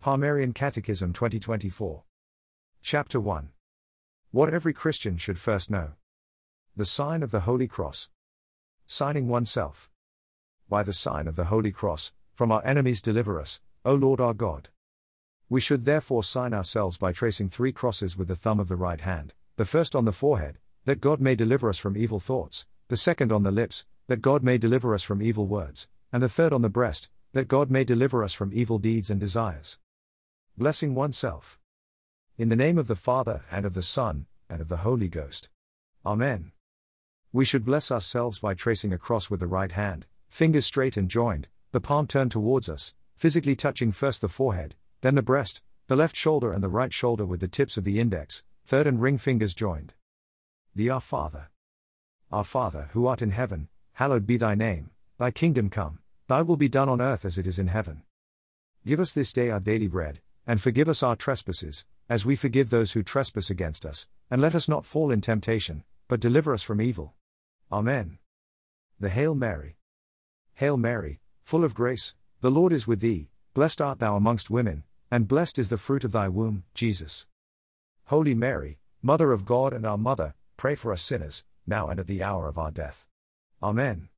Palmarian Catechism 2024. Chapter 1. What every Christian should first know. The sign of the Holy Cross. Signing oneself. By the sign of the Holy Cross, from our enemies deliver us, O Lord our God. We should therefore sign ourselves by tracing 3 crosses with the thumb of the right hand, the first on the forehead, that God may deliver us from evil thoughts, the second on the lips, that God may deliver us from evil words, and the third on the breast, that God may deliver us from evil deeds and desires. Blessing oneself. In the name of the Father, and of the Son, and of the Holy Ghost. Amen. We should bless ourselves by tracing a cross with the right hand, fingers straight and joined, the palm turned towards us, physically touching first the forehead, then the breast, the left shoulder and the right shoulder with the tips of the index, third and ring fingers joined. The Our Father. Our Father, who art in heaven, hallowed be thy name, thy kingdom come, thy will be done on earth as it is in heaven. Give us this day our daily bread, and forgive us our trespasses, as we forgive those who trespass against us, and let us not fall in temptation, but deliver us from evil. Amen. The Hail Mary. Hail Mary, full of grace, the Lord is with thee, blessed art thou amongst women, and blessed is the fruit of thy womb, Jesus. Holy Mary, Mother of God and our Mother, pray for us sinners, now and at the hour of our death. Amen.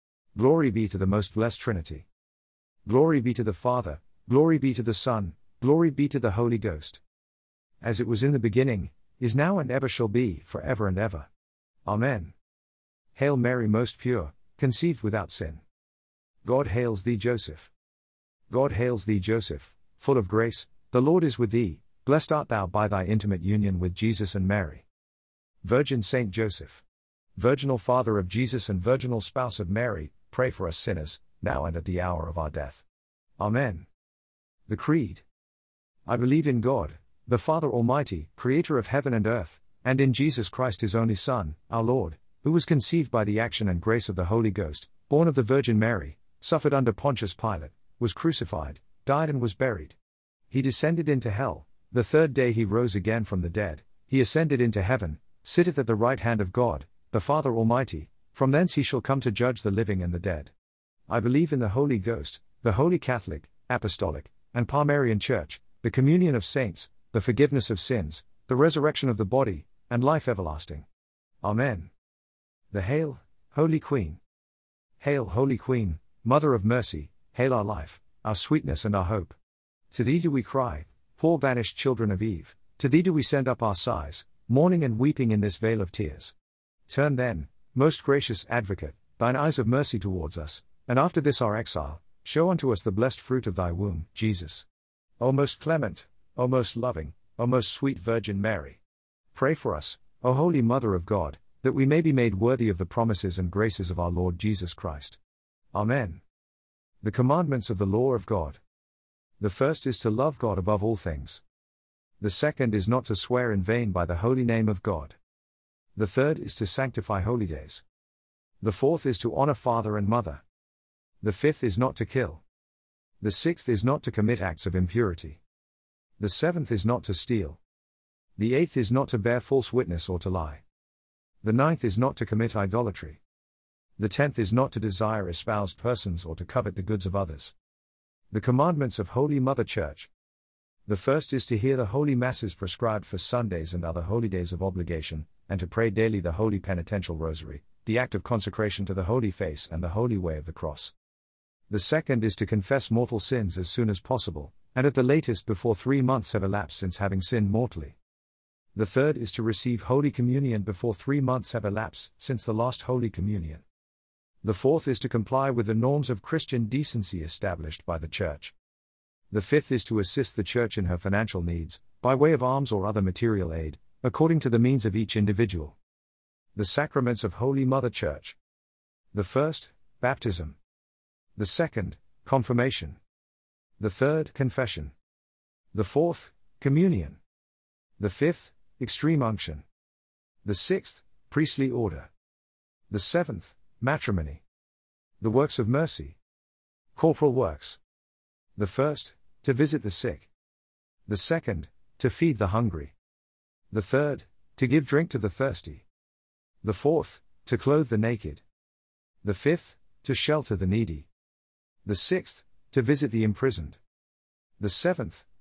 Glory be to the most blessed Trinity. Glory be to the Father, glory be to the Son, glory be to the Holy Ghost. As it was in the beginning, is now and ever shall be, for ever and ever. Amen. Hail Mary most pure, conceived without sin. God hails thee Joseph. God hails thee Joseph, full of grace, the Lord is with thee, blessed art thou by thy intimate union with Jesus and Mary. Virgin Saint Joseph. Virginal Father of Jesus and virginal Spouse of Mary, pray for us sinners, now and at the hour of our death. Amen. The Creed. I believe in God, the Father Almighty, creator of heaven and earth, and in Jesus Christ his only Son, our Lord, who was conceived by the action and grace of the Holy Ghost, born of the Virgin Mary, suffered under Pontius Pilate, was crucified, died and was buried. He descended into hell, the third day he rose again from the dead, he ascended into heaven, sitteth at the right hand of God, the Father Almighty, from thence he shall come to judge the living and the dead. I believe in the Holy Ghost, the Holy Catholic, Apostolic, and Palmarian Church, the communion of saints, the forgiveness of sins, the resurrection of the body, and life everlasting. Amen. The Hail, Holy Queen. Hail, Holy Queen, Mother of Mercy, hail our life, our sweetness and our hope. To thee do we cry, poor banished children of Eve, to thee do we send up our sighs, mourning and weeping in this vale of tears. Turn then, most gracious Advocate, thine eyes of mercy towards us, and after this our exile, show unto us the blessed fruit of thy womb, Jesus. O most clement, O most loving, O most sweet Virgin Mary. Pray for us, O Holy Mother of God, that we may be made worthy of the promises and graces of our Lord Jesus Christ. Amen. The commandments of the law of God. The first is to love God above all things. The second is not to swear in vain by the holy name of God. The third is to sanctify holy days. The fourth is to honor father and mother. The fifth is not to kill. The sixth is not to commit acts of impurity. The seventh is not to steal. The eighth is not to bear false witness or to lie. The ninth is not to commit idolatry. The 10th is not to desire espoused persons or to covet the goods of others. The commandments of Holy Mother Church. The first is to hear the holy masses prescribed for Sundays and other holy days of obligation, and to pray daily the Holy Penitential Rosary, the act of consecration to the Holy Face and the Holy Way of the Cross. The second is to confess mortal sins as soon as possible, and at the latest before 3 months have elapsed since having sinned mortally. The third is to receive Holy Communion before 3 months have elapsed since the last Holy Communion. The fourth is to comply with the norms of Christian decency established by the Church. The fifth is to assist the Church in her financial needs, by way of alms or other material aid, according to the means of each individual. The sacraments of Holy Mother Church. The first, baptism. The second, confirmation. The third, confession. The fourth, communion. The fifth, extreme unction. The sixth, priestly order. The seventh, matrimony. The works of mercy. Corporal works. The first, to visit the sick. The second, to feed the hungry. The third, to give drink to the thirsty. The fourth, to clothe the naked. The fifth, to shelter the needy. The sixth, to visit the imprisoned. The seventh,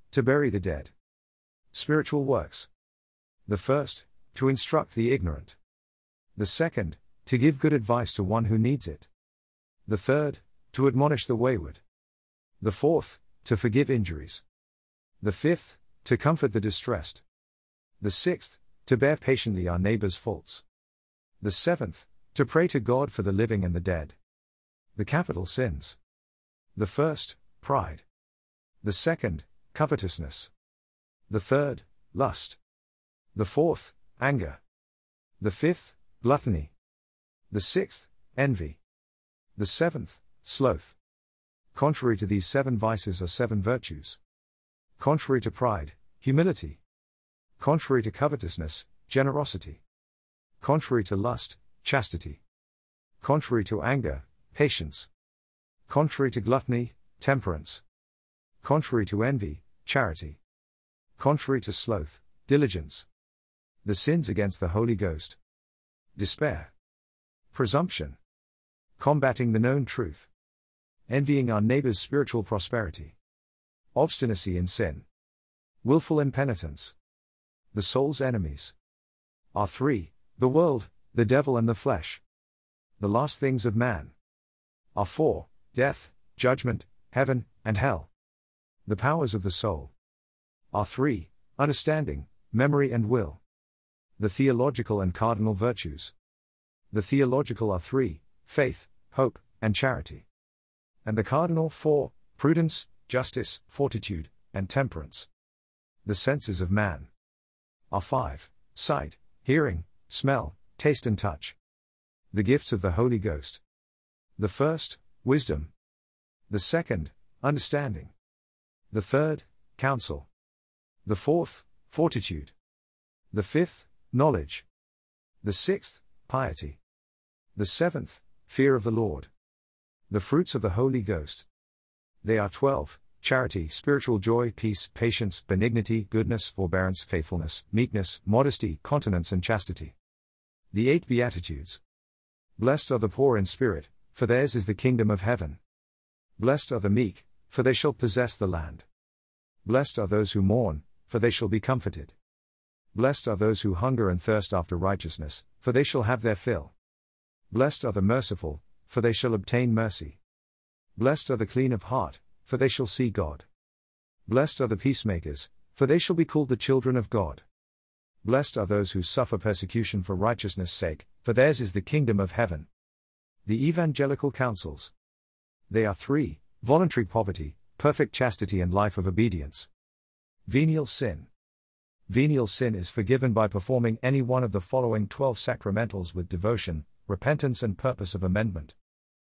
to bury the dead. Spiritual works. The first, to instruct the ignorant. The second, to give good advice to one who needs it. The third, to admonish the wayward. The fourth, to forgive injuries. The fifth, to comfort the distressed. The sixth, to bear patiently our neighbor's faults. The seventh, to pray to God for the living and the dead. The capital sins. The first, pride. The second, covetousness. The third, lust. The fourth, anger. The fifth, gluttony. The sixth, envy. The seventh, sloth. Contrary to these 7 vices are 7 virtues. Contrary to pride, humility. Contrary to covetousness, generosity. Contrary to lust, chastity. Contrary to anger, patience. Contrary to gluttony, temperance. Contrary to envy, charity. Contrary to sloth, diligence. The sins against the Holy Ghost. Despair. Presumption. Combating the known truth. Envying our neighbor's spiritual prosperity. Obstinacy in sin. Willful impenitence. The soul's enemies are 3, the world, the devil and the flesh. The last things of man are 4, death, judgment, heaven, and hell. The powers of the soul are 3, understanding, memory and will. The theological and cardinal virtues. The theological are 3, faith, hope, and charity. And the cardinal 4, prudence, justice, fortitude, and temperance. The senses of man are 5, sight, hearing, smell, taste and touch. The gifts of the Holy Ghost. The first, wisdom. The second, understanding. The third, counsel. The fourth, fortitude. The fifth, knowledge. The sixth, piety. The seventh, fear of the Lord. The fruits of the Holy Ghost. They are 12, charity, spiritual joy, peace, patience, benignity, goodness, forbearance, faithfulness, meekness, modesty, continence and chastity. The 8 Beatitudes. Blessed are the poor in spirit, for theirs is the kingdom of heaven. Blessed are the meek, for they shall possess the land. Blessed are those who mourn, for they shall be comforted. Blessed are those who hunger and thirst after righteousness, for they shall have their fill. Blessed are the merciful, for they shall obtain mercy. Blessed are the clean of heart, for they shall see God. Blessed are the peacemakers, for they shall be called the children of God. Blessed are those who suffer persecution for righteousness' sake, for theirs is the kingdom of heaven. The evangelical counsels. They are 3, voluntary poverty, perfect chastity and life of obedience. Venial sin. Venial sin is forgiven by performing any one of the following 12 sacramentals with devotion, repentance and purpose of amendment.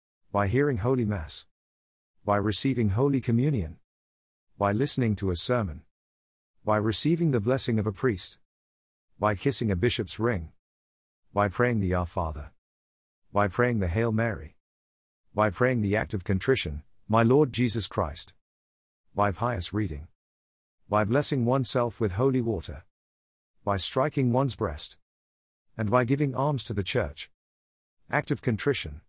By hearing Holy Mass. By receiving Holy Communion. By listening to a sermon. By receiving the blessing of a priest. By kissing a bishop's ring. By praying the Our Father. By praying the Hail Mary. By praying the act of contrition, My Lord Jesus Christ. By pious reading. By blessing oneself with holy water. By striking one's breast. And by giving alms to the Church. Act of contrition.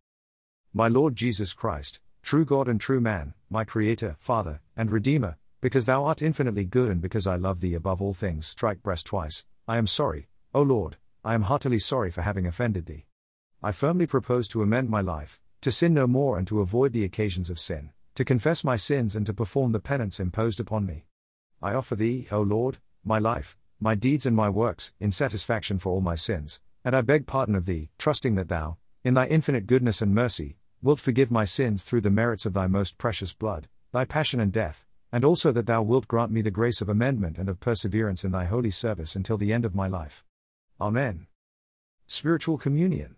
My Lord Jesus Christ, true God and true man, my Creator, Father, and Redeemer, because Thou art infinitely good and because I love Thee above all things, strike breast twice, I am sorry, O Lord, I am heartily sorry for having offended Thee. I firmly propose to amend my life, to sin no more and to avoid the occasions of sin, to confess my sins and to perform the penance imposed upon me. I offer Thee, O Lord, my life, my deeds and my works, in satisfaction for all my sins, and I beg pardon of Thee, trusting that Thou, in Thy infinite goodness and mercy, wilt forgive my sins through the merits of Thy most precious blood, Thy passion and death, and also that Thou wilt grant me the grace of amendment and of perseverance in Thy holy service until the end of my life. Amen. Spiritual Communion.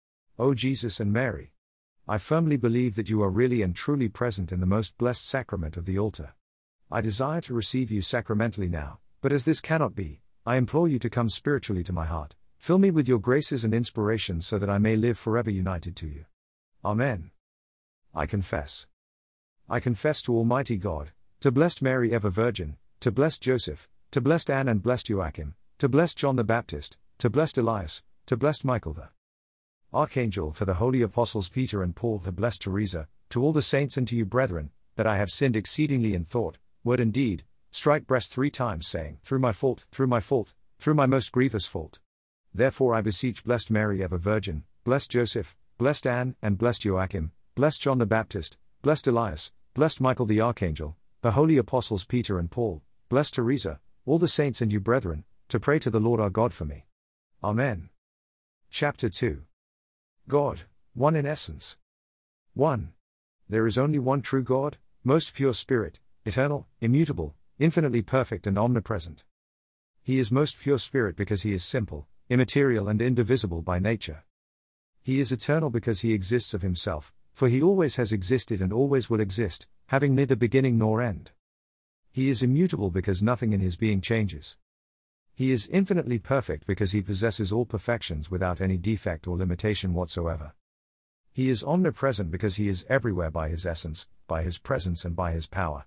O Jesus and Mary, I firmly believe that You are really and truly present in the most blessed sacrament of the altar. I desire to receive You sacramentally now, but as this cannot be, I implore You to come spiritually to my heart, fill me with Your graces and inspirations so that I may live forever united to You. Amen. I confess. I confess to Almighty God, to blessed Mary ever Virgin, to blessed Joseph, to blessed Anne and blessed Joachim, to blessed John the Baptist, to blessed Elias, to blessed Michael the Archangel, to the holy apostles Peter and Paul, to blessed Teresa, to all the saints and to you brethren, that I have sinned exceedingly in thought, word and deed, strike breast 3 times, saying, Through my fault, through my fault, through my most grievous fault. Therefore I beseech blessed Mary ever Virgin, blessed Joseph, blessed Anne, and blessed Joachim, blessed John the Baptist, blessed Elias, blessed Michael the Archangel, the holy apostles Peter and Paul, blessed Teresa, all the saints and you brethren, to pray to the Lord our God for me. Amen. Chapter 2. God, one in essence. 1. There is only one true God, most pure Spirit, eternal, immutable, infinitely perfect and omnipresent. He is most pure Spirit because he is simple, immaterial and indivisible by nature. He is eternal because he exists of himself, for he always has existed and always will exist, having neither beginning nor end. He is immutable because nothing in his being changes. He is infinitely perfect because he possesses all perfections without any defect or limitation whatsoever. He is omnipresent because he is everywhere by his essence, by his presence and by his power.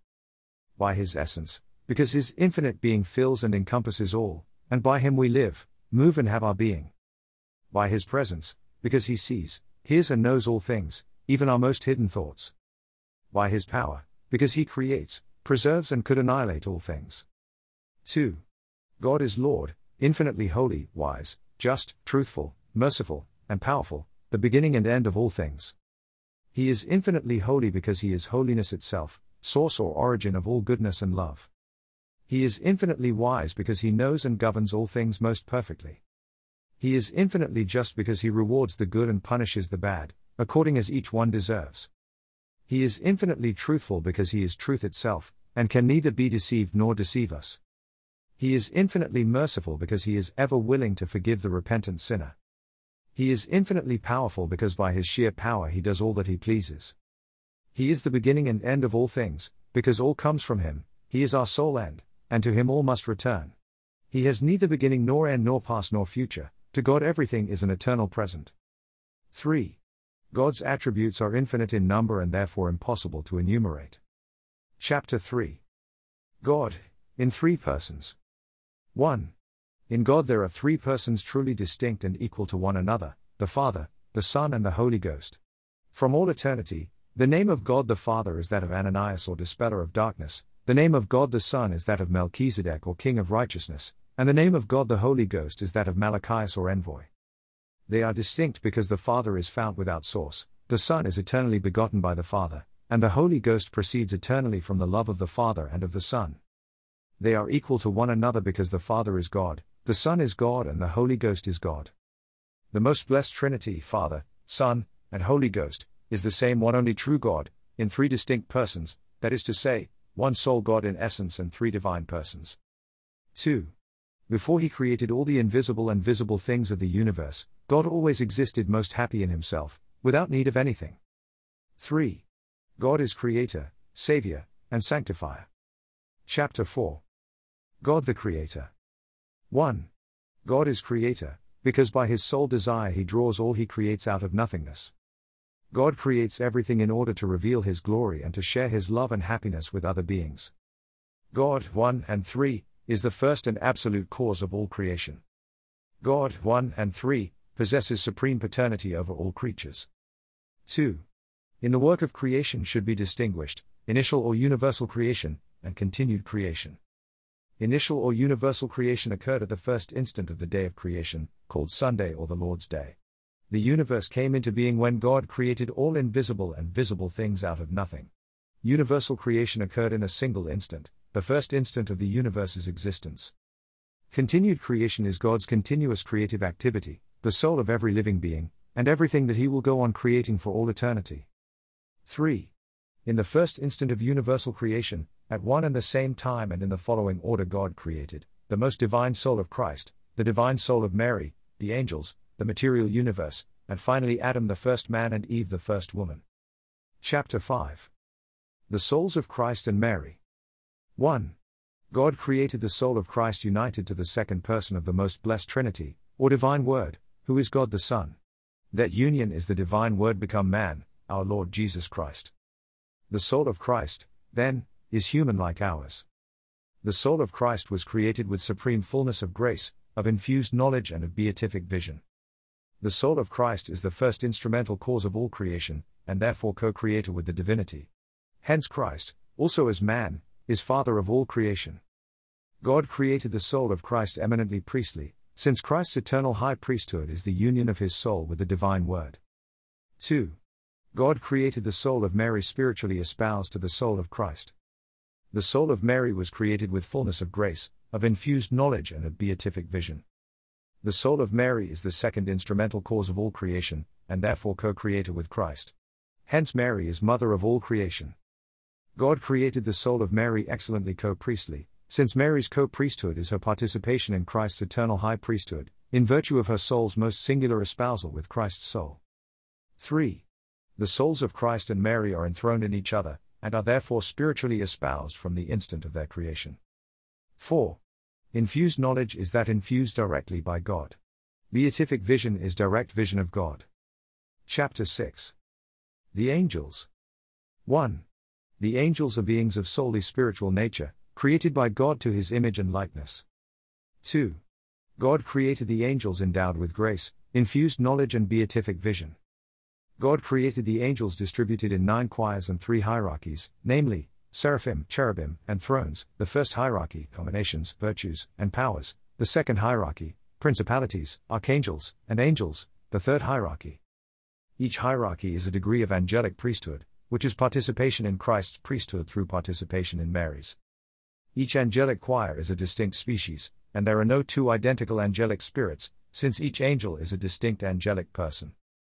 By his essence, because his infinite being fills and encompasses all, and by him we live, move and have our being. By his presence, because he sees, hears and knows all things, even our most hidden thoughts. By his power, because he creates, preserves and could annihilate all things. 2. God is Lord, infinitely holy, wise, just, truthful, merciful, and powerful, the beginning and end of all things. He is infinitely holy because he is holiness itself, source or origin of all goodness and love. He is infinitely wise because he knows and governs all things most perfectly. He is infinitely just because he rewards the good and punishes the bad, according as each one deserves. He is infinitely truthful because he is truth itself, and can neither be deceived nor deceive us. He is infinitely merciful because he is ever willing to forgive the repentant sinner. He is infinitely powerful because by his sheer power he does all that he pleases. He is the beginning and end of all things, because all comes from him, he is our sole end, and to him all must return. He has neither beginning nor end nor past nor future, to God everything is an eternal present. 3. God's attributes are infinite in number and therefore impossible to enumerate. Chapter 3. God, in 3 persons. 1. In God there are 3 persons truly distinct and equal to one another, the Father, the Son and the Holy Ghost. From all eternity, the name of God the Father is that of Ananias or Dispeller of darkness, the name of God the Son is that of Melchizedek or King of righteousness, and the name of God the Holy Ghost is that of Malachias or Envoy. They are distinct because the Father is found without source, the Son is eternally begotten by the Father, and the Holy Ghost proceeds eternally from the love of the Father and of the Son. They are equal to one another because the Father is God, the Son is God and the Holy Ghost is God. The most blessed Trinity, Father, Son, and Holy Ghost, is the same one only true God, in 3 distinct persons, that is to say, one sole God in essence and 3 divine persons. 2. Before he created all the invisible and visible things of the universe, God always existed most happy in himself, without need of anything. 3. God is Creator, Savior, and Sanctifier. Chapter 4. God the Creator. 1. God is Creator, because by his sole desire he draws all he creates out of nothingness. God creates everything in order to reveal his glory and to share his love and happiness with other beings. God, 1 and 3, is the first and absolute cause of all creation. God, 1 and 3, possesses supreme paternity over all creatures. 2. In the work of creation should be distinguished, initial or universal creation, and continued creation. Initial or universal creation occurred at the first instant of the day of creation, called Sunday or the Lord's Day. The universe came into being when God created all invisible and visible things out of nothing. Universal creation occurred in a single instant, the first instant of the universe's existence. Continued creation is God's continuous creative activity, the soul of every living being, and everything that he will go on creating for all eternity. 3. In the first instant of universal creation, at one and the same time and in the following order God created, the most divine soul of Christ, the divine soul of Mary, the angels, the material universe, and finally Adam the first man and Eve the first woman. Chapter 5. The souls of Christ and Mary. 1. God created the soul of Christ united to the second person of the most blessed Trinity, or Divine Word, who is God the Son. That union is the Divine Word become man, our Lord Jesus Christ. The soul of Christ, then, is human like ours. The soul of Christ was created with supreme fullness of grace, of infused knowledge and of beatific vision. The soul of Christ is the first instrumental cause of all creation, and therefore co-creator with the divinity. Hence Christ, also as man, is Father of all creation. God created the soul of Christ eminently priestly, since Christ's eternal high priesthood is the union of his soul with the divine word. 2. God created the soul of Mary spiritually espoused to the soul of Christ. The soul of Mary was created with fullness of grace, of infused knowledge and of beatific vision. The soul of Mary is the second instrumental cause of all creation, and therefore co-creator with Christ. Hence Mary is mother of all creation. God created the soul of Mary excellently co-priestly, since Mary's co-priesthood is her participation in Christ's eternal high priesthood, in virtue of her soul's most singular espousal with Christ's soul. 3. The souls of Christ and Mary are enthroned in each other, and are therefore spiritually espoused from the instant of their creation. 4. Infused knowledge is that infused directly by God. Beatific vision is direct vision of God. Chapter 6. The Angels. 1. The angels are beings of solely spiritual nature, created by God to his image and likeness. 2. God created the angels endowed with grace, infused knowledge and beatific vision. God created the angels distributed in 9 choirs and 3 hierarchies, namely, seraphim, cherubim, and thrones, the first hierarchy, dominations, virtues, and powers, the second hierarchy, principalities, archangels, and angels, the third hierarchy. Each hierarchy is a degree of angelic priesthood, which is participation in Christ's priesthood through participation in Mary's. Each angelic choir is a distinct species, and there are no 2 identical angelic spirits, since each angel is a distinct angelic person.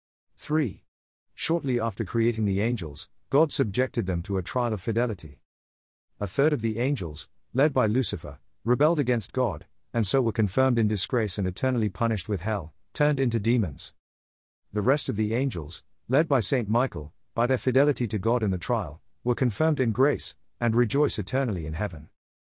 3. Shortly after creating the angels, God subjected them to a trial of fidelity. A third of the angels, led by Lucifer, rebelled against God, and so were confirmed in disgrace and eternally punished with hell, turned into demons. The rest of the angels, led by Saint Michael, by their fidelity to God in the trial, were confirmed in grace, and rejoice eternally in heaven.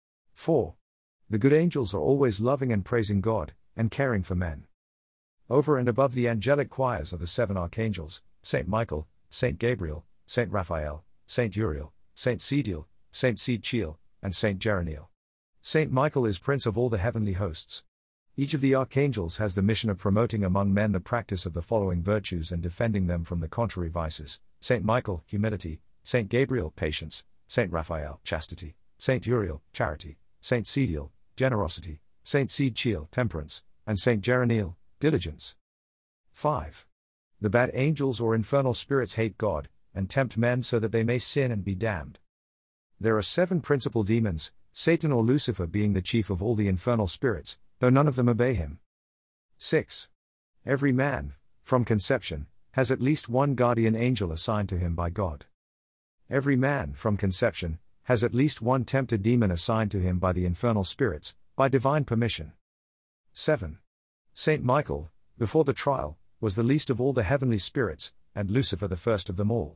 4. The good angels are always loving and praising God, and caring for men. Over and above the angelic choirs are the 7 archangels, Saint Michael, Saint Gabriel, Saint Raphael, Saint Uriel, Saint Cediel, Saint Cedchiel, and Saint Geraniel. Saint Michael is prince of all the heavenly hosts. Each of the archangels has the mission of promoting among men the practice of the following virtues and defending them from the contrary vices: Saint Michael, humility; Saint Gabriel, patience; Saint Raphael, chastity; Saint Uriel, charity; Saint Cediel, generosity; Saint Cedchiel, temperance; and Saint Geraniel, diligence. 5. The bad angels or infernal spirits hate God, and tempt men so that they may sin and be damned. There are 7 principal demons, Satan or Lucifer being the chief of all the infernal spirits, though none of them obey him. 6. Every man, from conception, has at least one guardian angel assigned to him by God. Every man, from conception, has at least one tempted demon assigned to him by the infernal spirits, by divine permission. 7. Saint Michael, before the trial, was the least of all the heavenly spirits, and Lucifer the first of them all.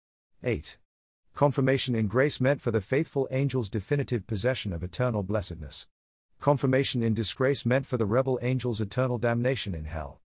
8. Confirmation in grace meant for the faithful angels definitive possession of eternal blessedness. Confirmation in disgrace meant for the rebel angels eternal damnation in hell.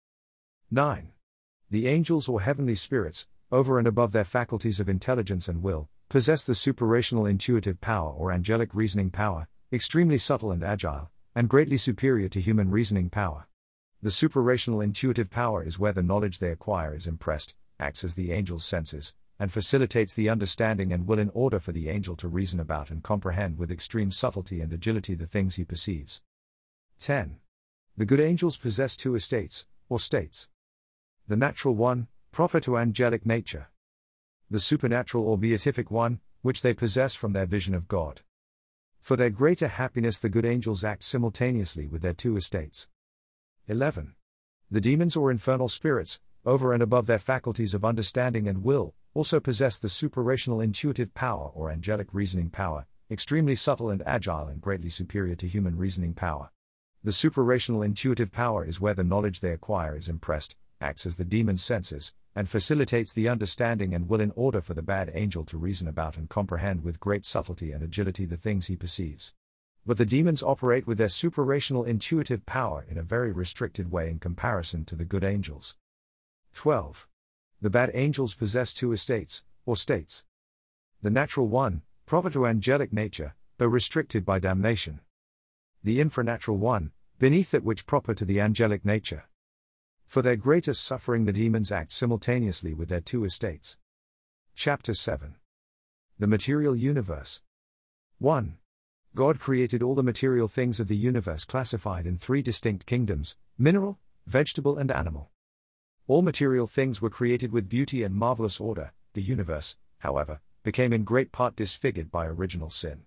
9. The angels or heavenly spirits, over and above their faculties of intelligence and will, possess the suprarational intuitive power or angelic reasoning power, extremely subtle and agile, and greatly superior to human reasoning power. The suprarational intuitive power is where the knowledge they acquire is impressed, acts as the angel's senses, and facilitates the understanding and will in order for the angel to reason about and comprehend with extreme subtlety and agility the things he perceives. 10. The good angels possess 2 estates, or states. The natural one, proper to angelic nature. The supernatural or beatific one, which they possess from their vision of God. For their greater happiness the good angels act simultaneously with their 2 estates. 11. The demons or infernal spirits, over and above their faculties of understanding and will, also possess the suprarational intuitive power or angelic reasoning power, extremely subtle and agile and greatly superior to human reasoning power. The suprarational intuitive power is where the knowledge they acquire is impressed, acts as the demon's senses, and facilitates the understanding and will in order for the bad angel to reason about and comprehend with great subtlety and agility the things he perceives. But the demons operate with their suprarational intuitive power in a very restricted way in comparison to the good angels. 12. The bad angels possess 2 estates, or states. The natural one, proper to angelic nature, though restricted by damnation. The infranatural one, beneath that which proper to the angelic nature. For their greatest suffering the demons act simultaneously with their 2 estates. Chapter 7. The material universe. 1. God created all the material things of the universe classified in three distinct kingdoms: mineral, vegetable, and animal. All material things were created with beauty and marvelous order. The universe, however, became in great part disfigured by original sin.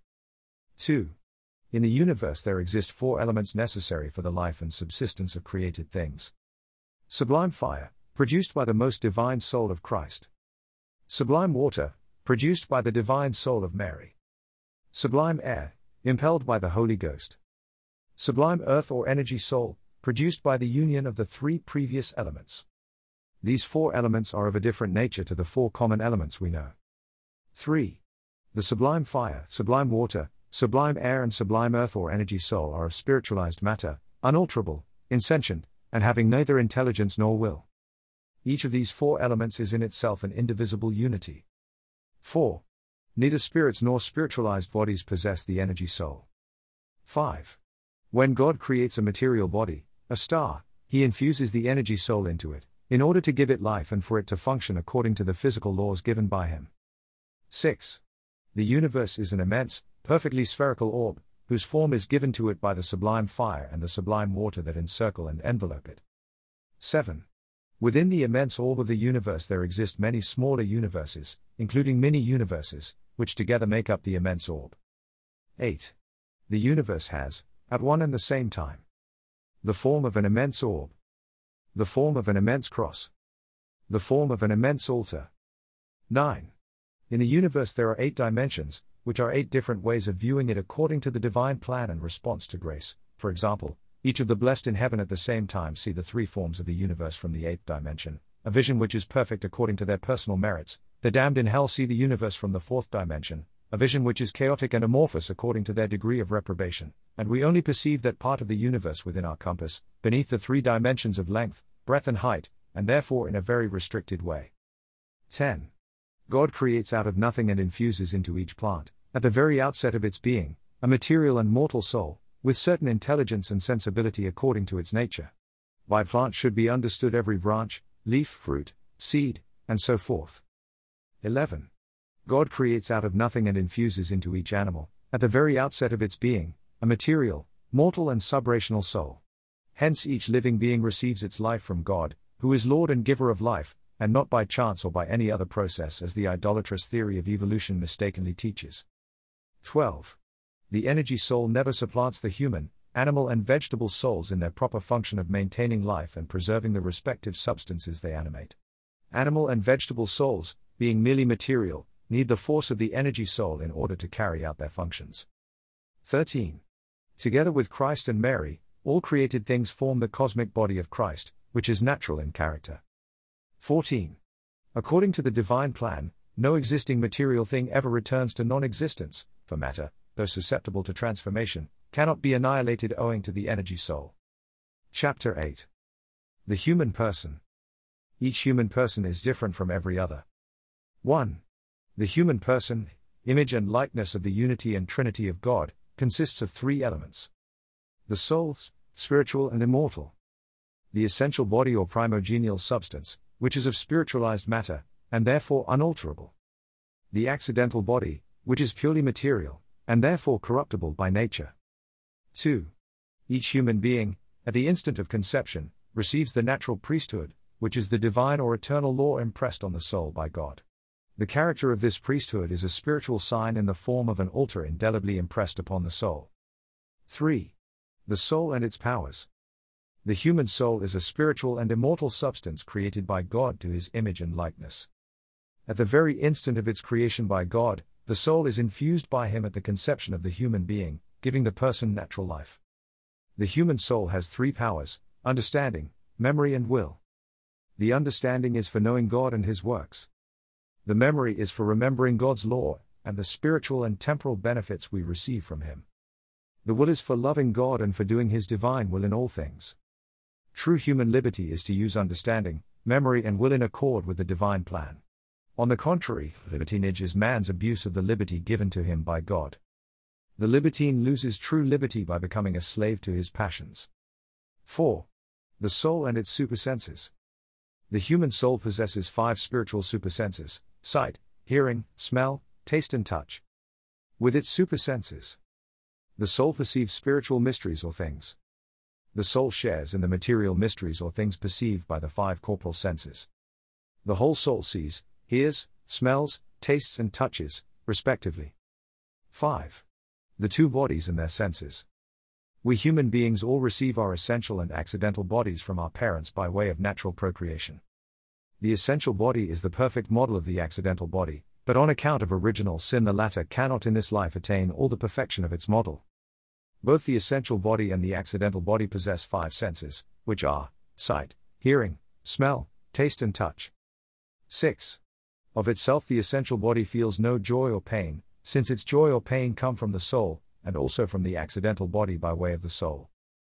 2. In the universe there exist four elements necessary for the life and subsistence of created things. Sublime fire, produced by the most divine soul of Christ. Sublime water, produced by the divine soul of Mary. Sublime air, impelled by the Holy Ghost. Sublime earth or energy soul, produced by the union of the three previous elements. These four elements are of a different nature to the four common elements we know. 3. The sublime fire, sublime water, sublime air and sublime earth or energy soul are of spiritualized matter, unalterable, insentient, and having neither intelligence nor will. Each of these four elements is in itself an indivisible unity. 4. Neither spirits nor spiritualized bodies possess the energy soul. 5. When God creates a material body, a star, He infuses the energy soul into it, in order to give it life and for it to function according to the physical laws given by Him. 6. The universe is an immense, perfectly spherical orb, whose form is given to it by the sublime fire and the sublime water that encircle and envelope it. 7. Within the immense orb of the universe there exist many smaller universes, including mini-universes, which together make up the immense orb. 8. The universe has, at one and the same time, the form of an immense orb, the form of an immense cross, the form of an immense altar. 9. In the universe there are 8 dimensions, which are 8 different ways of viewing it according to the divine plan and response to grace. For example, each of the blessed in heaven at the same time see the 3 forms of the universe from the 8th dimension, a vision which is perfect according to their personal merits. The damned in hell see the universe from the 4th dimension, a vision which is chaotic and amorphous according to their degree of reprobation, and we only perceive that part of the universe within our compass, beneath the 3 dimensions of length, breadth and height, and therefore in a very restricted way. 10. God creates out of nothing and infuses into each plant, at the very outset of its being, a material and mortal soul, with certain intelligence and sensibility according to its nature. By plant should be understood every branch, leaf, fruit, seed, and so forth. 11. God creates out of nothing and infuses into each animal, at the very outset of its being, a material, mortal and subrational soul. Hence each living being receives its life from God, who is Lord and giver of life, and not by chance or by any other process as the idolatrous theory of evolution mistakenly teaches. 12. The energy soul never supplants the human, animal and vegetable souls in their proper function of maintaining life and preserving the respective substances they animate. Animal and vegetable souls, being merely material, need the force of the energy soul in order to carry out their functions. 13. Together with Christ and Mary, all created things form the cosmic body of Christ, which is natural in character. 14. According to the divine plan, no existing material thing ever returns to non-existence, for matter, though susceptible to transformation, cannot be annihilated owing to the energy soul. Chapter 8. The human person. Each human person is different from every other. 1. The human person, image and likeness of the unity and trinity of God, consists of 3 elements. The soul, spiritual and immortal. The essential body or primogenial substance, which is of spiritualized matter, and therefore unalterable. The accidental body, which is purely material, and therefore corruptible by nature. 2. Each human being, at the instant of conception, receives the natural priesthood, which is the divine or eternal law impressed on the soul by God. The character of this priesthood is a spiritual sign in the form of an altar indelibly impressed upon the soul. 3. The soul and its powers. The human soul is a spiritual and immortal substance created by God to His image and likeness. At the very instant of its creation by God, the soul is infused by Him at the conception of the human being, giving the person natural life. The human soul has 3 powers: understanding, memory and will. The understanding is for knowing God and His works. The memory is for remembering God's law, and the spiritual and temporal benefits we receive from Him. The will is for loving God and for doing His divine will in all things. True human liberty is to use understanding, memory and will in accord with the divine plan. On the contrary, libertinage is man's abuse of the liberty given to him by God. The libertine loses true liberty by becoming a slave to his passions. 4. The soul and its supersenses. The human soul possesses 5 spiritual supersenses: sight, hearing, smell, taste and touch. With its supersenses, the soul perceives spiritual mysteries or things. The soul shares in the material mysteries or things perceived by the five corporal senses. The whole soul sees, hears, smells, tastes and touches, respectively. 5. The two bodies and their senses. We human beings all receive our essential and accidental bodies from our parents by way of natural procreation. The essential body is the perfect model of the accidental body, but on account of original sin the latter cannot in this life attain all the perfection of its model. Both the essential body and the accidental body possess five senses, which are sight, hearing, smell, taste and touch. 6. Of itself the essential body feels no joy or pain, since its joy or pain come from the soul, and also from the accidental body by way of the soul.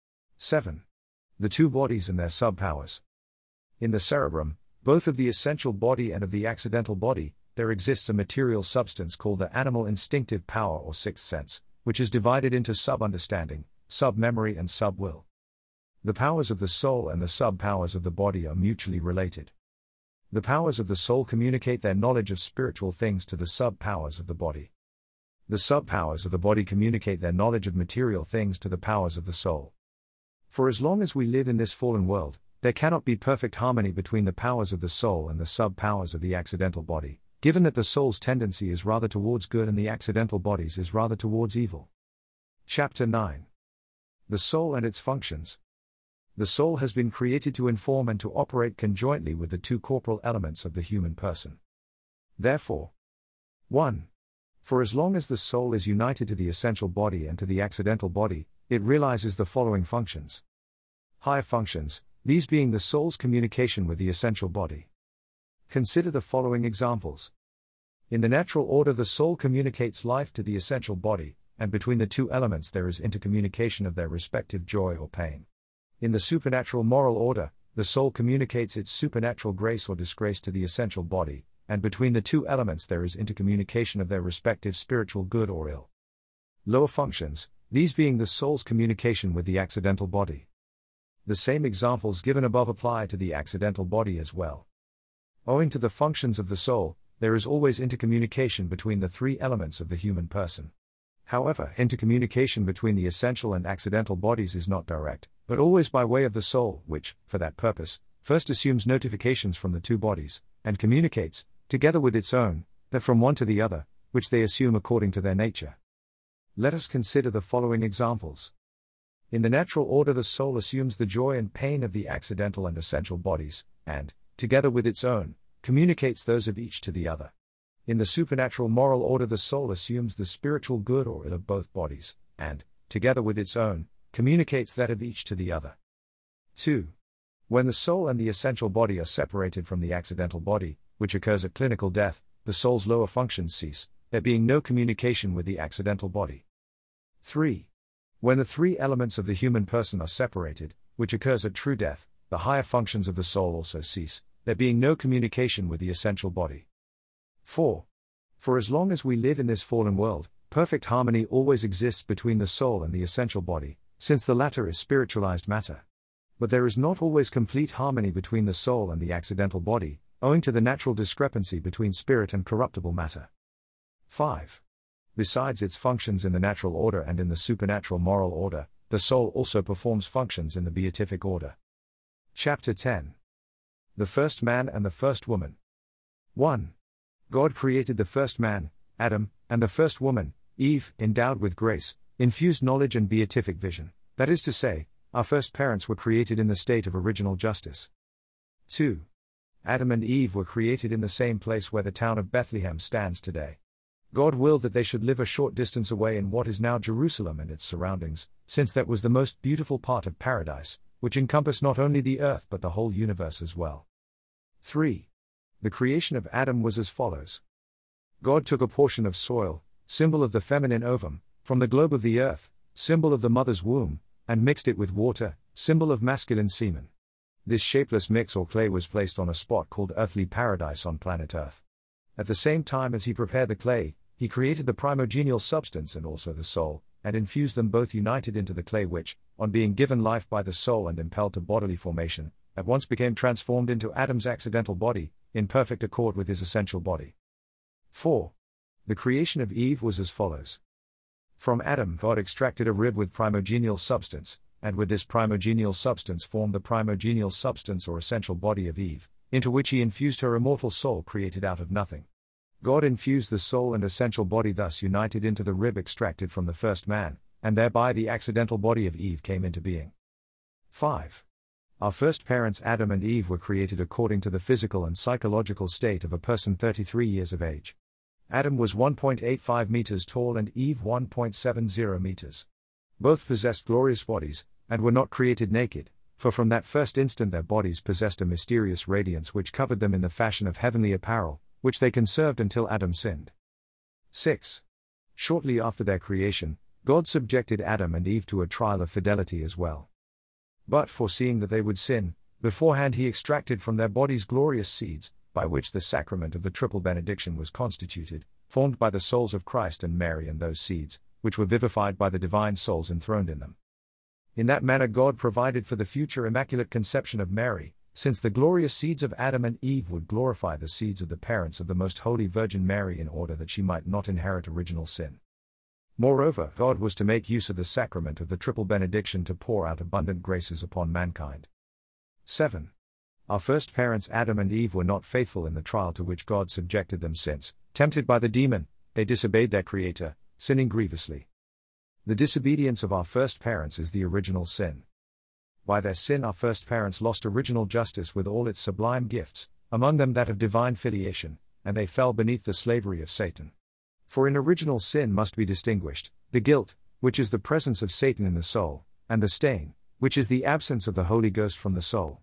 7. The two bodies and their sub-powers. In the cerebrum, both of the essential body and of the accidental body, there exists a material substance called the animal instinctive power or sixth sense, which is divided into sub-understanding, sub-memory and sub-will. The powers of the soul and the sub-powers of the body are mutually related. The powers of the soul communicate their knowledge of spiritual things to the sub-powers of the body. The sub-powers of the body communicate their knowledge of material things to the powers of the soul. For as long as we live in this fallen world, there cannot be perfect harmony between the powers of the soul and the sub-powers of the accidental body, given that the soul's tendency is rather towards good and the accidental body's is rather towards evil. Chapter 9. The soul and its functions. The soul has been created to inform and to operate conjointly with the two corporal elements of the human person. Therefore, 1. For as long as the soul is united to the essential body and to the accidental body, it realizes the following functions. High functions, these being the soul's communication with the essential body. Consider the following examples. In the natural order the soul communicates life to the essential body, and between the two elements there is intercommunication of their respective joy or pain. In the supernatural moral order, the soul communicates its supernatural grace or disgrace to the essential body, and between the two elements there is intercommunication of their respective spiritual good or ill. Lower functions, these being the soul's communication with the accidental body. The same examples given above apply to the accidental body as well. Owing to the functions of the soul, there is always intercommunication between the three elements of the human person. However, intercommunication between the essential and accidental bodies is not direct, but always by way of the soul, which, for that purpose, first assumes notifications from the two bodies, and communicates, together with its own, that from one to the other, which they assume according to their nature. Let us consider the following examples. In the natural order the soul assumes the joy and pain of the accidental and essential bodies, and, together with its own, communicates those of each to the other. In the supernatural moral order the soul assumes the spiritual good or ill of both bodies, and, together with its own, communicates that of each to the other. 2. When the soul and the essential body are separated from the accidental body, which occurs at clinical death, the soul's lower functions cease, there being no communication with the accidental body. 3. When the three elements of the human person are separated, which occurs at true death, the higher functions of the soul also cease, there being no communication with the essential body. 4. For as long as we live in this fallen world, perfect harmony always exists between the soul and the essential body, since the latter is spiritualized matter. But there is not always complete harmony between the soul and the accidental body, owing to the natural discrepancy between spirit and corruptible matter. 5. Besides its functions in the natural order and in the supernatural moral order, the soul also performs functions in the beatific order. Chapter 10. The first man and the first woman. 1. God created the first man, Adam, and the first woman, Eve, endowed with grace, infused knowledge and beatific vision, that is to say, our first parents were created in the state of original justice. 2. Adam and Eve were created in the same place where the town of Bethlehem stands today. God willed that they should live a short distance away in what is now Jerusalem and its surroundings, since that was the most beautiful part of paradise, which encompassed not only the earth but the whole universe as well. 3. The creation of Adam was as follows. God took a portion of soil, symbol of the feminine ovum, from the globe of the earth, symbol of the mother's womb, and mixed it with water, symbol of masculine semen. This shapeless mix or clay was placed on a spot called earthly paradise on planet Earth. At the same time as he prepared the clay, he created the primogenial substance and also the soul, and infused them both united into the clay which, on being given life by the soul and impelled to bodily formation, at once became transformed into Adam's accidental body, in perfect accord with his essential body. 4. The creation of Eve was as follows. From Adam, God extracted a rib with primogenial substance, and with this primogenial substance formed the primogenial substance or essential body of Eve, into which he infused her immortal soul created out of nothing. God infused the soul and essential body thus united into the rib extracted from the first man, and thereby the accidental body of Eve came into being. 5. Our first parents Adam and Eve were created according to the physical and psychological state of a person 33 years of age. Adam was 1.85 meters tall and Eve 1.70 meters. Both possessed glorious bodies, and were not created naked, for from that first instant their bodies possessed a mysterious radiance which covered them in the fashion of heavenly apparel, which they conserved until Adam sinned. 6. Shortly after their creation, God subjected Adam and Eve to a trial of fidelity as well. But foreseeing that they would sin, beforehand he extracted from their bodies glorious seeds, by which the sacrament of the triple benediction was constituted, formed by the souls of Christ and Mary and those seeds, which were vivified by the divine souls enthroned in them. In that manner God provided for the future immaculate conception of Mary, since the glorious seeds of Adam and Eve would glorify the seeds of the parents of the Most Holy Virgin Mary in order that she might not inherit original sin. Moreover, God was to make use of the sacrament of the triple benediction to pour out abundant graces upon mankind. 7. Our first parents Adam and Eve were not faithful in the trial to which God subjected them since, tempted by the demon, they disobeyed their Creator, sinning grievously. The disobedience of our first parents is the original sin. By their sin our first parents lost original justice with all its sublime gifts, among them that of divine filiation, and they fell beneath the slavery of Satan. For in original sin must be distinguished the guilt, which is the presence of Satan in the soul, and the stain, which is the absence of the Holy Ghost from the soul.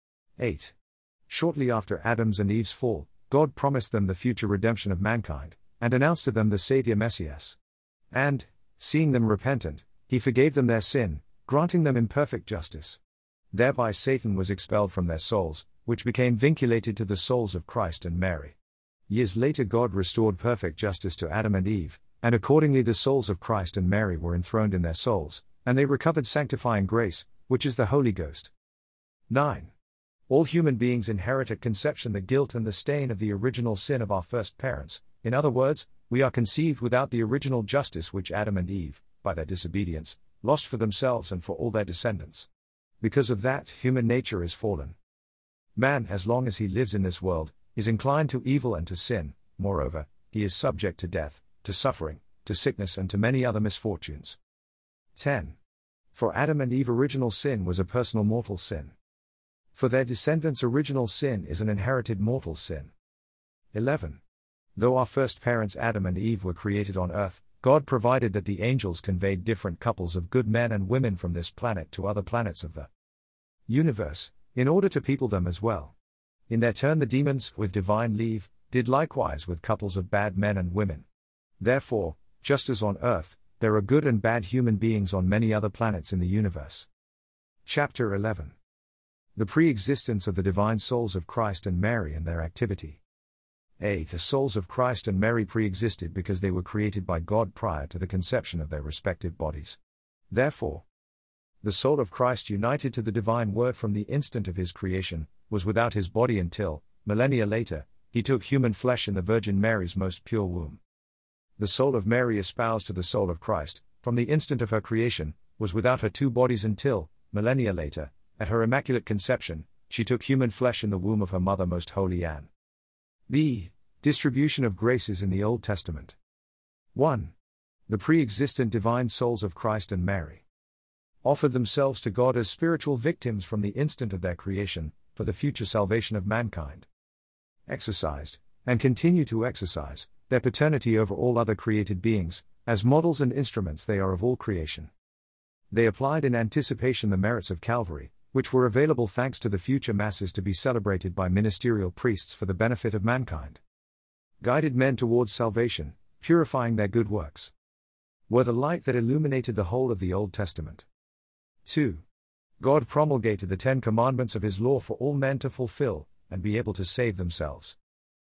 8. Shortly after Adam's and Eve's fall, God promised them the future redemption of mankind, and announced to them the Saviour Messias. And, seeing them repentant, he forgave them their sin, granting them imperfect justice. Thereby Satan was expelled from their souls, which became vinculated to the souls of Christ and Mary. Years later God restored perfect justice to Adam and Eve, and accordingly the souls of Christ and Mary were enthroned in their souls, and they recovered sanctifying grace, which is the Holy Ghost. 9. All human beings inherit at conception the guilt and the stain of the original sin of our first parents. In other words, we are conceived without the original justice which Adam and Eve, by their disobedience, lost for themselves and for all their descendants. Because of that, human nature is fallen. Man, as long as he lives in this world, is inclined to evil and to sin. Moreover, he is subject to death, to suffering, to sickness and to many other misfortunes. 10. For Adam and Eve original sin was a personal mortal sin. For their descendants original sin is an inherited mortal sin. 11. Though our first parents Adam and Eve were created on earth, God provided that the angels conveyed different couples of good men and women from this planet to other planets of the universe, in order to people them as well. In their turn the demons, with divine leave, did likewise with couples of bad men and women. Therefore, just as on earth, there are good and bad human beings on many other planets in the universe. Chapter 11. The pre-existence of the divine souls of Christ and Mary and their activity. A. The souls of Christ and Mary pre-existed because they were created by God prior to the conception of their respective bodies. Therefore, the soul of Christ united to the divine Word from the instant of his creation, was without his body until, millennia later, he took human flesh in the Virgin Mary's most pure womb. The soul of Mary espoused to the soul of Christ, from the instant of her creation, was without her two bodies until, millennia later, at her immaculate conception, she took human flesh in the womb of her mother most holy Anne. B. Distribution of graces in the Old Testament. 1. The pre-existent divine souls of Christ and Mary offered themselves to God as spiritual victims from the instant of their creation, for the future salvation of mankind. Exercised, and continue to exercise, their paternity over all other created beings, as models and instruments they are of all creation. They applied in anticipation the merits of Calvary, which were available thanks to the future masses to be celebrated by ministerial priests for the benefit of mankind. Guided men towards salvation, purifying their good works. Were the light that illuminated the whole of the Old Testament. 2. God promulgated the 10 commandments of his law for all men to fulfill, and be able to save themselves.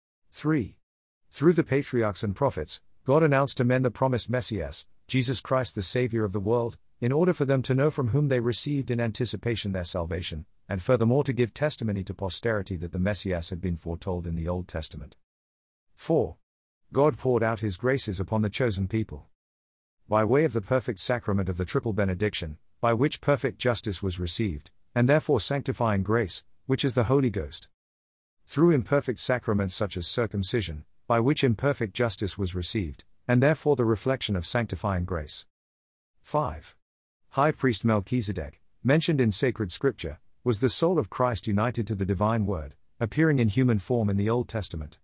3. Through the patriarchs and prophets, God announced to men the promised Messias, Jesus Christ the Savior of the world, in order for them to know from whom they received in anticipation their salvation, and furthermore to give testimony to posterity that the Messias had been foretold in the Old Testament. 4. God poured out His graces upon the chosen people. By way of the perfect sacrament of the triple benediction, by which perfect justice was received, and therefore sanctifying grace, which is the Holy Ghost. Through imperfect sacraments such as circumcision, by which imperfect justice was received, and therefore the reflection of sanctifying grace. 5. High Priest Melchizedek, mentioned in sacred scripture, was the soul of Christ united to the divine Word, appearing in human form in the Old Testament.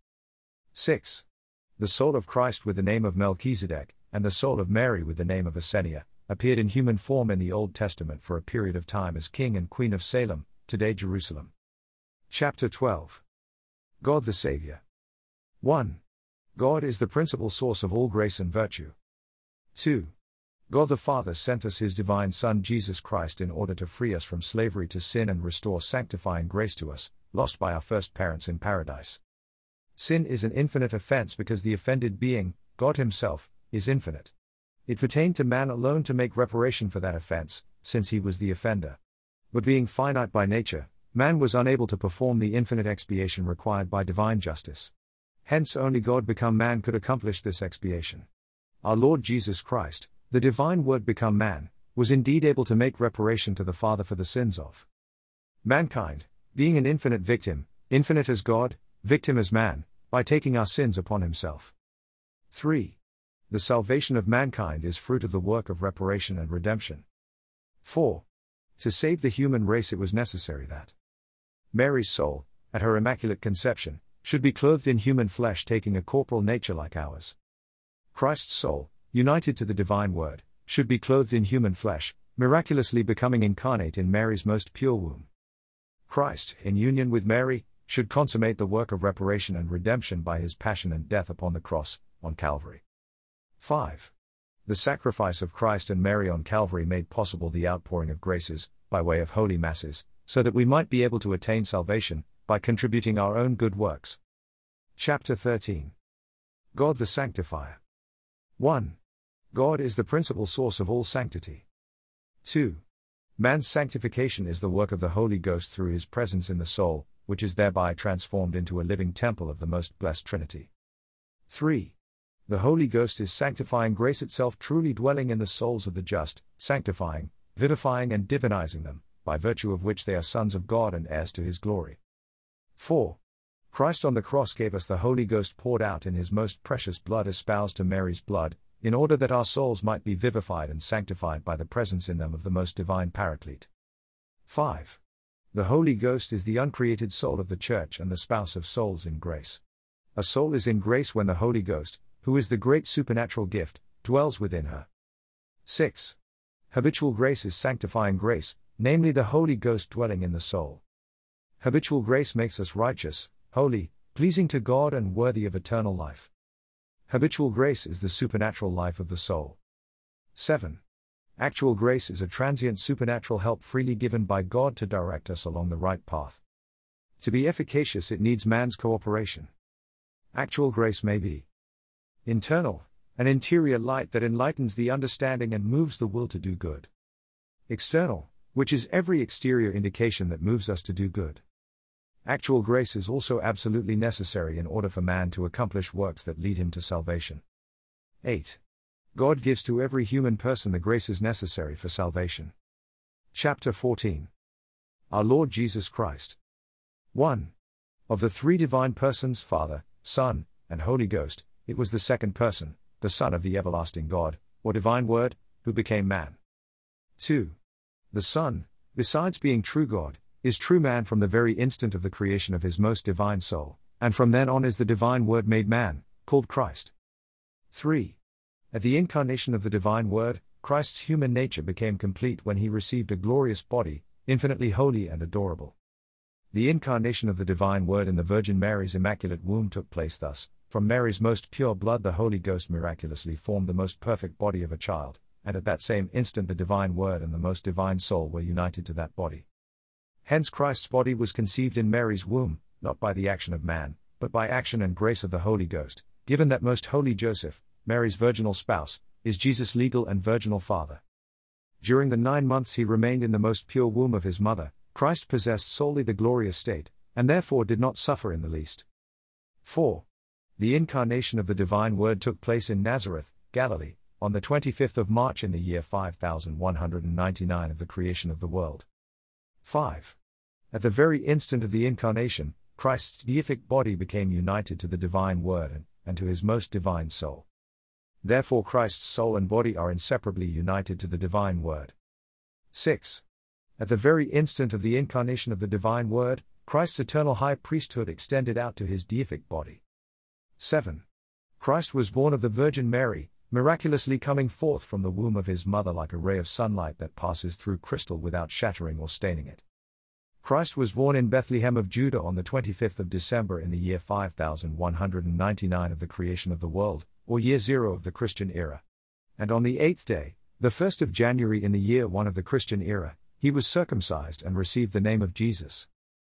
6. The soul of Christ with the name of Melchizedek, and the soul of Mary with the name of Asenia, appeared in human form in the Old Testament for a period of time as King and Queen of Salem, today Jerusalem. Chapter 12. God the Savior. 1. God is the principal source of all grace and virtue. 2. God the Father sent us His divine Son Jesus Christ in order to free us from slavery to sin and restore sanctifying grace to us, lost by our first parents in paradise. Sin is an infinite offense because the offended being, God Himself, is infinite. It pertained to man alone to make reparation for that offense, since he was the offender. But being finite by nature, man was unable to perform the infinite expiation required by divine justice. Hence only God become man could accomplish this expiation. Our Lord Jesus Christ, the divine Word become man, was indeed able to make reparation to the Father for the sins of mankind, being an infinite victim, infinite as God, victim as man, by taking our sins upon Himself. 3. The salvation of mankind is fruit of the work of reparation and redemption. 4. To save the human race it was necessary that Mary's soul, at her immaculate conception, should be clothed in human flesh taking a corporal nature like ours. Christ's soul, united to the divine Word, should be clothed in human flesh, miraculously becoming incarnate in Mary's most pure womb. Christ, in union with Mary, should consummate the work of reparation and redemption by His passion and death upon the cross, on Calvary. 5. The sacrifice of Christ and Mary on Calvary made possible the outpouring of graces, by way of holy masses, so that we might be able to attain salvation, by contributing our own good works. Chapter 13. God the Sanctifier. 1. God is the principal source of all sanctity. 2. Man's sanctification is the work of the Holy Ghost through His presence in the soul, which is thereby transformed into a living temple of the most blessed Trinity. 3. The Holy Ghost is sanctifying grace itself, truly dwelling in the souls of the just, sanctifying, vivifying and divinizing them, by virtue of which they are sons of God and heirs to His glory. 4. Christ on the cross gave us the Holy Ghost poured out in His most precious blood espoused to Mary's blood, in order that our souls might be vivified and sanctified by the presence in them of the most divine Paraclete. 5. The Holy Ghost is the uncreated soul of the Church and the spouse of souls in grace. A soul is in grace when the Holy Ghost, who is the great supernatural gift, dwells within her. 6. Habitual grace is sanctifying grace, namely the Holy Ghost dwelling in the soul. Habitual grace makes us righteous, holy, pleasing to God and worthy of eternal life. Habitual grace is the supernatural life of the soul. 7. Actual grace is a transient supernatural help freely given by God to direct us along the right path. To be efficacious it needs man's cooperation. Actual grace may be internal, an interior light that enlightens the understanding and moves the will to do good. External, which is every exterior indication that moves us to do good. Actual grace is also absolutely necessary in order for man to accomplish works that lead him to salvation. 8. God gives to every human person the graces necessary for salvation. Chapter 14. Our Lord Jesus Christ. 1. Of the three divine persons, Father, Son, and Holy Ghost, it was the second person, the Son of the everlasting God, or divine Word, who became man. 2. The Son, besides being true God, is true man from the very instant of the creation of His most divine soul, and from then on is the divine Word made man, called Christ. 3. At the incarnation of the divine Word, Christ's human nature became complete when He received a glorious body, infinitely holy and adorable. The incarnation of the divine Word in the Virgin Mary's immaculate womb took place thus: from Mary's most pure blood the Holy Ghost miraculously formed the most perfect body of a child, and at that same instant the divine Word and the most divine soul were united to that body. Hence Christ's body was conceived in Mary's womb, not by the action of man, but by action and grace of the Holy Ghost, given that most holy Joseph, Mary's virginal spouse, is Jesus' legal and virginal father. During the 9 months he remained in the most pure womb of his mother, Christ possessed solely the glorious state, and therefore did not suffer in the least. 4. The incarnation of the Divine Word took place in Nazareth, Galilee, on the 25th of March in the year 5199 of the creation of the world. 5. At the very instant of the incarnation, Christ's deific body became united to the Divine Word and to his most divine soul. Therefore Christ's soul and body are inseparably united to the Divine Word. 6. At the very instant of the incarnation of the Divine Word, Christ's eternal high priesthood extended out to his deific body. 7. Christ was born of the Virgin Mary, miraculously coming forth from the womb of his mother like a ray of sunlight that passes through crystal without shattering or staining it. Christ was born in Bethlehem of Judah on the 25th of December in the year 5199 of the creation of the world, or year 0 of the Christian era. And on the 8th day, the 1st of January in the year 1 of the Christian era, he was circumcised and received the name of Jesus.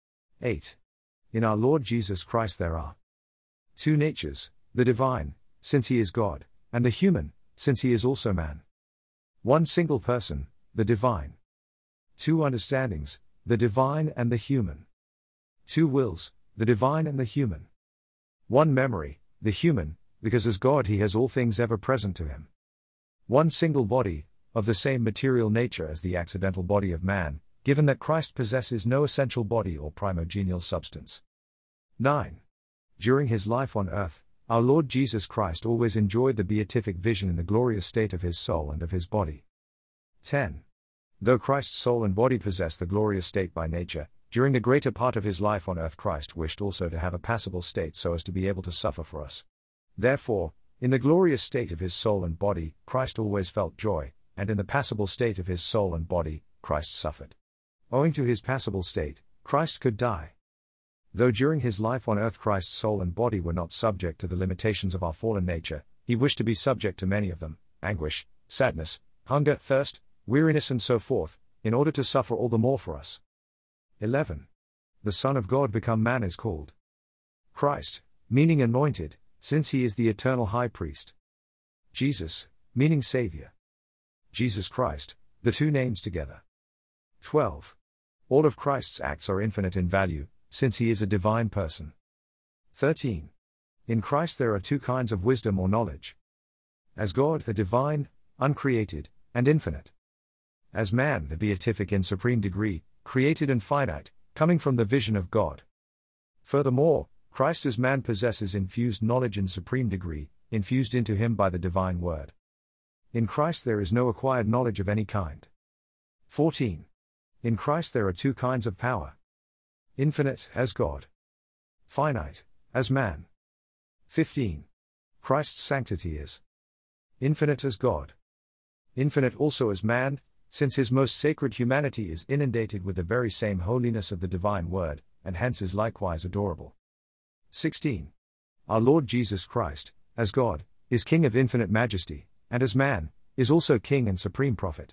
8. In our Lord Jesus Christ there are two natures, the divine, since he is God, and the human, since he is also man. One single person, the divine. Two understandings, the divine and the human. Two wills, the divine and the human. One memory, the human, because as God he has all things ever present to him. One single body, of the same material nature as the accidental body of man, given that Christ possesses no essential body or primogenial substance. 9. During his life on earth, our Lord Jesus Christ always enjoyed the beatific vision in the glorious state of his soul and of his body. 10. Though Christ's soul and body possess the glorious state by nature, during the greater part of his life on earth Christ wished also to have a passible state so as to be able to suffer for us. Therefore, in the glorious state of his soul and body, Christ always felt joy, and in the passible state of his soul and body, Christ suffered. Owing to his passible state, Christ could die. Though during his life on earth Christ's soul and body were not subject to the limitations of our fallen nature, he wished to be subject to many of them, anguish, sadness, hunger, thirst, weariness and so forth, in order to suffer all the more for us. 11. The Son of God become man is called Christ, meaning anointed, since he is the eternal high priest. Jesus, meaning Savior. Jesus Christ, the two names together. 12. All of Christ's acts are infinite in value, since he is a divine person. 13. In Christ there are two kinds of wisdom or knowledge. As God, the divine, uncreated, and infinite. As man, the beatific in supreme degree, created and finite, coming from the vision of God. Furthermore, Christ as man possesses infused knowledge in supreme degree, infused into him by the divine word. In Christ there is no acquired knowledge of any kind. 14. In Christ there are two kinds of power. Infinite, as God. Finite, as man. 15. Christ's sanctity is infinite as God. Infinite also as man, since his most sacred humanity is inundated with the very same holiness of the divine word, and hence is likewise adorable. 16. Our Lord Jesus Christ, as God, is King of infinite majesty, and as man, is also King and supreme prophet.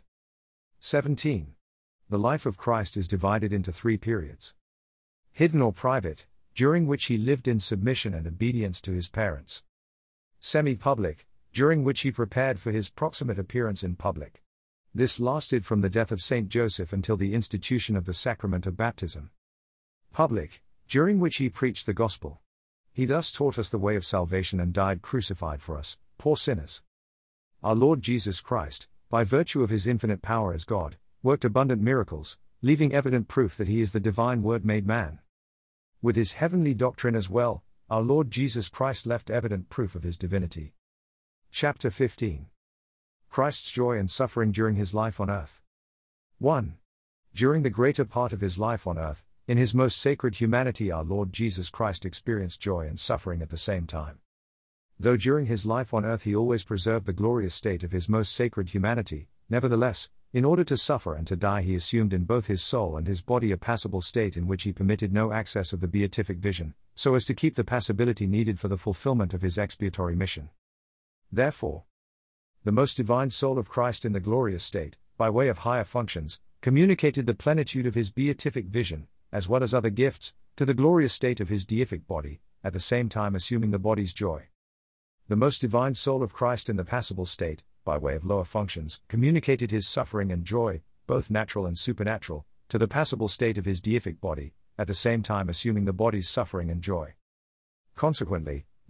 17. The life of Christ is divided into three periods. Hidden or private, during which he lived in submission and obedience to his parents. Semi-public, during which he prepared for his proximate appearance in public. This lasted from the death of Saint Joseph until the institution of the sacrament of baptism. Public, during which he preached the gospel. He thus taught us the way of salvation and died crucified for us, poor sinners. Our Lord Jesus Christ, by virtue of his infinite power as God, worked abundant miracles, leaving evident proof that he is the divine Word made man. With his heavenly doctrine as well, our Lord Jesus Christ left evident proof of his divinity. Chapter 15. Christ's joy and suffering during his life on earth. 1. During the greater part of his life on earth, in his most sacred humanity our Lord Jesus Christ experienced joy and suffering at the same time. Though during his life on earth he always preserved the glorious state of his most sacred humanity, nevertheless, in order to suffer and to die he assumed in both his soul and his body a passible state in which he permitted no access of the beatific vision, so as to keep the passibility needed for the fulfillment of his expiatory mission. Therefore, the most divine soul of Christ in the glorious state, by way of higher functions, communicated the plenitude of his beatific vision, as well as other gifts, to the glorious state of his deific body, at the same time assuming the body's joy. The most divine soul of Christ in the passible state, by way of lower functions, communicated his suffering and joy, both natural and supernatural, to the passible state of his deific body, at the same time assuming the body's suffering and joy. Consequently,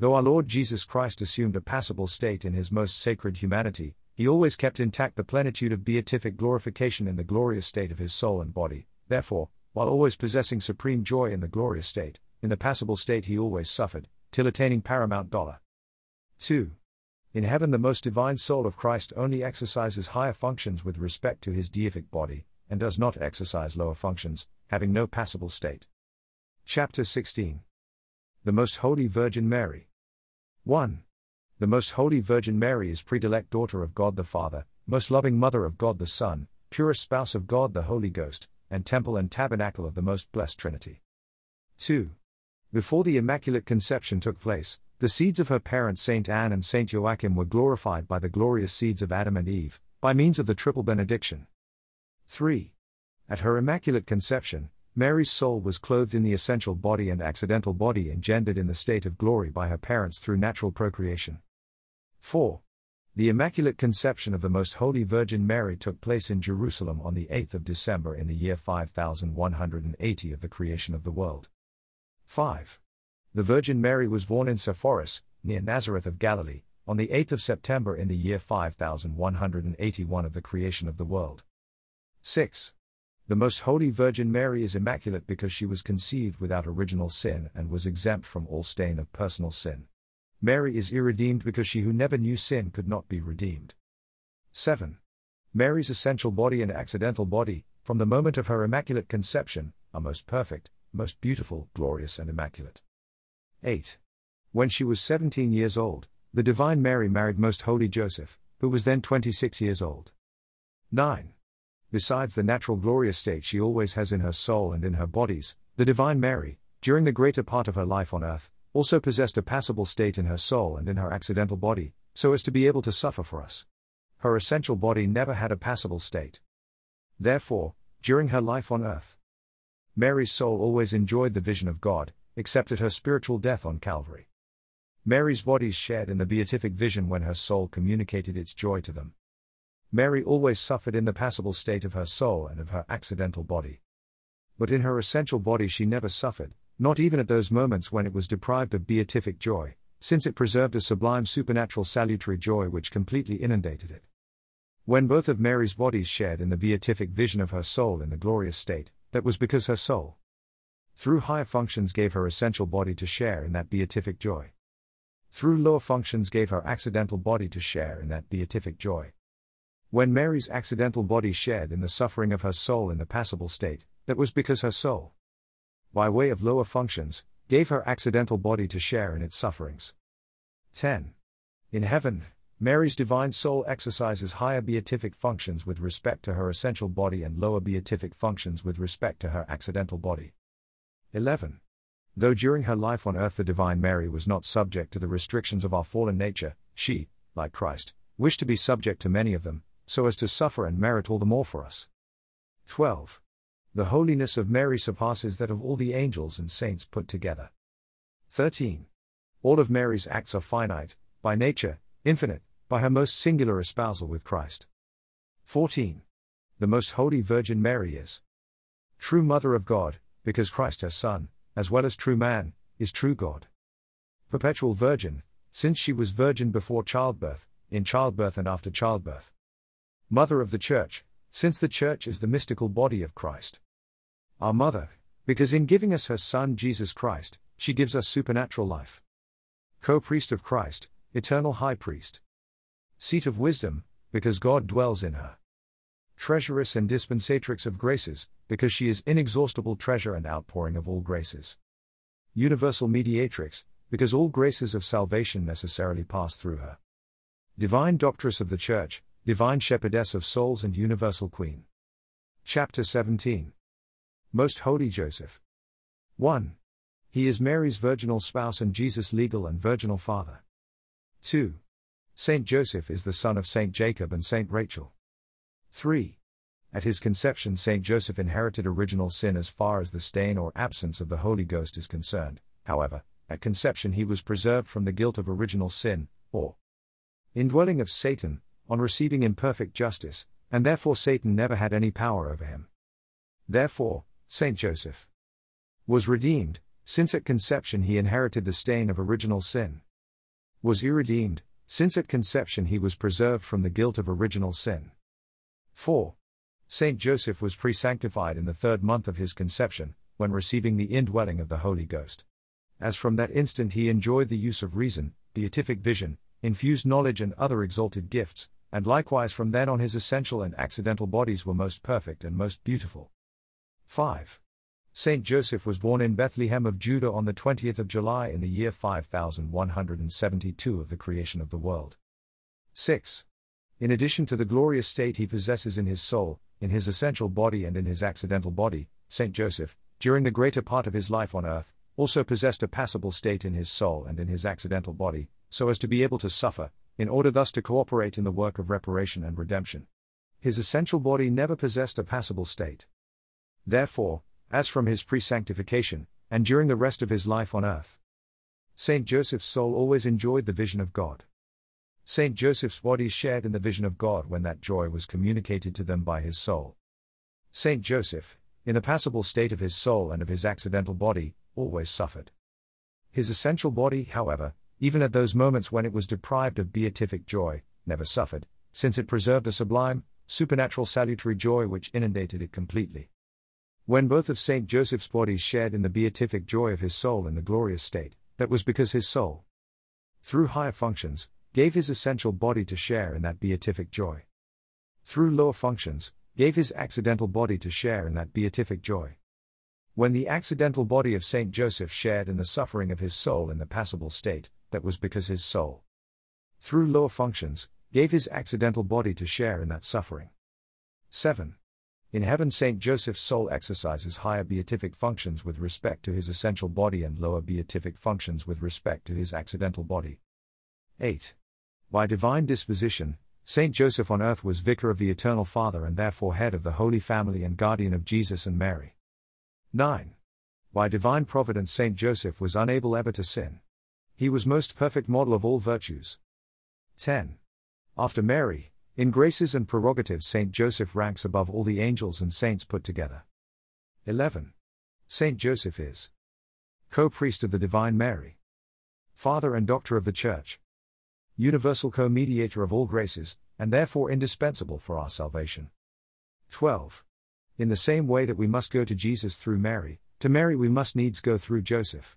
Though our Lord Jesus Christ assumed a passible state in his most sacred humanity, he always kept intact the plenitude of beatific glorification in the glorious state of his soul and body. Therefore, while always possessing supreme joy in the glorious state, in the passible state he always suffered, till attaining paramount dollar. 2. In heaven the most divine soul of Christ only exercises higher functions with respect to his deific body, and does not exercise lower functions, having no passible state. Chapter 16. The Most Holy Virgin Mary. 1. The Most Holy Virgin Mary is predelect daughter of God the Father, most loving mother of God the Son, purest spouse of God the Holy Ghost, and temple and tabernacle of the most blessed Trinity. 2. Before the Immaculate Conception took place, the seeds of her parents Saint Anne and Saint Joachim were glorified by the glorious seeds of Adam and Eve, by means of the triple benediction. 3. At her Immaculate Conception, Mary's soul was clothed in the essential body and accidental body engendered in the state of glory by her parents through natural procreation. 4. The Immaculate Conception of the Most Holy Virgin Mary took place in Jerusalem on the 8th of December in the year 5180 of the creation of the world. 5. The Virgin Mary was born in Sepphoris, near Nazareth of Galilee, on the 8th of September in the year 5181 of the creation of the world. 6. The Most Holy Virgin Mary is immaculate because she was conceived without original sin and was exempt from all stain of personal sin. Mary is irredeemed because she who never knew sin could not be redeemed. 7. Mary's essential body and accidental body, from the moment of her Immaculate Conception, are most perfect, most beautiful, glorious and immaculate. 8. When she was 17 years old, the Divine Mary married Most Holy Joseph, who was then 26 years old. 9. Besides the natural glorious state she always has in her soul and in her bodies, the Divine Mary, during the greater part of her life on earth, also possessed a passible state in her soul and in her accidental body, so as to be able to suffer for us. Her essential body never had a passible state. Therefore, during her life on earth, Mary's soul always enjoyed the vision of God, except at her spiritual death on Calvary. Mary's bodies shared in the beatific vision when her soul communicated its joy to them. Mary always suffered in the passible state of her soul and of her accidental body. But in her essential body she never suffered, not even at those moments when it was deprived of beatific joy, since it preserved a sublime supernatural salutary joy which completely inundated it. When both of Mary's bodies shared in the beatific vision of her soul in the glorious state, that was because her soul, through higher functions, gave her essential body to share in that beatific joy. Through lower functions gave her accidental body to share in that beatific joy. When Mary's accidental body shared in the suffering of her soul in the passible state, that was because her soul, by way of lower functions, gave her accidental body to share in its sufferings. 10. In heaven, Mary's divine soul exercises higher beatific functions with respect to her essential body and lower beatific functions with respect to her accidental body. 11. Though during her life on earth the Divine Mary was not subject to the restrictions of our fallen nature, she, like Christ, wished to be subject to many of them, so as to suffer and merit all the more for us. 12. The holiness of Mary surpasses that of all the angels and saints put together. 13. All of Mary's acts are finite, by nature, infinite, by her most singular espousal with Christ. 14. The Most Holy Virgin Mary is true Mother of God, because Christ her Son, as well as true man, is true God. Perpetual Virgin, since she was virgin before childbirth, in childbirth and after childbirth. Mother of the Church, since the Church is the mystical body of Christ. Our Mother, because in giving us her Son Jesus Christ, she gives us supernatural life. Co-priest of Christ, eternal High Priest. Seat of wisdom, because God dwells in her. Treasuress and dispensatrix of graces, because she is inexhaustible treasure and outpouring of all graces. Universal mediatrix, because all graces of salvation necessarily pass through her. Divine Doctress of the Church, divine Shepherdess of souls and universal Queen. Chapter 17. Most Holy Joseph. 1. He is Mary's virginal spouse and Jesus' legal and virginal father. 2. Saint Joseph is the son of Saint Jacob and Saint Rachel. 3. At his conception Saint Joseph inherited original sin as far as the stain or absence of the Holy Ghost is concerned. However, at conception he was preserved from the guilt of original sin, or indwelling of Satan, on receiving imperfect justice, and therefore Satan never had any power over him. Therefore, Saint Joseph was redeemed, since at conception he inherited the stain of original sin. Was irredeemed, since at conception he was preserved from the guilt of original sin. 4. Saint Joseph was pre-sanctified in the 3rd month of his conception, when receiving the indwelling of the Holy Ghost. As from that instant he enjoyed the use of reason, beatific vision, infused knowledge and other exalted gifts, and likewise from then on his essential and accidental bodies were most perfect and most beautiful. 5. Saint Joseph was born in Bethlehem of Judah on the 20th of July in the year 5172 of the creation of the world. 6. In addition to the glorious state he possesses in his soul, in his essential body and in his accidental body, Saint Joseph, during the greater part of his life on earth, also possessed a passible state in his soul and in his accidental body, so as to be able to suffer, in order thus to cooperate in the work of reparation and redemption. His essential body never possessed a passible state. Therefore, as from his pre-sanctification, and during the rest of his life on earth, Saint Joseph's soul always enjoyed the vision of God. Saint Joseph's body shared in the vision of God when that joy was communicated to them by his soul. Saint Joseph, in the passible state of his soul and of his accidental body, always suffered. His essential body, however, even at those moments when it was deprived of beatific joy, never suffered, since it preserved a sublime, supernatural salutary joy which inundated it completely. When both of Saint Joseph's bodies shared in the beatific joy of his soul in the glorious state, that was because his soul, through higher functions, gave his essential body to share in that beatific joy. Through lower functions, gave his accidental body to share in that beatific joy. When the accidental body of Saint Joseph shared in the suffering of his soul in the passible state, that was because his soul, through lower functions, gave his accidental body to share in that suffering. 7. In heaven Saint Joseph's soul exercises higher beatific functions with respect to his essential body and lower beatific functions with respect to his accidental body. 8. By divine disposition, Saint Joseph on earth was vicar of the Eternal Father and therefore head of the Holy Family and guardian of Jesus and Mary. 9. By divine providence Saint Joseph was unable ever to sin. He was most perfect model of all virtues. 10. After Mary, in graces and prerogatives Saint Joseph ranks above all the angels and saints put together. 11. Saint Joseph is co-priest of the Divine Mary, Father and Doctor of the Church, universal co-mediator of all graces, and therefore indispensable for our salvation. 12. In the same way that we must go to Jesus through Mary, to Mary we must needs go through Joseph.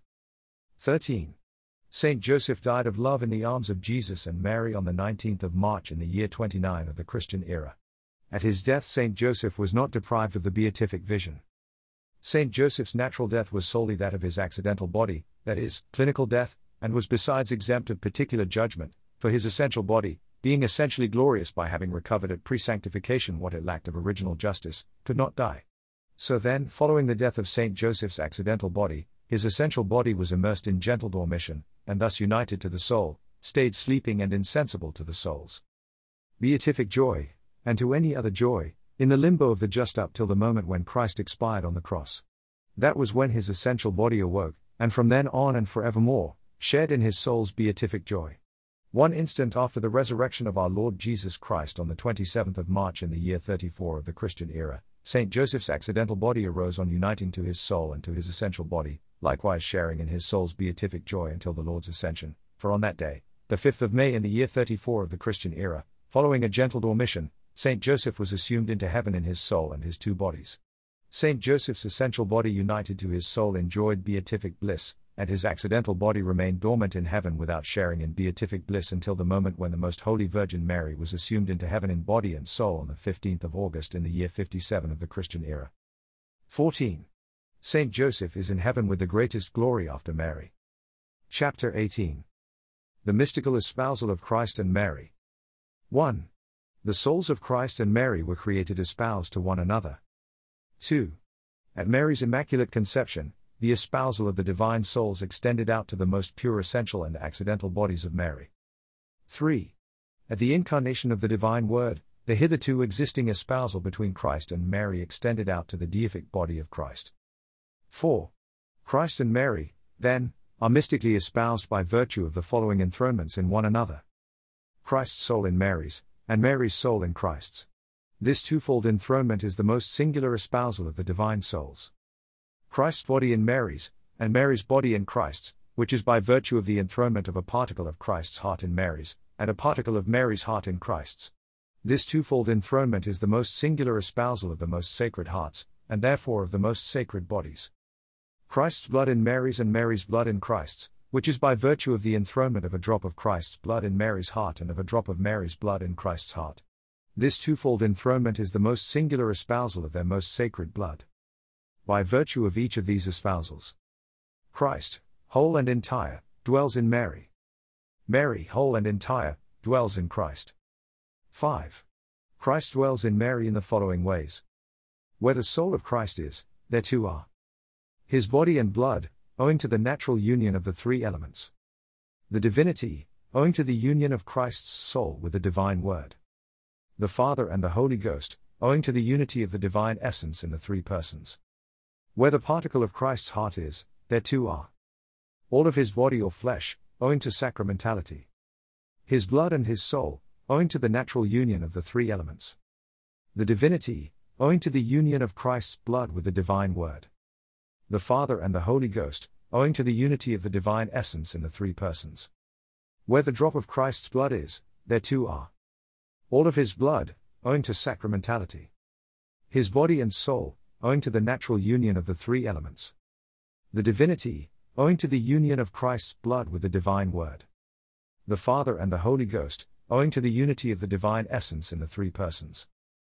13. Saint Joseph died of love in the arms of Jesus and Mary on the 19th of March in the year 29 of the Christian era. At his death Saint Joseph was not deprived of the beatific vision. Saint Joseph's natural death was solely that of his accidental body, that is, clinical death, and was besides exempt of particular judgment, for his essential body, being essentially glorious by having recovered at pre-sanctification what it lacked of original justice, could not die. So then, following the death of Saint Joseph's accidental body, his essential body was immersed in gentle dormition, and thus united to the soul, stayed sleeping and insensible to the soul's beatific joy, and to any other joy, in the limbo of the just up till the moment when Christ expired on the cross. That was when his essential body awoke, and from then on and forevermore, shared in his soul's beatific joy. 1 instant after the resurrection of our Lord Jesus Christ on the 27th of March in the year 34 of the Christian era, Saint Joseph's accidental body arose on uniting to his soul and to his essential body, likewise sharing in his soul's beatific joy until the Lord's ascension, for on that day, the 5th of May in the year 34 of the Christian era, following a gentle dormition, Saint Joseph was assumed into heaven in his soul and his two bodies. Saint Joseph's essential body united to his soul enjoyed beatific bliss, and his accidental body remained dormant in heaven without sharing in beatific bliss until the moment when the Most Holy Virgin Mary was assumed into heaven in body and soul on the 15th of August in the year 57 of the Christian era. 14. Saint Joseph is in heaven with the greatest glory after Mary. Chapter 18. The mystical espousal of Christ and Mary. 1. The souls of Christ and Mary were created espoused to one another. 2. At Mary's Immaculate Conception, the espousal of the divine souls extended out to the most pure essential and accidental bodies of Mary. 3. At the incarnation of the divine Word, the hitherto existing espousal between Christ and Mary extended out to the deific body of Christ. 4. Christ and Mary, then, are mystically espoused by virtue of the following enthronements in one another. Christ's soul in Mary's, and Mary's soul in Christ's. This twofold enthronement is the most singular espousal of the divine souls. Christ's body in Mary's, and Mary's body in Christ's, which is by virtue of the enthronement of a particle of Christ's heart in Mary's, and a particle of Mary's heart in Christ's. This twofold enthronement is the most singular espousal of the most sacred hearts, and therefore of the most sacred bodies. Christ's blood in Mary's and Mary's blood in Christ's, which is by virtue of the enthronement of a drop of Christ's blood in Mary's heart and of a drop of Mary's blood in Christ's heart. This twofold enthronement is the most singular espousal of their most sacred blood. By virtue of each of these espousals, Christ, whole and entire, dwells in Mary. Mary, whole and entire, dwells in Christ. 5. Christ dwells in Mary in the following ways. Where the soul of Christ is, there too are his body and blood, owing to the natural union of the three elements. The divinity, owing to the union of Christ's soul with the divine word. The Father and the Holy Ghost, owing to the unity of the divine essence in the three persons. Where the particle of Christ's heart is, there too are all of his body or flesh, owing to sacramentality. His blood and his soul, owing to the natural union of the three elements. The divinity, owing to the union of Christ's blood with the divine word. The Father and the Holy Ghost, owing to the unity of the divine essence in the three persons. Where the drop of Christ's blood is, there too are all of his blood, owing to sacramentality. His body and soul, owing to the natural union of the three elements. The divinity, owing to the union of Christ's blood with the divine word. The Father and the Holy Ghost, owing to the unity of the divine essence in the three persons.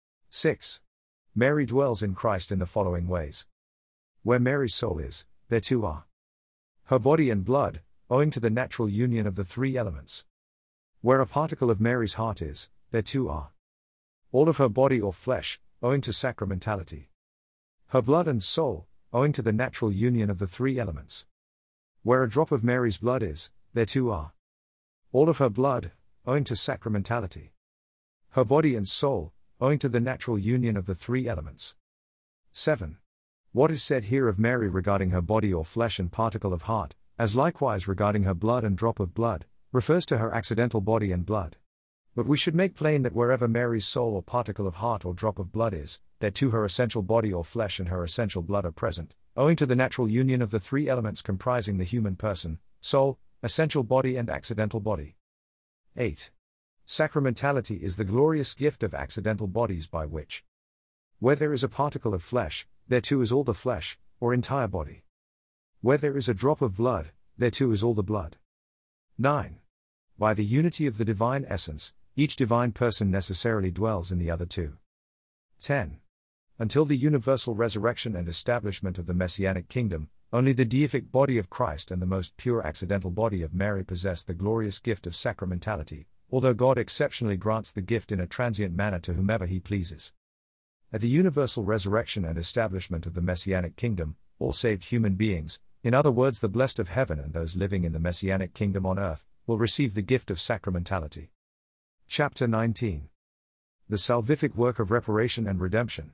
6. Mary dwells in Christ in the following ways. Where Mary's soul is, there too are her body and blood, owing to the natural union of the three elements. Where a particle of Mary's heart is, there too are all of her body or flesh, owing to sacramentality. Her blood and soul, owing to the natural union of the three elements. Where a drop of Mary's blood is, there too are all of her blood, owing to sacramentality. Her body and soul, owing to the natural union of the three elements. 7. What is said here of Mary regarding her body or flesh and particle of heart, as likewise regarding her blood and drop of blood, refers to her accidental body and blood. But we should make plain that wherever Mary's soul or particle of heart or drop of blood is, there too her essential body or flesh and her essential blood are present, owing to the natural union of the three elements comprising the human person, soul, essential body and accidental body. 8. Sacramentality is the glorious gift of accidental bodies by which, where there is a particle of flesh, there too is all the flesh, or entire body. Where there is a drop of blood, there too is all the blood. 9. By the unity of the divine essence, each divine person necessarily dwells in the other two. 10. Until the universal resurrection and establishment of the Messianic kingdom, only the deific body of Christ and the most pure accidental body of Mary possess the glorious gift of sacramentality, although God exceptionally grants the gift in a transient manner to whomever he pleases. At the universal resurrection and establishment of the Messianic kingdom, all saved human beings, in other words the blessed of heaven and those living in the Messianic kingdom on earth, will receive the gift of sacramentality. Chapter 19. The salvific work of reparation and redemption.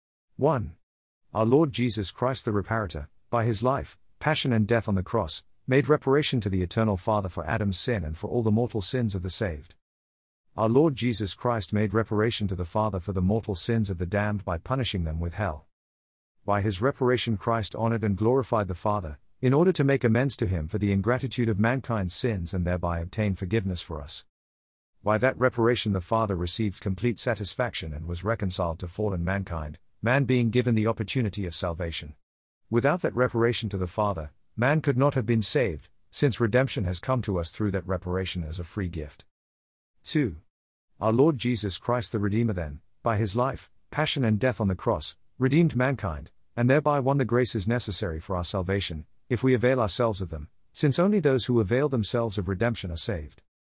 1. Our Lord Jesus Christ the Reparator, by his life, passion and death on the cross, made reparation to the eternal Father for Adam's sin and for all the mortal sins of the saved. Our Lord Jesus Christ made reparation to the Father for the mortal sins of the damned by punishing them with hell. By his reparation Christ honored and glorified the Father, in order to make amends to him for the ingratitude of mankind's sins and thereby obtain forgiveness for us. By that reparation the Father received complete satisfaction and was reconciled to fallen mankind, man being given the opportunity of salvation. Without that reparation to the Father, man could not have been saved, since redemption has come to us through that reparation as a free gift. 2. Our Lord Jesus Christ the Redeemer then, by his life, passion and death on the cross, redeemed mankind, and thereby won the graces necessary for our salvation, if we avail ourselves of them, since only those who avail themselves of redemption are saved.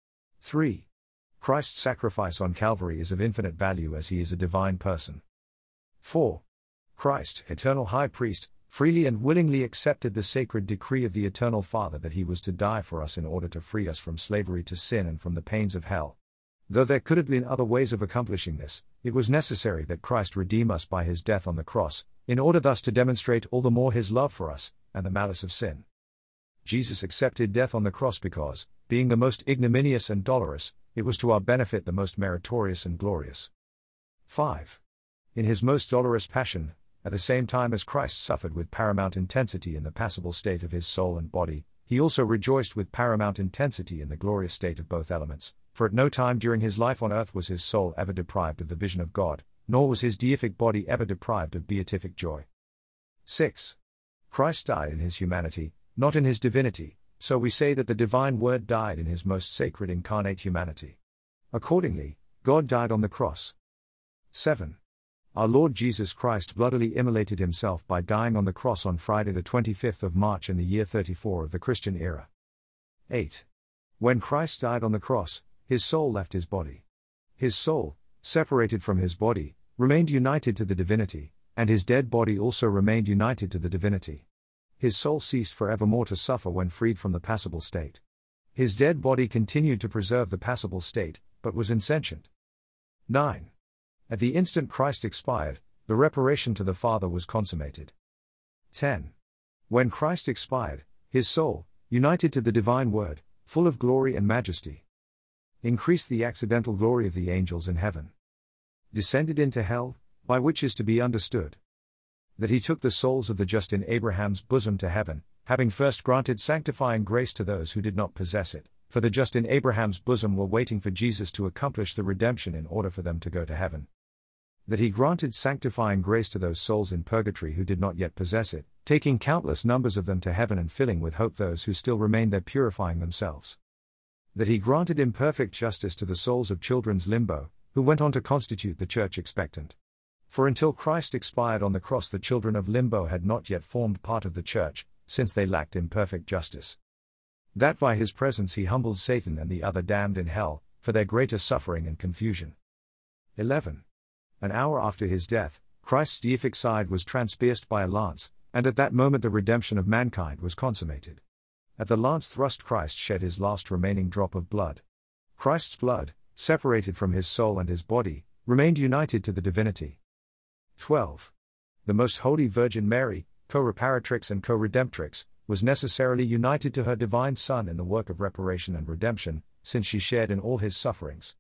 3. Christ's sacrifice on Calvary is of infinite value as he is a divine person. 4. Christ, eternal high priest, freely and willingly accepted the sacred decree of the eternal Father that he was to die for us in order to free us from slavery to sin and from the pains of hell. Though there could have been other ways of accomplishing this, it was necessary that Christ redeem us by his death on the cross, in order thus to demonstrate all the more his love for us, and the malice of sin. Jesus accepted death on the cross because, being the most ignominious and dolorous, it was to our benefit the most meritorious and glorious. 5. In his most dolorous passion, at the same time as Christ suffered with paramount intensity in the passible state of his soul and body, he also rejoiced with paramount intensity in the glorious state of both elements, for at no time during his life on earth was his soul ever deprived of the vision of God, nor was his deific body ever deprived of beatific joy. 6. Christ died in his humanity, not in his divinity, so we say that the divine Word died in his most sacred incarnate humanity. Accordingly, God died on the cross. 7. Our Lord Jesus Christ bloodily immolated himself by dying on the cross on Friday the 25th of March in the year 34 of the Christian era. 8. When Christ died on the cross, his soul left his body. His soul, separated from his body, remained united to the divinity, and his dead body also remained united to the divinity. His soul ceased forevermore to suffer when freed from the passible state. His dead body continued to preserve the passible state, but was insentient. 9. At the instant Christ expired, the reparation to the Father was consummated. 10. When Christ expired, his soul, united to the divine Word, full of glory and majesty, increased the accidental glory of the angels in heaven, descended into hell, by which is to be understood that he took the souls of the just in Abraham's bosom to heaven, having first granted sanctifying grace to those who did not possess it, for the just in Abraham's bosom were waiting for Jesus to accomplish the redemption in order for them to go to heaven. That he granted sanctifying grace to those souls in purgatory who did not yet possess it, taking countless numbers of them to heaven and filling with hope those who still remained there purifying themselves. That he granted imperfect justice to the souls of children's limbo, who went on to constitute the church expectant. For until Christ expired on the cross the children of limbo had not yet formed part of the church, since they lacked imperfect justice. That by his presence he humbled Satan and the other damned in hell, for their greater suffering and confusion. 11. An hour after his death, Christ's deific side was transpierced by a lance, and at that moment the redemption of mankind was consummated. At the lance thrust Christ shed his last remaining drop of blood. Christ's blood, separated from his soul and his body, remained united to the divinity. 12. The Most Holy Virgin Mary, co-reparatrix and co-redemptrix, was necessarily united to her divine Son in the work of reparation and redemption, since she shared in all his sufferings.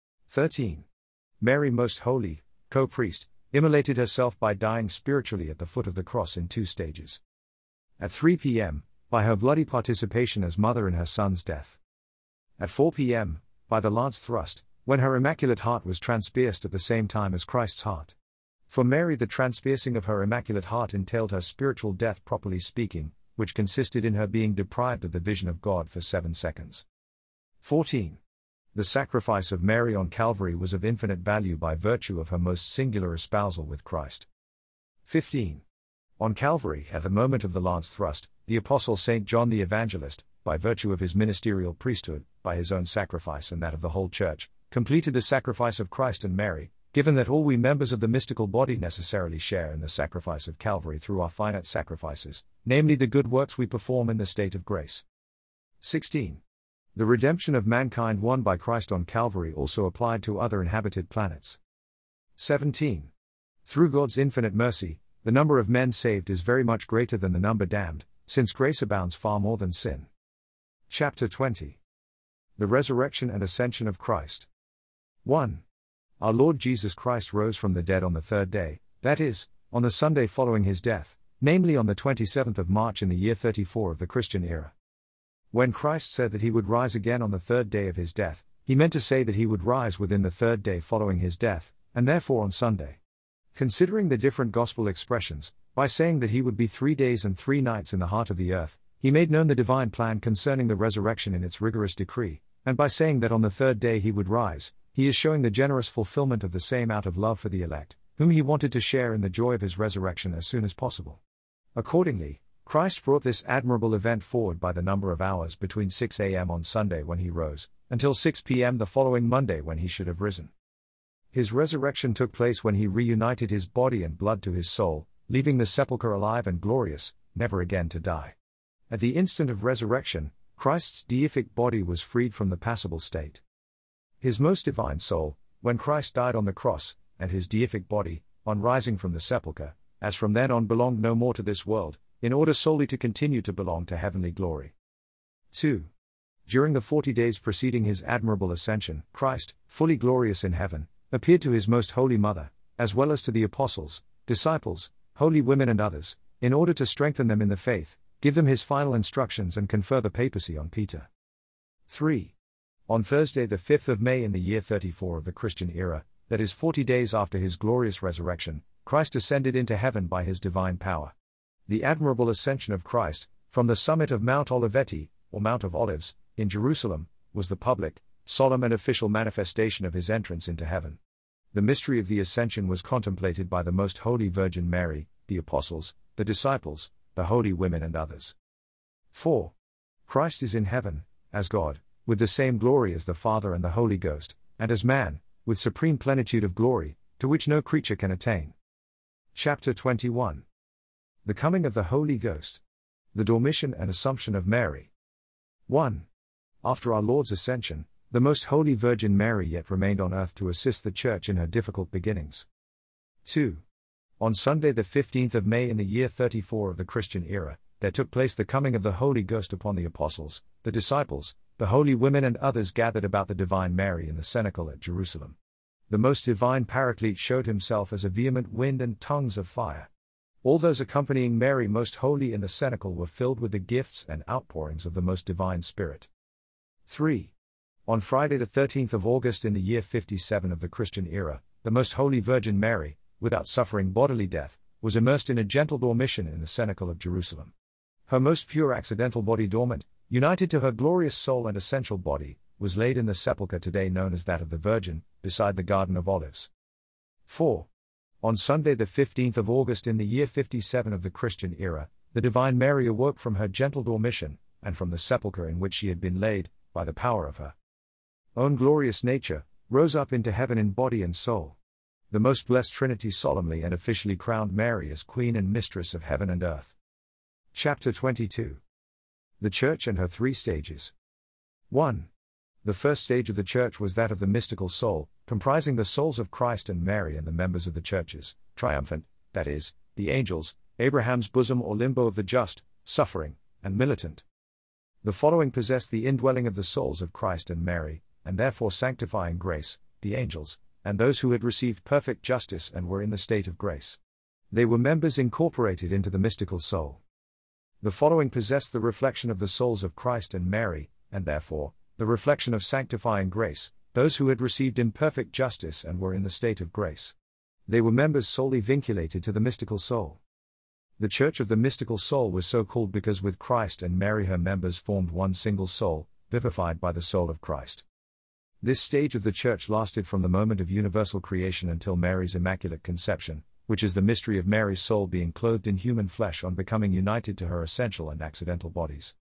13. Mary Most Holy, co-priest, immolated herself by dying spiritually at the foot of the cross in 2 stages. At 3 p.m., by her bloody participation as mother in her Son's death. At 4 p.m., by the lance thrust, when her immaculate heart was transpierced at the same time as Christ's heart. For Mary the transpiercing of her immaculate heart entailed her spiritual death properly speaking, which consisted in her being deprived of the vision of God for 7 seconds. 14. The sacrifice of Mary on Calvary was of infinite value by virtue of her most singular espousal with Christ. 15. On Calvary, at the moment of the lance thrust, the Apostle St. John the Evangelist, by virtue of his ministerial priesthood, by his own sacrifice and that of the whole Church, completed the sacrifice of Christ and Mary, given that all we members of the mystical body necessarily share in the sacrifice of Calvary through our finite sacrifices, namely the good works we perform in the state of grace. 16. The redemption of mankind won by Christ on Calvary also applied to other inhabited planets. 17. Through God's infinite mercy, the number of men saved is very much greater than the number damned, since grace abounds far more than sin. Chapter 20. The Resurrection and Ascension of Christ. 1. Our Lord Jesus Christ rose from the dead on the 3rd day, that is, on the Sunday following his death, namely on the 27th of March in the year 34 of the Christian era. When Christ said that he would rise again on the 3rd day of his death, he meant to say that he would rise within the 3rd day following his death, and therefore on Sunday. Considering the different gospel expressions, by saying that he would be 3 days and 3 nights in the heart of the earth, he made known the divine plan concerning the resurrection in its rigorous decree, and by saying that on the 3rd day he would rise, he is showing the generous fulfillment of the same out of love for the elect, whom he wanted to share in the joy of his resurrection as soon as possible. Accordingly, Christ brought this admirable event forward by the number of hours between 6 a.m. on Sunday when he rose, until 6 p.m. the following Monday when he should have risen. His resurrection took place when he reunited his body and blood to his soul, leaving the sepulchre alive and glorious, never again to die. At the instant of resurrection, Christ's deific body was freed from the passible state. His most divine soul, when Christ died on the cross, and his deific body, on rising from the sepulchre, as from then on belonged no more to this world, in order solely to continue to belong to heavenly glory. 2. During the 40 days preceding his admirable ascension, Christ, fully glorious in heaven, appeared to his most holy mother, as well as to the apostles, disciples, holy women and others, in order to strengthen them in the faith, give them his final instructions and confer the papacy on Peter. 3. On Thursday the 5th of May in the year 34 of the Christian era, that is 40 days after his glorious resurrection, Christ ascended into heaven by his divine power. The admirable ascension of Christ, from the summit of Mount Olivetti, or Mount of Olives, in Jerusalem, was the public, solemn and official manifestation of his entrance into heaven. The mystery of the ascension was contemplated by the Most Holy Virgin Mary, the apostles, the disciples, the holy women and others. 4. Christ is in heaven, as God, with the same glory as the Father and the Holy Ghost, and as man, with supreme plenitude of glory, to which no creature can attain. Chapter 21. The coming of the Holy Ghost. The Dormition and Assumption of Mary. 1. After our Lord's ascension, the Most Holy Virgin Mary yet remained on earth to assist the Church in her difficult beginnings. 2. On Sunday the 15th of May in the year 34 of the Christian era, there took place the coming of the Holy Ghost upon the apostles, the disciples, the holy women and others gathered about the Divine Mary in the cenacle at Jerusalem. The most divine Paraclete showed himself as a vehement wind and tongues of fire. All those accompanying Mary most holy in the cenacle were filled with the gifts and outpourings of the most divine Spirit. 3. On Friday the 13th of August in the year 57 of the Christian era, the Most Holy Virgin Mary, without suffering bodily death, was immersed in a gentle dormition in the cenacle of Jerusalem. Her most pure accidental body dormant, united to her glorious soul and essential body, was laid in the sepulchre today known as that of the Virgin, beside the Garden of Olives. 4. On Sunday the 15th of August in the year 57 of the Christian era, the Divine Mary awoke from her gentle dormition, and from the sepulchre in which she had been laid, by the power of her own glorious nature, rose up into heaven in body and soul. The most blessed Trinity solemnly and officially crowned Mary as Queen and Mistress of heaven and earth. Chapter 22. The Church and her three stages. 1. The first stage of the Church was that of the mystical soul, comprising the souls of Christ and Mary and the members of the churches, triumphant, that is, the angels, Abraham's bosom or limbo of the just, suffering, and militant. The following possessed the indwelling of the souls of Christ and Mary, and therefore sanctifying grace, the angels, and those who had received perfect justice and were in the state of grace. They were members incorporated into the mystical soul. The following possessed the reflection of the souls of Christ and Mary, and therefore, the reflection of sanctifying grace, those who had received imperfect justice and were in the state of grace. They were members solely vinculated to the mystical soul. The Church of the mystical soul was so called because with Christ and Mary her members formed one single soul, vivified by the soul of Christ. This stage of the Church lasted from the moment of universal creation until Mary's Immaculate Conception, which is the mystery of Mary's soul being clothed in human flesh on becoming united to her essential and accidental bodies.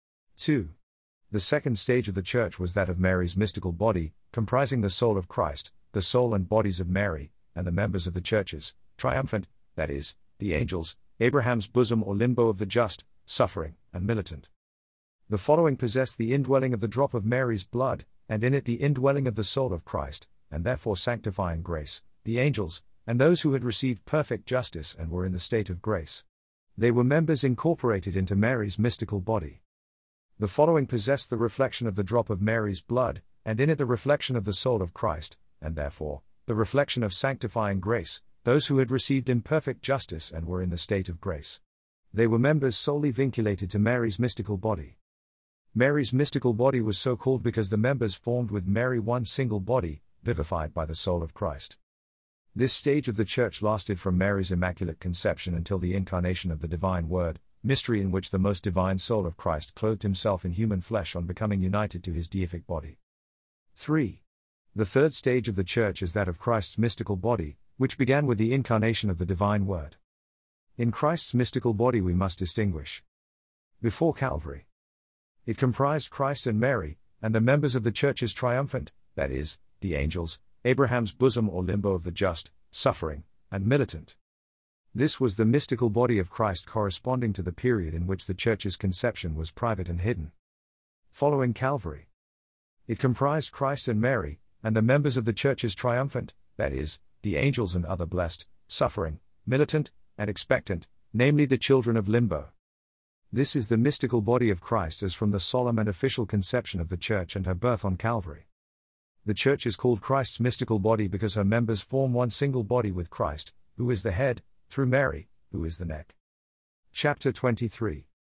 2. The second stage of the Church was that of Mary's mystical body, comprising the soul of Christ, the soul and bodies of Mary, and the members of the churches, triumphant, that is, the angels, Abraham's bosom or limbo of the just, suffering, and militant. The following possessed the indwelling of the drop of Mary's blood, and in it the indwelling of the soul of Christ, and therefore sanctifying grace, the angels, and those who had received perfect justice and were in the state of grace. They were members incorporated into Mary's mystical body. The following possessed the reflection of the drop of Mary's blood, and in it the reflection of the soul of Christ, and therefore, the reflection of sanctifying grace, those who had received imperfect justice and were in the state of grace. They were members solely vinculated to Mary's mystical body. Mary's mystical body was so called because the members formed with Mary one single body, vivified by the soul of Christ. This stage of the Church lasted from Mary's Immaculate Conception until the incarnation of the Divine Word, mystery in which the most divine soul of Christ clothed himself in human flesh on becoming united to his deific body. 3. The third stage of the Church is that of Christ's mystical body, which began with the incarnation of the Divine Word. In Christ's mystical body we must distinguish. Before Calvary, it comprised Christ and Mary, and the members of the churches triumphant, that is, the angels, Abraham's bosom or limbo of the just, suffering, and militant. This was the mystical body of Christ corresponding to the period in which the church's conception was private and hidden. Following Calvary, it comprised Christ and Mary, and the members of the churches triumphant, that is, the angels and other blessed, suffering, militant, and expectant, namely the children of limbo. This is the mystical body of Christ as from the solemn and official conception of the Church and her birth on Calvary. The Church is called Christ's mystical body because her members form one single body with Christ, who is the head, through Mary, who is the neck. Chapter 23.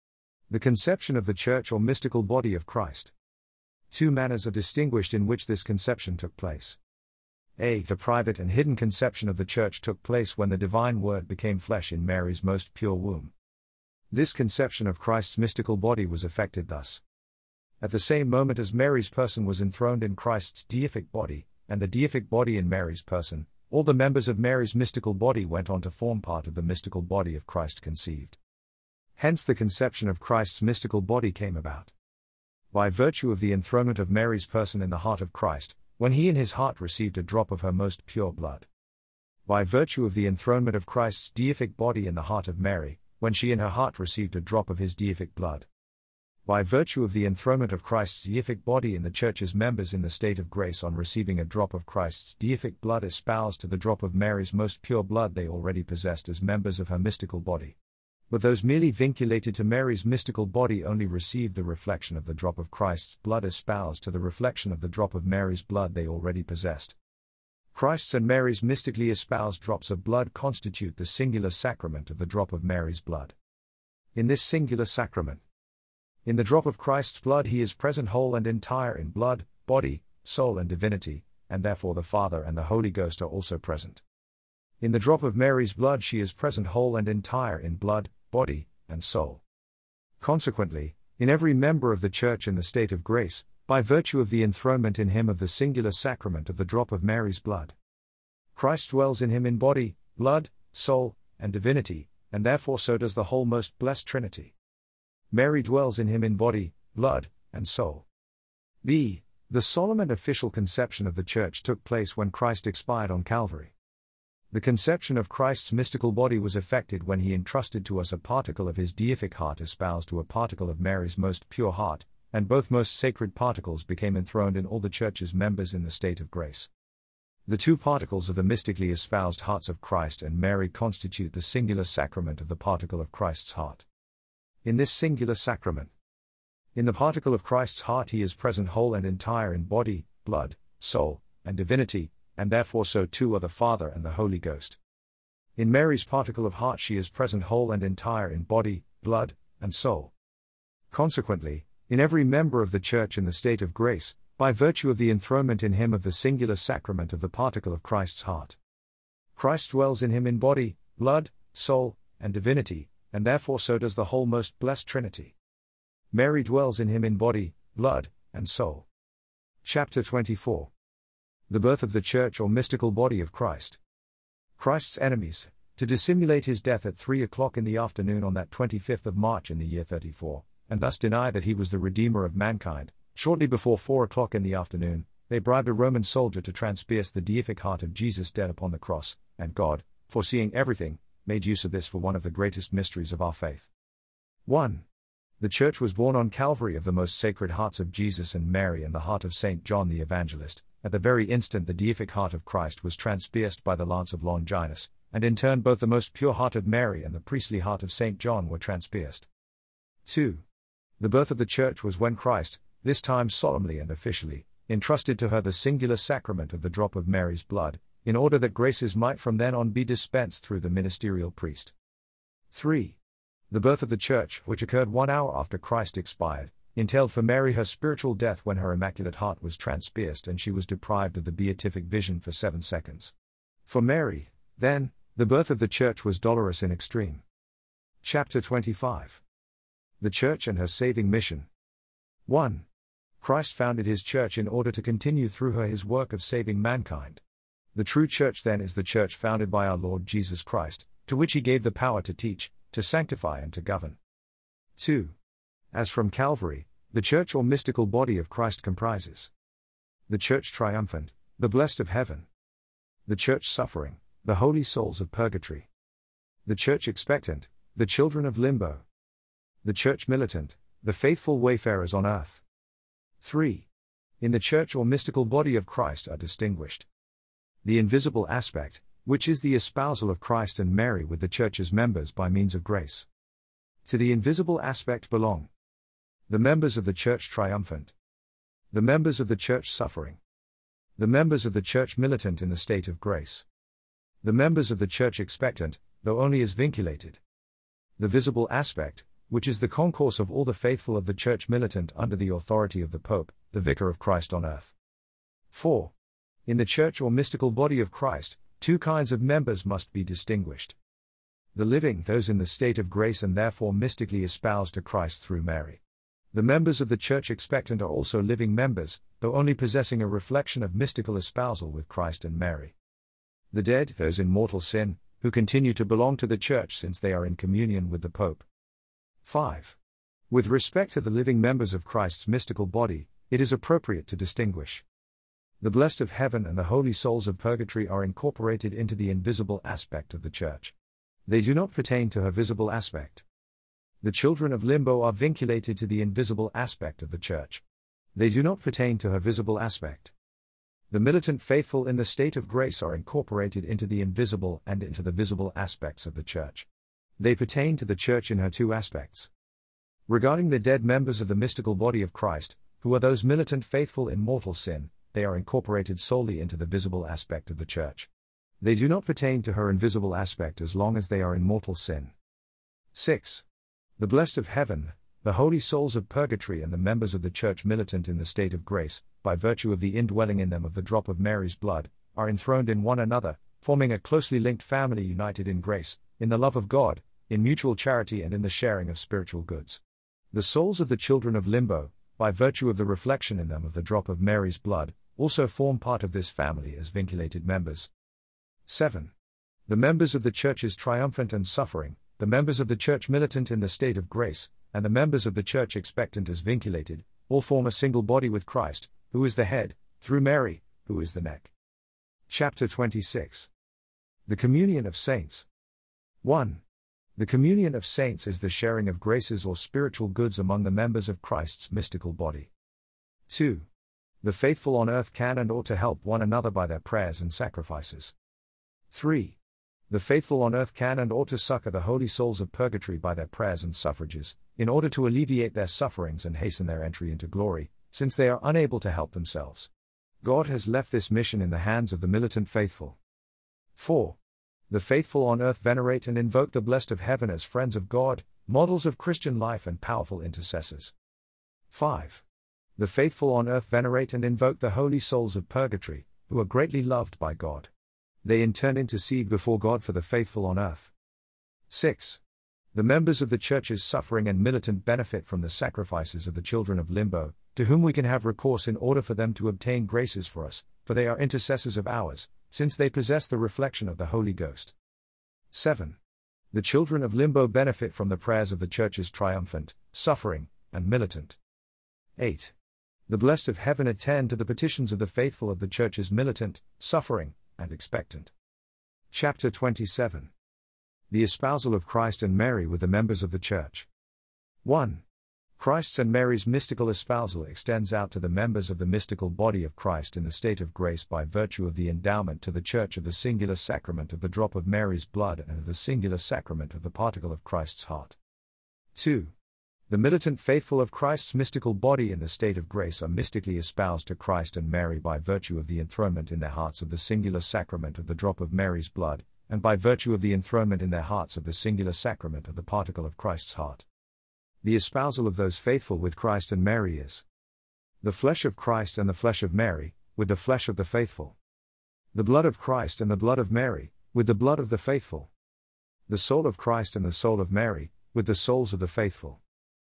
The conception of the Church or mystical body of Christ. Two manners are distinguished in which this conception took place. A. The private and hidden conception of the Church took place when the divine Word became flesh in Mary's most pure womb. This conception of Christ's mystical body was effected thus. At the same moment as Mary's person was enthroned in Christ's deific body, and the deific body in Mary's person, all the members of Mary's mystical body went on to form part of the mystical body of Christ conceived. Hence the conception of Christ's mystical body came about. By virtue of the enthronement of Mary's person in the heart of Christ, when he in his heart received a drop of her most pure blood. By virtue of the enthronement of Christ's deific body in the heart of Mary, when she in her heart received a drop of his deific blood. By virtue of the enthronement of Christ's deific body in the Church's members in the state of grace on receiving a drop of Christ's deific blood espoused to the drop of Mary's most pure blood they already possessed as members of her mystical body. But those merely vinculated to Mary's mystical body only received the reflection of the drop of Christ's blood espoused to the reflection of the drop of Mary's blood they already possessed. Christ's and Mary's mystically espoused drops of blood constitute the singular sacrament of the drop of Mary's blood. In this singular sacrament, in the drop of Christ's blood he is present whole and entire in blood, body, soul and divinity, and therefore the Father and the Holy Ghost are also present. In the drop of Mary's blood she is present whole and entire in blood, body, and soul. Consequently, in every member of the Church in the state of grace, by virtue of the enthronement in him of the singular sacrament of the drop of Mary's blood, Christ dwells in him in body, blood, soul, and divinity, and therefore so does the whole most blessed Trinity. Mary dwells in him in body, blood, and soul. B. The solemn and official conception of the Church took place when Christ expired on Calvary. The conception of Christ's mystical body was effected when he entrusted to us a particle of his deific heart espoused to a particle of Mary's most pure heart, and both most sacred particles became enthroned in all the Church's members in the state of grace. The two particles of the mystically espoused hearts of Christ and Mary constitute the singular sacrament of the particle of Christ's heart. In this singular sacrament, in the particle of Christ's heart he is present whole and entire in body, blood, soul, and divinity, and therefore so too are the Father and the Holy Ghost. In Mary's particle of heart she is present whole and entire in body, blood, and soul. Consequently, in every member of the Church in the state of grace, by virtue of the enthronement in him of the singular sacrament of the particle of Christ's heart, Christ dwells in him in body, blood, soul, and divinity, and therefore so does the whole most blessed Trinity. Mary dwells in him in body, blood, and soul. Chapter 24. The birth of the Church or mystical body of Christ. Christ's enemies, to dissimulate his death at 3 o'clock in the afternoon on that 25th of March in the year 34, and thus deny that he was the Redeemer of mankind, shortly before 4 o'clock in the afternoon, they bribed a Roman soldier to transpierce the deific heart of Jesus dead upon the cross, and God, foreseeing everything, made use of this for one of the greatest mysteries of our faith. 1. The Church was born on Calvary of the most sacred hearts of Jesus and Mary and the heart of St. John the Evangelist. At the very instant the deific heart of Christ was transpierced by the lance of Longinus, and in turn both the most pure heart of Mary and the priestly heart of St. John were transpierced. 2. The birth of the Church was when Christ, this time solemnly and officially, entrusted to her the singular sacrament of the drop of Mary's blood, in order that graces might from then on be dispensed through the ministerial priest. 3. The birth of the Church, which occurred 1 hour after Christ expired, entailed for Mary her spiritual death when her immaculate heart was transpierced and she was deprived of the beatific vision for 7 seconds. For Mary, then, the birth of the Church was dolorous in extreme. Chapter 25. The Church and her saving mission. 1. Christ founded his Church in order to continue through her his work of saving mankind. The true Church then is the Church founded by our Lord Jesus Christ, to which he gave the power to teach, to sanctify and to govern. 2. As from Calvary, the Church or mystical body of Christ comprises the Church triumphant, the blessed of heaven; the Church suffering, the holy souls of purgatory; the Church expectant, the children of limbo; the Church militant, the faithful wayfarers on earth. 3. In the Church or mystical body of Christ are distinguished the invisible aspect, which is the espousal of Christ and Mary with the Church's members by means of grace. To the invisible aspect belong the members of the Church triumphant, the members of the Church suffering, the members of the Church militant in the state of grace, the members of the Church expectant, though only as vinculated, the visible aspect, which is the concourse of all the faithful of the Church militant under the authority of the Pope, the Vicar of Christ on earth. 4. In the Church or mystical body of Christ, two kinds of members must be distinguished. The living, those in the state of grace and therefore mystically espoused to Christ through Mary. The members of the Church expectant are also living members, though only possessing a reflection of mystical espousal with Christ and Mary. The dead, those in mortal sin, who continue to belong to the Church since they are in communion with the Pope. 5. With respect to the living members of Christ's mystical body, it is appropriate to distinguish. The blessed of heaven and the holy souls of purgatory are incorporated into the invisible aspect of the Church. They do not pertain to her visible aspect. The children of limbo are vinculated to the invisible aspect of the Church. They do not pertain to her visible aspect. The militant faithful in the state of grace are incorporated into the invisible and into the visible aspects of the Church. They pertain to the Church in her two aspects. Regarding the dead members of the mystical body of Christ, who are those militant faithful in mortal sin, they are incorporated solely into the visible aspect of the Church. They do not pertain to her invisible aspect as long as they are in mortal sin. 6. The blessed of heaven, the holy souls of purgatory and the members of the Church militant in the state of grace, by virtue of the indwelling in them of the drop of Mary's blood, are enthroned in one another, forming a closely linked family united in grace, in the love of God, in mutual charity and in the sharing of spiritual goods. The souls of the children of limbo, by virtue of the reflection in them of the drop of Mary's blood, also form part of this family as vinculated members. 7. The members of the Churches triumphant and suffering, the members of the Church militant in the state of grace, and the members of the Church expectant as vinculated, all form a single body with Christ, who is the head, through Mary, who is the neck. Chapter 26. The Communion of Saints. 1. The communion of saints is the sharing of graces or spiritual goods among the members of Christ's mystical body. 2. The faithful on earth can and ought to help one another by their prayers and sacrifices. 3. The faithful on earth can and ought to succor the holy souls of purgatory by their prayers and suffrages, in order to alleviate their sufferings and hasten their entry into glory, since they are unable to help themselves. God has left this mission in the hands of the militant faithful. 4. The faithful on earth venerate and invoke the blessed of heaven as friends of God, models of Christian life and powerful intercessors. 5. The faithful on earth venerate and invoke the holy souls of purgatory, who are greatly loved by God. They in turn intercede before God for the faithful on earth. 6. The members of the Church's suffering and militant benefit from the sacrifices of the children of limbo, to whom we can have recourse in order for them to obtain graces for us, for they are intercessors of ours, since they possess the reflection of the Holy Ghost. 7. The children of limbo benefit from the prayers of the Church's triumphant, suffering, and militant. 8. The blessed of heaven attend to the petitions of the faithful of the Church's militant, suffering, and expectant. Chapter 27. The espousal of Christ and Mary with the members of the Church. 1. Christ's and Mary's mystical espousal extends out to the members of the mystical body of Christ in the state of grace by virtue of the endowment to the Church of the singular sacrament of the drop of Mary's blood and of the singular sacrament of the particle of Christ's heart. 2. The militant faithful of Christ's mystical body in the state of grace are mystically espoused to Christ and Mary by virtue of the enthronement in their hearts of the singular sacrament of the drop of Mary's blood, and by virtue of the enthronement in their hearts of the singular sacrament of the particle of Christ's heart. The espousal of those faithful with Christ and Mary is the flesh of Christ and the flesh of Mary, with the flesh of the faithful. The blood of Christ and the blood of Mary, with the blood of the faithful. The soul of Christ and the soul of Mary, with the souls of the faithful.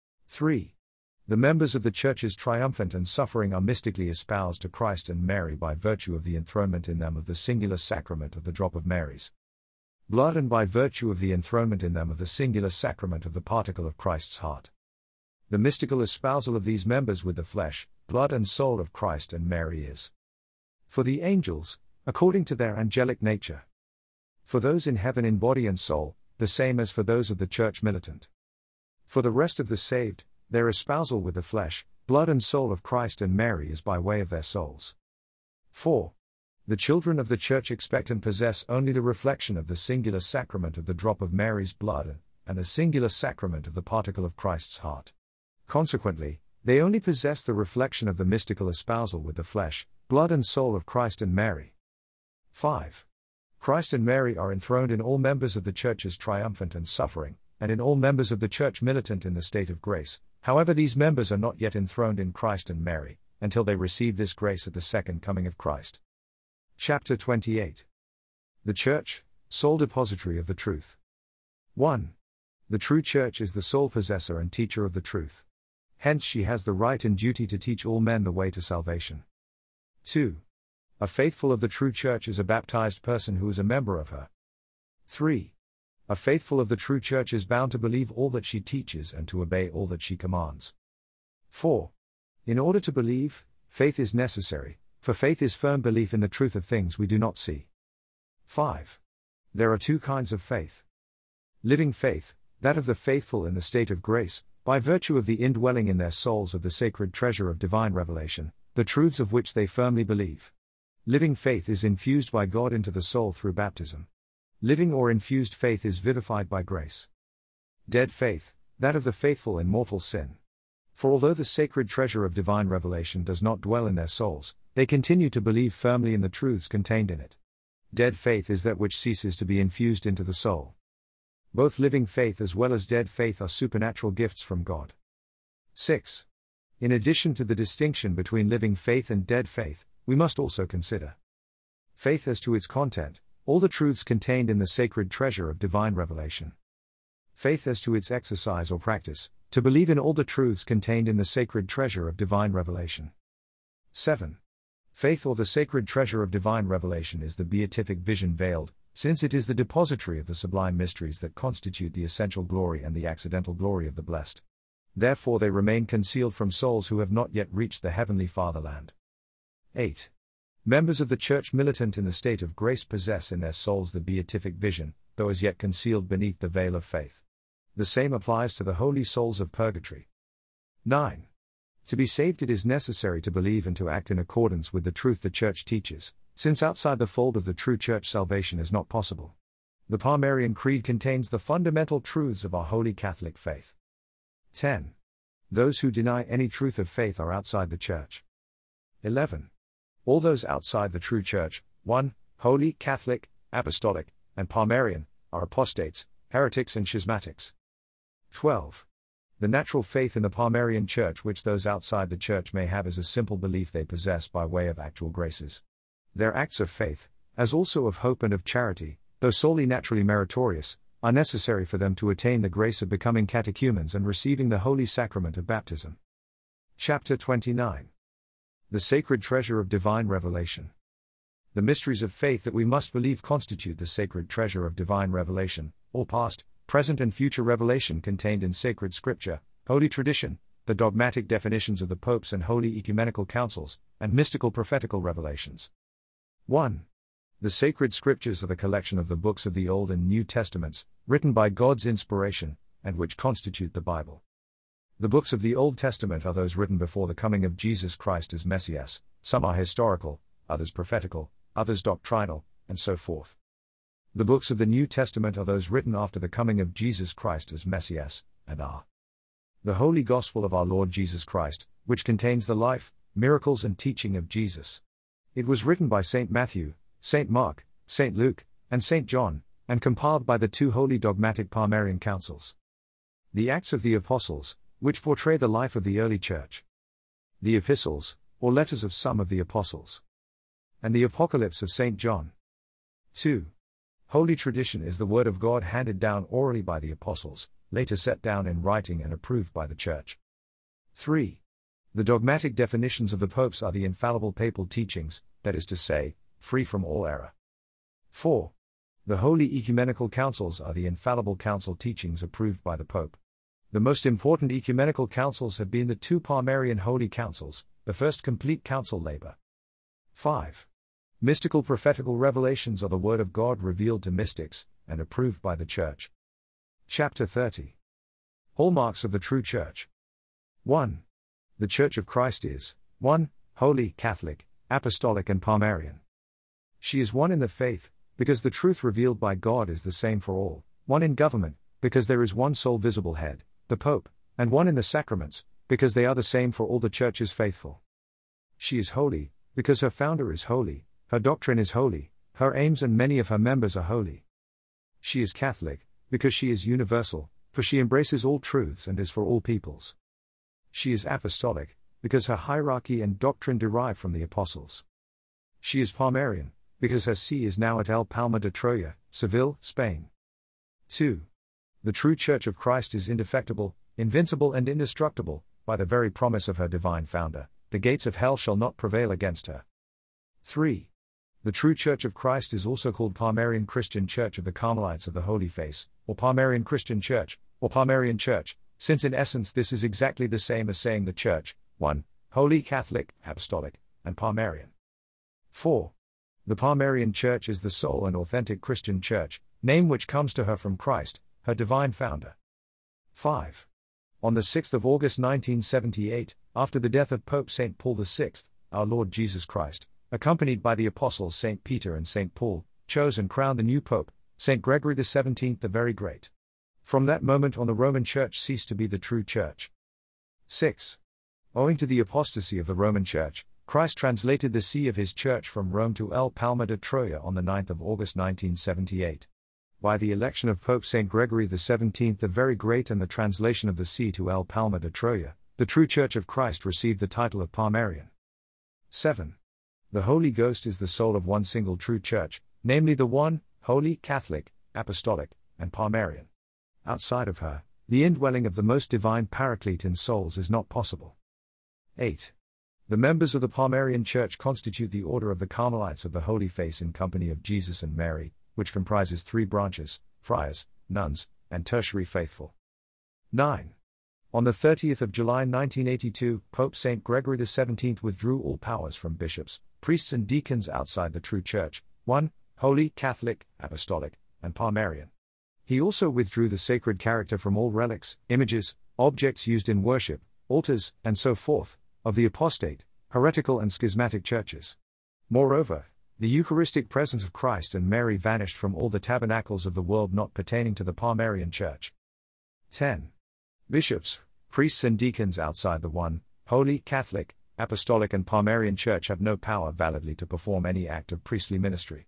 3. The members of the Church's triumphant and suffering are mystically espoused to Christ and Mary by virtue of the enthronement in them of the singular sacrament of the drop of Mary's blood and by virtue of the enthronement in them of the singular sacrament of the particle of Christ's heart. The mystical espousal of these members with the flesh, blood and soul of Christ and Mary is for the angels, according to their angelic nature. For those in heaven in body and soul, the same as for those of the Church militant. For the rest of the saved, their espousal with the flesh, blood and soul of Christ and Mary is by way of their souls. 4. The children of the Church expectant possess only the reflection of the singular sacrament of the drop of Mary's blood, and the singular sacrament of the particle of Christ's heart. Consequently, they only possess the reflection of the mystical espousal with the flesh, blood and soul of Christ and Mary. 5. Christ and Mary are enthroned in all members of the Church's triumphant and suffering, and in all members of the Church militant in the state of grace. However, these members are not yet enthroned in Christ and Mary, until they receive this grace at the second coming of Christ. Chapter 28. The Church, sole depository of the truth. 1. The true Church is the sole possessor and teacher of the truth. Hence she has the right and duty to teach all men the way to salvation. 2. A faithful of the true Church is a baptized person who is a member of her. 3. A faithful of the true Church is bound to believe all that she teaches and to obey all that she commands. 4. In order to believe, faith is necessary, for faith is firm belief in the truth of things we do not see. 5. There are two kinds of faith. Living faith, that of the faithful in the state of grace, by virtue of the indwelling in their souls of the sacred treasure of divine revelation, the truths of which they firmly believe. Living faith is infused by God into the soul through baptism. Living or infused faith is vivified by grace. Dead faith, that of the faithful in mortal sin. For although the sacred treasure of divine revelation does not dwell in their souls, they continue to believe firmly in the truths contained in it. Dead faith is that which ceases to be infused into the soul. Both living faith as well as dead faith are supernatural gifts from God. 6. In addition to the distinction between living faith and dead faith, we must also consider faith as to its content, all the truths contained in the sacred treasure of divine revelation. Faith as to its exercise or practice, to believe in all the truths contained in the sacred treasure of divine revelation. 7. Faith or the sacred treasure of divine revelation is the beatific vision veiled, since it is the depository of the sublime mysteries that constitute the essential glory and the accidental glory of the blessed. Therefore they remain concealed from souls who have not yet reached the heavenly fatherland. 8. Members of the Church militant in the state of grace possess in their souls the beatific vision, though as yet concealed beneath the veil of faith. The same applies to the holy souls of purgatory. 9. To be saved it is necessary to believe and to act in accordance with the truth the Church teaches, since outside the fold of the true Church salvation is not possible. The Palmarian Creed contains the fundamental truths of our Holy Catholic faith. 10. Those who deny any truth of faith are outside the Church. 11. All those outside the true Church, 1. Holy, Catholic, Apostolic, and Palmarian, are apostates, heretics and schismatics. 12. The natural faith in the Palmarian Church which those outside the Church may have is a simple belief they possess by way of actual graces. Their acts of faith, as also of hope and of charity, though solely naturally meritorious, are necessary for them to attain the grace of becoming catechumens and receiving the holy sacrament of baptism. Chapter 29. The sacred treasure of divine revelation. The mysteries of faith that we must believe constitute the sacred treasure of divine revelation, all past, present and future revelation contained in sacred scripture, holy tradition, the dogmatic definitions of the popes and holy ecumenical councils, and mystical prophetical revelations. 1. The sacred scriptures are the collection of the books of the Old and New Testaments, written by God's inspiration, and which constitute the Bible. The books of the Old Testament are those written before the coming of Jesus Christ as Messias. Some are historical, others prophetical, others doctrinal, and so forth. The books of the New Testament are those written after the coming of Jesus Christ as Messias, and are the Holy Gospel of our Lord Jesus Christ, which contains the life, miracles and teaching of Jesus. It was written by St. Matthew, St. Mark, St. Luke, and St. John, and compiled by the two holy dogmatic Palmarian councils. The Acts of the Apostles, which portray the life of the early Church. The Epistles, or letters of some of the Apostles. And the Apocalypse of St. John. 2. Holy tradition is the word of God handed down orally by the Apostles, later set down in writing and approved by the Church. 3. The dogmatic definitions of the popes are the infallible papal teachings, that is to say, free from all error. 4. The holy ecumenical councils are the infallible council teachings approved by the Pope. The most important ecumenical councils have been the two Palmarian holy councils, the first complete council Labor. 5. Mystical prophetical revelations are the word of God revealed to mystics, and approved by the Church. Chapter 30. Hallmarks of the true Church. 1. The Church of Christ is 1. Holy, Catholic, Apostolic and Palmarian. She is one in the faith, because the truth revealed by God is the same for all, one in government, because there is one sole visible head, the Pope, and one in the sacraments, because they are the same for all the Church's faithful. She is holy, because her founder is holy, her doctrine is holy, her aims and many of her members are holy. She is Catholic, because she is universal, for she embraces all truths and is for all peoples. She is apostolic, because her hierarchy and doctrine derive from the apostles. She is Palmarian, because her see is now at El Palma de Troya, Seville, Spain. 2. The true Church of Christ is indefectible, invincible and indestructible, by the very promise of her divine founder, the gates of hell shall not prevail against her. 3. The true Church of Christ is also called Palmarian Christian Church of the Carmelites of the Holy Face, or Palmarian Christian Church, or Palmarian Church, since in essence this is exactly the same as saying the Church, 1. Holy, Catholic, Apostolic, and Palmarian. 4. The Palmarian Church is the sole and authentic Christian Church, name which comes to her from Christ, her divine founder. 5. On the 6th of August 1978, after the death of Pope St. Paul VI, our Lord Jesus Christ, accompanied by the apostles St. Peter and St. Paul, chose and crowned the new Pope, St. Gregory XVII the Very Great. From that moment on the Roman Church ceased to be the true Church. 6. Owing to the apostasy of the Roman Church, Christ translated the see of his Church from Rome to El Palma de Troya on the 9th of August 1978. By the election of Pope St. Gregory XVII the Very Great and the translation of the see to El Palma de Troya, the true Church of Christ received the title of Palmarian. 7. The Holy Ghost is the soul of one single true Church, namely the one, Holy, Catholic, Apostolic, and Palmarian. Outside of her, the indwelling of the most divine Paraclete in souls is not possible. 8. The members of the Palmarian Church constitute the Order of the Carmelites of the Holy Face in company of Jesus and Mary, which comprises 3 branches, friars, nuns, and tertiary faithful. 9. On the 30th of July 1982, Pope St. Gregory XVII withdrew all powers from bishops, priests and deacons outside the true Church, 1. Holy, Catholic, Apostolic, and Palmarian. He also withdrew the sacred character from all relics, images, objects used in worship, altars, and so forth, of the apostate, heretical and schismatic churches. Moreover, the Eucharistic presence of Christ and Mary vanished from all the tabernacles of the world not pertaining to the Palmarian Church. 10. Bishops, priests and deacons outside the one, Holy, Catholic, Apostolic and Palmarian Church have no power validly to perform any act of priestly ministry.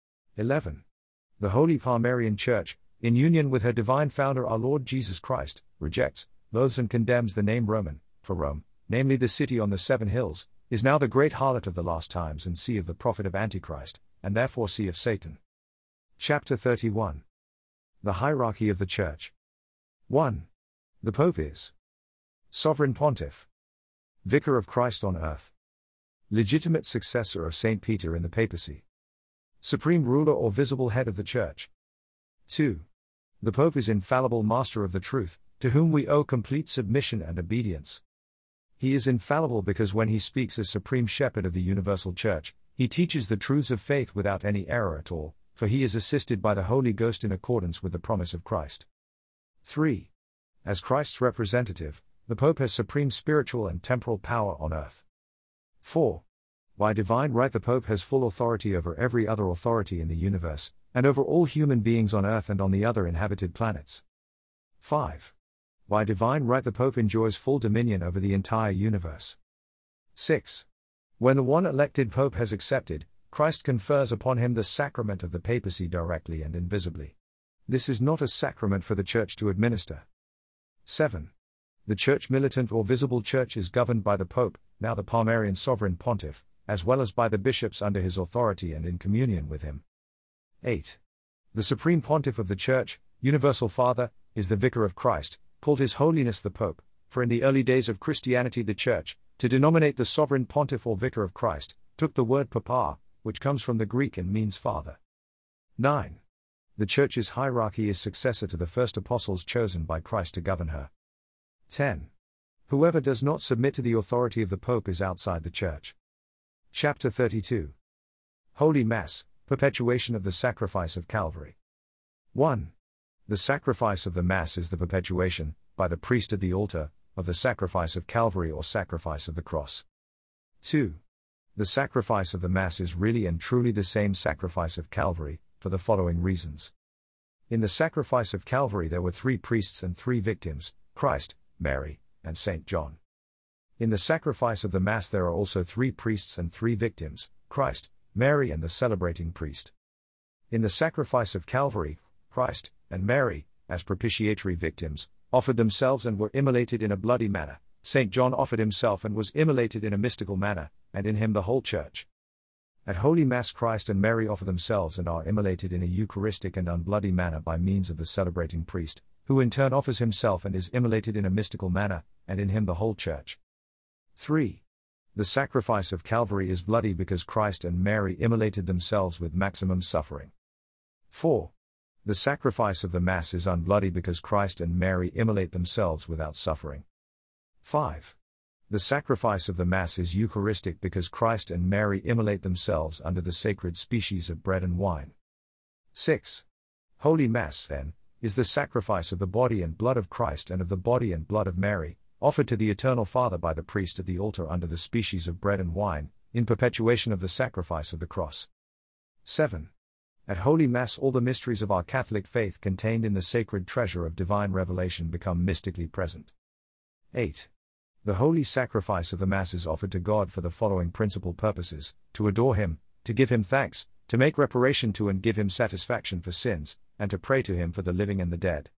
11. The Holy Palmarian Church, in union with her divine founder our Lord Jesus Christ, rejects, loathes and condemns the name Roman, for Rome, namely the city on the 7 hills, is now the great harlot of the last times and see of the prophet of Antichrist, and therefore see of Satan. Chapter 31. The Hierarchy of the Church. 1. The Pope is Sovereign Pontiff, Vicar of Christ on earth, legitimate successor of St. Peter in the papacy, supreme ruler or visible head of the Church. 2. The Pope is infallible master of the truth, to whom we owe complete submission and obedience. He is infallible because when he speaks as supreme shepherd of the universal Church, he teaches the truths of faith without any error at all, for he is assisted by the Holy Ghost in accordance with the promise of Christ. 3. As Christ's representative, the Pope has supreme spiritual and temporal power on earth. 4. By divine right the Pope has full authority over every other authority in the universe, and over all human beings on earth and on the other inhabited planets. 5. By divine right the Pope enjoys full dominion over the entire universe. 6. When the one elected Pope has accepted, Christ confers upon him the sacrament of the papacy directly and invisibly. This is not a sacrament for the Church to administer. 7. The Church militant or visible Church is governed by the Pope, now the Palmarian Sovereign Pontiff, as well as by the bishops under his authority and in communion with him. 8. The Supreme Pontiff of the Church, Universal Father, is the Vicar of Christ, called His Holiness the Pope, for in the early days of Christianity the Church, to denominate the Sovereign Pontiff or Vicar of Christ, took the word papa, which comes from the Greek and means father. 9. The Church's hierarchy is successor to the first apostles chosen by Christ to govern her. 10. Whoever does not submit to the authority of the Pope is outside the Church. Chapter 32. Holy Mass, Perpetuation of the Sacrifice of Calvary. 1. The sacrifice of the Mass is the perpetuation, by the priest at the altar, of the sacrifice of Calvary or sacrifice of the cross. 2. The sacrifice of the Mass is really and truly the same sacrifice of Calvary, for the following reasons. In the sacrifice of Calvary there were 3 priests and 3 victims, Christ, Mary, and St. John. In the sacrifice of the Mass there are also 3 priests and 3 victims, Christ, Mary and the celebrating priest. In the sacrifice of Calvary, Christ, and Mary, as propitiatory victims, offered themselves and were immolated in a bloody manner. St. John offered himself and was immolated in a mystical manner, and in him the whole Church. At Holy Mass, Christ and Mary offer themselves and are immolated in a Eucharistic and unbloody manner by means of the celebrating priest, who in turn offers himself and is immolated in a mystical manner, and in him the whole Church. 3. The sacrifice of Calvary is bloody because Christ and Mary immolated themselves with maximum suffering. 4. The sacrifice of the Mass is unbloody because Christ and Mary immolate themselves without suffering. 5. The sacrifice of the Mass is Eucharistic because Christ and Mary immolate themselves under the sacred species of bread and wine. 6. Holy Mass, then, is the sacrifice of the body and blood of Christ and of the body and blood of Mary, offered to the Eternal Father by the priest at the altar under the species of bread and wine, in perpetuation of the sacrifice of the cross. 7. At Holy Mass, all the mysteries of our Catholic faith contained in the sacred treasure of divine revelation become mystically present. 8. The holy sacrifice of the Mass is offered to God for the following principal purposes: to adore Him, to give Him thanks, to make reparation to and give Him satisfaction for sins, and to pray to Him for the living and the dead.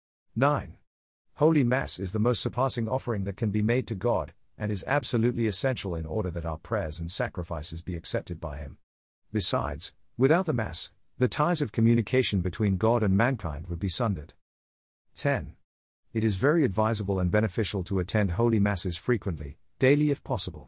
9. Holy Mass is the most surpassing offering that can be made to God, and is absolutely essential in order that our prayers and sacrifices be accepted by Him. Besides, without the Mass, the ties of communication between God and mankind would be sundered. 10. It is very advisable and beneficial to attend Holy Masses frequently, daily if possible.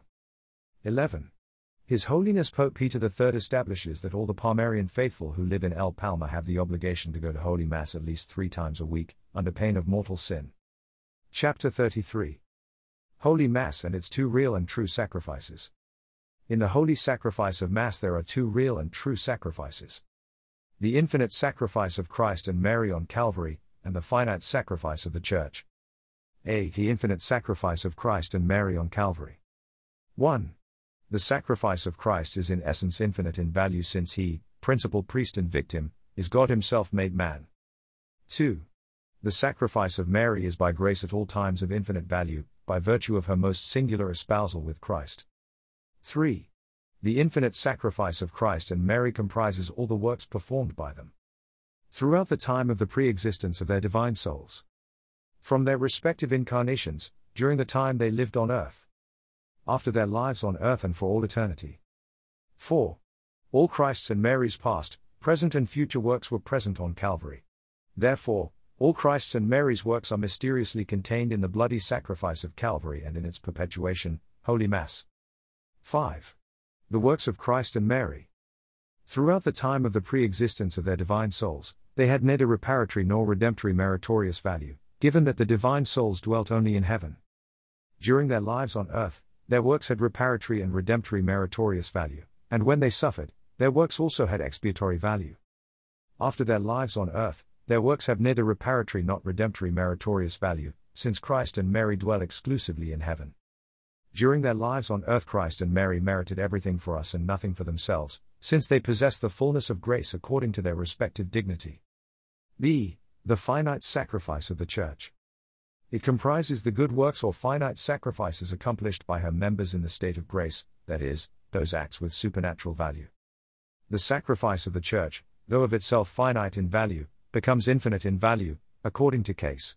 11. His Holiness Pope Peter III establishes that all the Palmarian faithful who live in El Palmar have the obligation to go to Holy Mass at least 3 times a week, under pain of mortal sin. Chapter 33. Holy Mass and its 2 real and true sacrifices. In the holy sacrifice of Mass there are 2 real and true sacrifices: the infinite sacrifice of Christ and Mary on Calvary, and the finite sacrifice of the Church. A. The infinite sacrifice of Christ and Mary on Calvary. 1. The sacrifice of Christ is in essence infinite in value, since He, principal priest and victim, is God Himself made man. 2. The sacrifice of Mary is by grace at all times of infinite value, by virtue of her most singular espousal with Christ. 3. The infinite sacrifice of Christ and Mary comprises all the works performed by them throughout the time of the pre-existence of their divine souls, from their respective incarnations, during the time they lived on earth, after their lives on earth, and for all eternity. 4. All Christ's and Mary's past, present and future works were present on Calvary. Therefore, all Christ's and Mary's works are mysteriously contained in the bloody sacrifice of Calvary and in its perpetuation, Holy Mass. 5. The works of Christ and Mary. Throughout the time of the pre-existence of their divine souls, they had neither reparatory nor redemptory meritorious value, given that the divine souls dwelt only in heaven. During their lives on earth, their works had reparatory and redemptory meritorious value, and when they suffered, their works also had expiatory value. After their lives on earth, their works have neither reparatory nor redemptory meritorious value, since Christ and Mary dwell exclusively in heaven. During their lives on earth, Christ and Mary merited everything for us and nothing for themselves, since they possess the fullness of grace according to their respective dignity. B. The finite sacrifice of the Church. It comprises the good works or finite sacrifices accomplished by her members in the state of grace, that is, those acts with supernatural value. The sacrifice of the Church, though of itself finite in value, becomes infinite in value, according to case.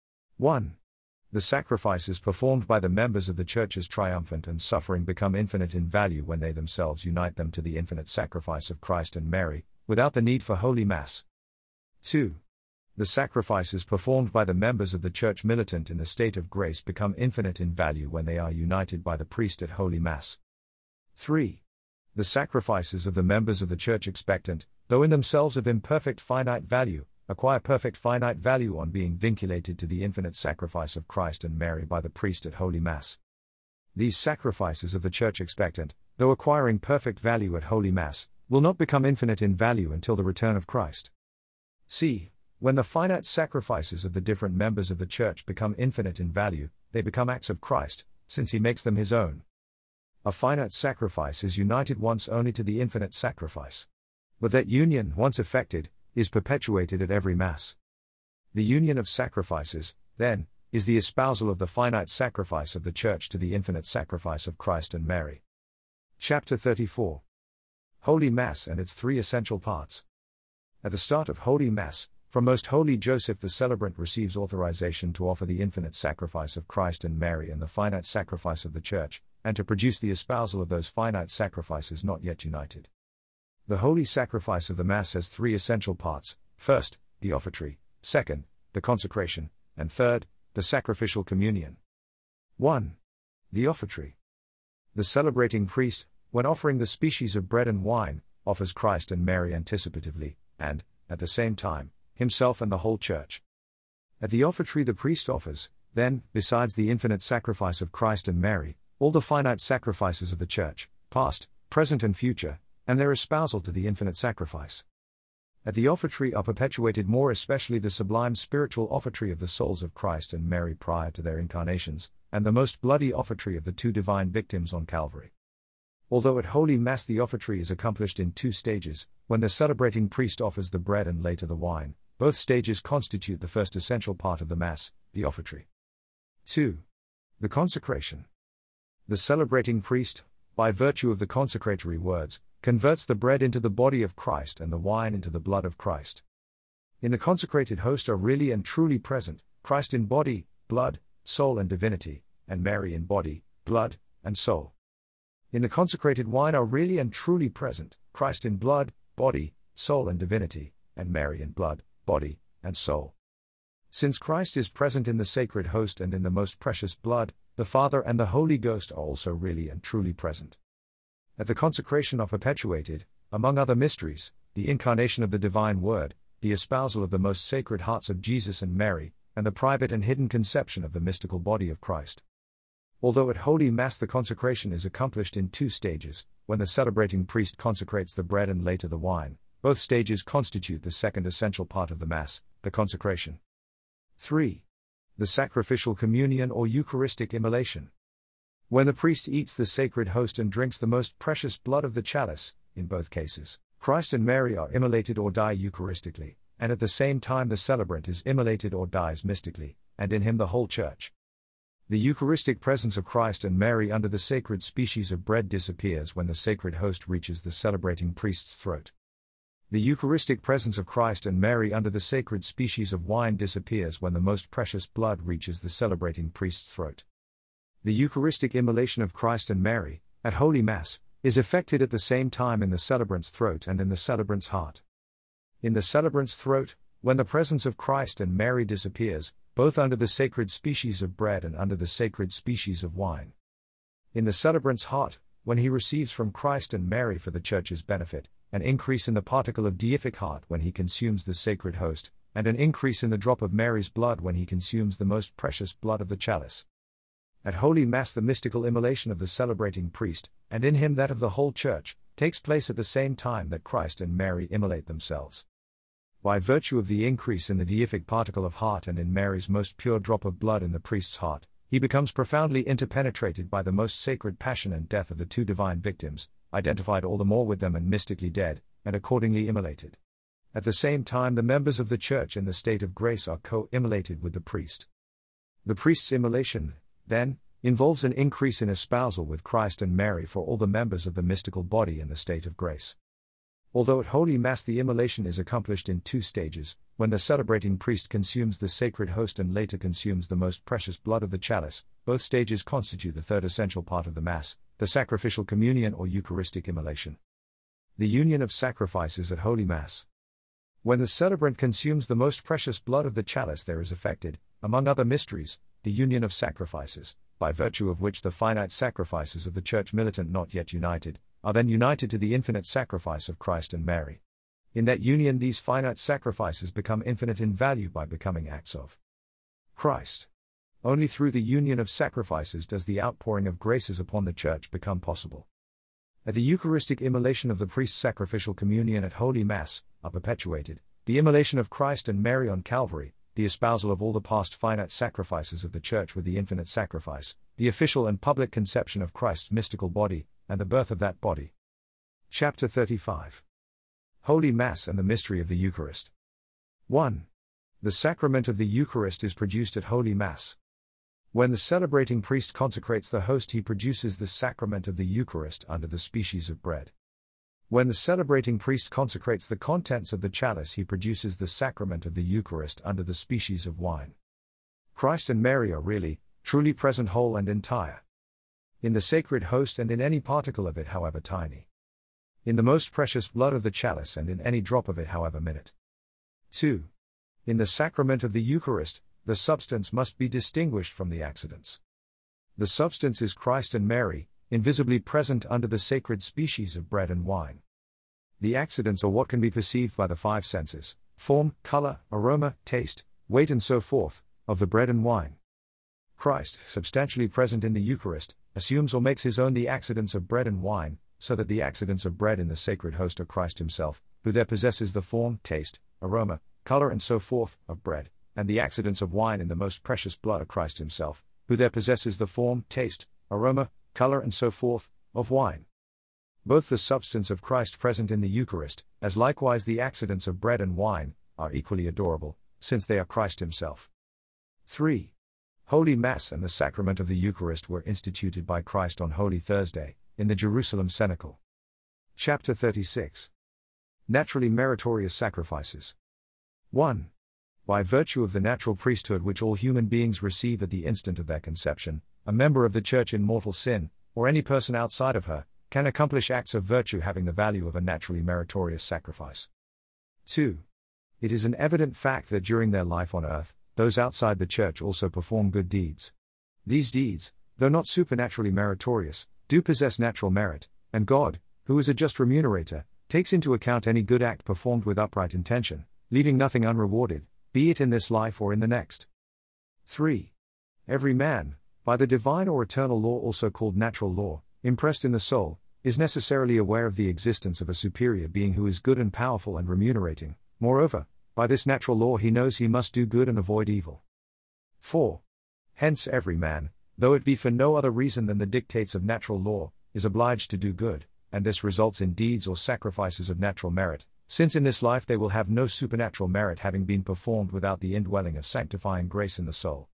1. The sacrifices performed by the members of the Church as triumphant and suffering become infinite in value when they themselves unite them to the infinite sacrifice of Christ and Mary, without the need for Holy Mass. 2. The sacrifices performed by the members of the Church militant in the state of grace become infinite in value when they are united by the priest at Holy Mass. 3. The sacrifices of the members of the Church expectant, though in themselves of imperfect finite value, acquire perfect finite value on being vinculated to the infinite sacrifice of Christ and Mary by the priest at Holy Mass. These sacrifices of the Church expectant, though acquiring perfect value at Holy Mass, will not become infinite in value until the return of Christ. C. When the finite sacrifices of the different members of the Church become infinite in value, they become acts of Christ, since He makes them His own. A finite sacrifice is united once only to the infinite sacrifice. But that union, once effected, is perpetuated at every Mass. The union of sacrifices, then, is the espousal of the finite sacrifice of the Church to the infinite sacrifice of Christ and Mary. Chapter 34. Holy Mass and its 3 essential parts. At the start of Holy Mass, From Most Holy Joseph, the celebrant receives authorization to offer the infinite sacrifice of Christ and Mary and the finite sacrifice of the Church, and to produce the espousal of those finite sacrifices not yet united. The holy sacrifice of the Mass has three essential parts: first, the offertory; second, the consecration; and third, the sacrificial communion. 1. The offertory. The celebrating priest, when offering the species of bread and wine, offers Christ and Mary anticipatively, and, at the same time, himself and the whole Church. At the offertory the priest offers, then, besides the infinite sacrifice of Christ and Mary, all the finite sacrifices of the Church, past, present and future, and their espousal to the infinite sacrifice. At the offertory are perpetuated more especially the sublime spiritual offertory of the souls of Christ and Mary prior to their incarnations, and the most bloody offertory of the two divine victims on Calvary. Although at Holy Mass the offertory is accomplished in two stages, when the celebrating priest offers the bread and later the wine, both stages constitute the first essential part of the Mass, the offertory. 2. The consecration. The celebrating priest, by virtue of the consecratory words, converts the bread into the body of Christ and the wine into the blood of Christ. In the consecrated host are really and truly present, Christ in body, blood, soul and divinity, and Mary in body, blood, and soul. In the consecrated wine are really and truly present, Christ in blood, body, soul and divinity, and Mary in blood, body, and soul. Since Christ is present in the sacred host and in the most precious blood, the Father and the Holy Ghost are also really and truly present. At the consecration are perpetuated, among other mysteries, the incarnation of the divine Word, the espousal of the most sacred hearts of Jesus and Mary, and the private and hidden conception of the mystical body of Christ. Although at Holy Mass the consecration is accomplished in two stages, when the celebrating priest consecrates the bread and later the wine, both stages constitute the second essential part of the Mass, the consecration. 3. The sacrificial communion or Eucharistic immolation. When the priest eats the sacred host and drinks the most precious blood of the chalice, in both cases, Christ and Mary are immolated or die Eucharistically, and at the same time the celebrant is immolated or dies mystically, and in him the whole Church. The Eucharistic presence of Christ and Mary under the sacred species of bread disappears when the sacred host reaches the celebrating priest's throat. The Eucharistic presence of Christ and Mary under the sacred species of wine disappears when the most precious blood reaches the celebrating priest's throat. The Eucharistic immolation of Christ and Mary, at Holy Mass, is effected at the same time in the celebrant's throat and in the celebrant's heart. In the celebrant's throat, when the presence of Christ and Mary disappears, both under the sacred species of bread and under the sacred species of wine. In the celebrant's heart, when he receives from Christ and Mary for the Church's benefit, an increase in the particle of deific heart when he consumes the sacred host, and an increase in the drop of Mary's blood when he consumes the most precious blood of the chalice. At Holy Mass the mystical immolation of the celebrating priest, and in him that of the whole Church, takes place at the same time that Christ and Mary immolate themselves. By virtue of the increase in the deific particle of heart and in Mary's most pure drop of blood in the priest's heart, he becomes profoundly interpenetrated by the most sacred passion and death of the two divine victims, identified all the more with them and mystically dead, and accordingly immolated. At the same time the members of the Church in the state of grace are co-immolated with the priest. The priest's immolation, then, involves an increase in espousal with Christ and Mary for all the members of the mystical body in the state of grace. Although at Holy Mass the immolation is accomplished in two stages, when the celebrating priest consumes the sacred host and later consumes the most precious blood of the chalice, both stages constitute the third essential part of the Mass, the sacrificial communion or Eucharistic immolation. The union of sacrifices at Holy Mass. When the celebrant consumes the most precious blood of the chalice there is effected, among other mysteries, the union of sacrifices, by virtue of which the finite sacrifices of the Church militant not yet united, are then united to the infinite sacrifice of Christ and Mary. In that union these finite sacrifices become infinite in value by becoming acts of Christ. Only through the union of sacrifices does the outpouring of graces upon the Church become possible. At the Eucharistic immolation of the priest's sacrificial communion at Holy Mass, are perpetuated the immolation of Christ and Mary on Calvary, the espousal of all the past finite sacrifices of the Church with the infinite sacrifice, the official and public conception of Christ's mystical body, and the birth of that body. Chapter 35. Holy Mass and the Mystery of the Eucharist. 1. The sacrament of the Eucharist is produced at Holy Mass. When the celebrating priest consecrates the host he produces the sacrament of the Eucharist under the species of bread. When the celebrating priest consecrates the contents of the chalice, he produces the sacrament of the Eucharist under the species of wine. Christ and Mary are really, truly present whole and entire. In the sacred host and in any particle of it, however tiny. In the most precious blood of the chalice and in any drop of it, however minute. 2. In the sacrament of the Eucharist, the substance must be distinguished from the accidents. The substance is Christ and Mary, invisibly present under the sacred species of bread and wine. The accidents are what can be perceived by the five senses: form, color, aroma, taste, weight, and so forth, of the bread and wine. Christ, substantially present in the Eucharist, assumes or makes his own the accidents of bread and wine, so that the accidents of bread in the sacred host are Christ himself, who there possesses the form, taste, aroma, color, and so forth, of bread, and the accidents of wine in the most precious blood are Christ himself, who there possesses the form, taste, aroma, color, and so forth, of wine. Both the substance of Christ present in the Eucharist, as likewise the accidents of bread and wine, are equally adorable, since they are Christ himself. 3. Holy Mass and the sacrament of the Eucharist were instituted by Christ on Holy Thursday, in the Jerusalem Cenacle. Chapter 36. Naturally meritorious sacrifices. 1. By virtue of the natural priesthood which all human beings receive at the instant of their conception, a member of the Church in mortal sin, or any person outside of her, can accomplish acts of virtue having the value of a naturally meritorious sacrifice. 2. It is an evident fact that during their life on earth, those outside the Church also perform good deeds. These deeds, though not supernaturally meritorious, do possess natural merit, and God, who is a just remunerator, takes into account any good act performed with upright intention, leaving nothing unrewarded, be it in this life or in the next. 3. Every man, by the divine or eternal law also called natural law, impressed in the soul, is necessarily aware of the existence of a superior being who is good and powerful and remunerating. Moreover, by this natural law he knows he must do good and avoid evil. 4. Hence every man, though it be for no other reason than the dictates of natural law, is obliged to do good, and this results in deeds or sacrifices of natural merit, since in this life they will have no supernatural merit having been performed without the indwelling of sanctifying grace in the soul.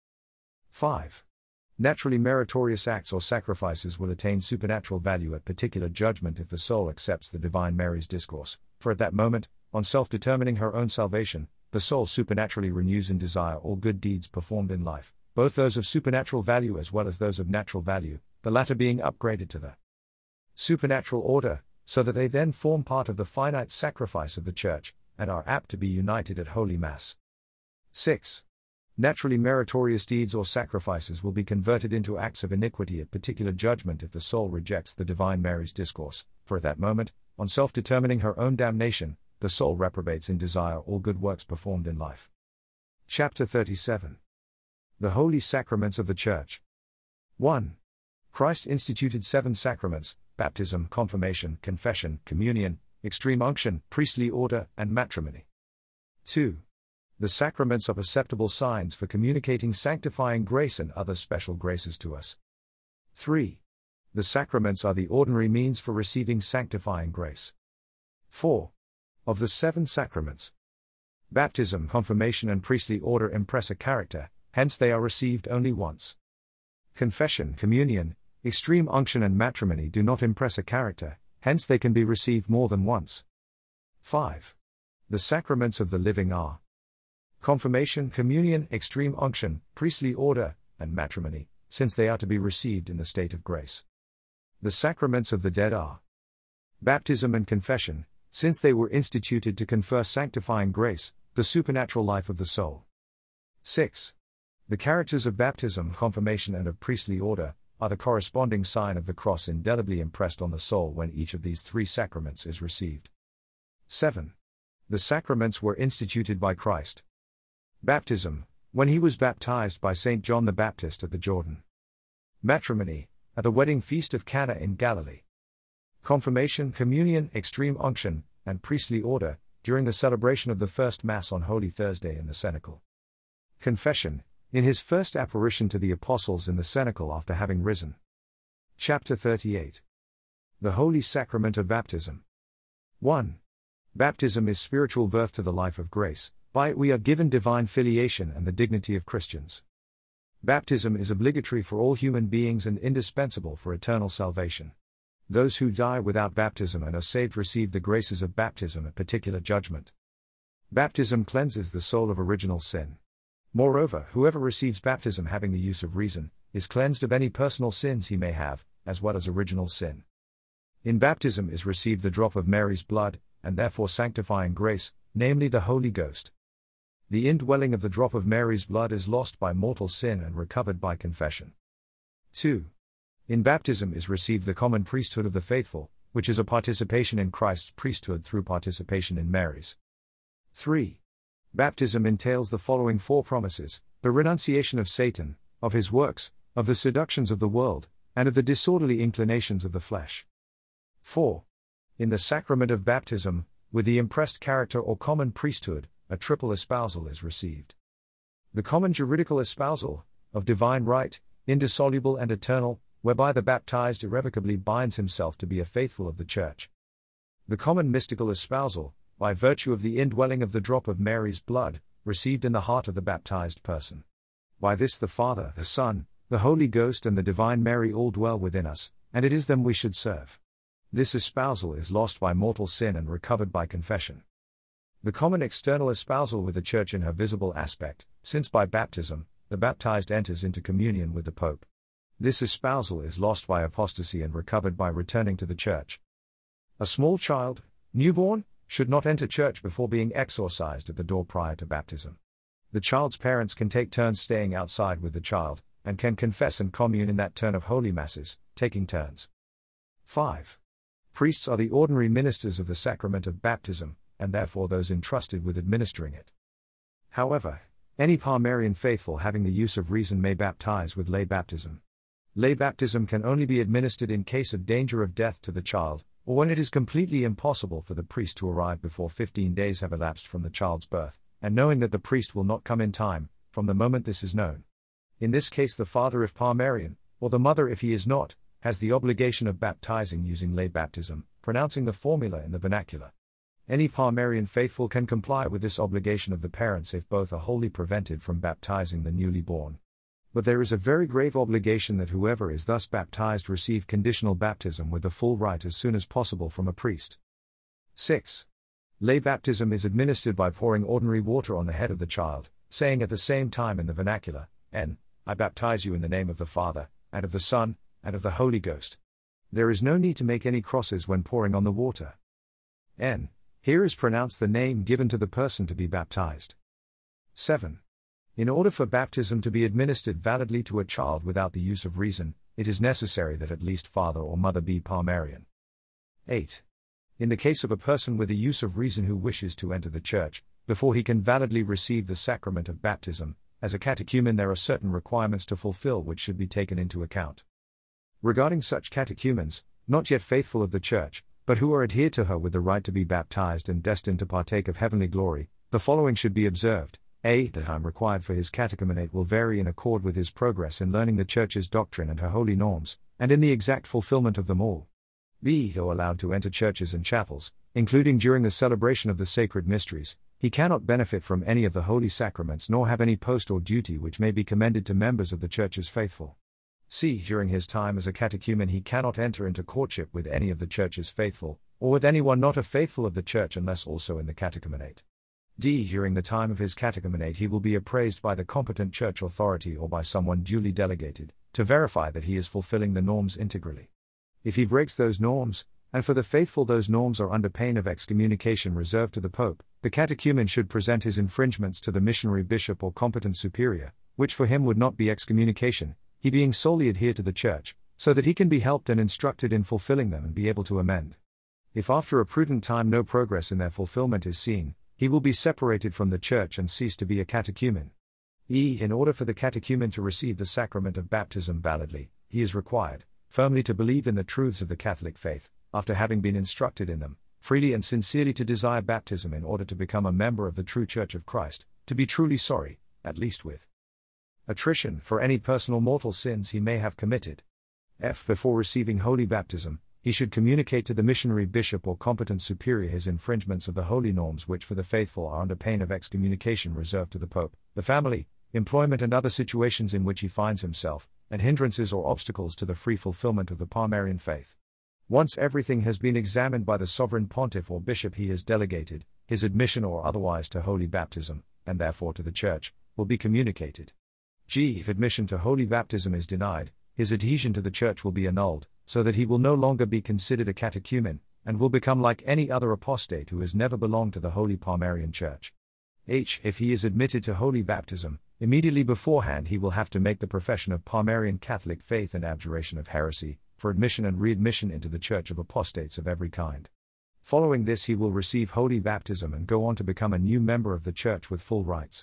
5. Naturally meritorious acts or sacrifices will attain supernatural value at particular judgment if the soul accepts the Divine Mary's discourse, for at that moment, on self-determining her own salvation, the soul supernaturally renews in desire all good deeds performed in life, both those of supernatural value as well as those of natural value, the latter being upgraded to the supernatural order, so that they then form part of the finite sacrifice of the Church, and are apt to be united at Holy Mass. 6. Naturally meritorious deeds or sacrifices will be converted into acts of iniquity at particular judgment if the soul rejects the Divine Mary's discourse, for at that moment, on self-determining her own damnation, the soul reprobates in desire all good works performed in life. Chapter 37. The Holy Sacraments of the Church. 1. Christ instituted 7 sacraments: baptism, confirmation, confession, communion, extreme unction, priestly order, and matrimony. 2. The sacraments are perceptible signs for communicating sanctifying grace and other special graces to us. 3. The sacraments are the ordinary means for receiving sanctifying grace. 4. Of the 7 sacraments, baptism, confirmation, and priestly order impress a character, hence they are received only once. Confession, communion, extreme unction, and matrimony do not impress a character, hence they can be received more than once. 5. The sacraments of the living are confirmation, communion, extreme unction, priestly order, and matrimony, since they are to be received in the state of grace. The sacraments of the dead are baptism and confession, since they were instituted to confer sanctifying grace, the supernatural life of the soul. 6. The characters of baptism, confirmation, and of priestly order are the corresponding sign of the cross indelibly impressed on the soul when each of these 3 sacraments is received. 7. The sacraments were instituted by Christ. Baptism, when he was baptized by St. John the Baptist at the Jordan. Matrimony, at the wedding feast of Cana in Galilee. Confirmation, communion, extreme unction, and priestly order, during the celebration of the first Mass on Holy Thursday in the Cenacle. Confession, in his first apparition to the Apostles in the Cenacle after having risen. Chapter 38. The Holy Sacrament of Baptism. 1. Baptism is spiritual birth to the life of grace. By it we are given divine filiation and the dignity of Christians. Baptism is obligatory for all human beings and indispensable for eternal salvation. Those who die without baptism and are saved receive the graces of baptism at particular judgment. Baptism cleanses the soul of original sin. Moreover, whoever receives baptism having the use of reason, is cleansed of any personal sins he may have, as well as original sin. In baptism is received the drop of Mary's blood, and therefore sanctifying grace, namely the Holy Ghost. The indwelling of the drop of Mary's blood is lost by mortal sin and recovered by confession. 2. In baptism is received the common priesthood of the faithful, which is a participation in Christ's priesthood through participation in Mary's. 3. Baptism entails the following 4 promises: the renunciation of Satan, of his works, of the seductions of the world, and of the disorderly inclinations of the flesh. 4. In the sacrament of baptism, with the impressed character or common priesthood, a triple espousal is received. The common juridical espousal, of divine right, indissoluble and eternal, whereby the baptized irrevocably binds himself to be a faithful of the Church. The common mystical espousal, by virtue of the indwelling of the drop of Mary's blood, received in the heart of the baptized person. By this the Father, the Son, the Holy Ghost and the Divine Mary all dwell within us, and it is them we should serve. This espousal is lost by mortal sin and recovered by confession. The common external espousal with the Church in her visible aspect, since by baptism, the baptized enters into communion with the Pope. This espousal is lost by apostasy and recovered by returning to the Church. A small child, newborn, should not enter church before being exorcised at the door prior to baptism. The child's parents can take turns staying outside with the child, and can confess and commune in that turn of holy masses, taking turns. 5. Priests are the ordinary ministers of the sacrament of baptism, and therefore those entrusted with administering it. However, any Palmarian faithful having the use of reason may baptize with lay baptism. Lay baptism can only be administered in case of danger of death to the child, or when it is completely impossible for the priest to arrive before 15 days have elapsed from the child's birth, and knowing that the priest will not come in time, from the moment this is known. In this case the father if Palmarian, or the mother if he is not, has the obligation of baptizing using lay baptism, pronouncing the formula in the vernacular. Any Palmarian faithful can comply with this obligation of the parents if both are wholly prevented from baptizing the newly born. But there is a very grave obligation that whoever is thus baptized receive conditional baptism with the full rite as soon as possible from a priest. 6. Lay baptism is administered by pouring ordinary water on the head of the child, saying at the same time in the vernacular, N. I baptize you in the name of the Father, and of the Son, and of the Holy Ghost. There is no need to make any crosses when pouring on the water. N. Here is pronounced the name given to the person to be baptized. 7. In order for baptism to be administered validly to a child without the use of reason, it is necessary that at least father or mother be Palmarian. 8. In the case of a person with the use of reason who wishes to enter the Church, before he can validly receive the sacrament of baptism, as a catechumen there are certain requirements to fulfill which should be taken into account. Regarding such catechumens, not yet faithful of the Church, but who are adhered to her with the right to be baptized and destined to partake of heavenly glory, the following should be observed. A. The time required for his catechumenate will vary in accord with his progress in learning the Church's doctrine and her holy norms, and in the exact fulfillment of them all. B. Though allowed to enter churches and chapels, including during the celebration of the sacred mysteries, he cannot benefit from any of the holy sacraments nor have any post or duty which may be commended to members of the Church's faithful. C. During his time as a catechumen he cannot enter into courtship with any of the Church's faithful, or with anyone not a faithful of the Church unless also in the catechumenate. D. During the time of his catechumenate he will be appraised by the competent Church authority or by someone duly delegated, to verify that he is fulfilling the norms integrally. If he breaks those norms, and for the faithful those norms are under pain of excommunication reserved to the Pope, the catechumen should present his infringements to the missionary bishop or competent superior, which for him would not be excommunication, he being solely adhered to the Church, so that he can be helped and instructed in fulfilling them and be able to amend. If after a prudent time no progress in their fulfillment is seen, he will be separated from the Church and cease to be a catechumen. E. In order for the catechumen to receive the sacrament of baptism validly, he is required, firmly to believe in the truths of the Catholic faith, after having been instructed in them, freely and sincerely to desire baptism in order to become a member of the true Church of Christ, to be truly sorry, at least with attrition, for any personal mortal sins he may have committed. F. Before receiving holy baptism, he should communicate to the missionary bishop or competent superior his infringements of the holy norms which for the faithful are under pain of excommunication reserved to the Pope, the family, employment and other situations in which he finds himself, and hindrances or obstacles to the free fulfillment of the Palmarian faith. Once everything has been examined by the sovereign pontiff or bishop he has delegated, his admission or otherwise to holy baptism, and therefore to the church, will be communicated. G. If admission to holy baptism is denied, his adhesion to the church will be annulled, so that he will no longer be considered a catechumen, and will become like any other apostate who has never belonged to the Holy Palmarian Church. H. If he is admitted to holy baptism, immediately beforehand he will have to make the profession of Palmarian Catholic faith and abjuration of heresy, for admission and readmission into the church of apostates of every kind. Following this he will receive holy baptism and go on to become a new member of the church with full rights.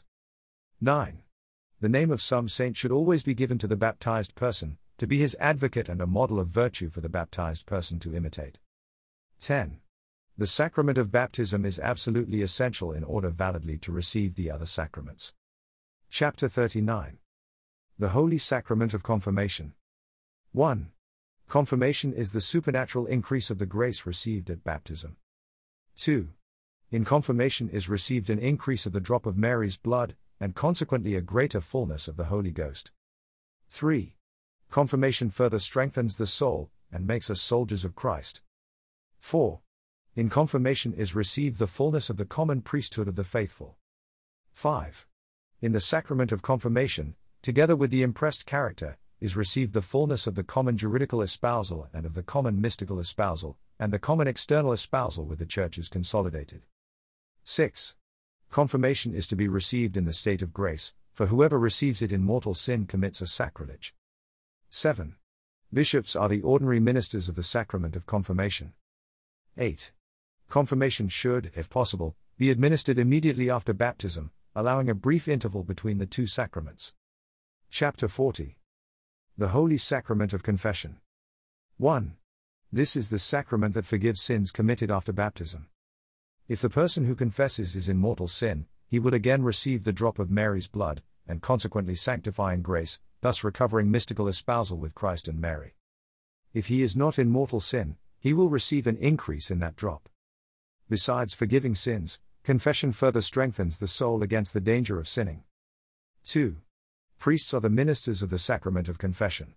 9. The name of some saint should always be given to the baptized person, to be his advocate and a model of virtue for the baptized person to imitate. 10. The sacrament of baptism is absolutely essential in order validly to receive the other sacraments. Chapter 39. The Holy Sacrament of Confirmation. 1. Confirmation is the supernatural increase of the grace received at baptism. 2. In confirmation is received an increase of the drop of Mary's blood, and consequently a greater fullness of the Holy Ghost. 3. Confirmation further strengthens the soul, and makes us soldiers of Christ. 4. In confirmation is received the fullness of the common priesthood of the faithful. 5. In the sacrament of confirmation, together with the impressed character, is received the fullness of the common juridical espousal and of the common mystical espousal, and the common external espousal with the Church is consolidated. 6. Confirmation is to be received in the state of grace, for whoever receives it in mortal sin commits a sacrilege. 7. Bishops are the ordinary ministers of the sacrament of confirmation. 8. Confirmation should, if possible, be administered immediately after baptism, allowing a brief interval between the two sacraments. Chapter 40. The Holy Sacrament of Confession. 1. This is the sacrament that forgives sins committed after baptism. If the person who confesses is in mortal sin, he will again receive the drop of Mary's blood, and consequently sanctifying grace, thus recovering mystical espousal with Christ and Mary. If he is not in mortal sin, he will receive an increase in that drop. Besides forgiving sins, confession further strengthens the soul against the danger of sinning. 2. Priests are the ministers of the sacrament of confession.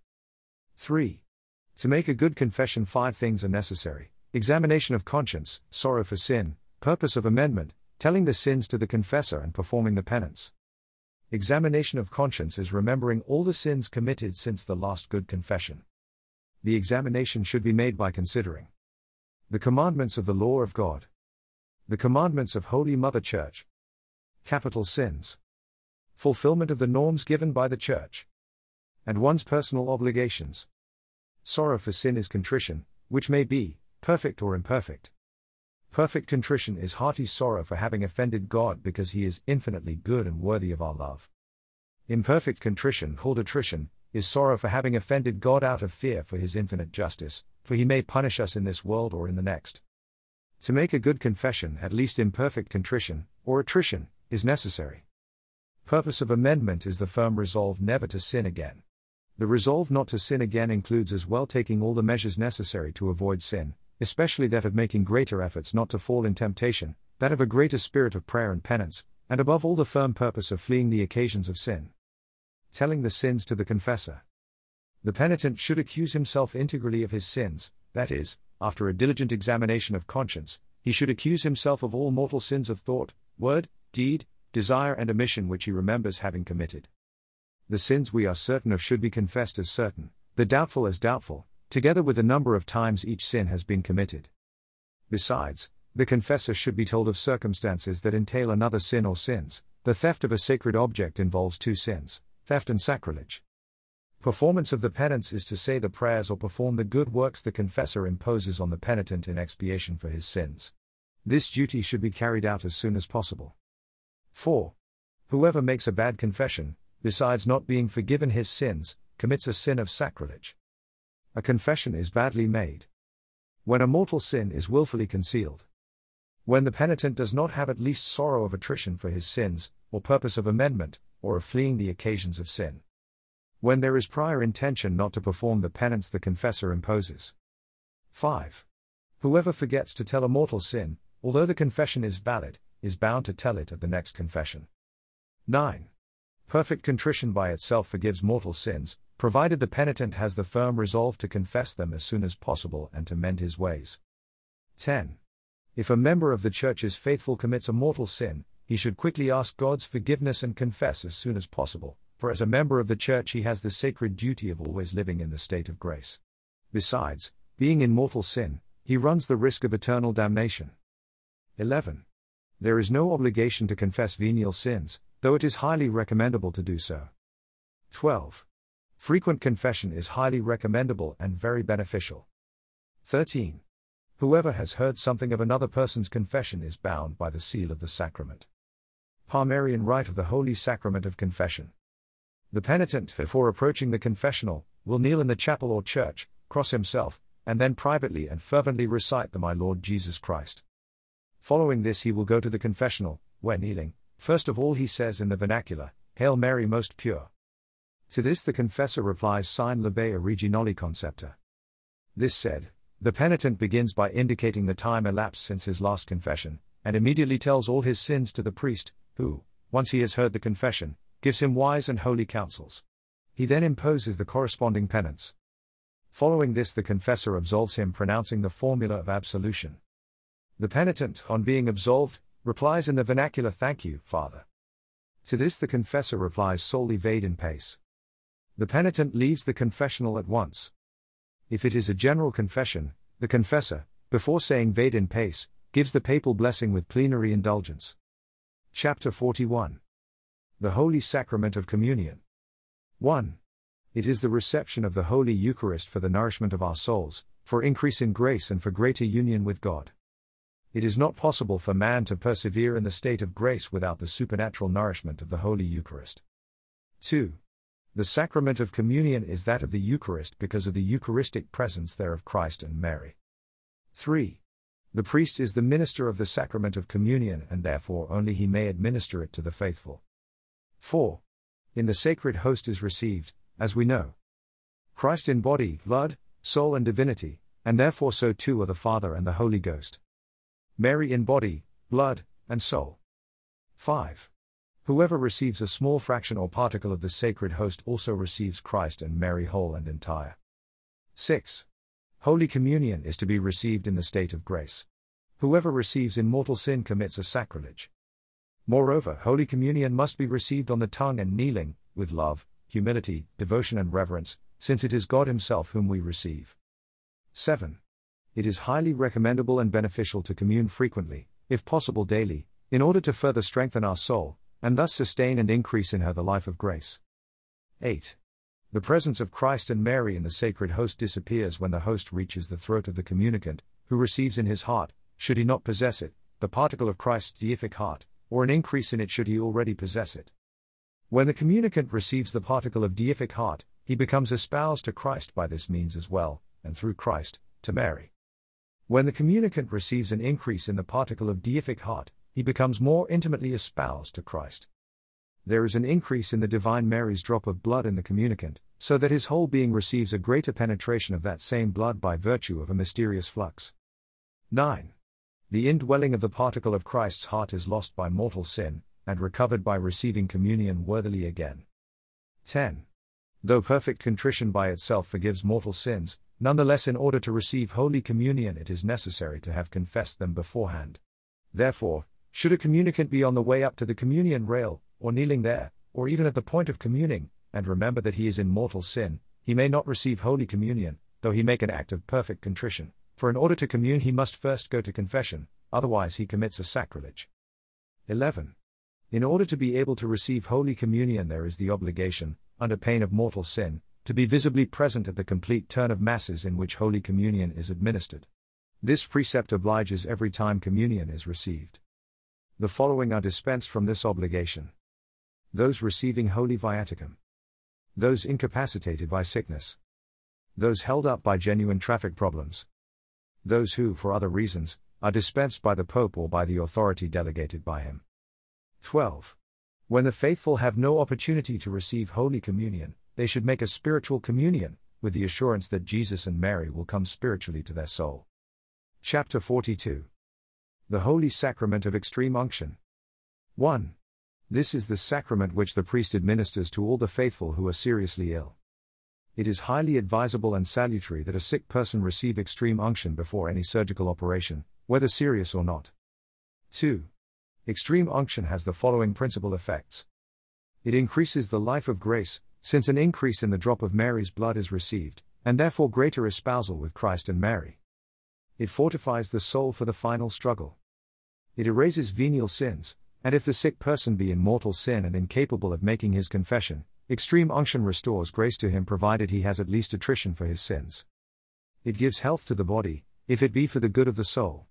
3. To make a good confession 5 things are necessary: examination of conscience, sorrow for sin, purpose of amendment, telling the sins to the confessor and performing the penance. Examination of conscience is remembering all the sins committed since the last good confession. The examination should be made by considering the commandments of the law of God, the commandments of Holy Mother Church, capital sins, fulfillment of the norms given by the Church, and one's personal obligations. Sorrow for sin is contrition, which may be perfect or imperfect. Perfect contrition is hearty sorrow for having offended God because He is infinitely good and worthy of our love. Imperfect contrition, called attrition, is sorrow for having offended God out of fear for His infinite justice, for He may punish us in this world or in the next. To make a good confession, at least imperfect contrition, or attrition, is necessary. Purpose of amendment is the firm resolve never to sin again. The resolve not to sin again includes as well taking all the measures necessary to avoid sin, especially that of making greater efforts not to fall in temptation, that of a greater spirit of prayer and penance, and above all the firm purpose of fleeing the occasions of sin. Telling the sins to the confessor. The penitent should accuse himself integrally of his sins, that is, after a diligent examination of conscience, he should accuse himself of all mortal sins of thought, word, deed, desire and omission which he remembers having committed. The sins we are certain of should be confessed as certain, the doubtful as doubtful, together with the number of times each sin has been committed. Besides, the confessor should be told of circumstances that entail another sin or sins. The theft of a sacred object involves 2 sins, theft and sacrilege. Performance of the penance is to say the prayers or perform the good works the confessor imposes on the penitent in expiation for his sins. This duty should be carried out as soon as possible. 4. Whoever makes a bad confession, besides not being forgiven his sins, commits a sin of sacrilege. A confession is badly made when a mortal sin is willfully concealed. When the penitent does not have at least sorrow of attrition for his sins, or purpose of amendment, or of fleeing the occasions of sin. When there is prior intention not to perform the penance the confessor imposes. 5. Whoever forgets to tell a mortal sin, although the confession is valid, is bound to tell it at the next confession. 9. Perfect contrition by itself forgives mortal sins, provided the penitent has the firm resolve to confess them as soon as possible and to mend his ways. 10. If a member of the church's faithful commits a mortal sin, he should quickly ask God's forgiveness and confess as soon as possible, for as a member of the church he has the sacred duty of always living in the state of grace. Besides, being in mortal sin, he runs the risk of eternal damnation. 11. There is no obligation to confess venial sins, though it is highly recommendable to do so. 12. Frequent confession is highly recommendable and very beneficial. 13. Whoever has heard something of another person's confession is bound by the seal of the sacrament. Palmarian rite of the Holy Sacrament of Confession. The penitent, before approaching the confessional, will kneel in the chapel or church, cross himself, and then privately and fervently recite the My Lord Jesus Christ. Following this he will go to the confessional, where kneeling, first of all he says in the vernacular, Hail Mary most pure. To this the confessor replies Sine labea regi noli concepta. This said, the penitent begins by indicating the time elapsed since his last confession, and immediately tells all his sins to the priest, who, once he has heard the confession, gives him wise and holy counsels. He then imposes the corresponding penance. Following this the confessor absolves him, pronouncing the formula of absolution. The penitent, on being absolved, replies in the vernacular Thank you, Father. To this the confessor replies Soli vade in pace. The penitent leaves the confessional at once. If it is a general confession, the confessor, before saying Vade in pace, gives the papal blessing with plenary indulgence. Chapter 41. The Holy Sacrament of Communion. 1. It is the reception of the Holy Eucharist for the nourishment of our souls, for increase in grace and for greater union with God. It is not possible for man to persevere in the state of grace without the supernatural nourishment of the Holy Eucharist. 2. The sacrament of communion is that of the Eucharist because of the Eucharistic presence there of Christ and Mary. 3. The priest is the minister of the sacrament of communion and therefore only he may administer it to the faithful. 4. In the sacred host is received, as we know, Christ in body, blood, soul and divinity, and therefore so too are the Father and the Holy Ghost. Mary in body, blood, and soul. 5. Whoever receives a small fraction or particle of the sacred host also receives Christ and Mary whole and entire. 6. Holy Communion is to be received in the state of grace. Whoever receives in mortal sin commits a sacrilege. Moreover, Holy Communion must be received on the tongue and kneeling, with love, humility, devotion and reverence, since it is God Himself whom we receive. 7. It is highly recommendable and beneficial to commune frequently, if possible daily, in order to further strengthen our soul, and thus sustain and increase in her the life of grace. 8. The presence of Christ and Mary in the sacred host disappears when the host reaches the throat of the communicant, who receives in his heart, should he not possess it, the particle of Christ's deific heart, or an increase in it should he already possess it. When the communicant receives the particle of deific heart, he becomes espoused to Christ by this means as well, and through Christ, to Mary. When the communicant receives an increase in the particle of deific heart, he becomes more intimately espoused to Christ. There is an increase in the Divine Mary's drop of blood in the communicant, so that his whole being receives a greater penetration of that same blood by virtue of a mysterious flux. 9. The indwelling of the particle of Christ's heart is lost by mortal sin, and recovered by receiving communion worthily again. 10. Though perfect contrition by itself forgives mortal sins, nonetheless in order to receive Holy Communion it is necessary to have confessed them beforehand. Therefore, should a communicant be on the way up to the communion rail, or kneeling there, or even at the point of communing, and remember that he is in mortal sin, he may not receive Holy Communion, though he make an act of perfect contrition, for in order to commune he must first go to confession, otherwise he commits a sacrilege. 11. In order to be able to receive Holy Communion there is the obligation, under pain of mortal sin, to be visibly present at the complete turn of Masses in which Holy Communion is administered. This precept obliges every time communion is received. The following are dispensed from this obligation: those receiving Holy Viaticum, those incapacitated by sickness, those held up by genuine traffic problems, those who, for other reasons, are dispensed by the Pope or by the authority delegated by him. 12. When the faithful have no opportunity to receive Holy Communion, they should make a spiritual communion, with the assurance that Jesus and Mary will come spiritually to their soul. Chapter 42. The Holy Sacrament of Extreme Unction. 1. This is the sacrament which the priest administers to all the faithful who are seriously ill. It is highly advisable and salutary that a sick person receive extreme unction before any surgical operation, whether serious or not. 2. Extreme unction has the following principal effects. It increases the life of grace, since an increase in the drop of Mary's blood is received, and therefore greater espousal with Christ and Mary. It fortifies the soul for the final struggle. It erases venial sins, and if the sick person be in mortal sin and incapable of making his confession, extreme unction restores grace to him provided he has at least attrition for his sins. It gives health to the body, if it be for the good of the soul.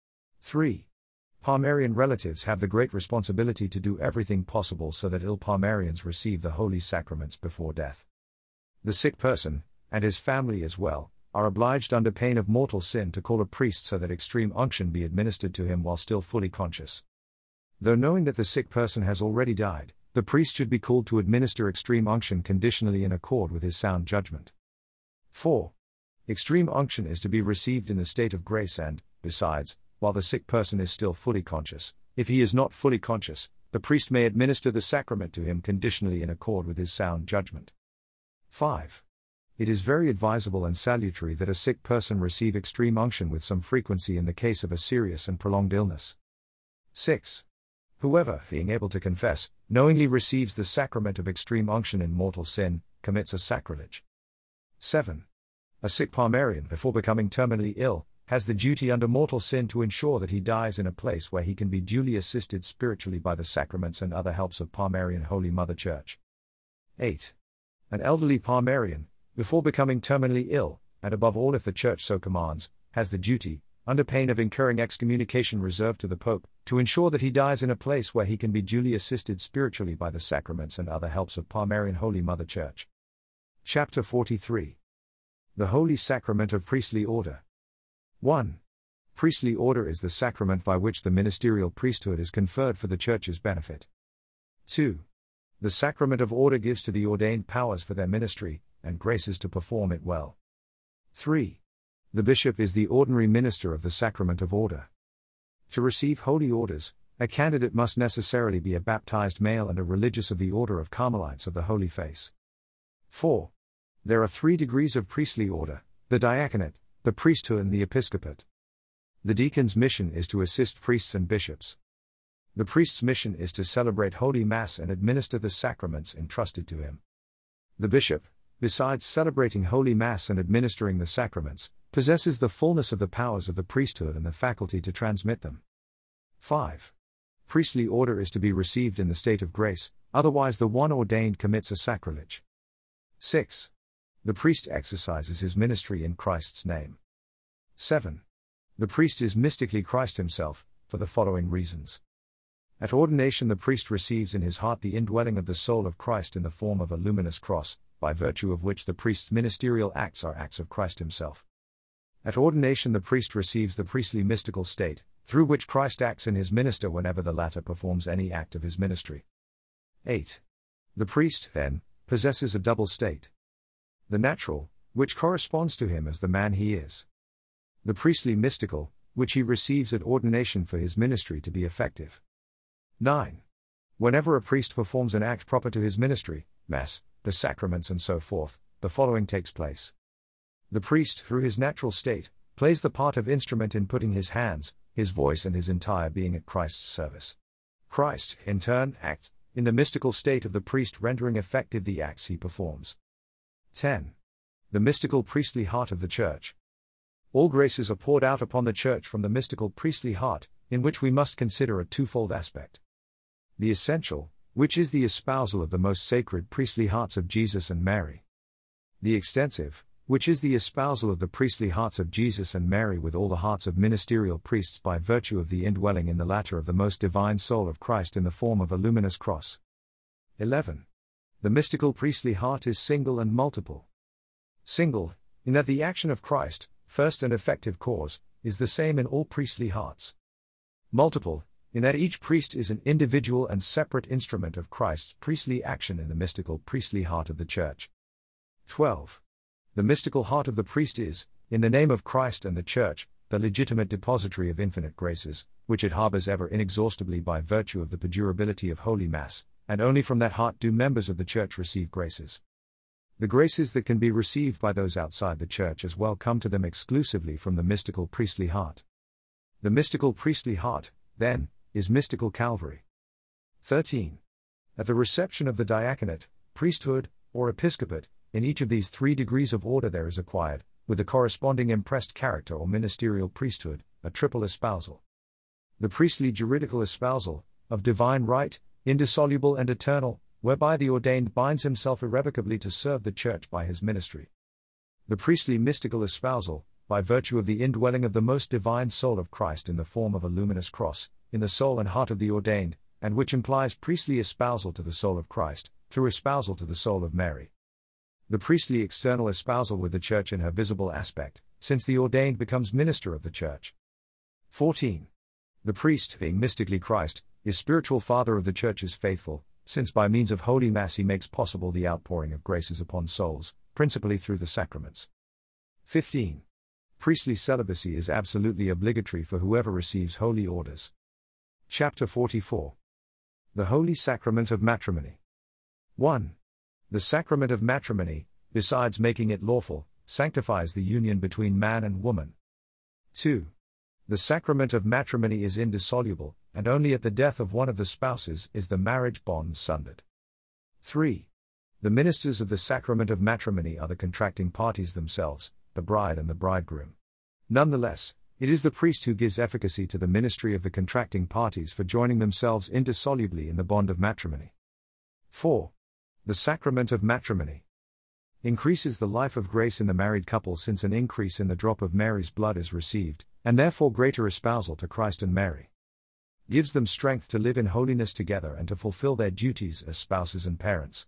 3. Palmarian relatives have the great responsibility to do everything possible so that ill Palmarians receive the holy sacraments before death. The sick person, and his family as well, are obliged under pain of mortal sin to call a priest so that extreme unction be administered to him while still fully conscious. Though knowing that the sick person has already died, the priest should be called to administer extreme unction conditionally in accord with his sound judgment. 4. Extreme unction is to be received in the state of grace and, besides, while the sick person is still fully conscious. If he is not fully conscious, the priest may administer the sacrament to him conditionally in accord with his sound judgment. 5. It is very advisable and salutary that a sick person receive extreme unction with some frequency in the case of a serious and prolonged illness. 6. Whoever, being able to confess, knowingly receives the sacrament of extreme unction in mortal sin, commits a sacrilege. 7. A sick Palmarian, before becoming terminally ill, has the duty under mortal sin to ensure that he dies in a place where he can be duly assisted spiritually by the sacraments and other helps of Palmarian Holy Mother Church. 8. An elderly Palmarian, before becoming terminally ill, and above all if the Church so commands, has the duty, under pain of incurring excommunication reserved to the Pope, to ensure that he dies in a place where he can be duly assisted spiritually by the sacraments and other helps of Palmarian Holy Mother Church. Chapter 43. The Holy Sacrament of Priestly Order. 1. Priestly order is the sacrament by which the ministerial priesthood is conferred for the Church's benefit. 2. The sacrament of order gives to the ordained powers for their ministry, and graces to perform it well. 3. The bishop is the ordinary minister of the sacrament of order. To receive holy orders, a candidate must necessarily be a baptized male and a religious of the order of Carmelites of the Holy Face. 4. There are 3 degrees of priestly order: the diaconate, the priesthood and the episcopate. The deacon's mission is to assist priests and bishops. The priest's mission is to celebrate Holy Mass and administer the sacraments entrusted to him. The bishop, besides celebrating Holy Mass and administering the sacraments, possesses the fullness of the powers of the priesthood and the faculty to transmit them. 5. Priestly order is to be received in the state of grace, otherwise the one ordained commits a sacrilege. 6. The priest exercises his ministry in Christ's name. 7. The priest is mystically Christ himself, for the following reasons. At ordination the priest receives in his heart the indwelling of the soul of Christ in the form of a luminous cross, by virtue of which the priest's ministerial acts are acts of Christ himself. At ordination the priest receives the priestly mystical state, through which Christ acts in his minister whenever the latter performs any act of his ministry. 8. The priest, then, possesses a double state. The natural, which corresponds to him as the man he is. The priestly mystical, which he receives at ordination for his ministry to be effective. 9. Whenever a priest performs an act proper to his ministry, Mass, the sacraments and so forth, the following takes place. The priest, through his natural state, plays the part of instrument in putting his hands, his voice and his entire being at Christ's service. Christ, in turn, acts, in the mystical state of the priest, rendering effective the acts he performs. 10. The mystical priestly heart of the Church. All graces are poured out upon the Church from the mystical priestly heart, in which we must consider a twofold aspect. The essential, which is the espousal of the most sacred priestly hearts of Jesus and Mary. The extensive, which is the espousal of the priestly hearts of Jesus and Mary with all the hearts of ministerial priests by virtue of the indwelling in the latter of the most divine soul of Christ in the form of a luminous cross. 11. The mystical priestly heart is single and multiple. Single, in that the action of Christ, first and effective cause, is the same in all priestly hearts. Multiple, in that each priest is an individual and separate instrument of Christ's priestly action in the mystical priestly heart of the Church. 12. The mystical heart of the priest is, in the name of Christ and the Church, the legitimate depository of infinite graces, which it harbors ever inexhaustibly by virtue of the perdurability of Holy Mass, and only from that heart do members of the Church receive graces. The graces that can be received by those outside the church as well come to them exclusively from the mystical priestly heart. The mystical priestly heart, then, is mystical Calvary. 13. At the reception of the diaconate, priesthood, or episcopate, in each of these 3 degrees of order there is acquired, with the corresponding impressed character or ministerial priesthood, a triple espousal. The priestly juridical espousal, of divine right, indissoluble and eternal, whereby the ordained binds himself irrevocably to serve the church by his ministry. The priestly mystical espousal, by virtue of the indwelling of the most divine soul of Christ in the form of a luminous cross, in the soul and heart of the ordained, and which implies priestly espousal to the soul of Christ, through espousal to the soul of Mary. The priestly external espousal with the church in her visible aspect, since the ordained becomes minister of the church. 14. The priest, being mystically Christ, is spiritual father of the church's faithful, since by means of Holy Mass he makes possible the outpouring of graces upon souls, principally through the sacraments. 15. Priestly celibacy is absolutely obligatory for whoever receives holy orders. Chapter 44. The Holy Sacrament of Matrimony. 1. The sacrament of matrimony, besides making it lawful, sanctifies the union between man and woman. 2. The sacrament of matrimony is indissoluble, and only at the death of one of the spouses is the marriage bond sundered. 3. The ministers of the sacrament of matrimony are the contracting parties themselves, the bride and the bridegroom. Nonetheless, it is the priest who gives efficacy to the ministry of the contracting parties for joining themselves indissolubly in the bond of matrimony. 4. The sacrament of matrimony increases the life of grace in the married couple, since an increase in the drop of Mary's blood is received, and therefore greater espousal to Christ and Mary. Gives them strength to live in holiness together and to fulfill their duties as spouses and parents.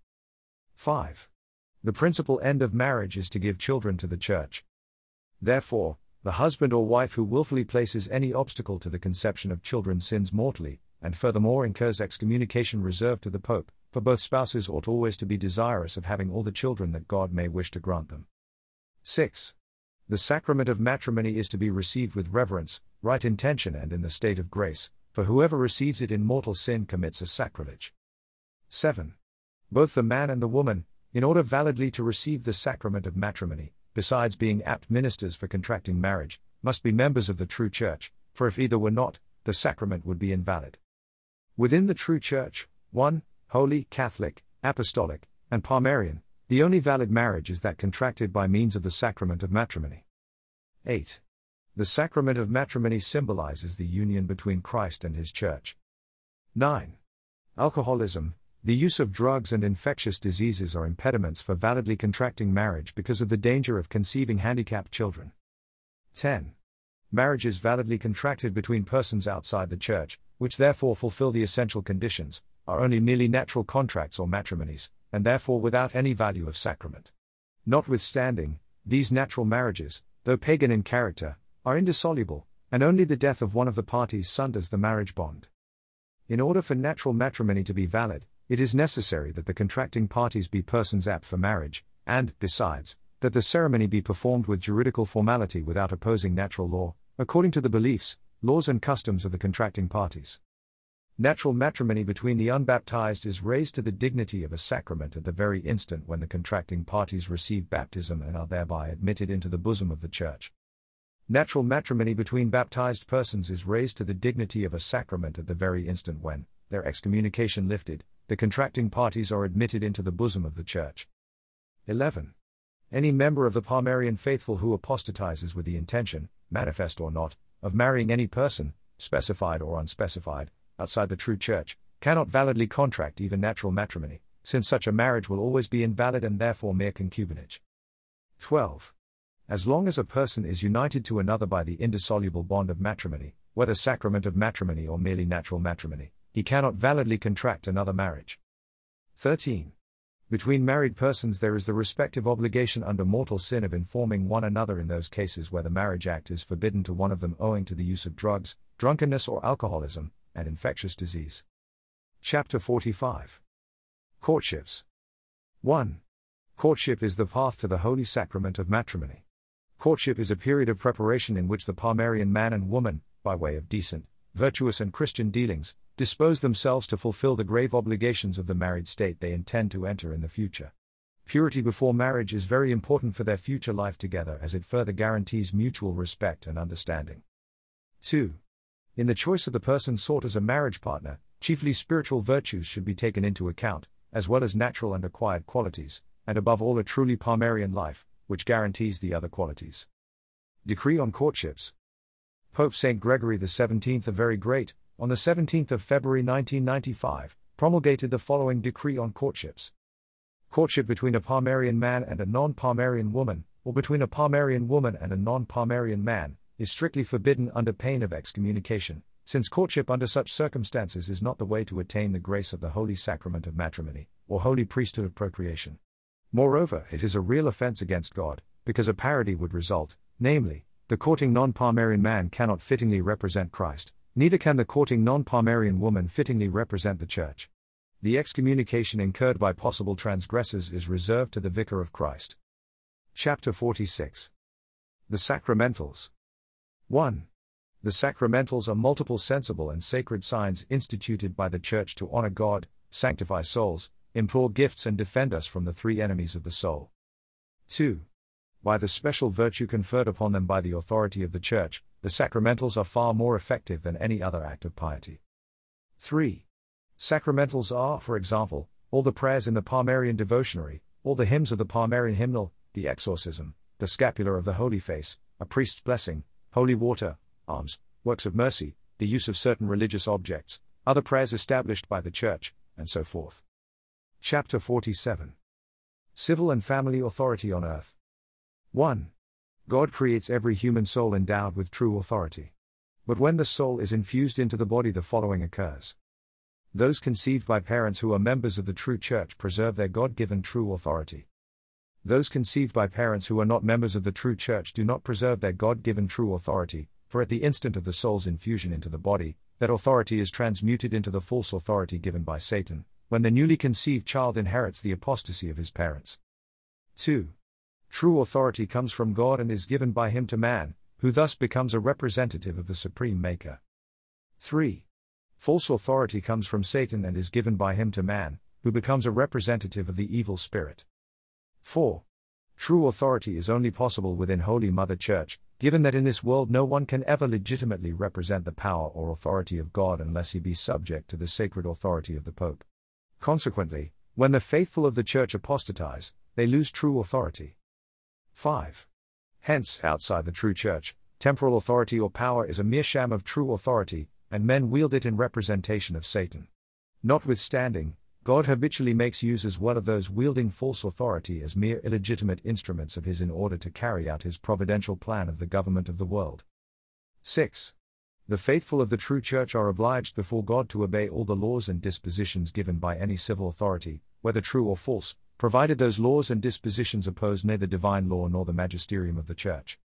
5. The principal end of marriage is to give children to the church. Therefore, the husband or wife who willfully places any obstacle to the conception of children sins mortally, and furthermore incurs excommunication reserved to the Pope, for both spouses ought always to be desirous of having all the children that God may wish to grant them. 6. The sacrament of matrimony is to be received with reverence, right intention and in the state of grace, for whoever receives it in mortal sin commits a sacrilege. 7. Both the man and the woman, in order validly to receive the sacrament of matrimony, besides being apt ministers for contracting marriage, must be members of the true church, for if either were not, the sacrament would be invalid. Within the true church, 1. Holy, Catholic, Apostolic, and Palmarian, the only valid marriage is that contracted by means of the sacrament of matrimony. 8. The sacrament of matrimony symbolizes the union between Christ and his church. 9. Alcoholism, the use of drugs and infectious diseases are impediments for validly contracting marriage because of the danger of conceiving handicapped children. 10. Marriages validly contracted between persons outside the church, which therefore fulfill the essential conditions, are only merely natural contracts or matrimonies, and therefore without any value of sacrament. Notwithstanding, these natural marriages, though pagan in character, are indissoluble, and only the death of one of the parties sunders the marriage bond. In order for natural matrimony to be valid, it is necessary that the contracting parties be persons apt for marriage, and, besides, that the ceremony be performed with juridical formality without opposing natural law, according to the beliefs, laws and customs of the contracting parties. Natural matrimony between the unbaptized is raised to the dignity of a sacrament at the very instant when the contracting parties receive baptism and are thereby admitted into the bosom of the Church. Natural matrimony between baptized persons is raised to the dignity of a sacrament at the very instant when, their excommunication lifted, the contracting parties are admitted into the bosom of the Church. 11. Any member of the Palmarian faithful who apostatizes with the intention, manifest or not, of marrying any person, specified or unspecified, outside the true church, cannot validly contract even natural matrimony, since such a marriage will always be invalid and therefore mere concubinage. 12. As long as a person is united to another by the indissoluble bond of matrimony, whether sacrament of matrimony or merely natural matrimony, he cannot validly contract another marriage. 13. Between married persons there is the respective obligation under mortal sin of informing one another in those cases where the marriage act is forbidden to one of them owing to the use of drugs, drunkenness or alcoholism, and infectious disease. Chapter 45. Courtships. 1. Courtship is the path to the holy sacrament of matrimony. Courtship is a period of preparation in which the Palmarian man and woman, by way of decent, virtuous and Christian dealings, dispose themselves to fulfill the grave obligations of the married state they intend to enter in the future. Purity before marriage is very important for their future life together as it further guarantees mutual respect and understanding. 2. In the choice of the person sought as a marriage partner, chiefly spiritual virtues should be taken into account, as well as natural and acquired qualities, and above all a truly Palmarian life, which guarantees the other qualities. Decree on Courtships. Pope St. Gregory XVII the Very Great, on the 17th of February 1995, promulgated the following decree on courtships. Courtship between a Palmarian man and a non-Palmarian woman, or between a Palmarian woman and a non-Palmarian man, is strictly forbidden under pain of excommunication, since courtship under such circumstances is not the way to attain the grace of the holy sacrament of matrimony, or holy priesthood of procreation. Moreover, it is a real offense against God, because a parody would result, namely, the courting non-Palmarian man cannot fittingly represent Christ, neither can the courting non-Palmarian woman fittingly represent the Church. The excommunication incurred by possible transgressors is reserved to the Vicar of Christ. Chapter 46. The Sacramentals. 1. The sacramentals are multiple sensible and sacred signs instituted by the Church to honor God, sanctify souls, implore gifts and defend us from the three enemies of the soul. 2. By the special virtue conferred upon them by the authority of the Church, the sacramentals are far more effective than any other act of piety. 3. Sacramentals are, for example, all the prayers in the Palmarian devotionary, all the hymns of the Palmarian hymnal, the exorcism, the scapular of the Holy Face, a priest's blessing, holy water, alms, works of mercy, the use of certain religious objects, other prayers established by the Church, and so forth. Chapter 47. Civil and Family Authority on Earth. 1. God creates every human soul endowed with true authority. But when the soul is infused into the body, the following occurs. Those conceived by parents who are members of the true Church preserve their God-given true authority. Those conceived by parents who are not members of the true Church do not preserve their God-given true authority, for at the instant of the soul's infusion into the body, that authority is transmuted into the false authority given by Satan, when the newly conceived child inherits the apostasy of his parents. 2. True authority comes from God and is given by Him to man, who thus becomes a representative of the Supreme Maker. 3. False authority comes from Satan and is given by him to man, who becomes a representative of the evil spirit. 4. True authority is only possible within Holy Mother Church, given that in this world no one can ever legitimately represent the power or authority of God unless he be subject to the sacred authority of the Pope. Consequently, when the faithful of the Church apostatize, they lose true authority. 5. Hence, outside the true Church, temporal authority or power is a mere sham of true authority, and men wield it in representation of Satan. Notwithstanding, God habitually makes use as well of those wielding false authority as mere illegitimate instruments of His in order to carry out His providential plan of the government of the world. 6. The faithful of the true Church are obliged before God to obey all the laws and dispositions given by any civil authority, whether true or false, provided those laws and dispositions oppose neither divine law nor the magisterium of the Church.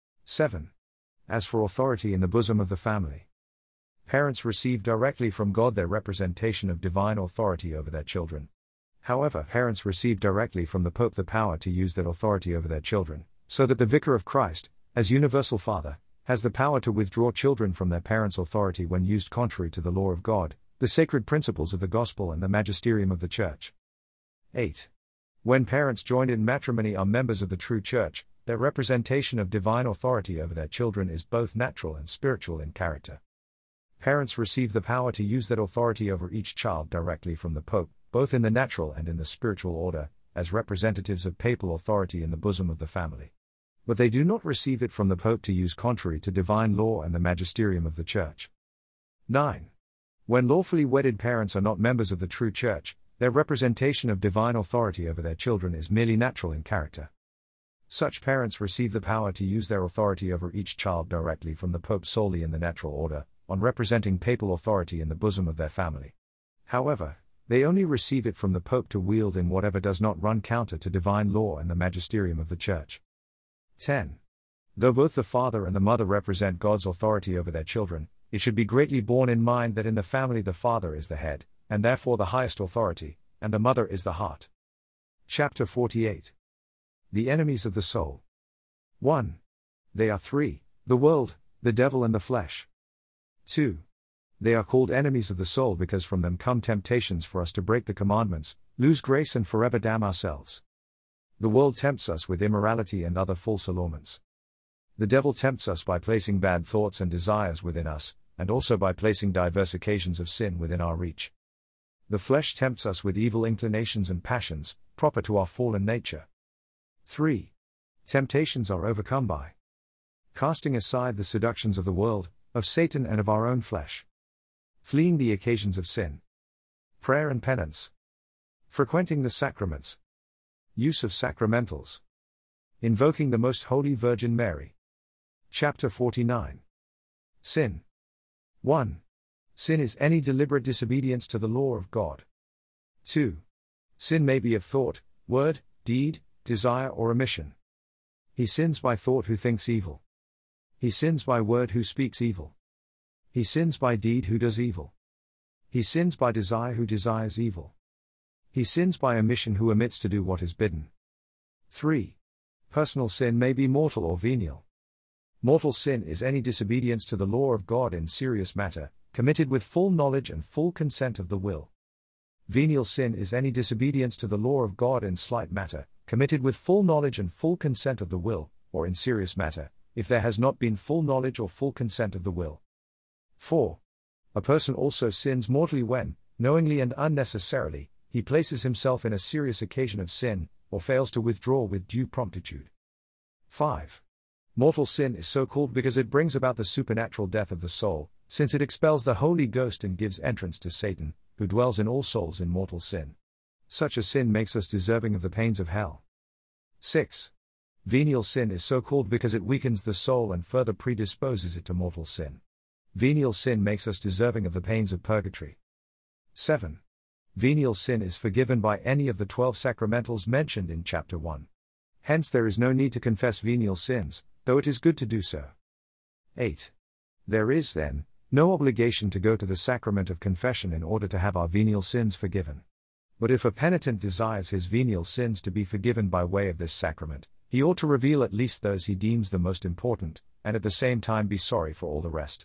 7. As for authority in the bosom of the family, parents receive directly from God their representation of divine authority over their children. However, parents receive directly from the Pope the power to use that authority over their children, so that the Vicar of Christ, as universal Father, has the power to withdraw children from their parents' authority when used contrary to the law of God, the sacred principles of the Gospel and the magisterium of the Church. 8. When parents joined in matrimony are members of the true Church, their representation of divine authority over their children is both natural and spiritual in character. Parents receive the power to use that authority over each child directly from the Pope, both in the natural and in the spiritual order, as representatives of papal authority in the bosom of the family. But they do not receive it from the Pope to use contrary to divine law and the magisterium of the Church. 9. When lawfully wedded parents are not members of the true Church, their representation of divine authority over their children is merely natural in character. Such parents receive the power to use their authority over each child directly from the Pope solely in the natural order, on representing papal authority in the bosom of their family. However, they only receive it from the Pope to wield in whatever does not run counter to divine law and the magisterium of the Church. 10. Though both the father and the mother represent God's authority over their children, it should be greatly borne in mind that in the family the father is the head, and therefore the highest authority, and the mother is the heart. Chapter 48. The Enemies of the Soul. 1. They are three: the world, the devil and the flesh. 2. They are called enemies of the soul because from them come temptations for us to break the commandments, lose grace and forever damn ourselves. The world tempts us with immorality and other false allurements. The devil tempts us by placing bad thoughts and desires within us, and also by placing diverse occasions of sin within our reach. The flesh tempts us with evil inclinations and passions, proper to our fallen nature. 3. Temptations are overcome by casting aside the seductions of the world, of Satan and of our own flesh. Fleeing the occasions of sin. Prayer and penance. Frequenting the sacraments. Use of sacramentals. Invoking the Most Holy Virgin Mary. Chapter 49. Sin. 1. Sin is any deliberate disobedience to the law of God. 2. Sin may be of thought, word, deed, desire or omission. He sins by thought who thinks evil. He sins by word who speaks evil. He sins by deed who does evil. He sins by desire who desires evil. He sins by omission who omits to do what is bidden. 3. Personal sin may be mortal or venial. Mortal sin is any disobedience to the law of God in serious matter, committed with full knowledge and full consent of the will. Venial sin is any disobedience to the law of God in slight matter, committed with full knowledge and full consent of the will, or in serious matter, if there has not been full knowledge or full consent of the will. 4. A person also sins mortally when, knowingly and unnecessarily, he places himself in a serious occasion of sin, or fails to withdraw with due promptitude. 5. Mortal sin is so called because it brings about the supernatural death of the soul, since it expels the Holy Ghost and gives entrance to Satan, who dwells in all souls in mortal sin. Such a sin makes us deserving of the pains of hell. 6. Venial sin is so called because it weakens the soul and further predisposes it to mortal sin. Venial sin makes us deserving of the pains of purgatory. 7. Venial sin is forgiven by any of the 12 sacramentals mentioned in chapter 1. Hence there is no need to confess venial sins, though it is good to do so. 8. There is, then, no obligation to go to the sacrament of confession in order to have our venial sins forgiven. But if a penitent desires his venial sins to be forgiven by way of this sacrament, he ought to reveal at least those he deems the most important, and at the same time be sorry for all the rest.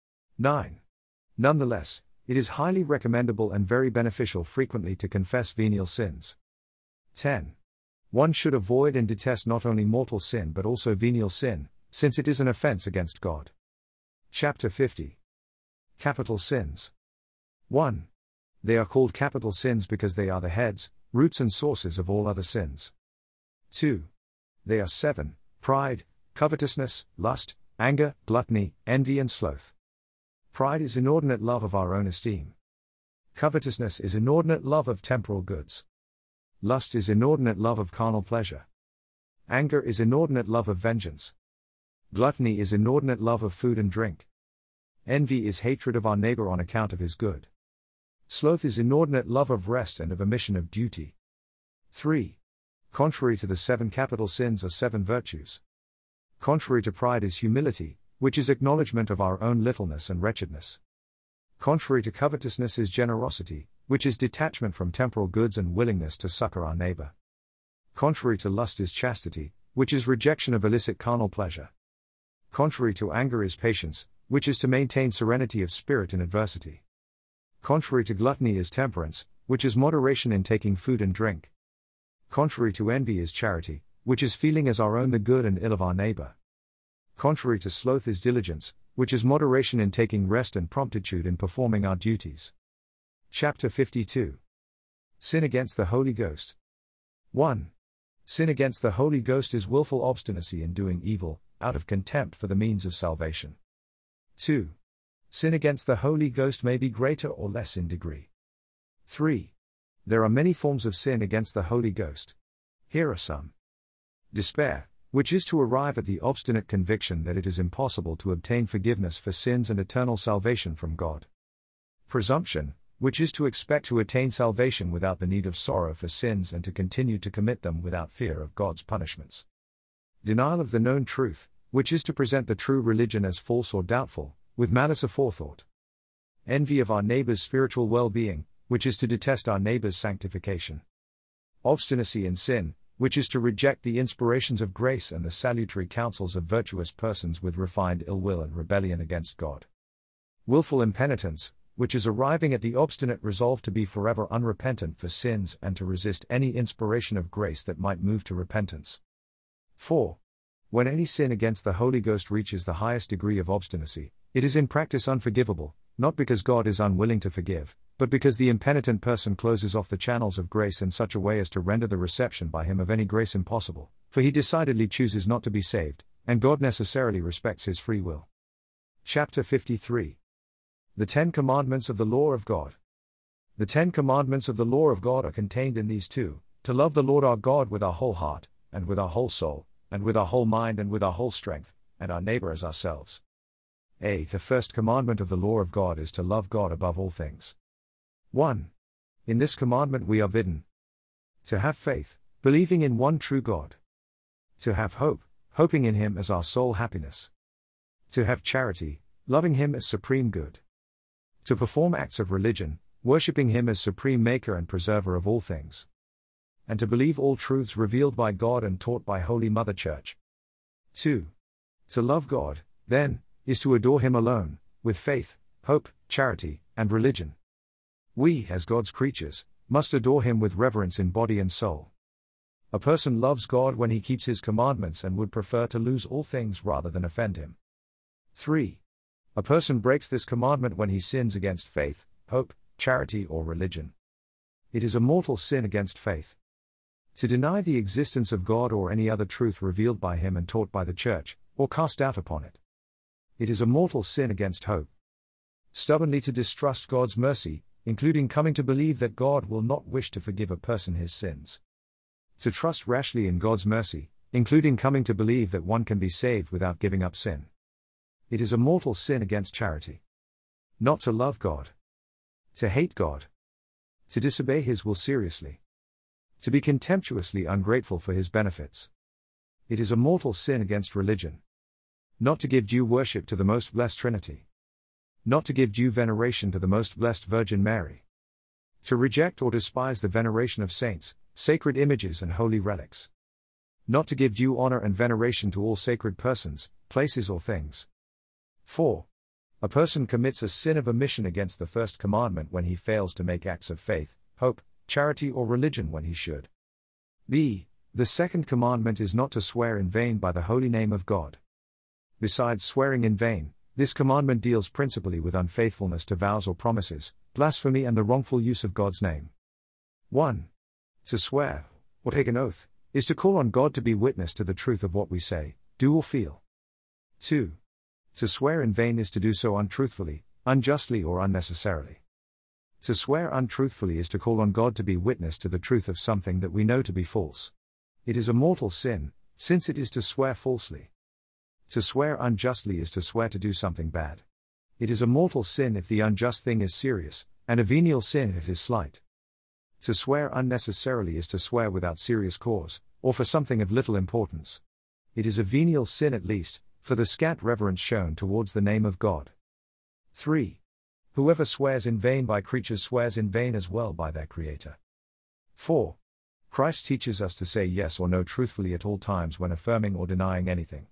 9. Nonetheless, it is highly recommendable and very beneficial frequently to confess venial sins. 10. One should avoid and detest not only mortal sin but also venial sin, since it is an offense against God. Chapter 50. Capital sins. 1. They are called capital sins because they are the heads, roots and sources of all other sins. 2. They are 7, pride, covetousness, lust, anger, gluttony, envy and sloth. Pride is inordinate love of our own esteem. Covetousness is inordinate love of temporal goods. Lust is inordinate love of carnal pleasure. Anger is inordinate love of vengeance. Gluttony is inordinate love of food and drink. Envy is hatred of our neighbor on account of his good. Sloth is inordinate love of rest and of omission of duty. 3. Contrary to the 7 capital sins are 7 virtues. Contrary to pride is humility, which is acknowledgement of our own littleness and wretchedness. Contrary to covetousness is generosity, which is detachment from temporal goods and willingness to succor our neighbor. Contrary to lust is chastity, which is rejection of illicit carnal pleasure. Contrary to anger is patience, which is to maintain serenity of spirit in adversity. Contrary to gluttony is temperance, which is moderation in taking food and drink. Contrary to envy is charity, which is feeling as our own the good and ill of our neighbor. Contrary to sloth is diligence, which is moderation in taking rest and promptitude in performing our duties. Chapter 52. Sin against the Holy Ghost. 1. Sin against the Holy Ghost is willful obstinacy in doing evil, out of contempt for the means of salvation. 2. Sin against the Holy Ghost may be greater or less in degree. 3. There are many forms of sin against the Holy Ghost. Here are some. Despair, which is to arrive at the obstinate conviction that it is impossible to obtain forgiveness for sins and eternal salvation from God. Presumption, which is to expect to attain salvation without the need of sorrow for sins and to continue to commit them without fear of God's punishments. Denial of the known truth, which is to present the true religion as false or doubtful, with malice aforethought. Envy of our neighbor's spiritual well-being, which is to detest our neighbor's sanctification. Obstinacy in sin, which is to reject the inspirations of grace and the salutary counsels of virtuous persons with refined ill will and rebellion against God. Willful impenitence, which is arriving at the obstinate resolve to be forever unrepentant for sins and to resist any inspiration of grace that might move to repentance. 4. When any sin against the Holy Ghost reaches the highest degree of obstinacy, it is in practice unforgivable, not because God is unwilling to forgive, but because the impenitent person closes off the channels of grace in such a way as to render the reception by him of any grace impossible, for he decidedly chooses not to be saved, and God necessarily respects his free will. Chapter 53. The 10 Commandments of the Law of God. The 10 Commandments of the Law of God are contained in these two: to love the Lord our God with our whole heart, and with our whole soul, and with our whole mind and with our whole strength, and our neighbor as ourselves. The first commandment of the law of God is to love God above all things. 1. In this commandment we are bidden to have faith, believing in one true God; to have hope, hoping in Him as our sole happiness; to have charity, loving Him as supreme good; to perform acts of religion, worshipping Him as supreme maker and preserver of all things; and to believe all truths revealed by God and taught by Holy Mother Church. 2. To love God, then, is to adore Him alone, with faith, hope, charity, and religion. We, as God's creatures, must adore Him with reverence in body and soul. A person loves God when he keeps His commandments and would prefer to lose all things rather than offend Him. 3. A person breaks this commandment when he sins against faith, hope, charity, or religion. It is a mortal sin against faith. To deny the existence of God or any other truth revealed by Him and taught by the Church, or cast doubt upon it. It is a mortal sin against hope. Stubbornly to distrust God's mercy, including coming to believe that God will not wish to forgive a person his sins. To trust rashly in God's mercy, including coming to believe that one can be saved without giving up sin. It is a mortal sin against charity. Not to love God. To hate God. To disobey His will seriously. To be contemptuously ungrateful for His benefits. It is a mortal sin against religion. Not to give due worship to the most blessed Trinity. Not to give due veneration to the most blessed Virgin Mary. To reject or despise the veneration of saints, sacred images and holy relics. Not to give due honor and veneration to all sacred persons, places or things. 4. A person commits a sin of omission against the first commandment when he fails to make acts of faith, hope, charity or religion when he should. The second commandment is not to swear in vain by the holy name of God. Besides swearing in vain, this commandment deals principally with unfaithfulness to vows or promises, blasphemy and the wrongful use of God's name. 1. To swear, or take an oath, is to call on God to be witness to the truth of what we say, do or feel. 2. To swear in vain is to do so untruthfully, unjustly or unnecessarily. To swear untruthfully is to call on God to be witness to the truth of something that we know to be false. It is a mortal sin, since it is to swear falsely. To swear unjustly is to swear to do something bad. It is a mortal sin if the unjust thing is serious, and a venial sin if it is slight. To swear unnecessarily is to swear without serious cause, or for something of little importance. It is a venial sin at least, for the scant reverence shown towards the name of God. 3. Whoever swears in vain by creatures swears in vain as well by their Creator. 4. Christ teaches us to say yes or no truthfully at all times when affirming or denying anything.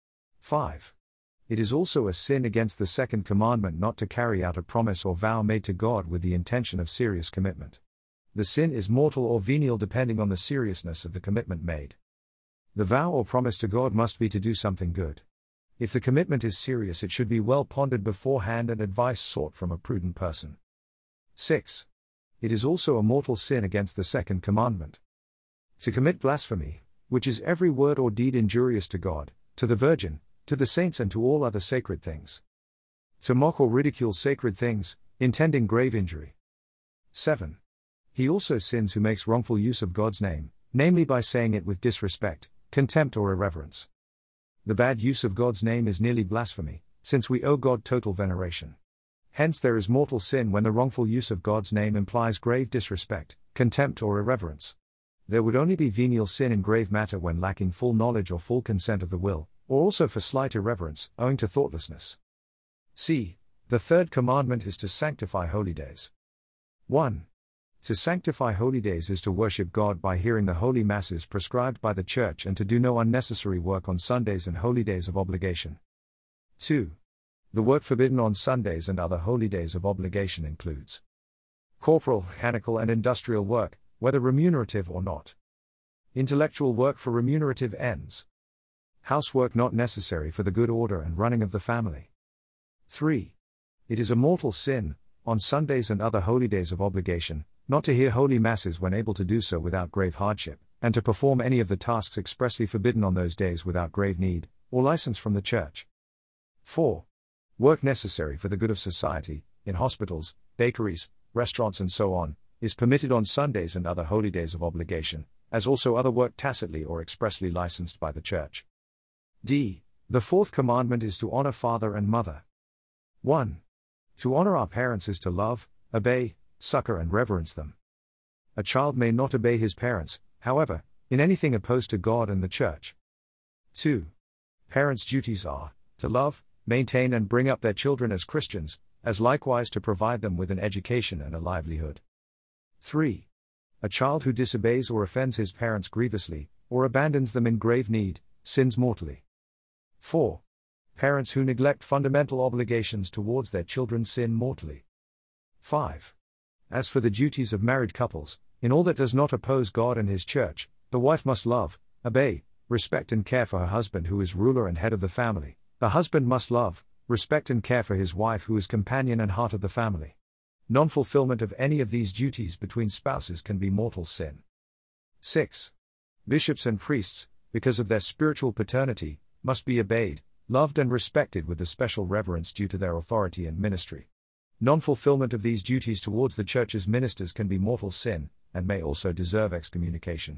5. It is also a sin against the second commandment not to carry out a promise or vow made to God with the intention of serious commitment. The sin is mortal or venial depending on the seriousness of the commitment made. The vow or promise to God must be to do something good. If the commitment is serious, it should be well pondered beforehand and advice sought from a prudent person. 6. It is also a mortal sin against the second commandment. To commit blasphemy, which is every word or deed injurious to God, to the Virgin, to the saints and to all other sacred things. To mock or ridicule sacred things, intending grave injury. 7. He also sins who makes wrongful use of God's name, namely by saying it with disrespect, contempt or irreverence. The bad use of God's name is nearly blasphemy, since we owe God total veneration. Hence there is mortal sin when the wrongful use of God's name implies grave disrespect, contempt or irreverence. There would only be venial sin in grave matter when lacking full knowledge or full consent of the will, or also for slight irreverence, owing to thoughtlessness. C. The third commandment is to sanctify holy days. 1. To sanctify holy days is to worship God by hearing the holy masses prescribed by the Church and to do no unnecessary work on Sundays and holy days of obligation. 2. The work forbidden on Sundays and other holy days of obligation includes corporal, mechanical, and industrial work, whether remunerative or not. Intellectual work for remunerative ends. Housework not necessary for the good order and running of the family. 3. It is a mortal sin, on Sundays and other holy days of obligation, not to hear holy masses when able to do so without grave hardship, and to perform any of the tasks expressly forbidden on those days without grave need, or license from the Church. 4. Work necessary for the good of society, in hospitals, bakeries, restaurants and so on, is permitted on Sundays and other holy days of obligation, as also other work tacitly or expressly licensed by the Church. D. The fourth commandment is to honor father and mother. 1. To honor our parents is to love, obey, succor and reverence them. A child may not obey his parents, however, in anything opposed to God and the Church. 2. Parents' duties are to love, maintain and bring up their children as Christians, as likewise to provide them with an education and a livelihood. 3. A child who disobeys or offends his parents grievously, or abandons them in grave need, sins mortally. 4. Parents who neglect fundamental obligations towards their children sin mortally. 5. As for the duties of married couples, in all that does not oppose God and His Church, the wife must love, obey, respect and care for her husband who is ruler and head of the family. The husband must love, respect and care for his wife who is companion and heart of the family. Non-fulfillment of any of these duties between spouses can be mortal sin. 6. Bishops and priests, because of their spiritual paternity, must be obeyed, loved and respected with the special reverence due to their authority and ministry. Non-fulfillment of these duties towards the Church's ministers can be mortal sin, and may also deserve excommunication.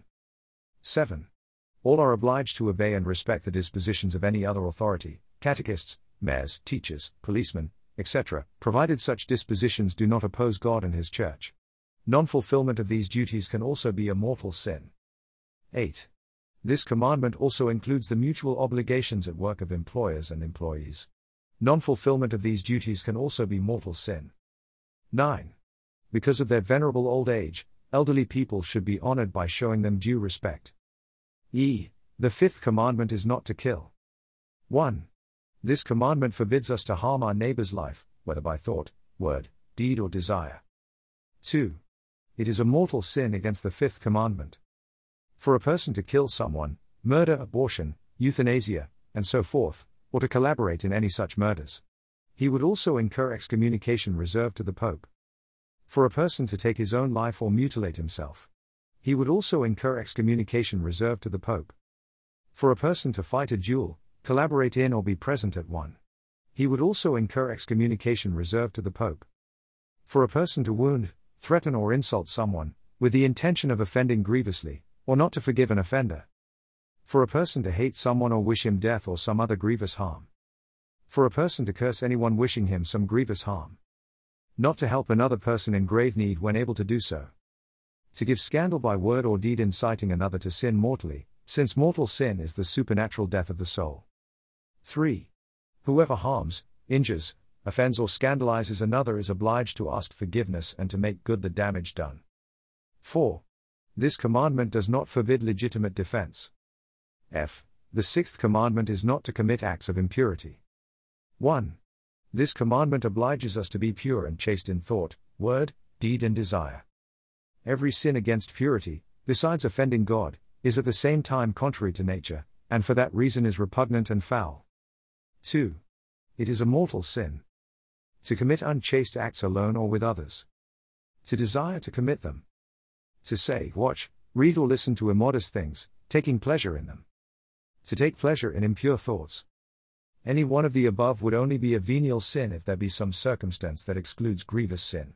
7. All are obliged to obey and respect the dispositions of any other authority, catechists, mayors, teachers, policemen, etc., provided such dispositions do not oppose God and His Church. Non-fulfillment of these duties can also be a mortal sin. 8. This commandment also includes the mutual obligations at work of employers and employees. Non-fulfillment of these duties can also be mortal sin. 9. Because of their venerable old age, elderly people should be honored by showing them due respect. The fifth commandment is not to kill. 1. This commandment forbids us to harm our neighbor's life, whether by thought, word, deed or desire. 2. It is a mortal sin against the fifth commandment. For a person to kill someone, murder, abortion, euthanasia, and so forth, or to collaborate in any such murders, he would also incur excommunication reserved to the Pope. For a person to take his own life or mutilate himself, he would also incur excommunication reserved to the Pope. For a person to fight a duel, collaborate in or be present at one, he would also incur excommunication reserved to the Pope. For a person to wound, threaten or insult someone, with the intention of offending grievously, or not to forgive an offender. For a person to hate someone or wish him death or some other grievous harm. For a person to curse anyone wishing him some grievous harm. Not to help another person in grave need when able to do so. To give scandal by word or deed inciting another to sin mortally, since mortal sin is the supernatural death of the soul. 3. Whoever harms, injures, offends or scandalizes another is obliged to ask forgiveness and to make good the damage done. 4. This commandment does not forbid legitimate defense. The sixth commandment is not to commit acts of impurity. 1. This commandment obliges us to be pure and chaste in thought, word, deed and desire. Every sin against purity, besides offending God, is at the same time contrary to nature, and for that reason is repugnant and foul. 2. It is a mortal sin to commit unchaste acts alone or with others. To desire to commit them. To say, watch, read or listen to immodest things, taking pleasure in them. To take pleasure in impure thoughts. Any one of the above would only be a venial sin if there be some circumstance that excludes grievous sin.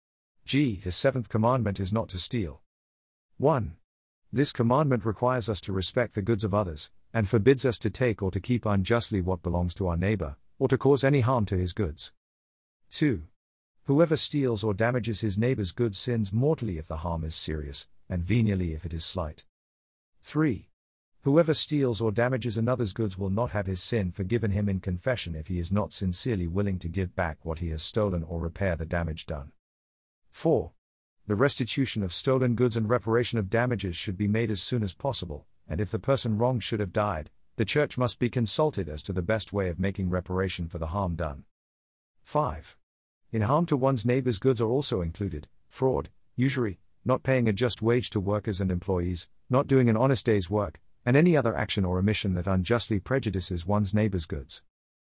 The seventh commandment is not to steal. 1. This commandment requires us to respect the goods of others, and forbids us to take or to keep unjustly what belongs to our neighbor, or to cause any harm to his goods. 2. Whoever steals or damages his neighbor's goods sins mortally if the harm is serious, and venially if it is slight. 3. Whoever steals or damages another's goods will not have his sin forgiven him in confession if he is not sincerely willing to give back what he has stolen or repair the damage done. 4. The restitution of stolen goods and reparation of damages should be made as soon as possible, and if the person wronged should have died, the Church must be consulted as to the best way of making reparation for the harm done. 5. In harm to one's neighbor's goods are also included fraud, usury, not paying a just wage to workers and employees, not doing an honest day's work, and any other action or omission that unjustly prejudices one's neighbor's goods.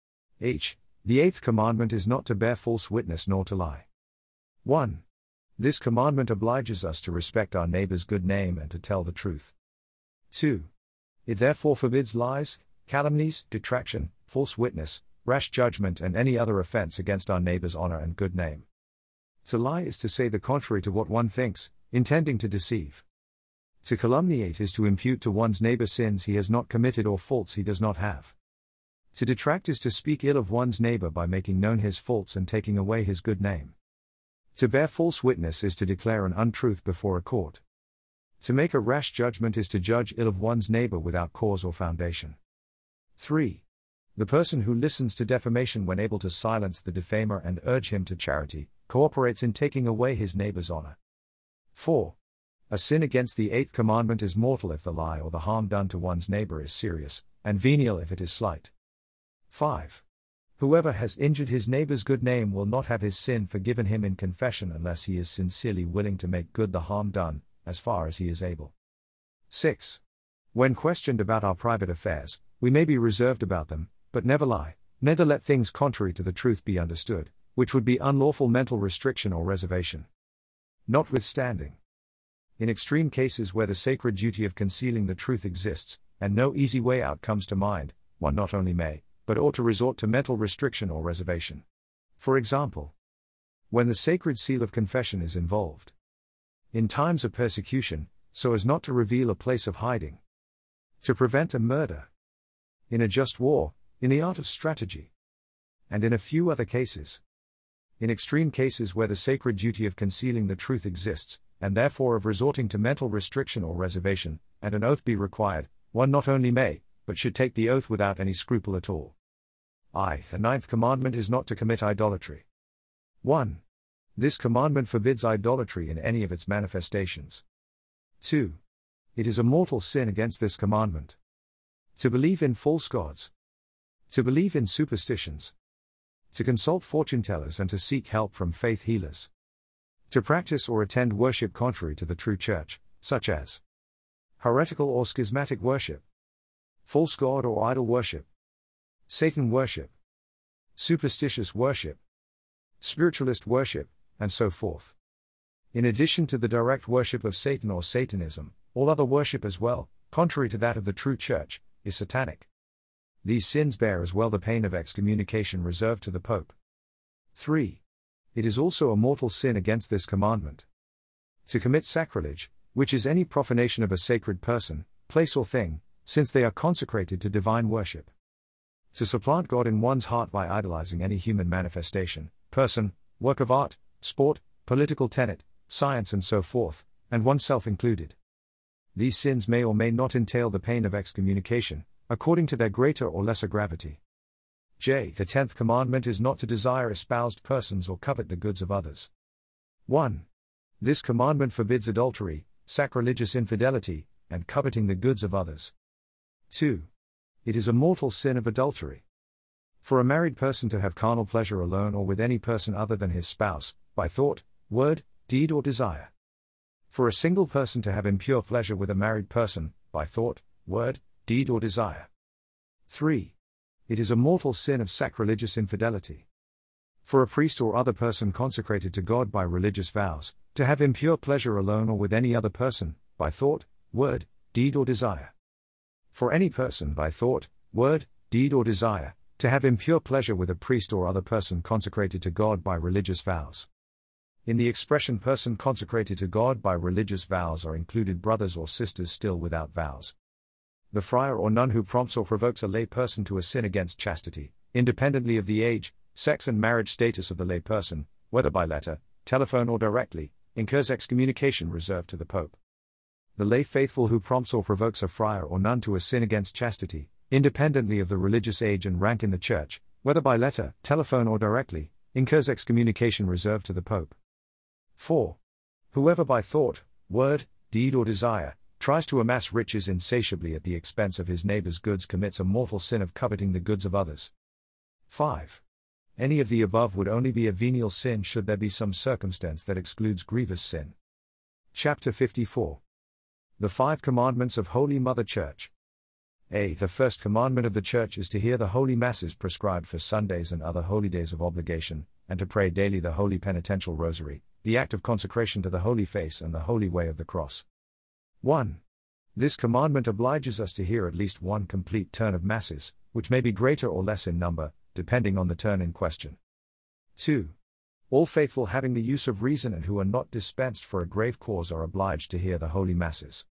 H. The eighth commandment is not to bear false witness nor to lie. 1. This commandment obliges us to respect our neighbor's good name and to tell the truth. 2. It therefore forbids lies, calumnies, detraction, false witness, rash judgment and any other offense against our neighbor's honor and good name. To lie is to say the contrary to what one thinks, intending to deceive. To calumniate is to impute to one's neighbor sins he has not committed or faults he does not have. To detract is to speak ill of one's neighbor by making known his faults and taking away his good name. To bear false witness is to declare an untruth before a court. To make a rash judgment is to judge ill of one's neighbor without cause or foundation. 3. The person who listens to defamation when able to silence the defamer and urge him to charity, cooperates in taking away his neighbor's honor. 4. A sin against the eighth commandment is mortal if the lie or the harm done to one's neighbor is serious, and venial if it is slight. 5. Whoever has injured his neighbor's good name will not have his sin forgiven him in confession unless he is sincerely willing to make good the harm done, as far as he is able. 6. When questioned about our private affairs, we may be reserved about them, but never lie, neither let things contrary to the truth be understood, which would be unlawful mental restriction or reservation. Notwithstanding, in extreme cases where the sacred duty of concealing the truth exists, and no easy way out comes to mind, one not only may, but ought to resort to mental restriction or reservation. For example, when the sacred seal of confession is involved. In times of persecution, so as not to reveal a place of hiding. To prevent a murder. In a just war, in the art of strategy. And in a few other cases. In extreme cases where the sacred duty of concealing the truth exists, and therefore of resorting to mental restriction or reservation, and an oath be required, one not only may, but should take the oath without any scruple at all. The ninth commandment is not to commit idolatry. 1. This commandment forbids idolatry in any of its manifestations. 2. It is a mortal sin against this commandment. To believe in false gods. To believe in superstitions. To consult fortune-tellers and to seek help from faith healers. To practice or attend worship contrary to the true church, such as heretical or schismatic worship, false god or idol worship, Satan worship, superstitious worship, spiritualist worship, and so forth. In addition to the direct worship of Satan or Satanism, all other worship as well, contrary to that of the true church, is satanic. These sins bear as well the pain of excommunication reserved to the Pope. 3. It is also a mortal sin against this commandment. To commit sacrilege, which is any profanation of a sacred person, place or thing, since they are consecrated to divine worship. To supplant God in one's heart by idolizing any human manifestation, person, work of art, sport, political tenet, science and so forth, and oneself included. These sins may or may not entail the pain of excommunication, according to their greater or lesser gravity. J. The 10th commandment is not to desire espoused persons or covet the goods of others. 1. This commandment forbids adultery, sacrilegious infidelity, and coveting the goods of others. 2. It is a mortal sin of adultery. For a married person to have carnal pleasure alone or with any person other than his spouse, by thought, word, deed or desire. For a single person to have impure pleasure with a married person, by thought, word, deed or desire. 3. It is a mortal sin of sacrilegious infidelity. For a priest or other person consecrated to God by religious vows, to have impure pleasure alone or with any other person, by thought, word, deed or desire. For any person by thought, word, deed or desire, to have impure pleasure with a priest or other person consecrated to God by religious vows. In the expression person consecrated to God by religious vows are included brothers or sisters still without vows. The friar or nun who prompts or provokes a lay person to a sin against chastity, independently of the age, sex and marriage status of the lay person, whether by letter, telephone or directly, incurs excommunication reserved to the Pope. The lay faithful who prompts or provokes a friar or nun to a sin against chastity, independently of the religious age and rank in the Church, whether by letter, telephone or directly, incurs excommunication reserved to the Pope. 4. Whoever by thought, word, deed or desire, tries to amass riches insatiably at the expense of his neighbor's goods commits a mortal sin of coveting the goods of others. 5. Any of the above would only be a venial sin should there be some circumstance that excludes grievous sin. Chapter 54. The Five Commandments of Holy Mother Church. A. The first commandment of the Church is to hear the holy masses prescribed for Sundays and other holy days of obligation, and to pray daily the Holy Penitential Rosary, the act of consecration to the Holy Face and the Holy Way of the Cross. 1. This commandment obliges us to hear at least one complete turn of masses, which may be greater or less in number, depending on the turn in question. 2. All faithful having the use of reason and who are not dispensed for a grave cause are obliged to hear the holy masses.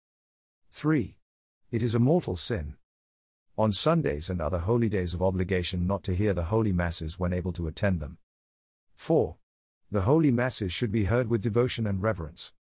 3. It is a mortal sin on Sundays and other holy days of obligation not to hear the holy masses when able to attend them. 4. The holy masses should be heard with devotion and reverence.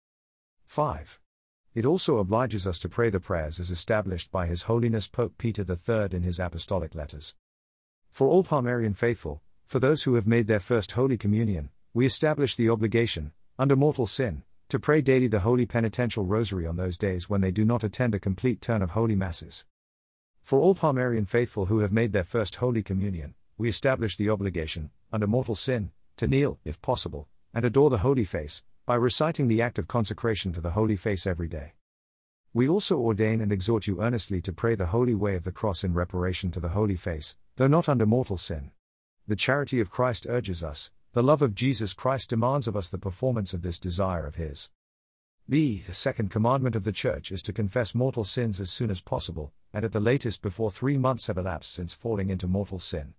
5. It also obliges us to pray the prayers as established by His Holiness Pope Peter III in his apostolic letters. For all Palmarian faithful, for those who have made their first Holy Communion, we establish the obligation, under mortal sin, to pray daily the Holy Penitential Rosary on those days when they do not attend a complete turn of holy masses. For all Palmarian faithful who have made their first Holy Communion, we establish the obligation, under mortal sin, to kneel, if possible, and adore the Holy Face, by reciting the act of consecration to the Holy Face every day. We also ordain and exhort you earnestly to pray the Holy Way of the Cross in reparation to the Holy Face, though not under mortal sin. The charity of Christ urges us, the love of Jesus Christ demands of us the performance of this desire of His. B. The second commandment of the Church is to confess mortal sins as soon as possible, and at the latest before 3 months have elapsed since falling into mortal sin.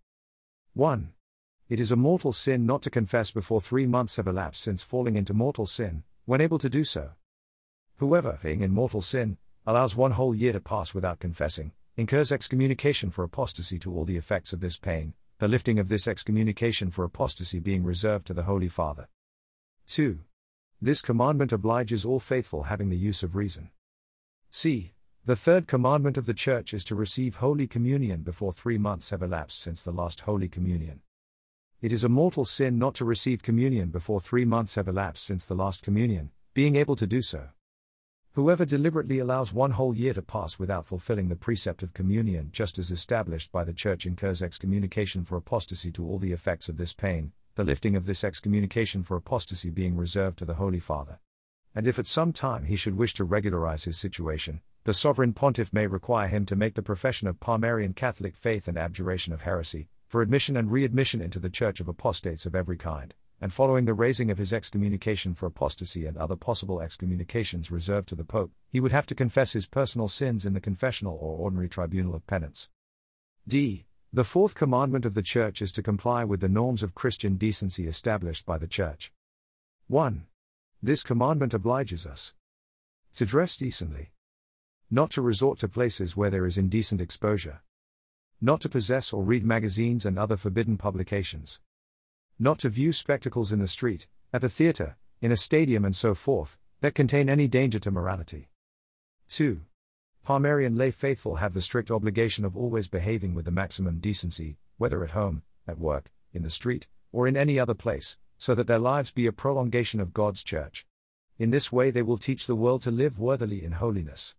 1. It is a mortal sin not to confess before 3 months have elapsed since falling into mortal sin, when able to do so. Whoever, being in mortal sin, allows 1 whole year to pass without confessing, incurs excommunication for apostasy to all the effects of this pain, the lifting of this excommunication for apostasy being reserved to the Holy Father. 2. This commandment obliges all faithful having the use of reason. C. The third commandment of the Church is to receive Holy Communion before 3 months have elapsed since the last Holy Communion. It is a mortal sin not to receive communion before 3 months have elapsed since the last communion, being able to do so. Whoever deliberately allows 1 whole year to pass without fulfilling the precept of communion just as established by the Church incurs excommunication for apostasy to all the effects of this pain, the lifting of this excommunication for apostasy being reserved to the Holy Father. And if at some time he should wish to regularize his situation, the Sovereign Pontiff may require him to make the profession of Palmarian Catholic faith and abjuration of heresy, for admission and readmission into the Church of apostates of every kind, and following the raising of his excommunication for apostasy and other possible excommunications reserved to the Pope, he would have to confess his personal sins in the confessional or ordinary tribunal of penance. D. The fourth commandment of the Church is to comply with the norms of Christian decency established by the Church. 1. This commandment obliges us to dress decently, not to resort to places where there is indecent exposure, not to possess or read magazines and other forbidden publications, not to view spectacles in the street, at the theater, in a stadium and so forth, that contain any danger to morality. 2. Palmarian lay faithful have the strict obligation of always behaving with the maximum decency, whether at home, at work, in the street, or in any other place, so that their lives be a prolongation of God's Church. In this way they will teach the world to live worthily in holiness.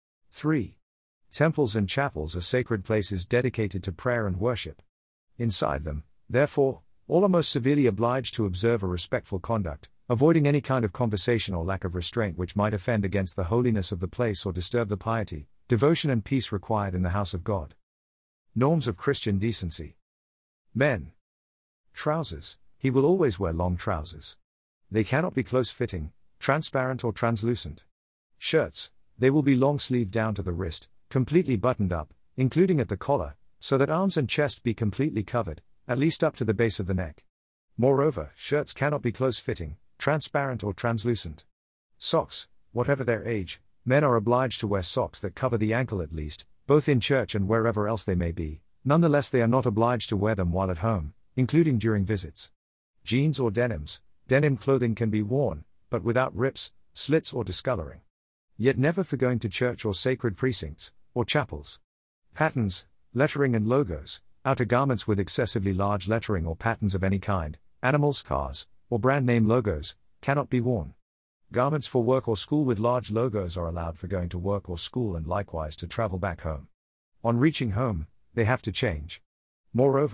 3. Temples and chapels are sacred places dedicated to prayer and worship. Inside them, therefore, all are most severely obliged to observe a respectful conduct, avoiding any kind of conversation or lack of restraint which might offend against the holiness of the place or disturb the piety, devotion and peace required in the house of God. Norms of Christian decency. Men. Trousers. He will always wear long trousers. They cannot be close-fitting, transparent or translucent. Shirts. They will be long-sleeved down to the wrist, completely buttoned up, including at the collar, so that arms and chest be completely covered, at least up to the base of the neck. Moreover, shirts cannot be close-fitting, transparent or translucent. Socks. Whatever their age, men are obliged to wear socks that cover the ankle at least, both in church and wherever else they may be. Nonetheless, they are not obliged to wear them while at home, including during visits. Jeans or denims. Denim clothing can be worn, but without rips, slits or discoloring. Yet never for going to church or sacred precincts, or chapels. Patterns, lettering and logos. Outer garments with excessively large lettering or patterns of any kind, animals, cars, or brand name logos, cannot be worn. Garments for work or school with large logos are allowed for going to work or school and likewise to travel back home. On reaching home, they have to change. Moreover,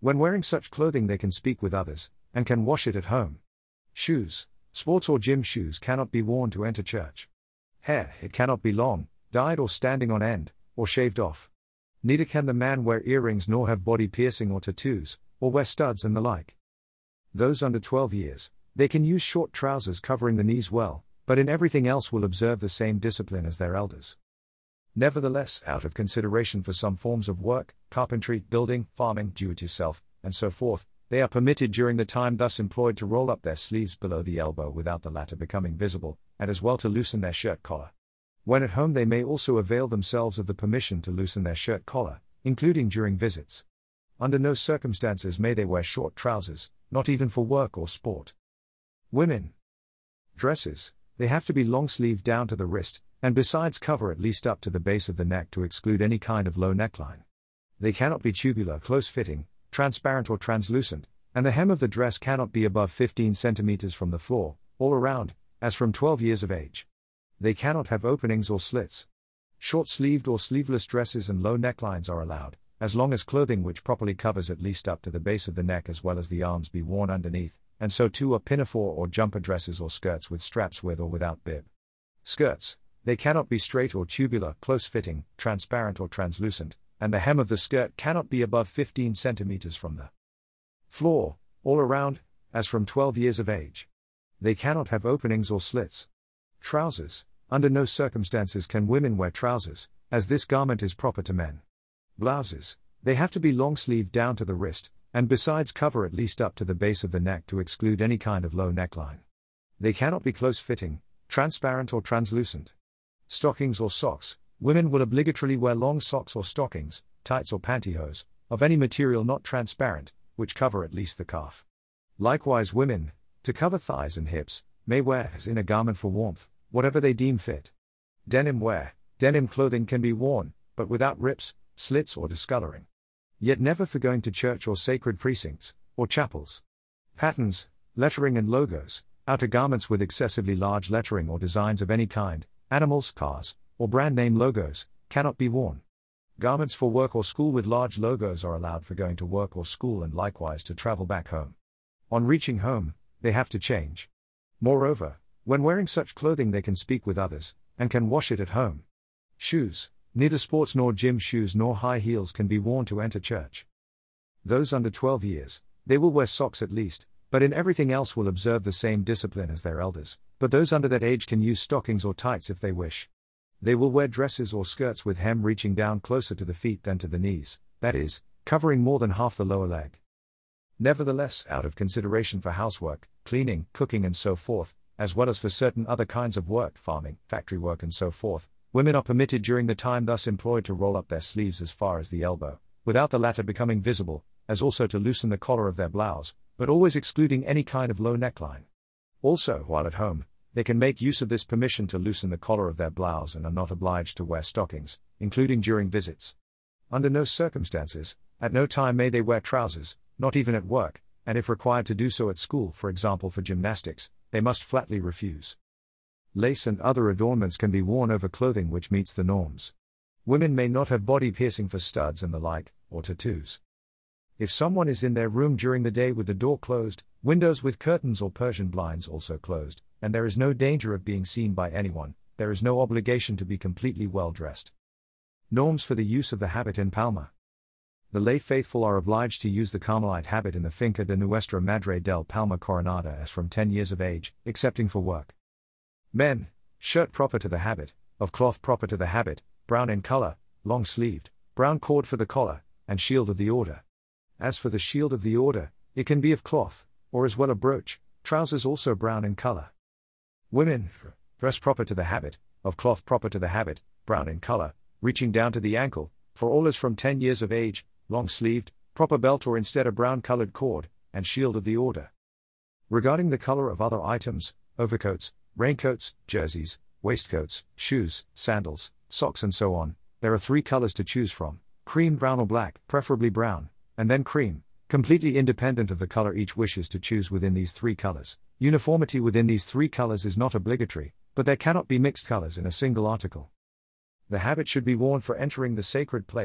When wearing such clothing, they can speak with others, and can wash it at home. Shoes, sports or gym shoes cannot be worn to enter church. Hair, it cannot be long, dyed or standing on end, or shaved off. Neither can the man wear earrings nor have body piercing or tattoos, or wear studs and the like. Those under 12 years, they can use short trousers covering the knees well, but in everything else will observe the same discipline as their elders. Nevertheless, out of consideration for some forms of work, carpentry, building, farming, do-it-yourself, and so forth, they are permitted during the time thus employed to roll up their sleeves below the elbow without the latter becoming visible, and as well to loosen their shirt collar. When at home, they may also avail themselves of the permission to loosen their shirt collar, including during visits. Under no circumstances may they wear short trousers, not even for work or sport. Women. Dresses, they have to be long-sleeved down to the wrist, and besides cover at least up to the base of the neck to exclude any kind of low neckline. They cannot be tubular, close-fitting, transparent or translucent, and the hem of the dress cannot be above 15 centimeters from the floor, all around, as from 12 years of age. They cannot have openings or slits. Short-sleeved or sleeveless dresses and low necklines are allowed, as long as clothing which properly covers at least up to the base of the neck as well as the arms be worn underneath, and so too are pinafore or jumper dresses or skirts with straps with or without bib. Skirts, they cannot be straight or tubular, close-fitting, transparent or translucent, and the hem of the skirt cannot be above 15 centimeters from the floor, all around, as from 12 years of age. They cannot have openings or slits. Trousers, under no circumstances can women wear trousers, as this garment is proper to men. Blouses, they have to be long-sleeved down to the wrist, and besides cover at least up to the base of the neck to exclude any kind of low neckline. They cannot be close-fitting, transparent or translucent. Stockings or socks, women will obligatorily wear long socks or stockings, tights or pantyhose, of any material not transparent, which cover at least the calf. Likewise women, to cover thighs and hips, may wear as in a garment for warmth, whatever they deem fit. Denim wear, denim clothing can be worn, but without rips, slits or discoloring. Yet never for going to church or sacred precincts, or chapels. Patterns, lettering and logos, outer garments with excessively large lettering or designs of any kind, animals, cars, or brand name logos, cannot be worn. Garments for work or school with large logos are allowed for going to work or school and likewise to travel back home. On reaching home, they have to change. Moreover, when wearing such clothing they can speak with others, and can wash it at home. Shoes, neither sports nor gym shoes nor high heels can be worn to enter church. Those under 12 years, they will wear socks at least, but in everything else will observe the same discipline as their elders, but those under that age can use stockings or tights if they wish. They will wear dresses or skirts with hem reaching down closer to the feet than to the knees, that is, covering more than half the lower leg. Nevertheless, out of consideration for housework, cleaning, cooking and so forth, as well as for certain other kinds of work, farming, factory work and so forth, women are permitted during the time thus employed to roll up their sleeves as far as the elbow, without the latter becoming visible, as also to loosen the collar of their blouse, but always excluding any kind of low neckline. Also, while at home, they can make use of this permission to loosen the collar of their blouse and are not obliged to wear stockings, including during visits. Under no circumstances, at no time may they wear trousers, not even at work, and if required to do so at school, for example for gymnastics, they must flatly refuse. Lace and other adornments can be worn over clothing which meets the norms. Women may not have body piercing for studs and the like, or tattoos. If someone is in their room during the day with the door closed, windows with curtains or Persian blinds also closed, and there is no danger of being seen by anyone, there is no obligation to be completely well dressed. Norms for the use of the habit in Palma. The lay faithful are obliged to use the Carmelite habit in the Finca de Nuestra Madre del Palma Coronada as from 10 years of age, excepting for work. Men, shirt proper to the habit, of cloth proper to the habit, brown in color, long-sleeved, brown cord for the collar, and shield of the order. As for the shield of the order, it can be of cloth, or as well a brooch, trousers also brown in color. Women, dress proper to the habit, of cloth proper to the habit, brown in color, reaching down to the ankle, for all is from 10 years of age, long-sleeved, proper belt or instead a brown-colored cord, and shield of the order. Regarding the color of other items, overcoats, raincoats, jerseys, waistcoats, shoes, sandals, socks and so on, there are 3 colors to choose from, cream, brown or black, preferably brown, and then cream, completely independent of the color each wishes to choose within these 3 colors. Uniformity within these 3 colors is not obligatory, but there cannot be mixed colors in a single article. The habit should be worn for entering the sacred place,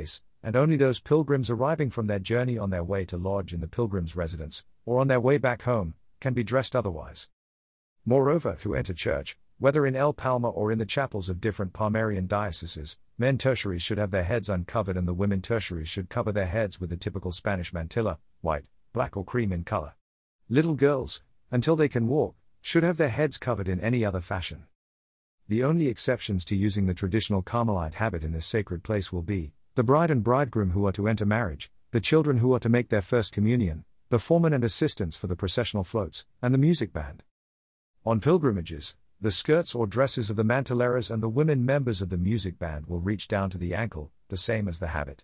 and only those pilgrims arriving from their journey on their way to lodge in the pilgrim's residence, or on their way back home, can be dressed otherwise. Moreover, to enter church, whether in El Palma or in the chapels of different Palmarian dioceses, men tertiaries should have their heads uncovered and the women tertiaries should cover their heads with the typical Spanish mantilla, white, black or cream in color. Little girls, until they can walk, should have their heads covered in any other fashion. The only exceptions to using the traditional Carmelite habit in this sacred place will be the bride and bridegroom who are to enter marriage, the children who are to make their first communion, the foreman and assistants for the processional floats, and the music band. On pilgrimages, the skirts or dresses of the mantilleras and the women members of the music band will reach down to the ankle, the same as the habit.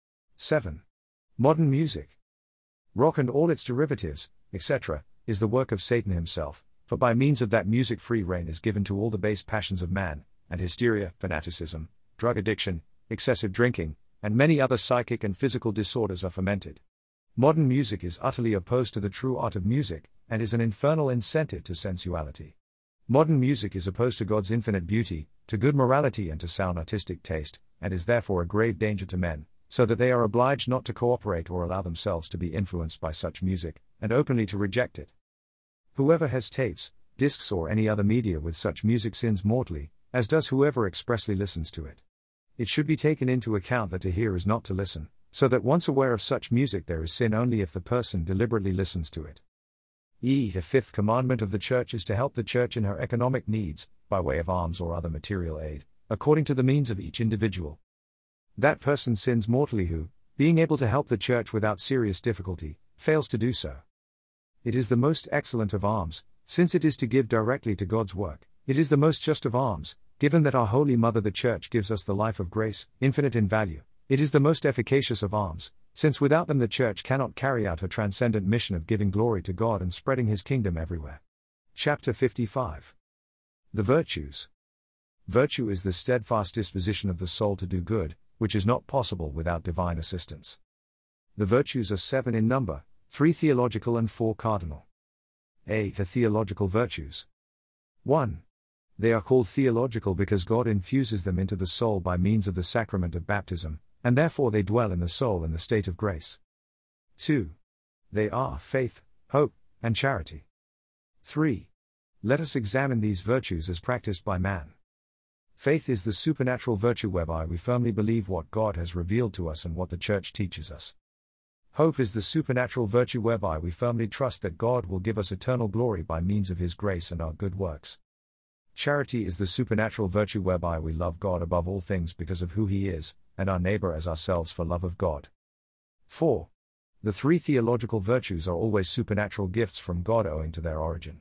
7. Modern music. Rock and all its derivatives, etc., is the work of Satan himself, for by means of that music free rein is given to all the base passions of man, and hysteria, fanaticism, drug addiction, excessive drinking, and many other psychic and physical disorders are fomented. Modern music is utterly opposed to the true art of music, and is an infernal incentive to sensuality. Modern music is opposed to God's infinite beauty, to good morality and to sound artistic taste, and is therefore a grave danger to men, so that they are obliged not to cooperate or allow themselves to be influenced by such music, and openly to reject it. Whoever has tapes, discs or any other media with such music sins mortally, as does whoever expressly listens to it. It should be taken into account that to hear is not to listen, so that once aware of such music there is sin only if the person deliberately listens to it. The fifth commandment of the Church is to help the Church in her economic needs, by way of alms or other material aid, according to the means of each individual. That person sins mortally who, being able to help the Church without serious difficulty, fails to do so. It is the most excellent of alms, since it is to give directly to God's work. It is the most just of alms, given that our Holy Mother the Church gives us the life of grace, infinite in value. It is the most efficacious of alms, since without them the Church cannot carry out her transcendent mission of giving glory to God and spreading His kingdom everywhere. Chapter 55. The Virtues. Virtue is the steadfast disposition of the soul to do good, which is not possible without divine assistance. The virtues are 7 in number, 3 theological and 4 cardinal. The theological virtues. 1. They are called theological because God infuses them into the soul by means of the sacrament of baptism, and therefore they dwell in the soul in the state of grace. 2. They are faith, hope, and charity. 3. Let us examine these virtues as practiced by man. Faith is the supernatural virtue whereby we firmly believe what God has revealed to us and what the Church teaches us. Hope is the supernatural virtue whereby we firmly trust that God will give us eternal glory by means of His grace and our good works. Charity is the supernatural virtue whereby we love God above all things because of who He is, and our neighbor as ourselves for love of God. 4. The 3 theological virtues are always supernatural gifts from God owing to their origin.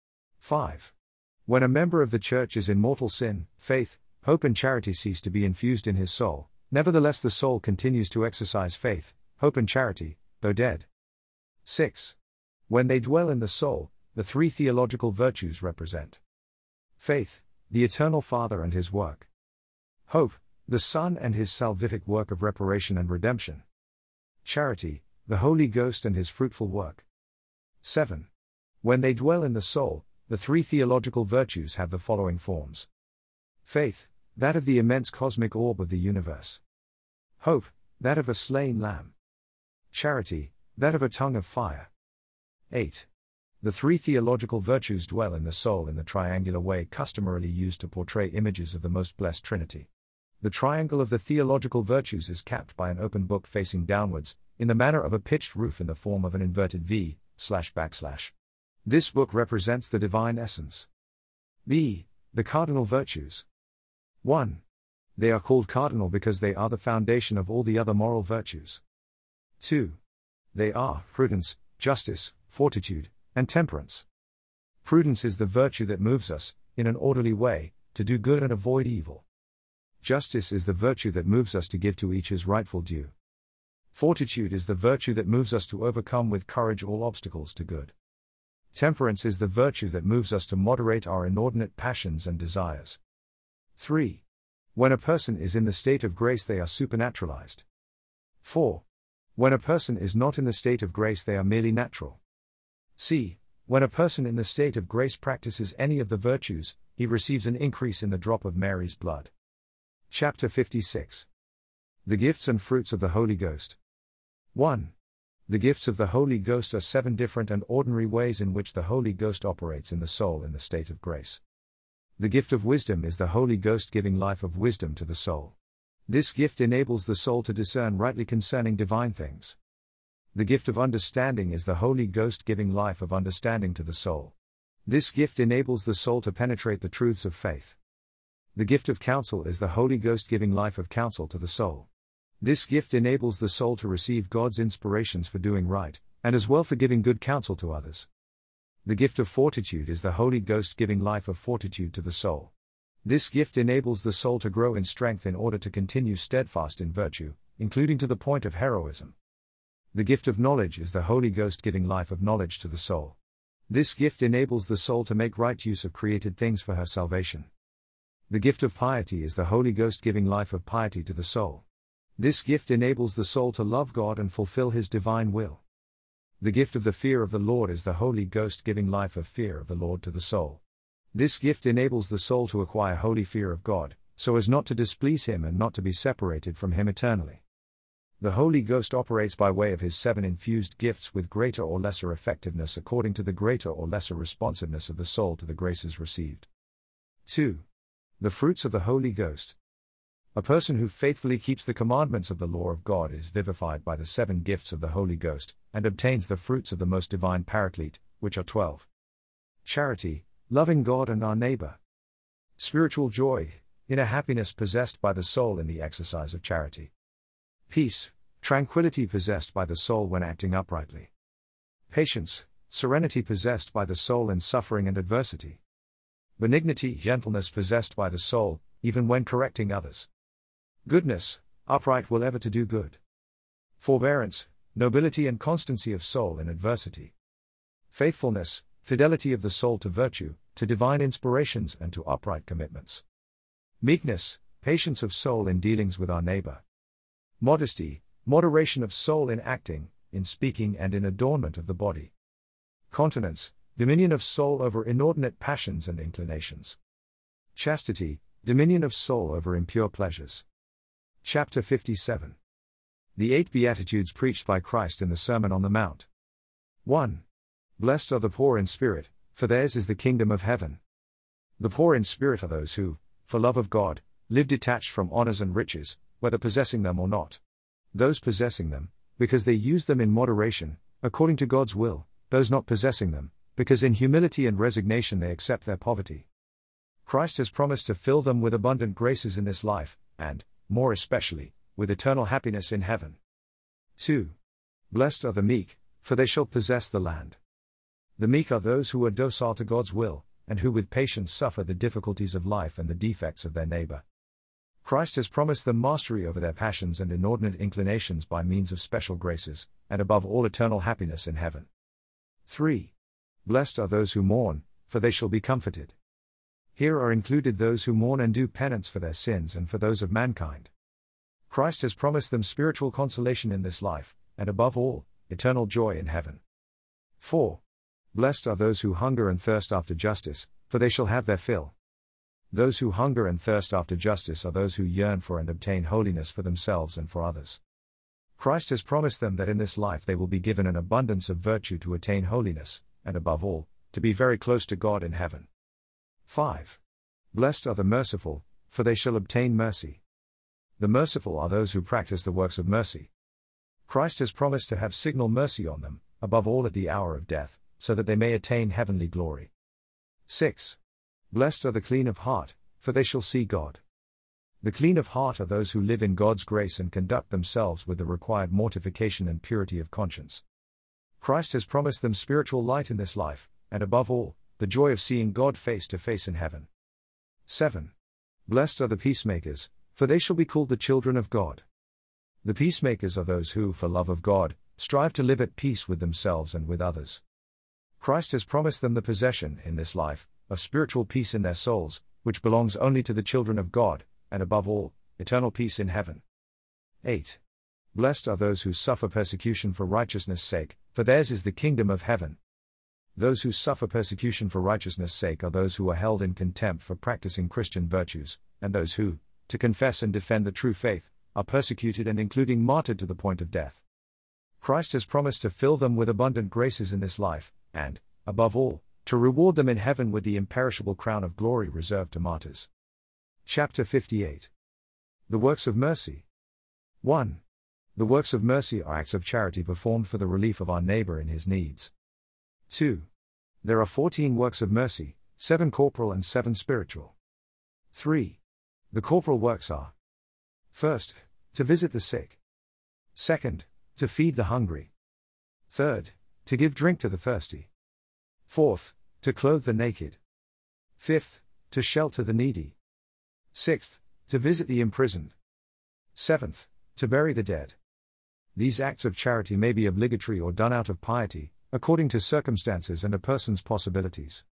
5. When a member of the Church is in mortal sin, faith, hope and charity cease to be infused in his soul, nevertheless the soul continues to exercise faith, hope and charity, though dead. 6. When they dwell in the soul, the 3 theological virtues represent faith, the eternal Father and His work. Hope, the Son and His salvific work of reparation and redemption. Charity, the Holy Ghost and His fruitful work. 7. When they dwell in the soul, the 3 theological virtues have the following forms. Faith, that of the immense cosmic orb of the universe. Hope, that of a slain lamb. Charity, that of a tongue of fire. 8. The 3 theological virtues dwell in the soul in the triangular way customarily used to portray images of the most blessed Trinity. The triangle of the theological virtues is capped by an open book facing downwards, in the manner of a pitched roof in the form of an inverted V//. This book represents the divine essence. B. The cardinal virtues. 1. They are called cardinal because they are the foundation of all the other moral virtues. 2. They are prudence, justice, fortitude, and temperance. Prudence is the virtue that moves us, in an orderly way, to do good and avoid evil. Justice is the virtue that moves us to give to each his rightful due. Fortitude is the virtue that moves us to overcome with courage all obstacles to good. Temperance is the virtue that moves us to moderate our inordinate passions and desires. 3. When a person is in the state of grace they are supernaturalized. 4. When a person is not in the state of grace they are merely natural. C. When a person in the state of grace practices any of the virtues, he receives an increase in the drop of Mary's blood. Chapter 56. The gifts and fruits of the Holy Ghost. 1. The gifts of the Holy Ghost are 7 different and ordinary ways in which the Holy Ghost operates in the soul in the state of grace. The gift of wisdom is the Holy Ghost giving life of wisdom to the soul. This gift enables the soul to discern rightly concerning divine things. The gift of understanding is the Holy Ghost giving life of understanding to the soul. This gift enables the soul to penetrate the truths of faith. The gift of counsel is the Holy Ghost giving life of counsel to the soul. This gift enables the soul to receive God's inspirations for doing right, and as well for giving good counsel to others. The gift of fortitude is the Holy Ghost giving life of fortitude to the soul. This gift enables the soul to grow in strength in order to continue steadfast in virtue, including to the point of heroism. The gift of knowledge is the Holy Ghost giving life of knowledge to the soul. This gift enables the soul to make right use of created things for her salvation. The gift of piety is the Holy Ghost giving life of piety to the soul. This gift enables the soul to love God and fulfill His divine will. The gift of the fear of the Lord is the Holy Ghost giving life of fear of the Lord to the soul. This gift enables the soul to acquire holy fear of God, so as not to displease Him and not to be separated from Him eternally. The Holy Ghost operates by way of His 7 infused gifts with greater or lesser effectiveness according to the greater or lesser responsiveness of the soul to the graces received. 2. The fruits of the Holy Ghost. A person who faithfully keeps the commandments of the law of God is vivified by the 7 gifts of the Holy Ghost, and obtains the fruits of the most divine Paraclete, which are 12. Charity, loving God and our neighbor. Spiritual joy, inner happiness possessed by the soul in the exercise of charity. Peace, tranquility possessed by the soul when acting uprightly. Patience, serenity possessed by the soul in suffering and adversity. Benignity, gentleness possessed by the soul, even when correcting others. Goodness, upright will ever to do good. Forbearance, nobility and constancy of soul in adversity. Faithfulness, fidelity of the soul to virtue, to divine inspirations and to upright commitments. Meekness, patience of soul in dealings with our neighbor. Modesty, moderation of soul in acting, in speaking and in adornment of the body. Continence, dominion of soul over inordinate passions and inclinations. Chastity, dominion of soul over impure pleasures. Chapter 57. The 8 Beatitudes preached by Christ in the Sermon on the Mount. 1. Blessed are the poor in spirit, for theirs is the kingdom of heaven. The poor in spirit are those who, for love of God, live detached from honors and riches, whether possessing them or not. Those possessing them, because they use them in moderation, according to God's will, those not possessing them, because in humility and resignation they accept their poverty. Christ has promised to fill them with abundant graces in this life, and, more especially, with eternal happiness in heaven. 2. Blessed are the meek, for they shall possess the land. The meek are those who are docile to God's will, and who with patience suffer the difficulties of life and the defects of their neighbor. Christ has promised them mastery over their passions and inordinate inclinations by means of special graces, and above all eternal happiness in heaven. 3. Blessed are those who mourn, for they shall be comforted. Here are included those who mourn and do penance for their sins and for those of mankind. Christ has promised them spiritual consolation in this life, and above all, eternal joy in heaven. 4. Blessed are those who hunger and thirst after justice, for they shall have their fill. Those who hunger and thirst after justice are those who yearn for and obtain holiness for themselves and for others. Christ has promised them that in this life they will be given an abundance of virtue to attain holiness, and above all, to be very close to God in heaven. 5. Blessed are the merciful, for they shall obtain mercy. The merciful are those who practice the works of mercy. Christ has promised to have signal mercy on them, above all at the hour of death, so that they may attain heavenly glory. 6. Blessed are the clean of heart, for they shall see God. The clean of heart are those who live in God's grace and conduct themselves with the required mortification and purity of conscience. Christ has promised them spiritual light in this life, and above all, the joy of seeing God face to face in heaven. 7. Blessed are the peacemakers, for they shall be called the children of God. The peacemakers are those who, for love of God, strive to live at peace with themselves and with others. Christ has promised them the possession, in this life, of spiritual peace in their souls, which belongs only to the children of God, and above all, eternal peace in heaven. 8. Blessed are those who suffer persecution for righteousness' sake, for theirs is the kingdom of heaven. Those who suffer persecution for righteousness' sake are those who are held in contempt for practicing Christian virtues, and those who, to confess and defend the true faith, are persecuted and including martyred to the point of death. Christ has promised to fill them with abundant graces in this life, and, above all, to reward them in heaven with the imperishable crown of glory reserved to martyrs. Chapter 58. The Works of Mercy. 1. The works of mercy are acts of charity performed for the relief of our neighbor in his needs. 2. There are 14 works of mercy, 7 corporal and 7 spiritual. 3. The corporal works are: first, to visit the sick. Second, to feed the hungry. Third, to give drink to the thirsty. Fourth, to clothe the naked. Fifth, to shelter the needy. Sixth, to visit the imprisoned. Seventh, to bury the dead. These acts of charity may be obligatory or done out of piety, according to circumstances and a person's possibilities.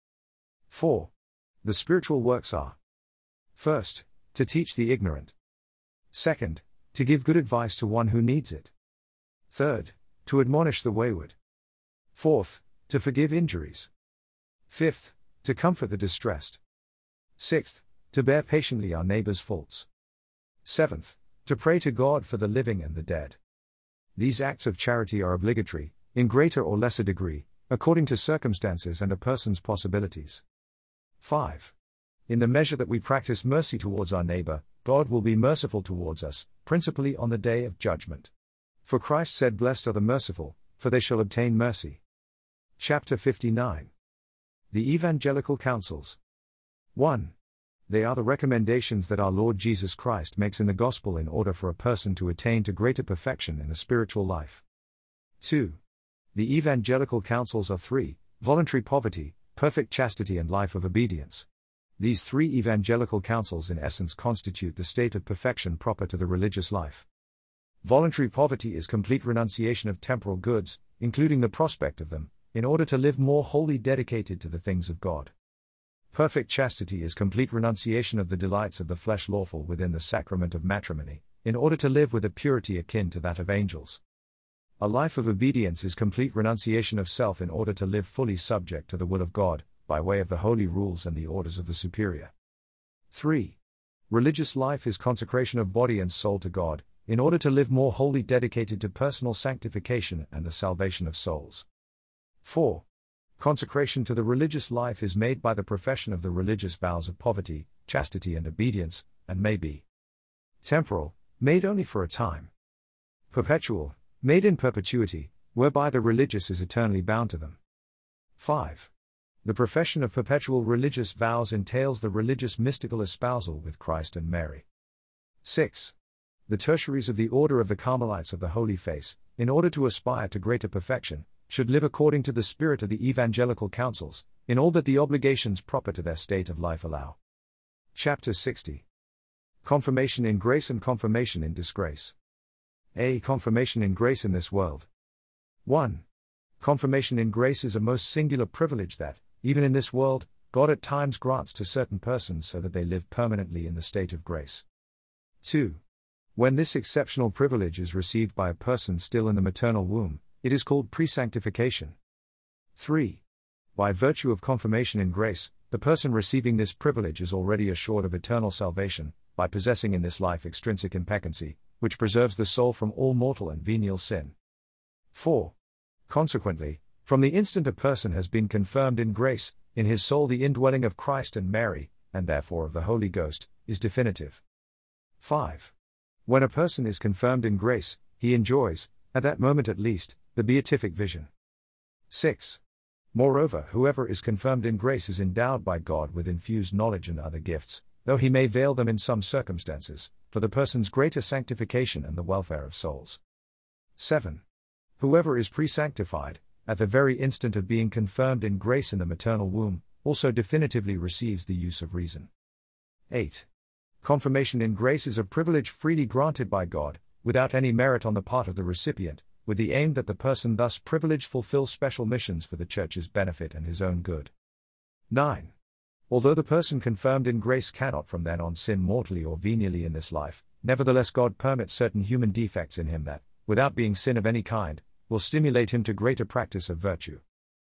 4. The spiritual works are: first, to teach the ignorant. Second, to give good advice to one who needs it. Third, to admonish the wayward. Fourth, to forgive injuries. Fifth, to comfort the distressed. Sixth, to bear patiently our neighbor's faults. Seventh, to pray to God for the living and the dead. These acts of charity are obligatory, in greater or lesser degree, according to circumstances and a person's possibilities. 5. In the measure that we practice mercy towards our neighbor, God will be merciful towards us, principally on the day of judgment. For Christ said, "Blessed are the merciful, for they shall obtain mercy." Chapter 59. The Evangelical Counsels. 1. They are the recommendations that our Lord Jesus Christ makes in the Gospel in order for a person to attain to greater perfection in the spiritual life. 2. The Evangelical Counsels are 3: voluntary poverty, perfect chastity and life of obedience. These 3 evangelical counsels in essence constitute the state of perfection proper to the religious life. Voluntary poverty is complete renunciation of temporal goods, including the prospect of them, in order to live more wholly dedicated to the things of God. Perfect chastity is complete renunciation of the delights of the flesh lawful within the sacrament of matrimony, in order to live with a purity akin to that of angels. A life of obedience is complete renunciation of self in order to live fully subject to the will of God, by way of the holy rules and the orders of the superior. 3. Religious life is consecration of body and soul to God, in order to live more wholly dedicated to personal sanctification and the salvation of souls. 4. Consecration to the religious life is made by the profession of the religious vows of poverty, chastity and obedience, and may be temporal, made only for a time; perpetual, made in perpetuity, whereby the religious is eternally bound to them. 5. The profession of perpetual religious vows entails the religious mystical espousal with Christ and Mary. 6. The tertiaries of the order of the Carmelites of the Holy Face, in order to aspire to greater perfection, should live according to the spirit of the evangelical counsels, in all that the obligations proper to their state of life allow. Chapter 60. Confirmation in Grace and Confirmation in Disgrace. A. Confirmation in grace in this world. 1. Confirmation in grace is a most singular privilege that, even in this world, God at times grants to certain persons so that they live permanently in the state of grace. 2. When this exceptional privilege is received by a person still in the maternal womb, it is called pre-sanctification. 3. By virtue of confirmation in grace, the person receiving this privilege is already assured of eternal salvation, by possessing in this life extrinsic impeccancy, which preserves the soul from all mortal and venial sin. 4. Consequently, from the instant a person has been confirmed in grace, in his soul the indwelling of Christ and Mary, and therefore of the Holy Ghost, is definitive. 5. When a person is confirmed in grace, he enjoys, at that moment at least, the beatific vision. 6. Moreover, whoever is confirmed in grace is endowed by God with infused knowledge and other gifts, though he may veil them in some circumstances, for the person's greater sanctification and the welfare of souls. 7. Whoever is pre-sanctified, at the very instant of being confirmed in grace in the maternal womb, also definitively receives the use of reason. 8. Confirmation in grace is a privilege freely granted by God, without any merit on the part of the recipient, with the aim that the person thus privileged fulfill special missions for the Church's benefit and his own good. 9. Although the person confirmed in grace cannot from then on sin mortally or venially in this life, nevertheless God permits certain human defects in him that, without being sin of any kind, will stimulate him to greater practice of virtue.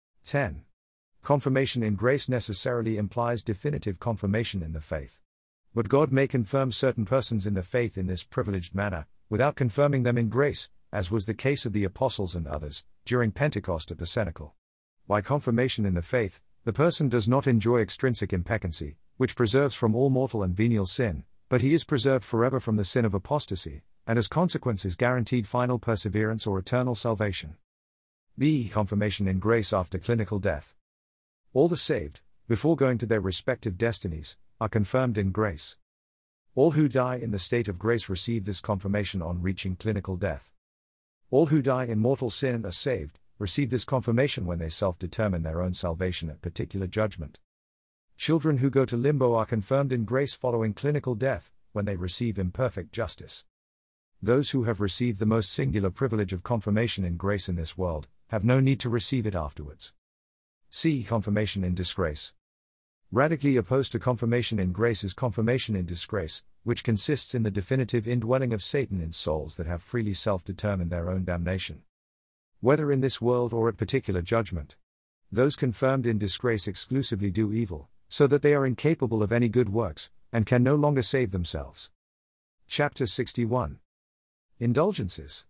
10. Confirmation in grace necessarily implies definitive confirmation in the faith. But God may confirm certain persons in the faith in this privileged manner, without confirming them in grace, as was the case of the apostles and others, during Pentecost at the cenacle. By confirmation in the faith, the person does not enjoy extrinsic impeccancy, which preserves from all mortal and venial sin, but he is preserved forever from the sin of apostasy, and as consequence is guaranteed final perseverance or eternal salvation. B. Confirmation in grace after clinical death. All the saved, before going to their respective destinies, are confirmed in grace. All who die in the state of grace receive this confirmation on reaching clinical death. All who die in mortal sin are saved, receive this confirmation when they self-determine their own salvation at particular judgment. Children who go to limbo are confirmed in grace following clinical death, when they receive imperfect justice. Those who have received the most singular privilege of confirmation in grace in this world, have no need to receive it afterwards. C. Confirmation in disgrace. Radically opposed to confirmation in grace is confirmation in disgrace, which consists in the definitive indwelling of Satan in souls that have freely self-determined their own damnation. Whether in this world or at particular judgment, those confirmed in disgrace exclusively do evil, so that they are incapable of any good works, and can no longer save themselves. Chapter 61. Indulgences.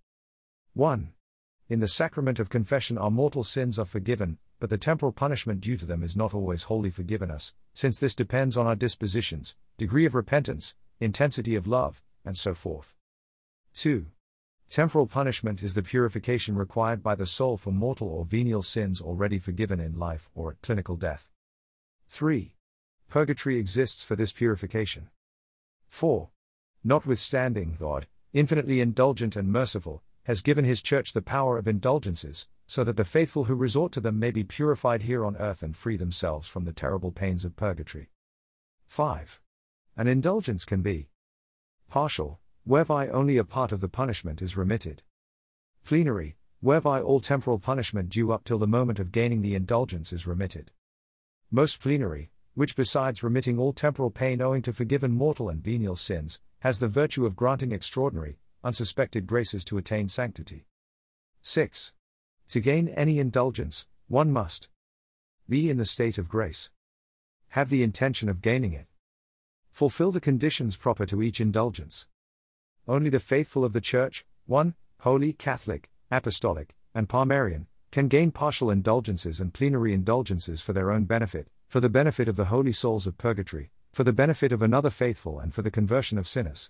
1. In the sacrament of confession our mortal sins are forgiven, but the temporal punishment due to them is not always wholly forgiven us, since this depends on our dispositions, degree of repentance, intensity of love, and so forth. 2. Temporal punishment is the purification required by the soul for mortal or venial sins already forgiven in life or at clinical death. 3. Purgatory exists for this purification. 4. Notwithstanding, God, infinitely indulgent and merciful, has given His Church the power of indulgences, so that the faithful who resort to them may be purified here on earth and free themselves from the terrible pains of purgatory. 5. An indulgence can be partial, whereby only a part of the punishment is remitted. Plenary, whereby all temporal punishment due up till the moment of gaining the indulgence is remitted. Most plenary, which besides remitting all temporal pain owing to forgiven mortal and venial sins, has the virtue of granting extraordinary, unsuspected graces to attain sanctity. 6. To gain any indulgence, one must be in the state of grace. Have the intention of gaining it. Fulfill the conditions proper to each indulgence. Only the faithful of the Church, 1. Holy, Catholic, Apostolic, and Palmarian, can gain partial indulgences and plenary indulgences for their own benefit, for the benefit of the holy souls of purgatory, for the benefit of another faithful and for the conversion of sinners.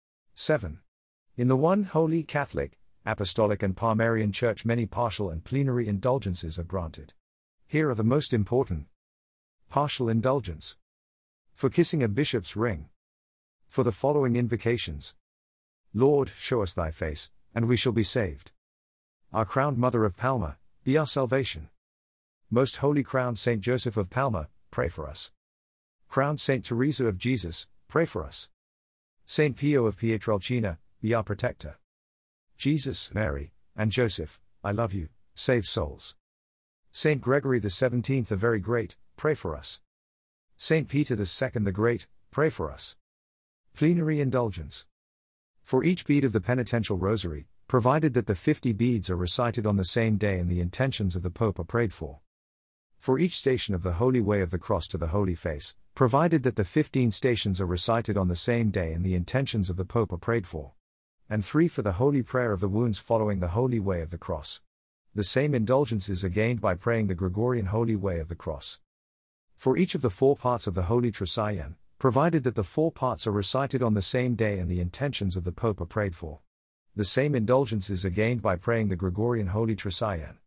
7. In the one Holy Catholic, Apostolic and Palmarian Church many partial and plenary indulgences are granted. Here are the most important. Partial indulgence. For kissing a bishop's ring. For the following invocations. Lord, show us thy face, and we shall be saved. Our crowned Mother of Palma, be our salvation. Most Holy Crowned Saint Joseph of Palma, pray for us. Crowned Saint Teresa of Jesus, pray for us. Saint Pio of Pietrelcina, be our protector. Jesus, Mary, and Joseph, I love you, save souls. Saint Gregory the 17th the Very Great, pray for us. Saint Peter the Second the Great, pray for us. Plenary indulgence. For each bead of the penitential rosary, provided that the 50 beads are recited on the same day and the intentions of the Pope are prayed for. For each station of the Holy Way of the Cross to the Holy Face, provided that the 15 stations are recited on the same day and the intentions of the Pope are prayed for. And 3 for the Holy Prayer of the Wounds following the Holy Way of the Cross. The same indulgences are gained by praying the Gregorian Holy Way of the Cross. For each of the 4 parts of the Holy Trisagion, provided that the 4 parts are recited on the same day and the intentions of the Pope are prayed for. The same indulgences are gained by praying the Gregorian Holy Trisagion.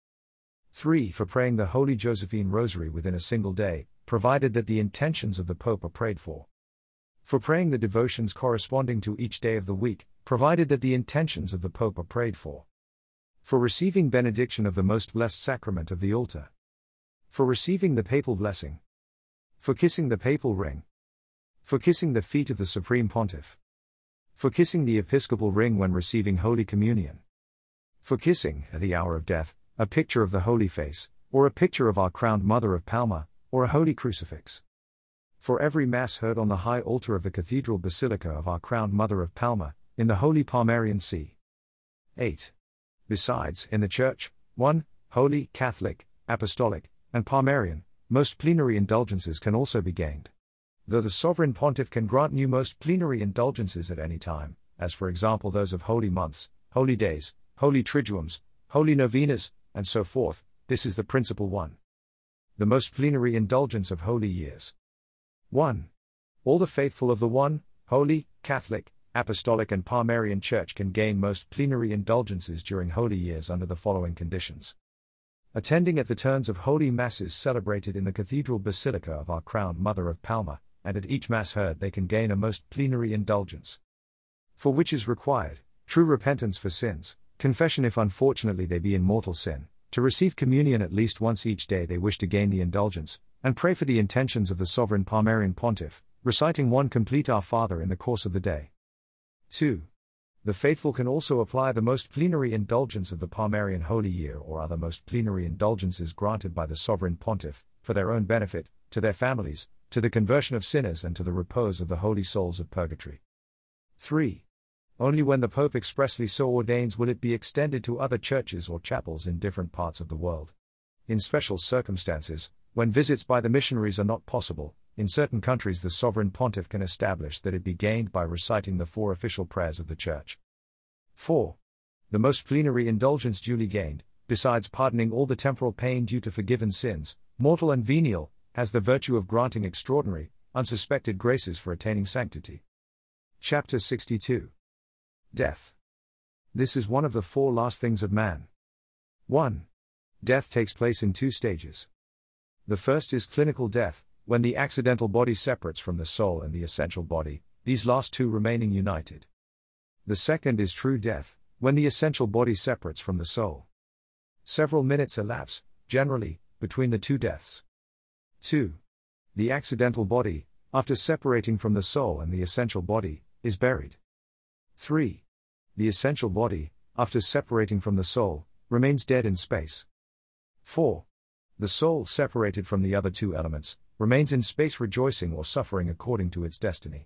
3 for praying the Holy Josephine Rosary within a single day, provided that the intentions of the Pope are prayed for. For praying the devotions corresponding to each day of the week, provided that the intentions of the Pope are prayed for. For receiving benediction of the Most Blessed Sacrament of the Altar. For receiving the Papal Blessing. For kissing the Papal Ring. For kissing the feet of the Supreme Pontiff. For kissing the Episcopal Ring when receiving Holy Communion. For kissing, at the hour of death, a picture of the Holy Face, or a picture of our crowned Mother of Palma, or a Holy Crucifix. For every Mass heard on the high altar of the Cathedral Basilica of our crowned Mother of Palma, in the Holy Palmarian See. 8. Besides, in the Church, 1. Holy, Catholic, Apostolic, and Palmarian, most plenary indulgences can also be gained. Though the sovereign pontiff can grant new most plenary indulgences at any time, as for example those of holy months, holy days, holy triduums, holy novenas, and so forth, this is the principal one. The most plenary indulgence of holy years. 1. All the faithful of the one, holy, Catholic, Apostolic and Palmarian Church can gain most plenary indulgences during holy years under the following conditions. Attending at the turns of holy masses celebrated in the Cathedral Basilica of our crowned Mother of Palma, and at each mass heard they can gain a most plenary indulgence. For which is required, true repentance for sins, confession if unfortunately they be in mortal sin, to receive communion at least once each day they wish to gain the indulgence, and pray for the intentions of the sovereign Palmarian Pontiff, reciting one complete Our Father in the course of the day. 2. The faithful can also apply the most plenary indulgence of the Palmarian Holy Year or other most plenary indulgences granted by the Sovereign Pontiff, for their own benefit, to their families, to the conversion of sinners and to the repose of the holy souls of purgatory. 3. Only when the Pope expressly so ordains will it be extended to other churches or chapels in different parts of the world. In special circumstances, when visits by the missionaries are not possible, in certain countries the Sovereign Pontiff can establish that it be gained by reciting the 4 official prayers of the Church. 4. The most plenary indulgence duly gained, besides pardoning all the temporal pain due to forgiven sins, mortal and venial, has the virtue of granting extraordinary, unsuspected graces for attaining sanctity. Chapter 62. Death. This is one of the 4 last things of man. 1. Death takes place in 2 stages. The first is clinical death, when the accidental body separates from the soul and the essential body, these last 2 remaining united. The second is true death, when the essential body separates from the soul. Several minutes elapse, generally, between the 2 deaths. 2. The accidental body, after separating from the soul and the essential body, is buried. 3. The essential body, after separating from the soul, remains dead in space. 4. The soul separated from the other 2 elements, remains in space rejoicing or suffering according to its destiny.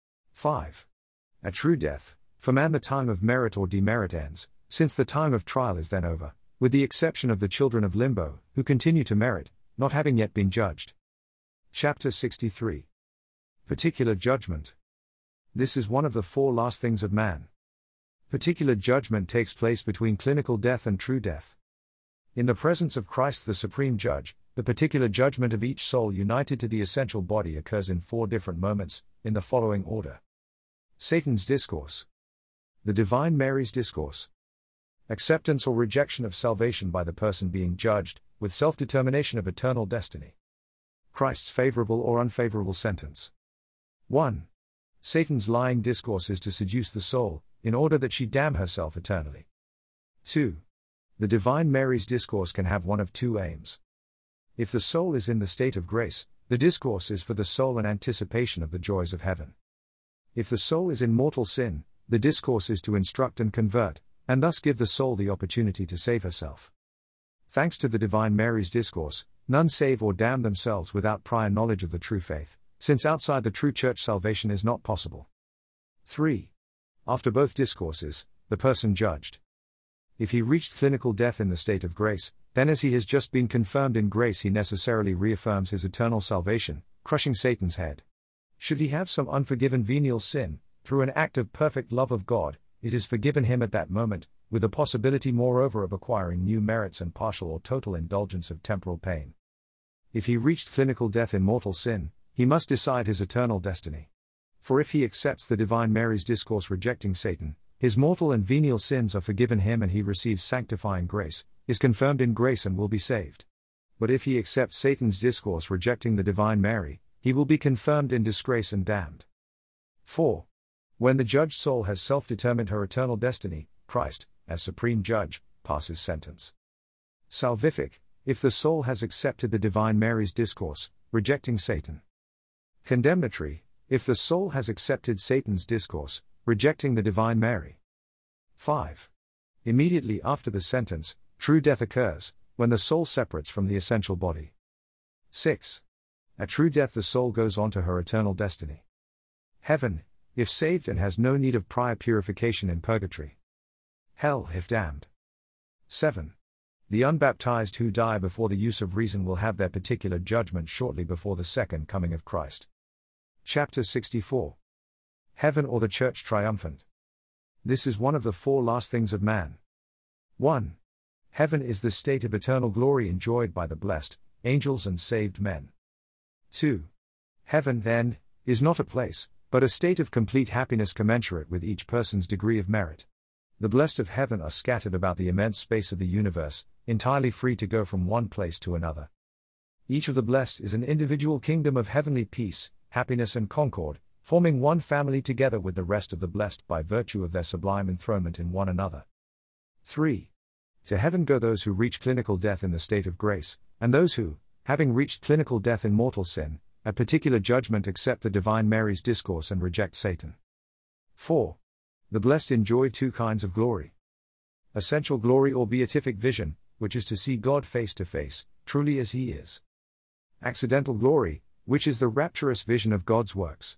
5. At true death, for man the time of merit or demerit ends, since the time of trial is then over, with the exception of the children of limbo, who continue to merit, not having yet been judged. Chapter 63. Particular judgment. This is one of the 4 last things of man. Particular judgment takes place between clinical death and true death. In the presence of Christ the Supreme Judge, the particular judgment of each soul united to the essential body occurs in 4 different moments, in the following order. Satan's discourse. The Divine Mary's discourse. Acceptance or rejection of salvation by the person being judged, with self-determination of eternal destiny. Christ's favorable or unfavorable sentence. 1. Satan's lying discourse is to seduce the soul, in order that she damn herself eternally. 2. The Divine Mary's discourse can have one of 2 aims. If the soul is in the state of grace, the discourse is for the soul an anticipation of the joys of heaven. If the soul is in mortal sin, the discourse is to instruct and convert, and thus give the soul the opportunity to save herself. Thanks to the Divine Mary's discourse, none save or damn themselves without prior knowledge of the true faith, since outside the true church salvation is not possible. 3. After both discourses, the person judged. If he reached clinical death in the state of grace, then as he has just been confirmed in grace he necessarily reaffirms his eternal salvation, crushing Satan's head. Should he have some unforgiven venial sin, through an act of perfect love of God, it is forgiven him at that moment, with the possibility moreover of acquiring new merits and partial or total indulgence of temporal pain. If he reached clinical death in mortal sin, he must decide his eternal destiny. For if he accepts the Divine Mary's discourse rejecting Satan, his mortal and venial sins are forgiven him and he receives sanctifying grace, is confirmed in grace and will be saved. But if he accepts Satan's discourse rejecting the Divine Mary, he will be confirmed in disgrace and damned. 4. When the judged soul has self-determined her eternal destiny, Christ, as Supreme Judge, passes sentence. Salvific, if the soul has accepted the Divine Mary's discourse, rejecting Satan. Condemnatory, if the soul has accepted Satan's discourse, rejecting the Divine Mary. 5. Immediately after the sentence, true death occurs, when the soul separates from the essential body. 6. At true death the soul goes on to her eternal destiny. Heaven, if saved and has no need of prior purification in purgatory. Hell if damned. 7. The unbaptized who die before the use of reason will have their particular judgment shortly before the second coming of Christ. Chapter 64. Heaven or the Church Triumphant. This is one of the four last things of man. 1. Heaven is the state of eternal glory enjoyed by the blessed, angels and saved men. 2. Heaven, then, is not a place, but a state of complete happiness commensurate with each person's degree of merit. The blessed of heaven are scattered about the immense space of the universe, entirely free to go from one place to another. Each of the blessed is an individual kingdom of heavenly peace, happiness and concord, forming one family together with the rest of the blessed by virtue of their sublime enthronement in one another. 3. To heaven go those who reach clinical death in the state of grace, and those who, having reached clinical death in mortal sin, at particular judgment accept the Divine Mary's discourse and reject Satan. 4. The blessed enjoy two kinds of glory. Essential glory or beatific vision, which is to see God face to face, truly as He is. Accidental glory, which is the rapturous vision of God's works.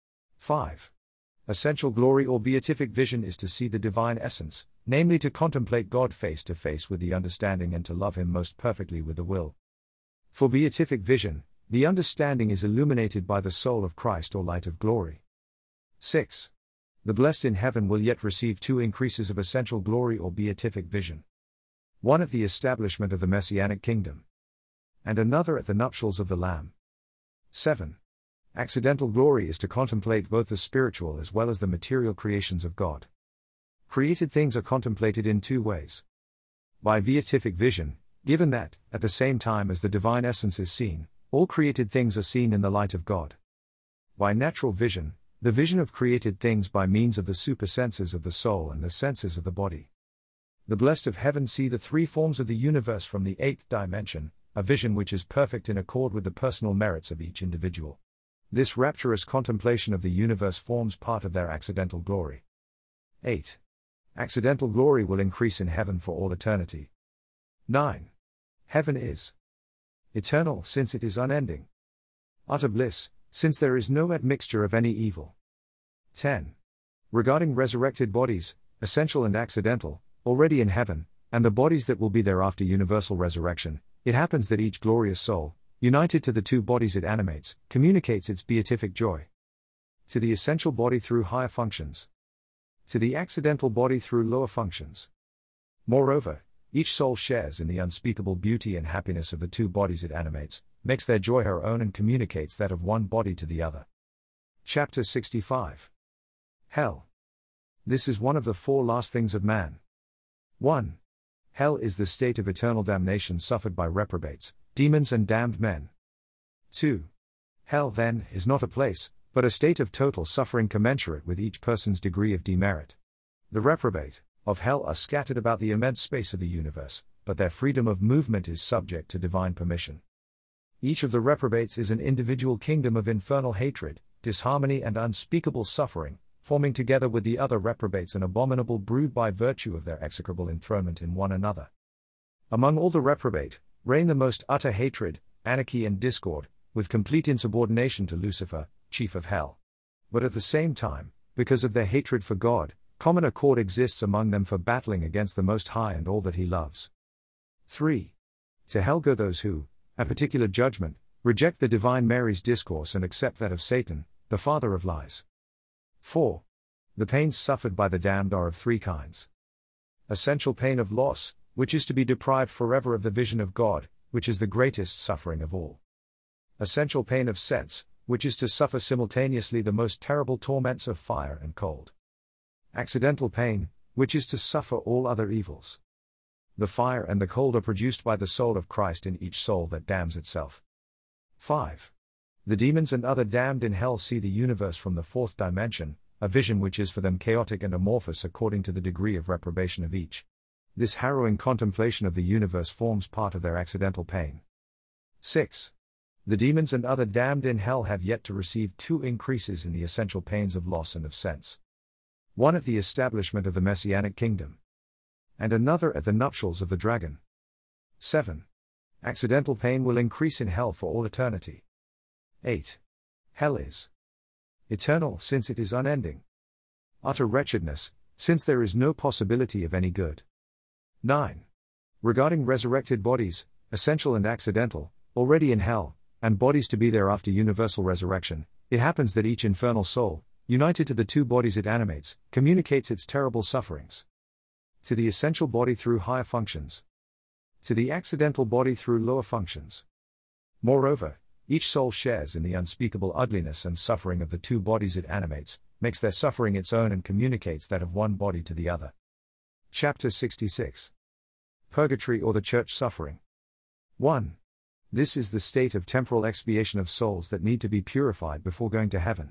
5. Essential glory or beatific vision is to see the divine essence, namely to contemplate God face to face with the understanding and to love Him most perfectly with the will. For beatific vision, the understanding is illuminated by the soul of Christ or light of glory. 6. The blessed in heaven will yet receive two increases of essential glory or beatific vision. One at the establishment of the Messianic kingdom, and another at the nuptials of the Lamb. 7. Accidental glory is to contemplate both the spiritual as well as the material creations of God. Created things are contemplated in two ways. By beatific vision, given that, at the same time as the divine essence is seen, all created things are seen in the light of God. By natural vision, the vision of created things by means of the supersenses of the soul and the senses of the body. The blessed of heaven see the three forms of the universe from the eighth dimension, a vision which is perfect in accord with the personal merits of each individual. This rapturous contemplation of the universe forms part of their accidental glory. 8. Accidental glory will increase in heaven for all eternity. 9. Heaven is eternal, since it is unending. Utter bliss, since there is no admixture of any evil. 10. Regarding resurrected bodies, essential and accidental, already in heaven, and the bodies that will be there after universal resurrection, it happens that each glorious soul, united to the two bodies it animates, communicates its beatific joy. To the essential body through higher functions. To the accidental body through lower functions. Moreover, each soul shares in the unspeakable beauty and happiness of the two bodies it animates, makes their joy her own and communicates that of one body to the other. Chapter 65. Hell. This is one of the four last things of man. 1. Hell is the state of eternal damnation suffered by reprobates, demons and damned men. 2. Hell, then, is not a place, but a state of total suffering commensurate with each person's degree of demerit. The reprobate of hell are scattered about the immense space of the universe, but their freedom of movement is subject to divine permission. Each of the reprobates is an individual kingdom of infernal hatred, disharmony and unspeakable suffering, forming together with the other reprobates an abominable brood by virtue of their execrable enthronement in one another. Among all the reprobate, reign the most utter hatred, anarchy and discord, with complete insubordination to Lucifer, chief of hell. But at the same time, because of their hatred for God, common accord exists among them for battling against the Most High and all that He loves. 3. To hell go those who, at particular judgment, reject the Divine Mary's discourse and accept that of Satan, the father of lies. 4. The pains suffered by the damned are of three kinds. Essential pain of loss, which is to be deprived forever of the vision of God, which is the greatest suffering of all. Essential pain of sense, which is to suffer simultaneously the most terrible torments of fire and cold. Accidental pain, which is to suffer all other evils. The fire and the cold are produced by the soul of Christ in each soul that damns itself. 5. The demons and other damned in hell see the universe from the fourth dimension, a vision which is for them chaotic and amorphous according to the degree of reprobation of each. This harrowing contemplation of the universe forms part of their accidental pain. 6. The demons and other damned in hell have yet to receive two increases in the essential pains of loss and of sense. One at the establishment of the Messianic kingdom, and another at the nuptials of the dragon. 7. Accidental pain will increase in hell for all eternity. 8. Hell is eternal, since it is unending. Utter wretchedness, since there is no possibility of any good. 9. Regarding resurrected bodies, essential and accidental, already in hell, and bodies to be there after universal resurrection, It happens that each infernal soul, united to the two bodies it animates, communicates its terrible sufferings to the essential body through higher functions, to the accidental body through lower functions. Moreover, each soul shares in the unspeakable ugliness and suffering of the two bodies it animates, makes their suffering its own and communicates that of one body to the other. Chapter 66. Purgatory or the Church Suffering. 1. This is the state of temporal expiation of souls that need to be purified before going to heaven.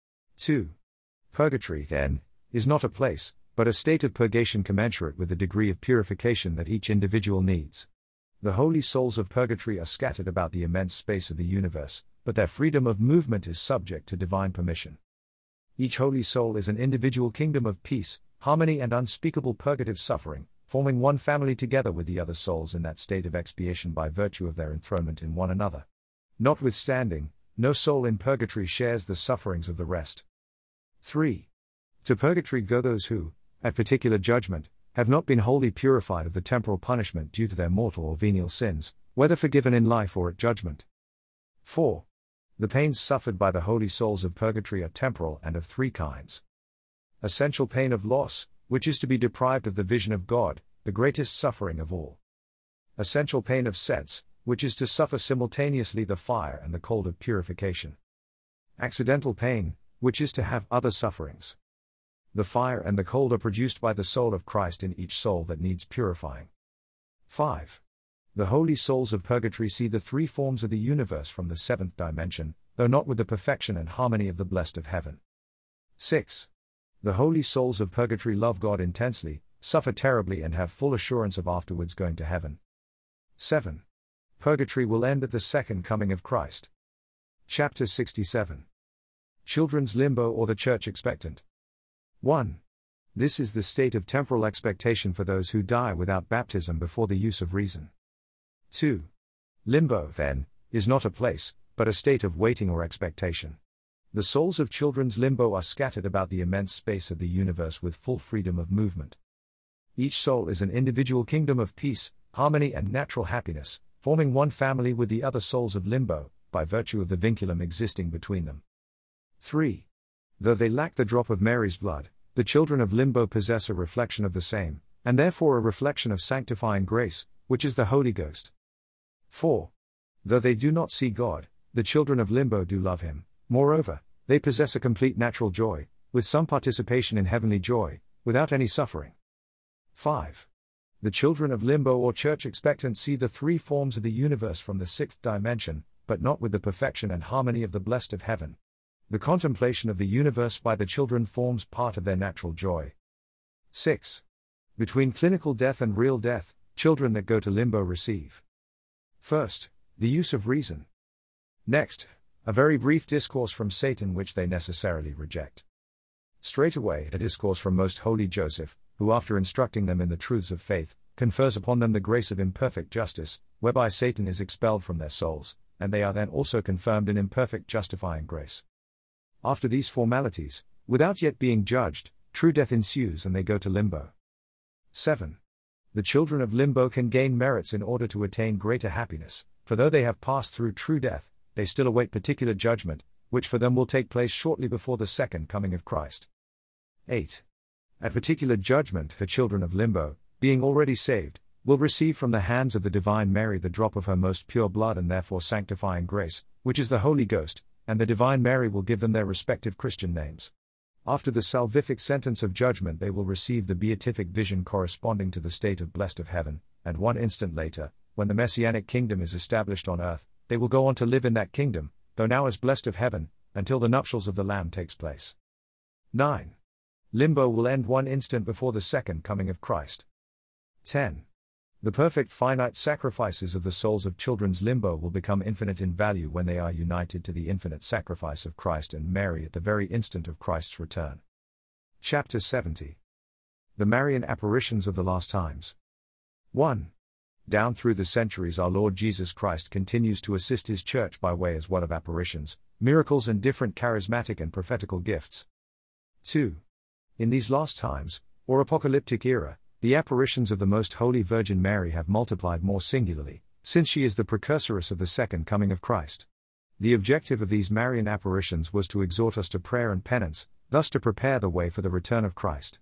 2. Purgatory, then, is not a place, but a state of purgation commensurate with the degree of purification that each individual needs. The holy souls of purgatory are scattered about the immense space of the universe, but their freedom of movement is subject to divine permission. Each holy soul is an individual kingdom of peace, harmony and unspeakable purgative suffering, forming one family together with the other souls in that state of expiation by virtue of their enthronement in one another. Notwithstanding, no soul in purgatory shares the sufferings of the rest. 3. To purgatory go those who, at particular judgment, have not been wholly purified of the temporal punishment due to their mortal or venial sins, whether forgiven in life or at judgment. 4. The pains suffered by the holy souls of purgatory are temporal and of three kinds. Essential pain of loss, which is to be deprived of the vision of God, the greatest suffering of all. Essential pain of sense, which is to suffer simultaneously the fire and the cold of purification. Accidental pain, which is to have other sufferings. The fire and the cold are produced by the soul of Christ in each soul that needs purifying. 5. The holy souls of purgatory see the three forms of the universe from the seventh dimension, though not with the perfection and harmony of the blessed of heaven. 6. The holy souls of purgatory love God intensely, suffer terribly and have full assurance of afterwards going to heaven. 7. Purgatory will end at the second coming of Christ. Chapter 67. Children's limbo or the church expectant. 1. This is the state of temporal expectation for those who die without baptism before the use of reason. 2. Limbo, then, is not a place, but a state of waiting or expectation. The souls of children's limbo are scattered about the immense space of the universe with full freedom of movement. Each soul is an individual kingdom of peace, harmony and natural happiness, forming one family with the other souls of limbo, by virtue of the vinculum existing between them. 3. Though they lack the drop of Mary's blood, the children of limbo possess a reflection of the same, and therefore a reflection of sanctifying grace, which is the Holy Ghost. 4. Though they do not see God, the children of limbo do love Him. Moreover, they possess a complete natural joy, with some participation in heavenly joy, without any suffering. 5. The children of limbo or church expectant see the three forms of the universe from the sixth dimension, but not with the perfection and harmony of the blessed of heaven. The contemplation of the universe by the children forms part of their natural joy. 6. Between clinical death and real death, children that go to limbo receive. First, the use of reason. Next, a very brief discourse from Satan which they necessarily reject. Straightway, a discourse from Most Holy Joseph, who after instructing them in the truths of faith, confers upon them the grace of imperfect justice, whereby Satan is expelled from their souls, and they are then also confirmed in imperfect justifying grace. After these formalities, without yet being judged, true death ensues and they go to limbo. 7. The children of limbo can gain merits in order to attain greater happiness, for though they have passed through true death, they still await particular judgment, which for them will take place shortly before the second coming of Christ. 8. At particular judgment, the children of limbo, being already saved, will receive from the hands of the Divine Mary the drop of her most pure blood and therefore sanctifying grace, which is the Holy Ghost, and the Divine Mary will give them their respective Christian names. After the salvific sentence of judgment they will receive the beatific vision corresponding to the state of blessed of heaven, and 1 instant later, when the Messianic kingdom is established on earth, they will go on to live in that kingdom, though now as blessed of heaven, until the nuptials of the Lamb takes place. 9. Limbo will end 1 instant before the second coming of Christ. 10. The perfect finite sacrifices of the souls of children's limbo will become infinite in value when they are united to the infinite sacrifice of Christ and Mary at the very instant of Christ's return. Chapter 70. The Marian Apparitions of the Last Times. 1. Down through the centuries our Lord Jesus Christ continues to assist His Church by way as well of apparitions, miracles and different charismatic and prophetical gifts. 2. In these last times, or apocalyptic era, the apparitions of the Most Holy Virgin Mary have multiplied more singularly, since she is the precursoress of the second coming of Christ. The objective of these Marian apparitions was to exhort us to prayer and penance, thus to prepare the way for the return of Christ.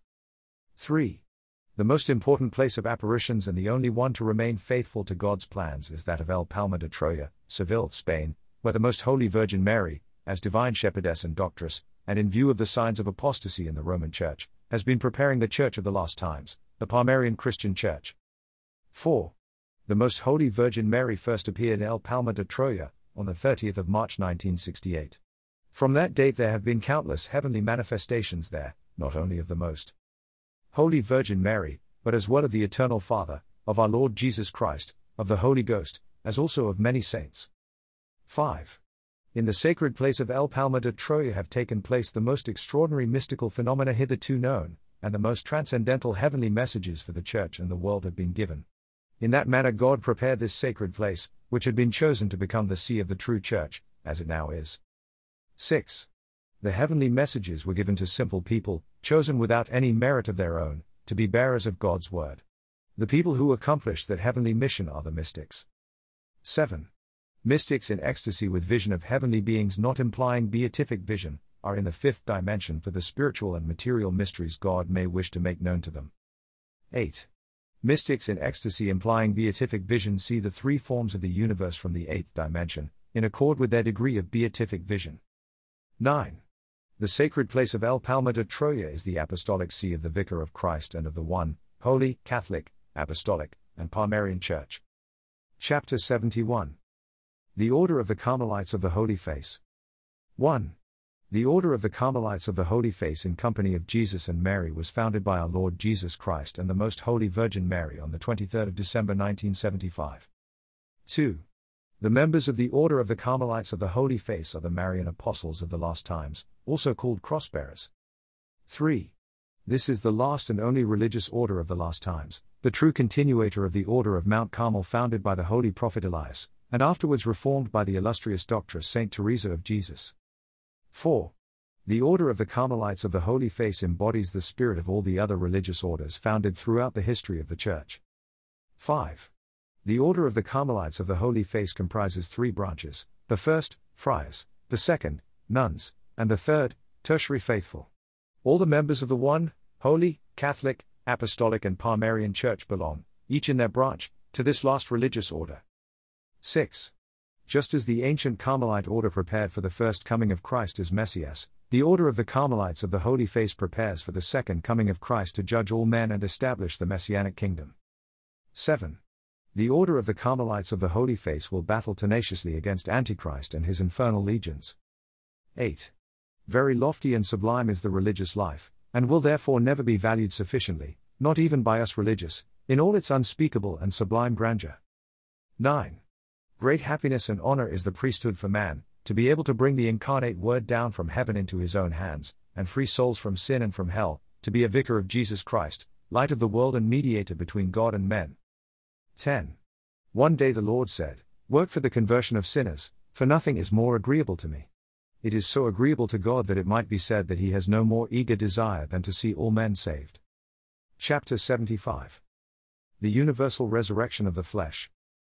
3. The most important place of apparitions and the only one to remain faithful to God's plans is that of El Palma de Troya, Seville, Spain, where the Most Holy Virgin Mary, as divine shepherdess and doctress, and in view of the signs of apostasy in the Roman Church, has been preparing the Church of the Last Times, the Palmarian Christian Church. 4. The Most Holy Virgin Mary first appeared in El Palma de Troya, on the 30th of March 1968. From that date there have been countless heavenly manifestations there, not only of the Most Holy Virgin Mary, but as well of the Eternal Father, of our Lord Jesus Christ, of the Holy Ghost, as also of many saints. 5. In the sacred place of El Palma de Troya have taken place the most extraordinary mystical phenomena hitherto known, and the most transcendental heavenly messages for the Church and the world have been given. In that manner God prepared this sacred place, which had been chosen to become the see of the true Church, as it now is. 6. The heavenly messages were given to simple people, chosen without any merit of their own, to be bearers of God's word. The people who accomplish that heavenly mission are the mystics. 7. Mystics in ecstasy with vision of heavenly beings, not implying beatific vision, are in the fifth dimension for the spiritual and material mysteries God may wish to make known to them. 8. Mystics in ecstasy implying beatific vision see the three forms of the universe from the eighth dimension, in accord with their degree of beatific vision. 9. The sacred place of El Palma de Troya is the apostolic see of the Vicar of Christ and of the one, holy, Catholic, Apostolic, and Palmarian Church. Chapter 71. The Order of the Carmelites of the Holy Face. 1. The Order of the Carmelites of the Holy Face in company of Jesus and Mary was founded by our Lord Jesus Christ and the Most Holy Virgin Mary on the 23rd of December 1975. 2. The members of the Order of the Carmelites of the Holy Face are the Marian Apostles of the Last Times, also called Cross-bearers. 3. This is the last and only religious order of the last times, the true continuator of the Order of Mount Carmel founded by the Holy Prophet Elias, and afterwards reformed by the illustrious doctress Saint Teresa of Jesus. 4. The Order of the Carmelites of the Holy Face embodies the spirit of all the other religious orders founded throughout the history of the Church. 5. The Order of the Carmelites of the Holy Face comprises three branches: the first, friars; the second, nuns; and the third, tertiary faithful. All the members of the one, holy, Catholic, Apostolic and Palmarian Church belong, each in their branch, to this last religious order. 6. Just as the ancient Carmelite order prepared for the first coming of Christ as Messias, the Order of the Carmelites of the Holy Face prepares for the second coming of Christ to judge all men and establish the Messianic kingdom. 7. The Order of the Carmelites of the Holy Face will battle tenaciously against Antichrist and his infernal legions. 8. Very lofty and sublime is the religious life, and will therefore never be valued sufficiently, not even by us religious, in all its unspeakable and sublime grandeur. 9. Great happiness and honor is the priesthood for man, to be able to bring the incarnate Word down from heaven into his own hands, and free souls from sin and from hell, to be a vicar of Jesus Christ, light of the world and mediator between God and men. 10. One day the Lord said, "Work for the conversion of sinners, for nothing is more agreeable to me." It is so agreeable to God that it might be said that he has no more eager desire than to see all men saved. Chapter 75. The Universal Resurrection of the Flesh.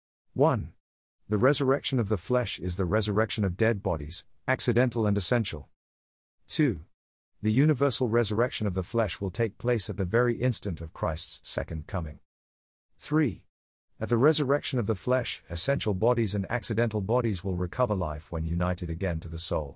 1. The resurrection of the flesh is the resurrection of dead bodies, accidental and essential. 2. The universal resurrection of the flesh will take place at the very instant of Christ's second coming. 3. At the resurrection of the flesh, essential bodies and accidental bodies will recover life when united again to the soul.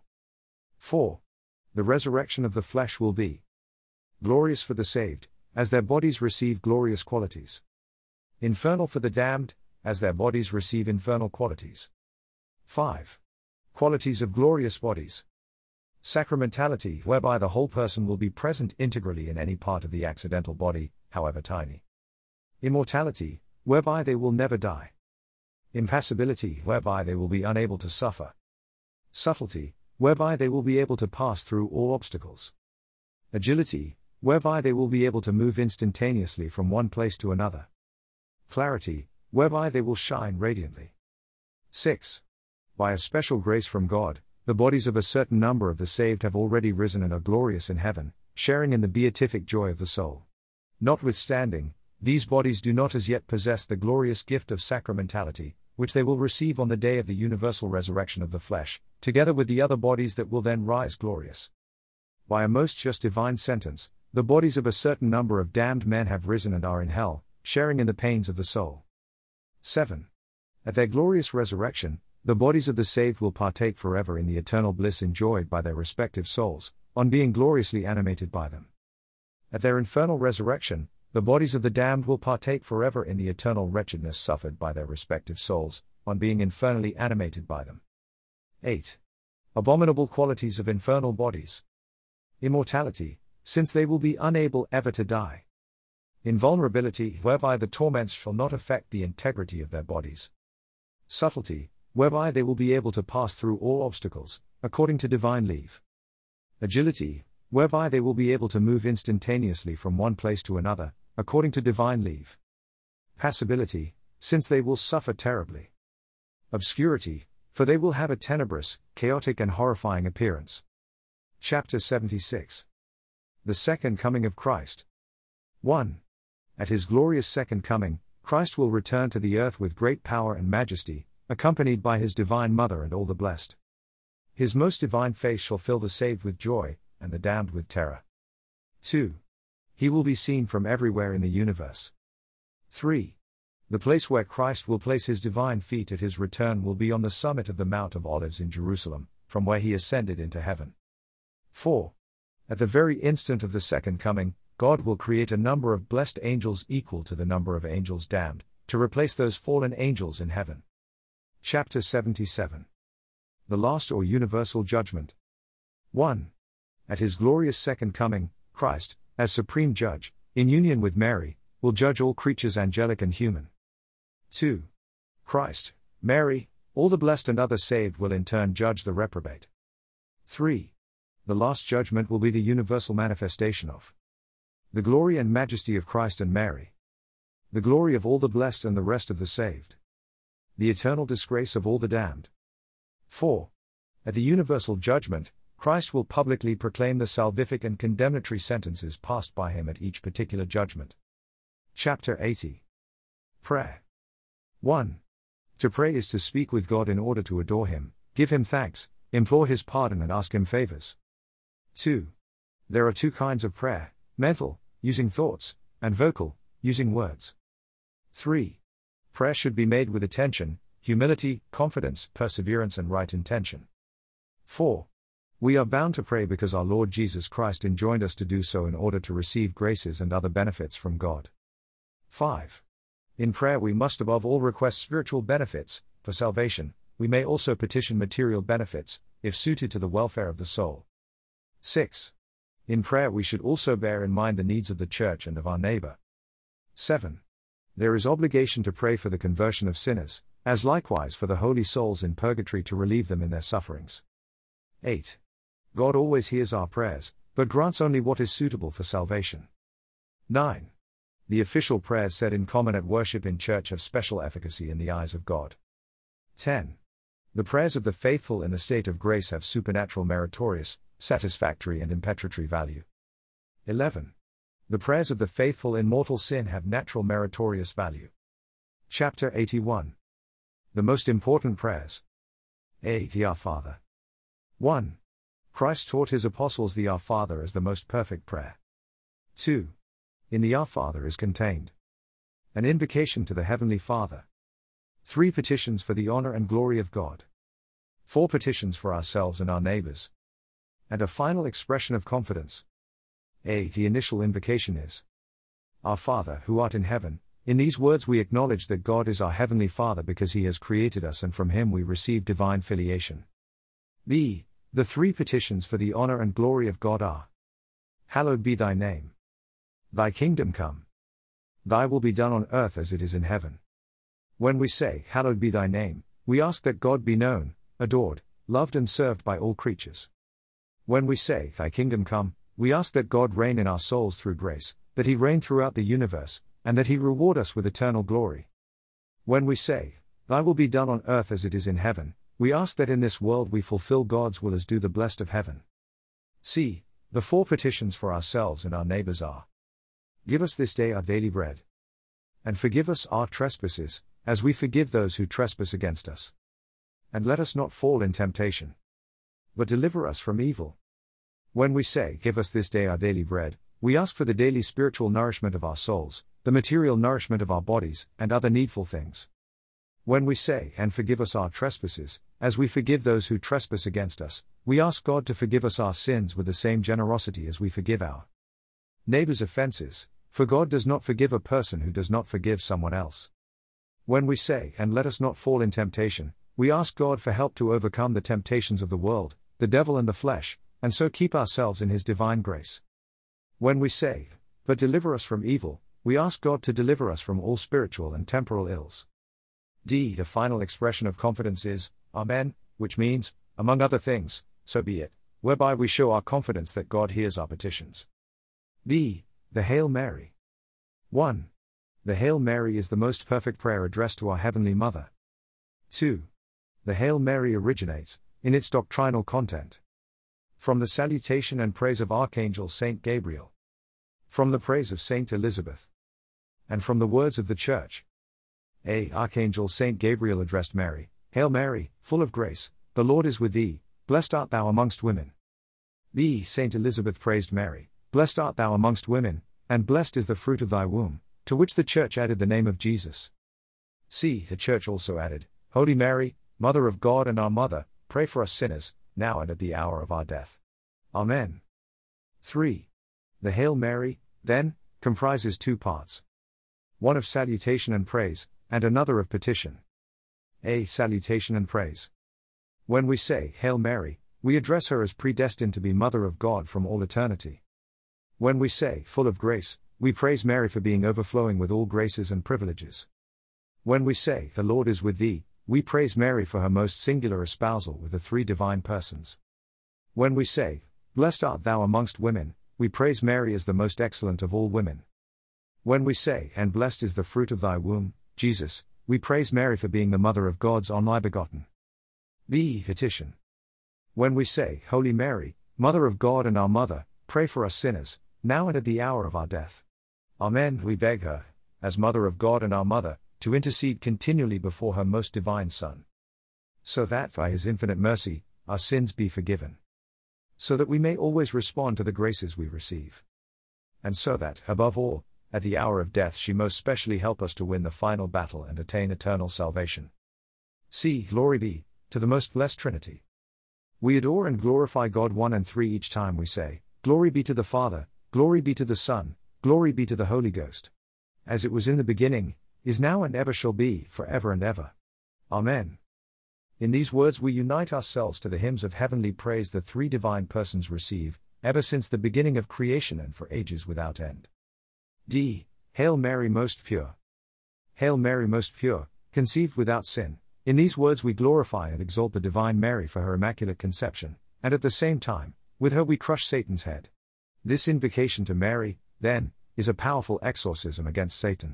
4. The resurrection of the flesh will be glorious for the saved, as their bodies receive glorious qualities. Infernal for the damned, as their bodies receive infernal qualities. 5. Qualities of glorious bodies. Sacramentality, whereby the whole person will be present integrally in any part of the accidental body, however tiny. Immortality, whereby they will never die. Impassibility, whereby they will be unable to suffer. Subtlety, whereby they will be able to pass through all obstacles. Agility, whereby they will be able to move instantaneously from one place to another. Clarity, whereby they will shine radiantly. 6. By a special grace from God, the bodies of a certain number of the saved have already risen and are glorious in heaven, sharing in the beatific joy of the soul. Notwithstanding, these bodies do not as yet possess the glorious gift of sacramentality, which they will receive on the day of the universal resurrection of the flesh, together with the other bodies that will then rise glorious. By a most just divine sentence, the bodies of a certain number of damned men have risen and are in hell, sharing in the pains of the soul. 7. At their glorious resurrection, the bodies of the saved will partake forever in the eternal bliss enjoyed by their respective souls, on being gloriously animated by them. At their infernal resurrection, the bodies of the damned will partake forever in the eternal wretchedness suffered by their respective souls, on being infernally animated by them. 8. Abominable qualities of infernal bodies. Immortality, since they will be unable ever to die. Invulnerability, whereby the torments shall not affect the integrity of their bodies. Subtlety, whereby they will be able to pass through all obstacles, according to divine leave. Agility, whereby they will be able to move instantaneously from one place to another, according to divine leave. Passibility, since they will suffer terribly. Obscurity, for they will have a tenebrous, chaotic and horrifying appearance. Chapter 76. The Second Coming of Christ. 1. At his glorious second coming, Christ will return to the earth with great power and majesty, accompanied by his divine mother and all the blessed. His most divine face shall fill the saved with joy, and the damned with terror. 2. He will be seen from everywhere in the universe. 3. The place where Christ will place his divine feet at his return will be on the summit of the Mount of Olives in Jerusalem, from where he ascended into heaven. 4. At the very instant of the second coming, God will create a number of blessed angels equal to the number of angels damned, to replace those fallen angels in heaven. Chapter 77. The Last or Universal Judgment. 1. At his glorious second coming, Christ, as supreme judge, in union with Mary, will judge all creatures angelic and human. 2. Christ, Mary, all the blessed and other saved will in turn judge the reprobate. 3. The last judgment will be the universal manifestation of the glory and majesty of Christ and Mary, the glory of all the blessed and the rest of the saved, the eternal disgrace of all the damned. 4. At the universal judgment, Christ will publicly proclaim the salvific and condemnatory sentences passed by him at each particular judgment. Chapter 80. Prayer. 1. To pray is to speak with God in order to adore him, give him thanks, implore his pardon and ask him favors. 2. There are two kinds of prayer: mental, using thoughts, and vocal, using words. 3. Prayer should be made with attention, humility, confidence, perseverance and right intention. 4. We are bound to pray because our Lord Jesus Christ enjoined us to do so in order to receive graces and other benefits from God. 5. In prayer we must above all request spiritual benefits. For salvation, we may also petition material benefits, if suited to the welfare of the soul. 6. In prayer we should also bear in mind the needs of the church and of our neighbor. 7. There is obligation to pray for the conversion of sinners, as likewise for the holy souls in purgatory to relieve them in their sufferings. 8. God always hears our prayers, but grants only what is suitable for salvation. 9. The official prayers said in common at worship in church have special efficacy in the eyes of God. 10. The prayers of the faithful in the state of grace have supernatural meritorious, satisfactory and impetratory value. 11. The prayers of the faithful in mortal sin have natural meritorious value. Chapter 81. The most important prayers. A. The Our Father. 1. Christ taught his apostles the Our Father as the most perfect prayer. 2. In the Our Father is contained an invocation to the Heavenly Father, 3 petitions for the honor and glory of God, 4 petitions for ourselves and our neighbors, and a final expression of confidence. A. The initial invocation is, Our Father who art in heaven. In these words we acknowledge that God is our Heavenly Father because he has created us and from him we receive divine filiation. B. The 3 petitions for the honor and glory of God are, Hallowed be thy name. Thy kingdom come. Thy will be done on earth as it is in heaven. When we say, Hallowed be thy name, we ask that God be known, adored, loved and served by all creatures. When we say, Thy kingdom come, we ask that God reign in our souls through grace, that he reign throughout the universe, and that he reward us with eternal glory. When we say, Thy will be done on earth as it is in heaven, we ask that in this world we fulfill God's will as do the blessed of heaven. C. The 4 petitions for ourselves and our neighbors are, Give us this day our daily bread. And forgive us our trespasses, as we forgive those who trespass against us. And let us not fall in temptation, but deliver us from evil. When we say, "Give us this day our daily bread," we ask for the daily spiritual nourishment of our souls, the material nourishment of our bodies, and other needful things. When we say, "And forgive us our trespasses, as we forgive those who trespass against us," we ask God to forgive us our sins with the same generosity as we forgive our neighbor's offenses, for God does not forgive a person who does not forgive someone else. When we say, "And let us not fall in temptation," we ask God for help to overcome the temptations of the world, the devil and the flesh, and so keep ourselves in His divine grace. When we say, "But deliver us from evil," we ask God to deliver us from all spiritual and temporal ills. The final expression of confidence is, Amen, which means, among other things, so be it, whereby we show our confidence that God hears our petitions. The Hail Mary. 1. The Hail Mary is the most perfect prayer addressed to our Heavenly Mother. 2. The Hail Mary originates, in its doctrinal content, from the salutation and praise of Archangel Saint Gabriel, from the praise of Saint Elizabeth, and from the words of the Church. Archangel Saint Gabriel addressed Mary, "Hail Mary, full of grace, the Lord is with thee, blessed art thou amongst women." Saint Elizabeth praised Mary, "Blessed art thou amongst women, and blessed is the fruit of thy womb," to which the Church added the name of Jesus. The Church also added, "Holy Mary, Mother of God and our Mother, pray for us sinners, now and at the hour of our death. Amen." 3. The Hail Mary, then, comprises two parts. One of salutation and praise, and another of petition. Salutation and praise. When we say, "Hail Mary," we address her as predestined to be Mother of God from all eternity. When we say, "Full of grace," we praise Mary for being overflowing with all graces and privileges. When we say, "The Lord is with thee," we praise Mary for her most singular espousal with the three divine persons. When we say, "Blessed art thou amongst women," we praise Mary as the most excellent of all women. When we say, "And blessed is the fruit of thy womb, Jesus," we praise Mary for being the Mother of God's only begotten. Petition. When we say, "Holy Mary, Mother of God and our Mother, pray for us sinners, now and at the hour of our death. Amen," we beg her, as Mother of God and our Mother, to intercede continually before her most divine Son, so that, by His infinite mercy, our sins be forgiven, so that we may always respond to the graces we receive, and so that, above all, at the hour of death she most specially help us to win the final battle and attain eternal salvation. Glory be to the most blessed Trinity. We adore and glorify God one and three each time we say, "Glory be to the Father, glory be to the Son, glory be to the Holy Ghost. As it was in the beginning, is now and ever shall be, forever and ever. Amen." In these words we unite ourselves to the hymns of heavenly praise the three divine persons receive, ever since the beginning of creation and for ages without end. Hail Mary most pure. Hail Mary most pure, conceived without sin. In these words we glorify and exalt the Divine Mary for her immaculate conception, and at the same time, with her we crush Satan's head. This invocation to Mary, then, is a powerful exorcism against Satan.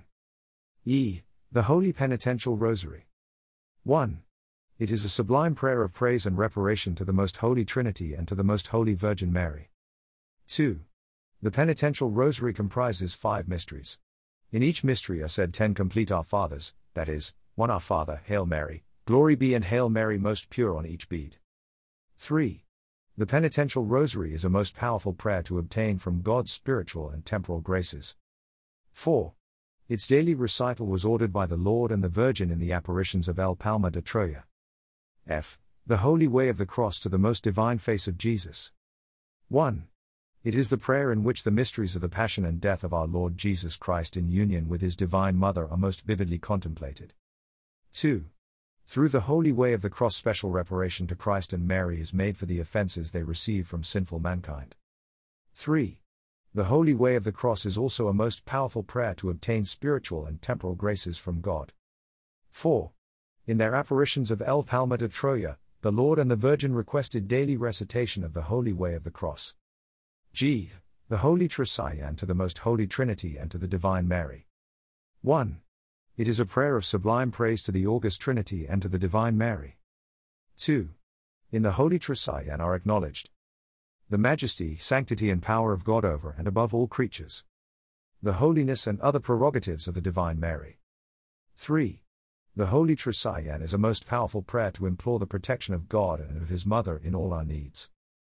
The Holy Penitential Rosary. 1. It is a sublime prayer of praise and reparation to the Most Holy Trinity and to the Most Holy Virgin Mary. 2. The Penitential Rosary comprises 5 mysteries. In each mystery are said 10 complete Our Fathers, that is, 1 Our Father, Hail Mary, Glory be and Hail Mary most pure on each bead. 3. The Penitential Rosary is a most powerful prayer to obtain from God's spiritual and temporal graces. 4. Its daily recital was ordered by the Lord and the Virgin in the apparitions of El Palma de Troya. F. The Holy Way of the Cross to the Most Divine Face of Jesus. 1. It is the prayer in which the mysteries of the Passion and Death of our Lord Jesus Christ in union with His Divine Mother are most vividly contemplated. 2. Through the Holy Way of the Cross special reparation to Christ and Mary is made for the offenses they receive from sinful mankind. 3. The Holy Way of the Cross is also a most powerful prayer to obtain spiritual and temporal graces from God. 4. In their apparitions of El Palma de Troya, the Lord and the Virgin requested daily recitation of the Holy Way of the Cross. G. The Holy Trisagion to the Most Holy Trinity and to the Divine Mary. 1. It is a prayer of sublime praise to the August Trinity and to the Divine Mary. 2. In the Holy Trisagion are acknowledged the majesty, sanctity and power of God over and above all creatures, the holiness and other prerogatives of the Divine Mary. 3. The Holy Trisagion is a most powerful prayer to implore the protection of God and of His Mother in all our needs.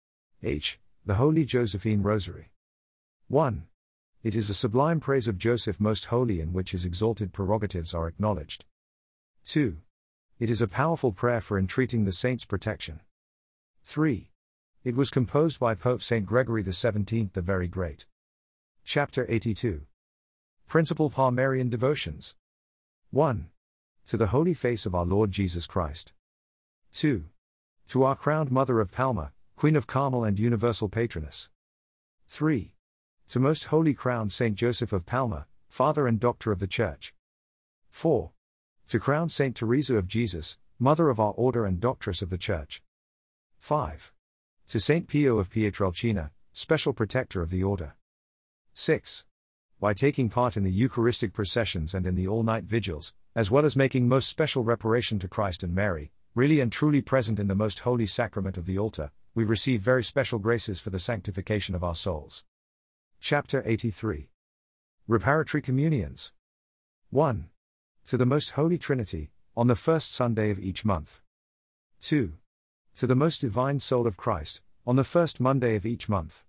H. The Holy Josephine Rosary. 1. It is a sublime praise of Joseph Most Holy in which his exalted prerogatives are acknowledged. 2. It is a powerful prayer for entreating the saints' protection. 3. It was composed by Pope St. Gregory XVII the Very Great. Chapter 82. Principal Palmarian Devotions. 1. To the Holy Face of our Lord Jesus Christ. 2. To our crowned Mother of Palma, Queen of Carmel and Universal Patroness. 3. To Most Holy Crowned Saint Joseph of Palma, Father and Doctor of the Church. 4. To Crowned Saint Teresa of Jesus, Mother of our Order and Doctress of the Church. 5. To Saint Pio of Pietrelcina, Special Protector of the Order. 6. By taking part in the Eucharistic processions and in the all-night vigils, as well as making most special reparation to Christ and Mary, really and truly present in the most holy sacrament of the altar, we receive very special graces for the sanctification of our souls. Chapter 83. Reparatory Communions. 1. To the Most Holy Trinity, on the first Sunday of each month. 2. To the Most Divine Soul of Christ, on the first Monday of each month.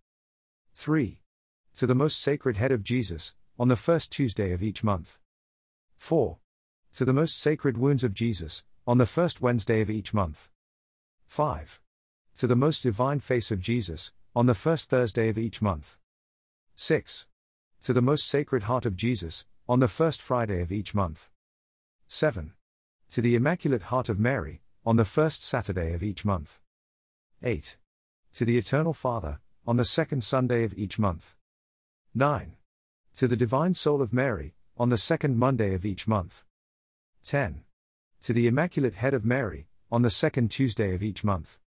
3. To the Most Sacred Head of Jesus, on the first Tuesday of each month. 4. To the Most Sacred Wounds of Jesus, on the first Wednesday of each month. 5. To the Most Divine Face of Jesus, on the first Thursday of each month. 6. To the Most Sacred Heart of Jesus, on the first Friday of each month. 7. To the Immaculate Heart of Mary, on the first Saturday of each month. 8. To the Eternal Father, on the second Sunday of each month. 9. To the Divine Soul of Mary, on the second Monday of each month. 10. To the Immaculate Head of Mary, on the second Tuesday of each month.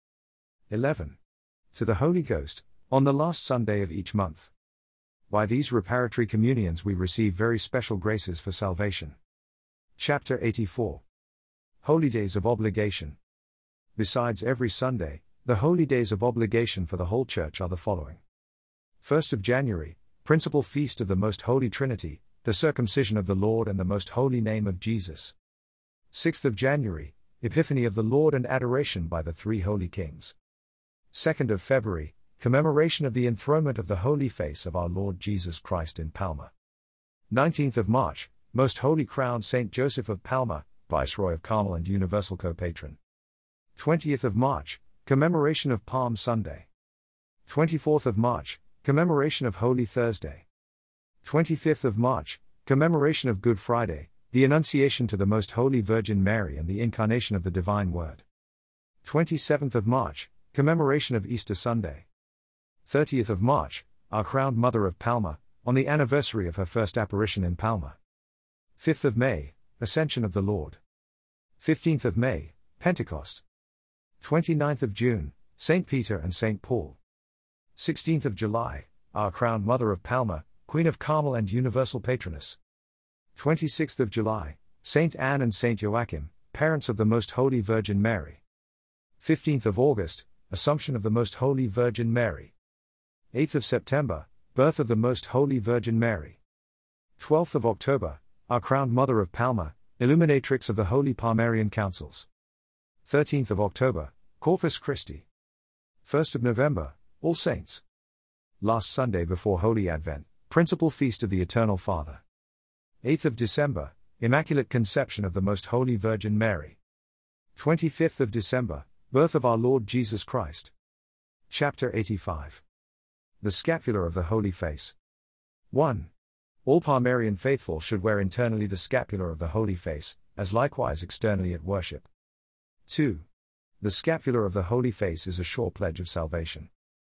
11. To the Holy Ghost, on the last Sunday of each month. By these reparatory communions we receive very special graces for salvation. Chapter 84. Holy Days of Obligation. Besides every Sunday, the holy days of obligation for the whole Church are the following. 1st of January, Principal Feast of the Most Holy Trinity, the Circumcision of the Lord and the Most Holy Name of Jesus. 6th of January, Epiphany of the Lord and Adoration by the Three Holy Kings. 2nd of February, Commemoration of the Enthronement of the Holy Face of our Lord Jesus Christ in Palma. 19th of March, Most Holy Crowned Saint Joseph of Palma, Viceroy of Carmel and Universal Co-Patron. 20th of March, Commemoration of Palm Sunday. 24th of March, Commemoration of Holy Thursday. 25th of March, Commemoration of Good Friday, the Annunciation to the Most Holy Virgin Mary and the Incarnation of the Divine Word. 27th of March, Commemoration of Easter Sunday. 30th of March, Our Crowned Mother of Palma, on the anniversary of her first apparition in Palma. 5th of May, Ascension of the Lord. 15th of May, Pentecost. 29th of June, St. Peter and St. Paul. 16th of July, Our Crowned Mother of Palma, Queen of Carmel and Universal Patroness. 26th of July, St. Anne and St. Joachim, parents of the Most Holy Virgin Mary. 15th of August, Assumption of the Most Holy Virgin Mary. 8th of September, Birth of the Most Holy Virgin Mary. 12th of October, Our Crowned Mother of Palma, Illuminatrix of the Holy Palmarian Councils. 13th of October, Corpus Christi. 1st of November, All Saints. Last Sunday before Holy Advent, Principal Feast of the Eternal Father. 8th of December, Immaculate Conception of the Most Holy Virgin Mary. 25th of December, Birth of our Lord Jesus Christ. Chapter 85. The Scapular of the Holy Face. 1. All Palmarian faithful should wear internally the scapular of the Holy Face, as likewise externally at worship. 2. The scapular of the Holy Face is a sure pledge of salvation.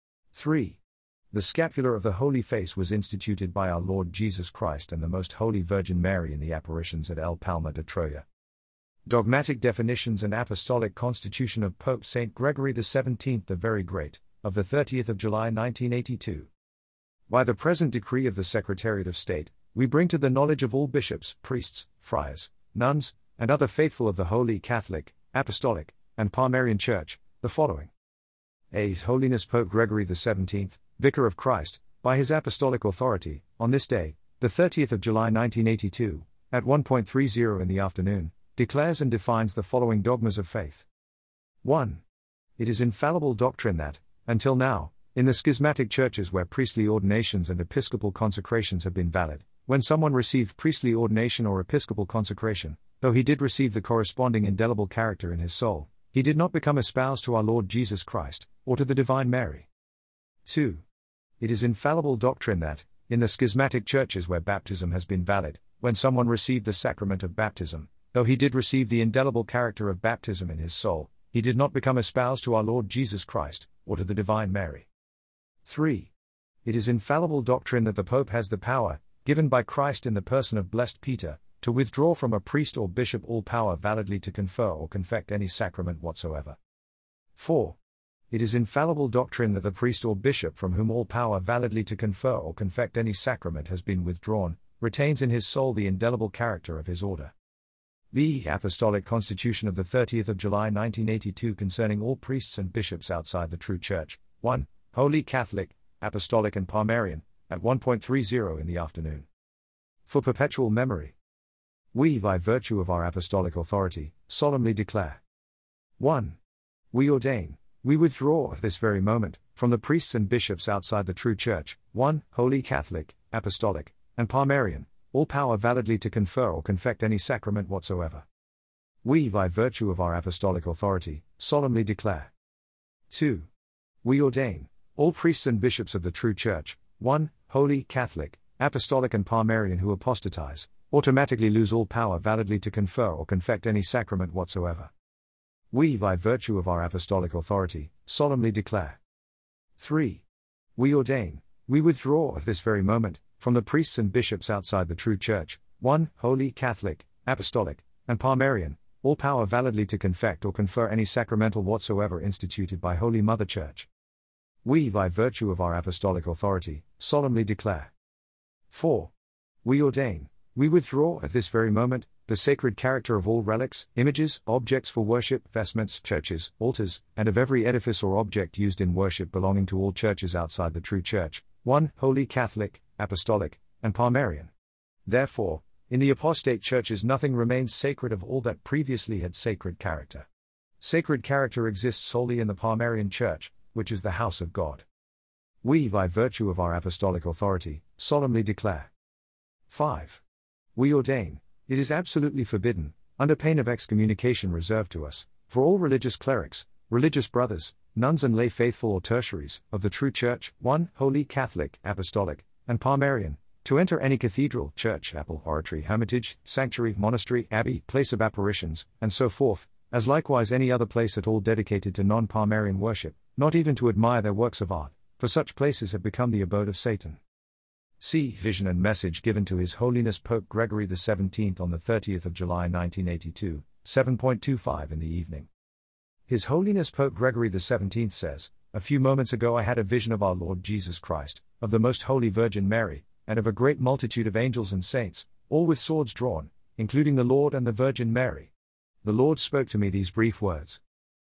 3. The scapular of the Holy Face was instituted by our Lord Jesus Christ and the Most Holy Virgin Mary in the apparitions at El Palma de Troya. Dogmatic definitions and apostolic constitution of Pope St. Gregory XVII the Very Great, of the 30th of July 1982. By the present decree of the Secretariat of State, we bring to the knowledge of all bishops, priests, friars, nuns, and other faithful of the Holy Catholic, Apostolic, and Palmarian Church, the following. His Holiness Pope Gregory XVII, Vicar of Christ, by his apostolic authority, on this day, the 30th of July 1982, at 1:30 in the afternoon, declares and defines the following dogmas of faith. 1. It is infallible doctrine that, until now, in the schismatic churches where priestly ordinations and episcopal consecrations have been valid, when someone received priestly ordination or episcopal consecration, though he did receive the corresponding indelible character in his soul, he did not become espoused to our Lord Jesus Christ, or to the Divine Mary. 2. It is infallible doctrine that, in the schismatic churches where baptism has been valid, when someone received the sacrament of baptism, though he did receive the indelible character of baptism in his soul, he did not become espoused to our Lord Jesus Christ, or to the Divine Mary. 3. It is infallible doctrine that the Pope has the power, given by Christ in the person of Blessed Peter, to withdraw from a priest or bishop all power validly to confer or confect any sacrament whatsoever. 4. It is infallible doctrine that the priest or bishop from whom all power validly to confer or confect any sacrament has been withdrawn, retains in his soul the indelible character of his order. The Apostolic Constitution of the 30th of July 1982 concerning all priests and bishops outside the true Church, 1. Holy Catholic, Apostolic and Palmarian, at 1:30 in the afternoon. For perpetual memory. We, by virtue of our apostolic authority, solemnly declare. 1. We ordain, we withdraw, this very moment, from the priests and bishops outside the true Church, 1. Holy Catholic, Apostolic, and Palmarian, all power validly to confer or confect any sacrament whatsoever. We, by virtue of our apostolic authority, solemnly declare. 2. We ordain, all priests and bishops of the true Church, 1. Holy Catholic, Apostolic and Palmarian who apostatize, automatically lose all power validly to confer or confect any sacrament whatsoever. We, by virtue of our apostolic authority, solemnly declare. 3. We ordain, we withdraw, this very moment, from the priests and bishops outside the true Church, 1. Holy Catholic, Apostolic, and Palmarian, all power validly to confect or confer any sacramental whatsoever instituted by Holy Mother Church. We, by virtue of our apostolic authority, solemnly declare. 4. We ordain, we withdraw, at this very moment, the sacred character of all relics, images, objects for worship, vestments, churches, altars, and of every edifice or object used in worship belonging to all churches outside the true Church, 1. Holy Catholic, Apostolic, and Palmarian. Therefore, in the apostate churches nothing remains sacred of all that previously had sacred character. Sacred character exists solely in the Palmarian Church, which is the house of God. We, by virtue of our apostolic authority, solemnly declare. 5. We ordain, it is absolutely forbidden, under pain of excommunication reserved to us, for all religious clerics, religious brothers, nuns and lay faithful or tertiaries, of the true Church, 1. Holy Catholic, Apostolic, and Palmarian, to enter any cathedral, church, chapel, oratory, hermitage, sanctuary, monastery, abbey, place of apparitions, and so forth, as likewise any other place at all dedicated to non-Palmarian worship, not even to admire their works of art, for such places have become the abode of Satan. See Vision and Message given to His Holiness Pope Gregory XVII on the 30th of July 1982, 7:25 in the evening. His Holiness Pope Gregory XVII says, "A few moments ago I had a vision of our Lord Jesus Christ, of the Most Holy Virgin Mary, and of a great multitude of angels and saints, all with swords drawn, including the Lord and the Virgin Mary. The Lord spoke to me these brief words.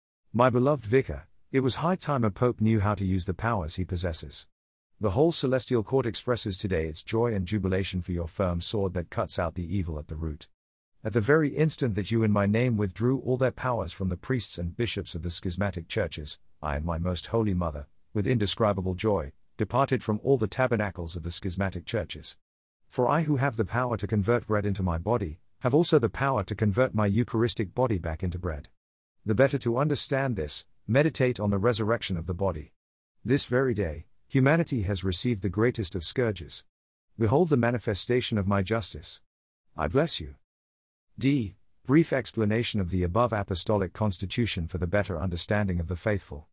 My beloved vicar, it was high time a pope knew how to use the powers he possesses. The whole celestial court expresses today its joy and jubilation for your firm sword that cuts out the evil at the root. At the very instant that you in my name withdrew all their powers from the priests and bishops of the schismatic churches, I and my most holy mother, with indescribable joy, departed from all the tabernacles of the schismatic churches. For I who have the power to convert bread into my body, have also the power to convert my Eucharistic body back into bread. The better to understand this, meditate on the resurrection of the body. This very day, humanity has received the greatest of scourges. Behold the manifestation of my justice. I bless you. D. Brief explanation of the above apostolic constitution for the better understanding of the faithful.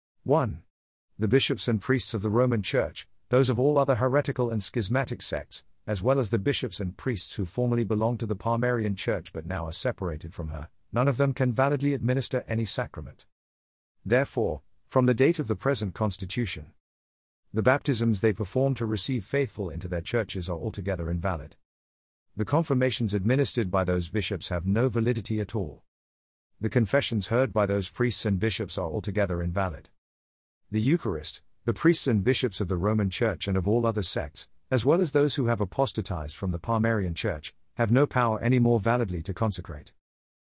1. The bishops and priests of the Roman Church, those of all other heretical and schismatic sects, as well as the bishops and priests who formerly belonged to the Palmarian Church but now are separated from her, none of them can validly administer any sacrament. Therefore, from the date of the present constitution, the baptisms they perform to receive faithful into their churches are altogether invalid. The confirmations administered by those bishops have no validity at all. The confessions heard by those priests and bishops are altogether invalid. The Eucharist, the priests and bishops of the Roman Church and of all other sects, as well as those who have apostatized from the Palmarian Church, have no power any more validly to consecrate.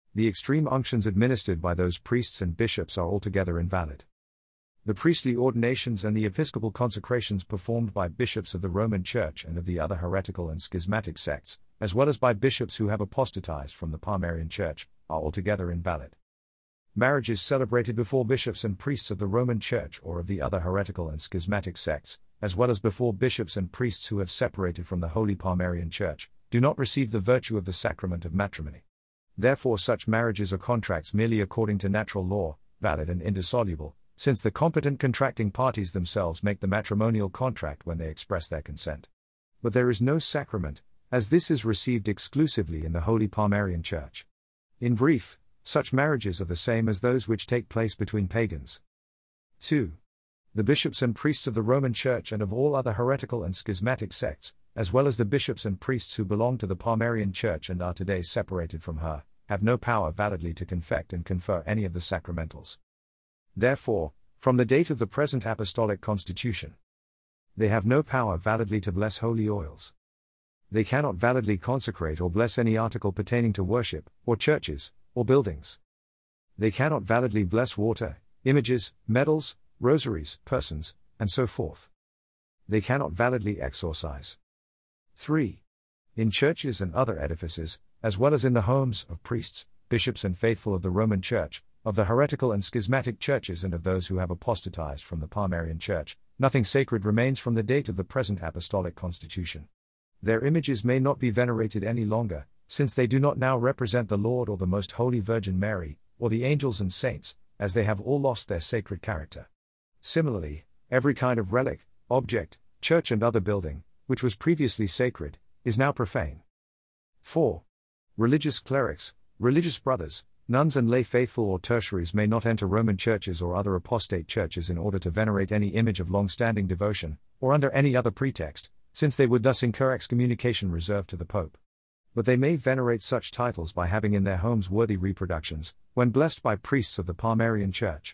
The extreme unctions administered by those priests and bishops are altogether invalid. The priestly ordinations and the episcopal consecrations performed by bishops of the Roman Church and of the other heretical and schismatic sects, as well as by bishops who have apostatized from the Parmarian Church, are altogether invalid. Marriages celebrated before bishops and priests of the Roman Church or of the other heretical and schismatic sects, as well as before bishops and priests who have separated from the Holy Parmarian Church, do not receive the virtue of the sacrament of matrimony. Therefore such marriages are contracts merely according to natural law, valid and indissoluble, since the competent contracting parties themselves make the matrimonial contract when they express their consent. But there is no sacrament, as this is received exclusively in the Holy Parmarian Church. In brief, such marriages are the same as those which take place between pagans. 2. The bishops and priests of the Roman Church and of all other heretical and schismatic sects, as well as the bishops and priests who belong to the Parmarian Church and are today separated from her, have no power validly to confect and confer any of the sacramentals. Therefore, from the date of the present apostolic constitution, they have no power validly to bless holy oils. They cannot validly consecrate or bless any article pertaining to worship, or churches, or buildings. They cannot validly bless water, images, medals, rosaries, persons, and so forth. They cannot validly exorcise. 3. In churches and other edifices, as well as in the homes of priests, bishops and faithful of the Roman Church, of the heretical and schismatic churches and of those who have apostatized from the Parmarian Church, nothing sacred remains from the date of the present apostolic constitution. Their images may not be venerated any longer, since they do not now represent the Lord or the Most Holy Virgin Mary, or the angels and saints, as they have all lost their sacred character. Similarly, every kind of relic, object, church and other building, which was previously sacred, is now profane. 4. Religious clerics, religious brothers, nuns and lay faithful or tertiaries may not enter Roman churches or other apostate churches in order to venerate any image of long-standing devotion, or under any other pretext, since they would thus incur excommunication reserved to the Pope. But they may venerate such titles by having in their homes worthy reproductions, when blessed by priests of the Parmarian Church.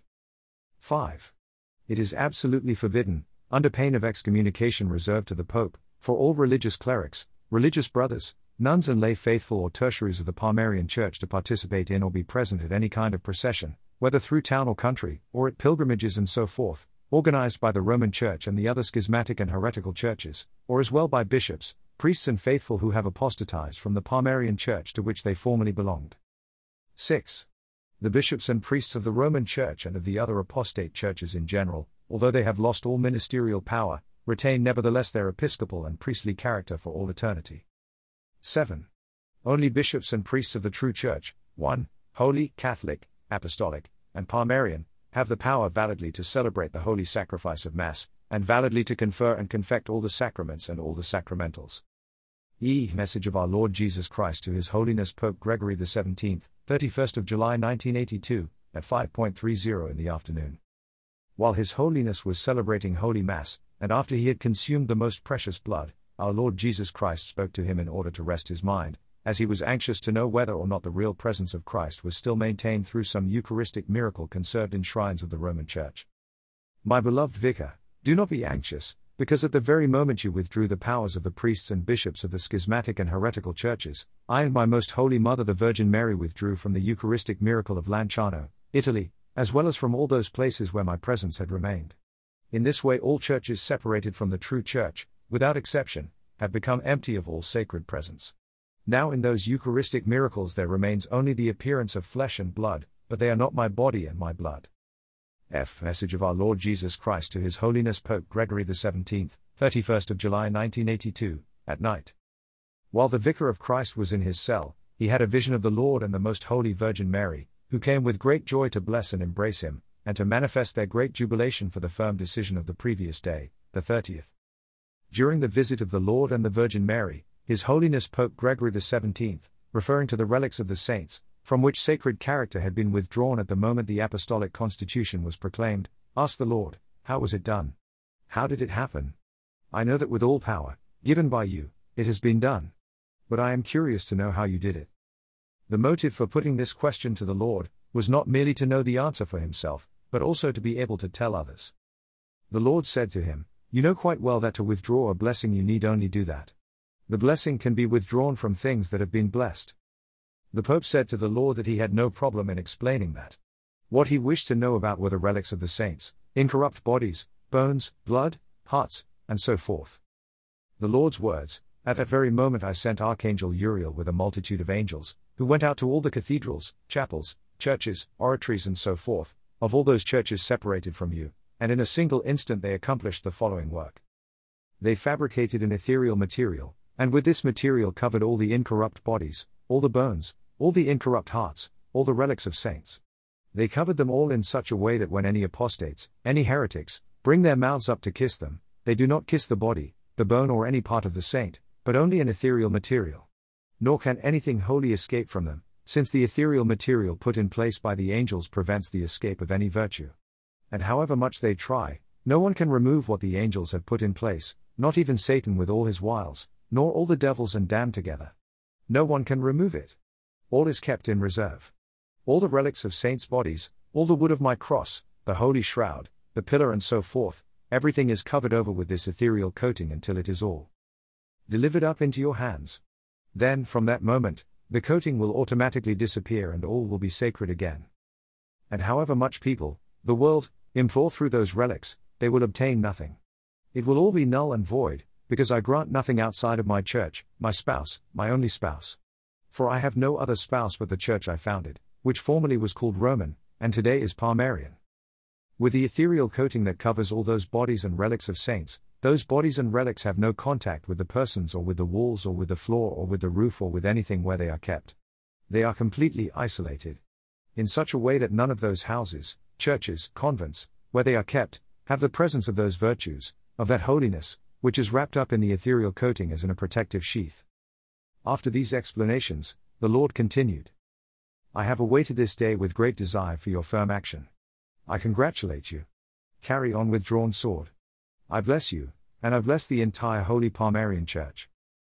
5. It is absolutely forbidden, under pain of excommunication reserved to the Pope, for all religious clerics, religious brothers, nuns and lay faithful or tertiaries of the Parmarian Church to participate in or be present at any kind of procession, whether through town or country, or at pilgrimages and so forth, organized by the Roman Church and the other schismatic and heretical churches, or as well by bishops, priests and faithful who have apostatized from the Parmarian Church to which they formerly belonged. 6. The bishops and priests of the Roman Church and of the other apostate churches in general, although they have lost all ministerial power, retain nevertheless their episcopal and priestly character for all eternity. 7. Only bishops and priests of the true Church, 1. Holy, Catholic, Apostolic, and Parmarian, have the power validly to celebrate the holy sacrifice of Mass, and validly to confer and confect all the sacraments and all the sacramentals. Message of our Lord Jesus Christ to His Holiness Pope Gregory XVII, 31st of July 1982, at 5:30 in the afternoon. While His Holiness was celebrating Holy Mass, and after he had consumed the most precious blood, our Lord Jesus Christ spoke to him in order to rest his mind, as he was anxious to know whether or not the real presence of Christ was still maintained through some Eucharistic miracle conserved in shrines of the Roman Church. My beloved vicar, do not be anxious, because at the very moment you withdrew the powers of the priests and bishops of the schismatic and heretical churches, I and my most holy Mother the Virgin Mary withdrew from the Eucharistic miracle of Lanciano, Italy, as well as from all those places where my presence had remained. In this way all churches separated from the true Church, without exception, have become empty of all sacred presence. Now in those Eucharistic miracles there remains only the appearance of flesh and blood, but they are not my body and my blood. Message of our Lord Jesus Christ to His Holiness Pope Gregory XVII, 31st of July 1982, at night. While the Vicar of Christ was in his cell, he had a vision of the Lord and the Most Holy Virgin Mary, who came with great joy to bless and embrace him, and to manifest their great jubilation for the firm decision of the previous day, the 30th. During the visit of the Lord and the Virgin Mary, His Holiness Pope Gregory XVII, referring to the relics of the saints, from which sacred character had been withdrawn at the moment the Apostolic Constitution was proclaimed, asked the Lord, "How was it done? How did it happen? I know that with all power, given by you, it has been done. But I am curious to know how you did it." The motive for putting this question to the Lord was not merely to know the answer for himself, but also to be able to tell others. The Lord said to him, "You know quite well that to withdraw a blessing you need only do that. The blessing can be withdrawn from things that have been blessed. The Pope said to the Lord that he had no problem in explaining that. What he wished to know about were the relics of the saints, incorrupt bodies, bones, blood, hearts, and so forth. The Lord's words, "At that very moment I sent Archangel Uriel with a multitude of angels, who went out to all the cathedrals, chapels, churches, oratories and so forth, of all those churches separated from you, and in a single instant they accomplished the following work. They fabricated an ethereal material, and with this material covered all the incorrupt bodies, all the bones, all the incorrupt hearts, all the relics of saints. They covered them all in such a way that when any apostates, any heretics, bring their mouths up to kiss them, they do not kiss the body, the bone or any part of the saint, but only an ethereal material. Nor can anything holy escape from them, since the ethereal material put in place by the angels prevents the escape of any virtue. And however much they try, no one can remove what the angels have put in place, not even Satan with all his wiles, nor all the devils and damned together. No one can remove it. All is kept in reserve. All the relics of saints' bodies, all the wood of my cross, the holy shroud, the pillar and so forth, everything is covered over with this ethereal coating until it is all delivered up into your hands. Then, from that moment, the coating will automatically disappear and all will be sacred again. And however much people, the world, implore through those relics, they will obtain nothing. It will all be null and void, because I grant nothing outside of my church, my spouse, my only spouse. For I have no other spouse but the church I founded, which formerly was called Roman, and today is Palmarian. With the ethereal coating that covers all those bodies and relics of saints, those bodies and relics have no contact with the persons or with the walls or with the floor or with the roof or with anything where they are kept. They are completely isolated. In such a way that none of those houses, churches, convents, where they are kept, have the presence of those virtues, of that holiness, which is wrapped up in the ethereal coating as in a protective sheath. After these explanations, the Lord continued. I have awaited this day with great desire for your firm action. I congratulate you. Carry on with drawn sword. I bless you, and I bless the entire Holy Palmarian Church.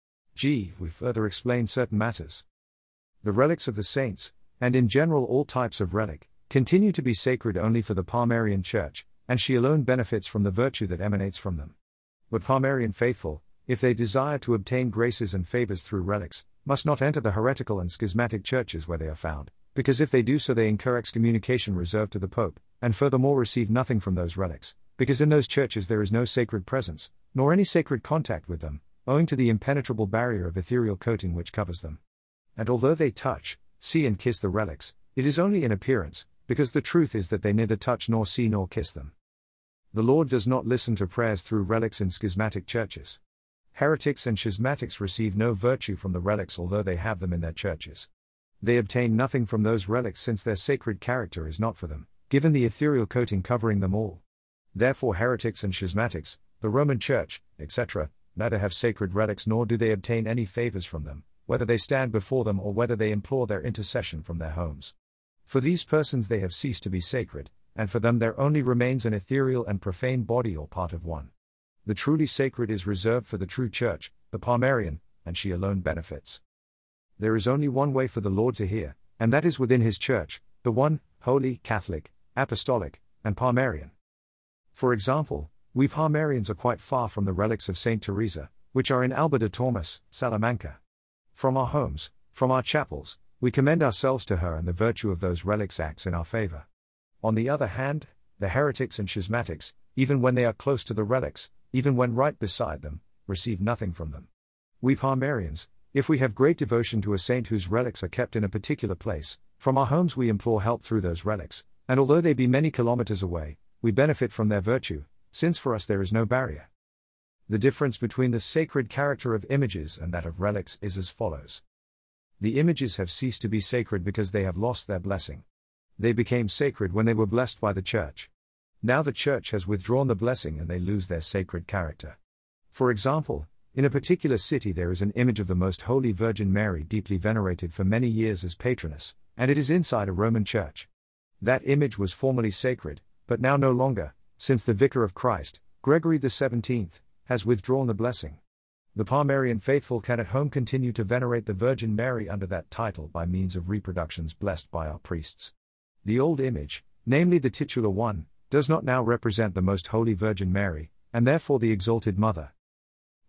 We further explain certain matters. The relics of the saints, and in general all types of relic, continue to be sacred only for the Palmarian Church, and she alone benefits from the virtue that emanates from them. But Palmarian faithful, if they desire to obtain graces and favors through relics, must not enter the heretical and schismatic churches where they are found, because if they do so they incur excommunication reserved to the Pope, and furthermore receive nothing from those relics, because in those churches there is no sacred presence, nor any sacred contact with them, owing to the impenetrable barrier of ethereal coating which covers them. And although they touch, see and kiss the relics, it is only in appearance, because the truth is that they neither touch nor see nor kiss them. The Lord does not listen to prayers through relics in schismatic churches. Heretics and schismatics receive no virtue from the relics although they have them in their churches. They obtain nothing from those relics since their sacred character is not for them, given the ethereal coating covering them all. Therefore heretics and schismatics, the Roman Church, etc., neither have sacred relics nor do they obtain any favors from them, whether they stand before them or whether they implore their intercession from their homes. For these persons they have ceased to be sacred, and for them there only remains an ethereal and profane body or part of one. The truly sacred is reserved for the true Church, the Palmarian, and she alone benefits. There is only one way for the Lord to hear, and that is within his Church, the one, holy, Catholic, Apostolic, and Palmarian. For example, we Palmarians are quite far from the relics of Saint Teresa, which are in Alba de Tormes, Salamanca. From our homes, from our chapels, we commend ourselves to her and the virtue of those relics acts in our favor. On the other hand, the heretics and schismatics, even when they are close to the relics, even when right beside them, receive nothing from them. We Palmarians, if we have great devotion to a saint whose relics are kept in a particular place, from our homes we implore help through those relics, and although they be many kilometers away, we benefit from their virtue, since for us there is no barrier. The difference between the sacred character of images and that of relics is as follows. The images have ceased to be sacred because they have lost their blessing. They became sacred when they were blessed by the Church. Now the Church has withdrawn the blessing and they lose their sacred character. For example, in a particular city there is an image of the Most Holy Virgin Mary deeply venerated for many years as patroness, and it is inside a Roman church. That image was formerly sacred, but now no longer, since the Vicar of Christ, Gregory XVII, has withdrawn the blessing. The Palmarian faithful can at home continue to venerate the Virgin Mary under that title by means of reproductions blessed by our priests. The old image, namely the titular one, does not now represent the Most Holy Virgin Mary, and therefore the Exalted Mother.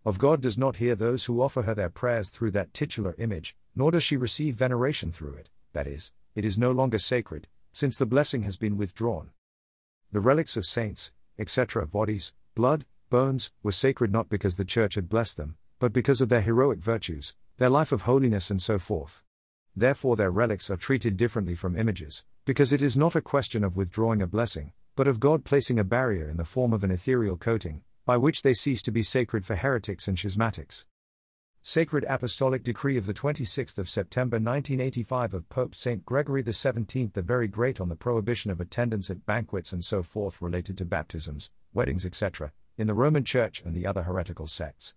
Of God does not hear those who offer her their prayers through that titular image, nor does she receive veneration through it, that is, it is no longer sacred, since the blessing has been withdrawn. The relics of saints, etc., bodies, blood, bones, were sacred not because the Church had blessed them, but because of their heroic virtues, their life of holiness and so forth. Therefore their relics are treated differently from images, because it is not a question of withdrawing a blessing, but of God placing a barrier in the form of an ethereal coating, by which they cease to be sacred for heretics and schismatics. Sacred Apostolic Decree of the 26th of September 1985 of Pope St. Gregory XVII the Very Great on the prohibition of attendance at banquets and so forth related to baptisms, weddings etc., in the Roman Church and the other heretical sects.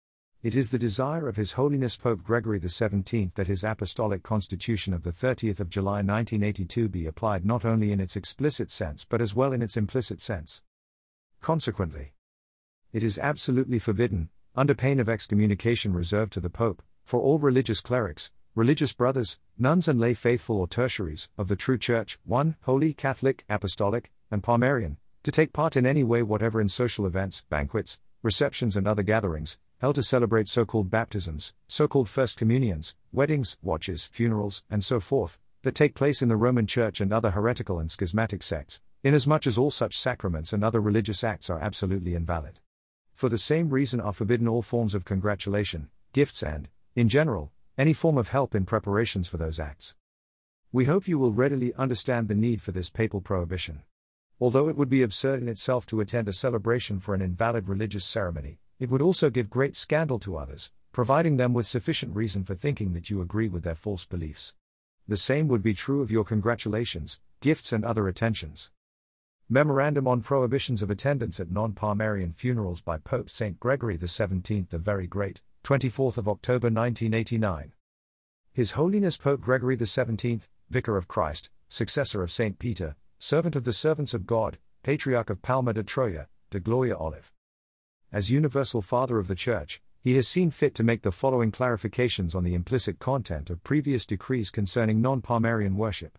It is the desire of His Holiness Pope Gregory XVII that his Apostolic Constitution of the 30th of July 1982 be applied not only in its explicit sense but as well in its implicit sense. Consequently, it is absolutely forbidden, under pain of excommunication reserved to the Pope, for all religious clerics, religious brothers, nuns and lay faithful or tertiaries, of the true Church, 1. Holy, Catholic, Apostolic, and Palmarian, to take part in any way whatever in social events, banquets, receptions and other gatherings, held to celebrate so-called baptisms, so-called first communions, weddings, watches, funerals, and so forth, that take place in the Roman Church and other heretical and schismatic sects, inasmuch as all such sacraments and other religious acts are absolutely invalid. For the same reason are forbidden all forms of congratulation, gifts and, in general, any form of help in preparations for those acts. We hope you will readily understand the need for this papal prohibition. Although it would be absurd in itself to attend a celebration for an invalid religious ceremony, it would also give great scandal to others, providing them with sufficient reason for thinking that you agree with their false beliefs. The same would be true of your congratulations, gifts and other attentions. Memorandum on Prohibitions of Attendance at Non-Palmarian Funerals by Pope St. Gregory XVII the Very Great, 24th of October 1989. His Holiness Pope Gregory XVII, Vicar of Christ, successor of St. Peter, servant of the servants of God, Patriarch of Palma de Troya, de Gloria Olive. As universal Father of the Church, he has seen fit to make the following clarifications on the implicit content of previous decrees concerning non-Palmarian worship.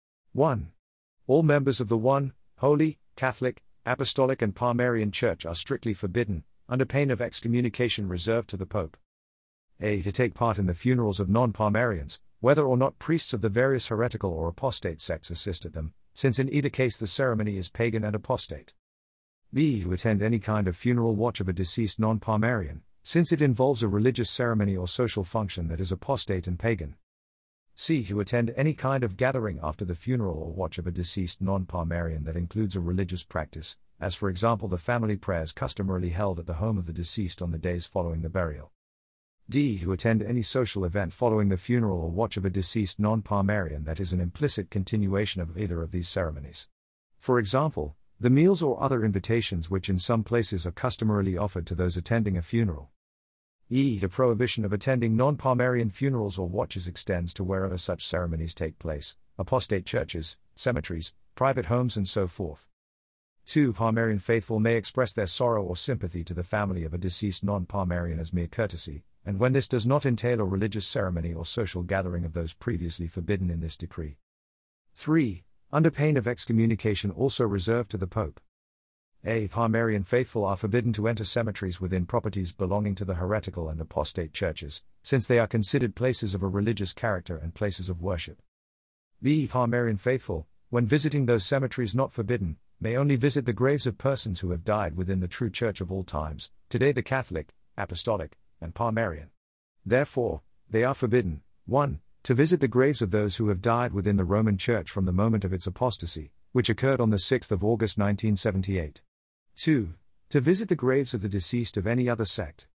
1. All members of the 1. Holy, Catholic, Apostolic and Palmarian Church are strictly forbidden, under pain of excommunication reserved to the Pope. A. To take part in the funerals of non-Palmarians, whether or not priests of the various heretical or apostate sects assist at them, since in either case the ceremony is pagan and apostate. B. To attend any kind of funeral watch of a deceased non-Palmarian, since it involves a religious ceremony or social function that is apostate and pagan. C. To attend any kind of gathering after the funeral or watch of a deceased non-Palmarian that includes a religious practice, as for example the family prayers customarily held at the home of the deceased on the days following the burial. D. To attend any social event following the funeral or watch of a deceased non-Palmarian that is an implicit continuation of either of these ceremonies. For example, the meals or other invitations which in some places are customarily offered to those attending a funeral. E. The prohibition of attending non-Palmarian funerals or watches extends to wherever such ceremonies take place, apostate churches, cemeteries, private homes and so forth. 2. Palmarian faithful may express their sorrow or sympathy to the family of a deceased non-Palmarian as mere courtesy, and when this does not entail a religious ceremony or social gathering of those previously forbidden in this decree. 3. Under pain of excommunication also reserved to the Pope. A. Palmarian faithful are forbidden to enter cemeteries within properties belonging to the heretical and apostate churches, since they are considered places of a religious character and places of worship. B. Palmarian faithful, when visiting those cemeteries not forbidden, may only visit the graves of persons who have died within the true Church of all times, today the Catholic, Apostolic, and Palmarian. Therefore, they are forbidden, 1. To visit the graves of those who have died within the Roman Church from the moment of its apostasy, which occurred on the 6th of August 1978. 2. To visit the graves of the deceased of any other sect.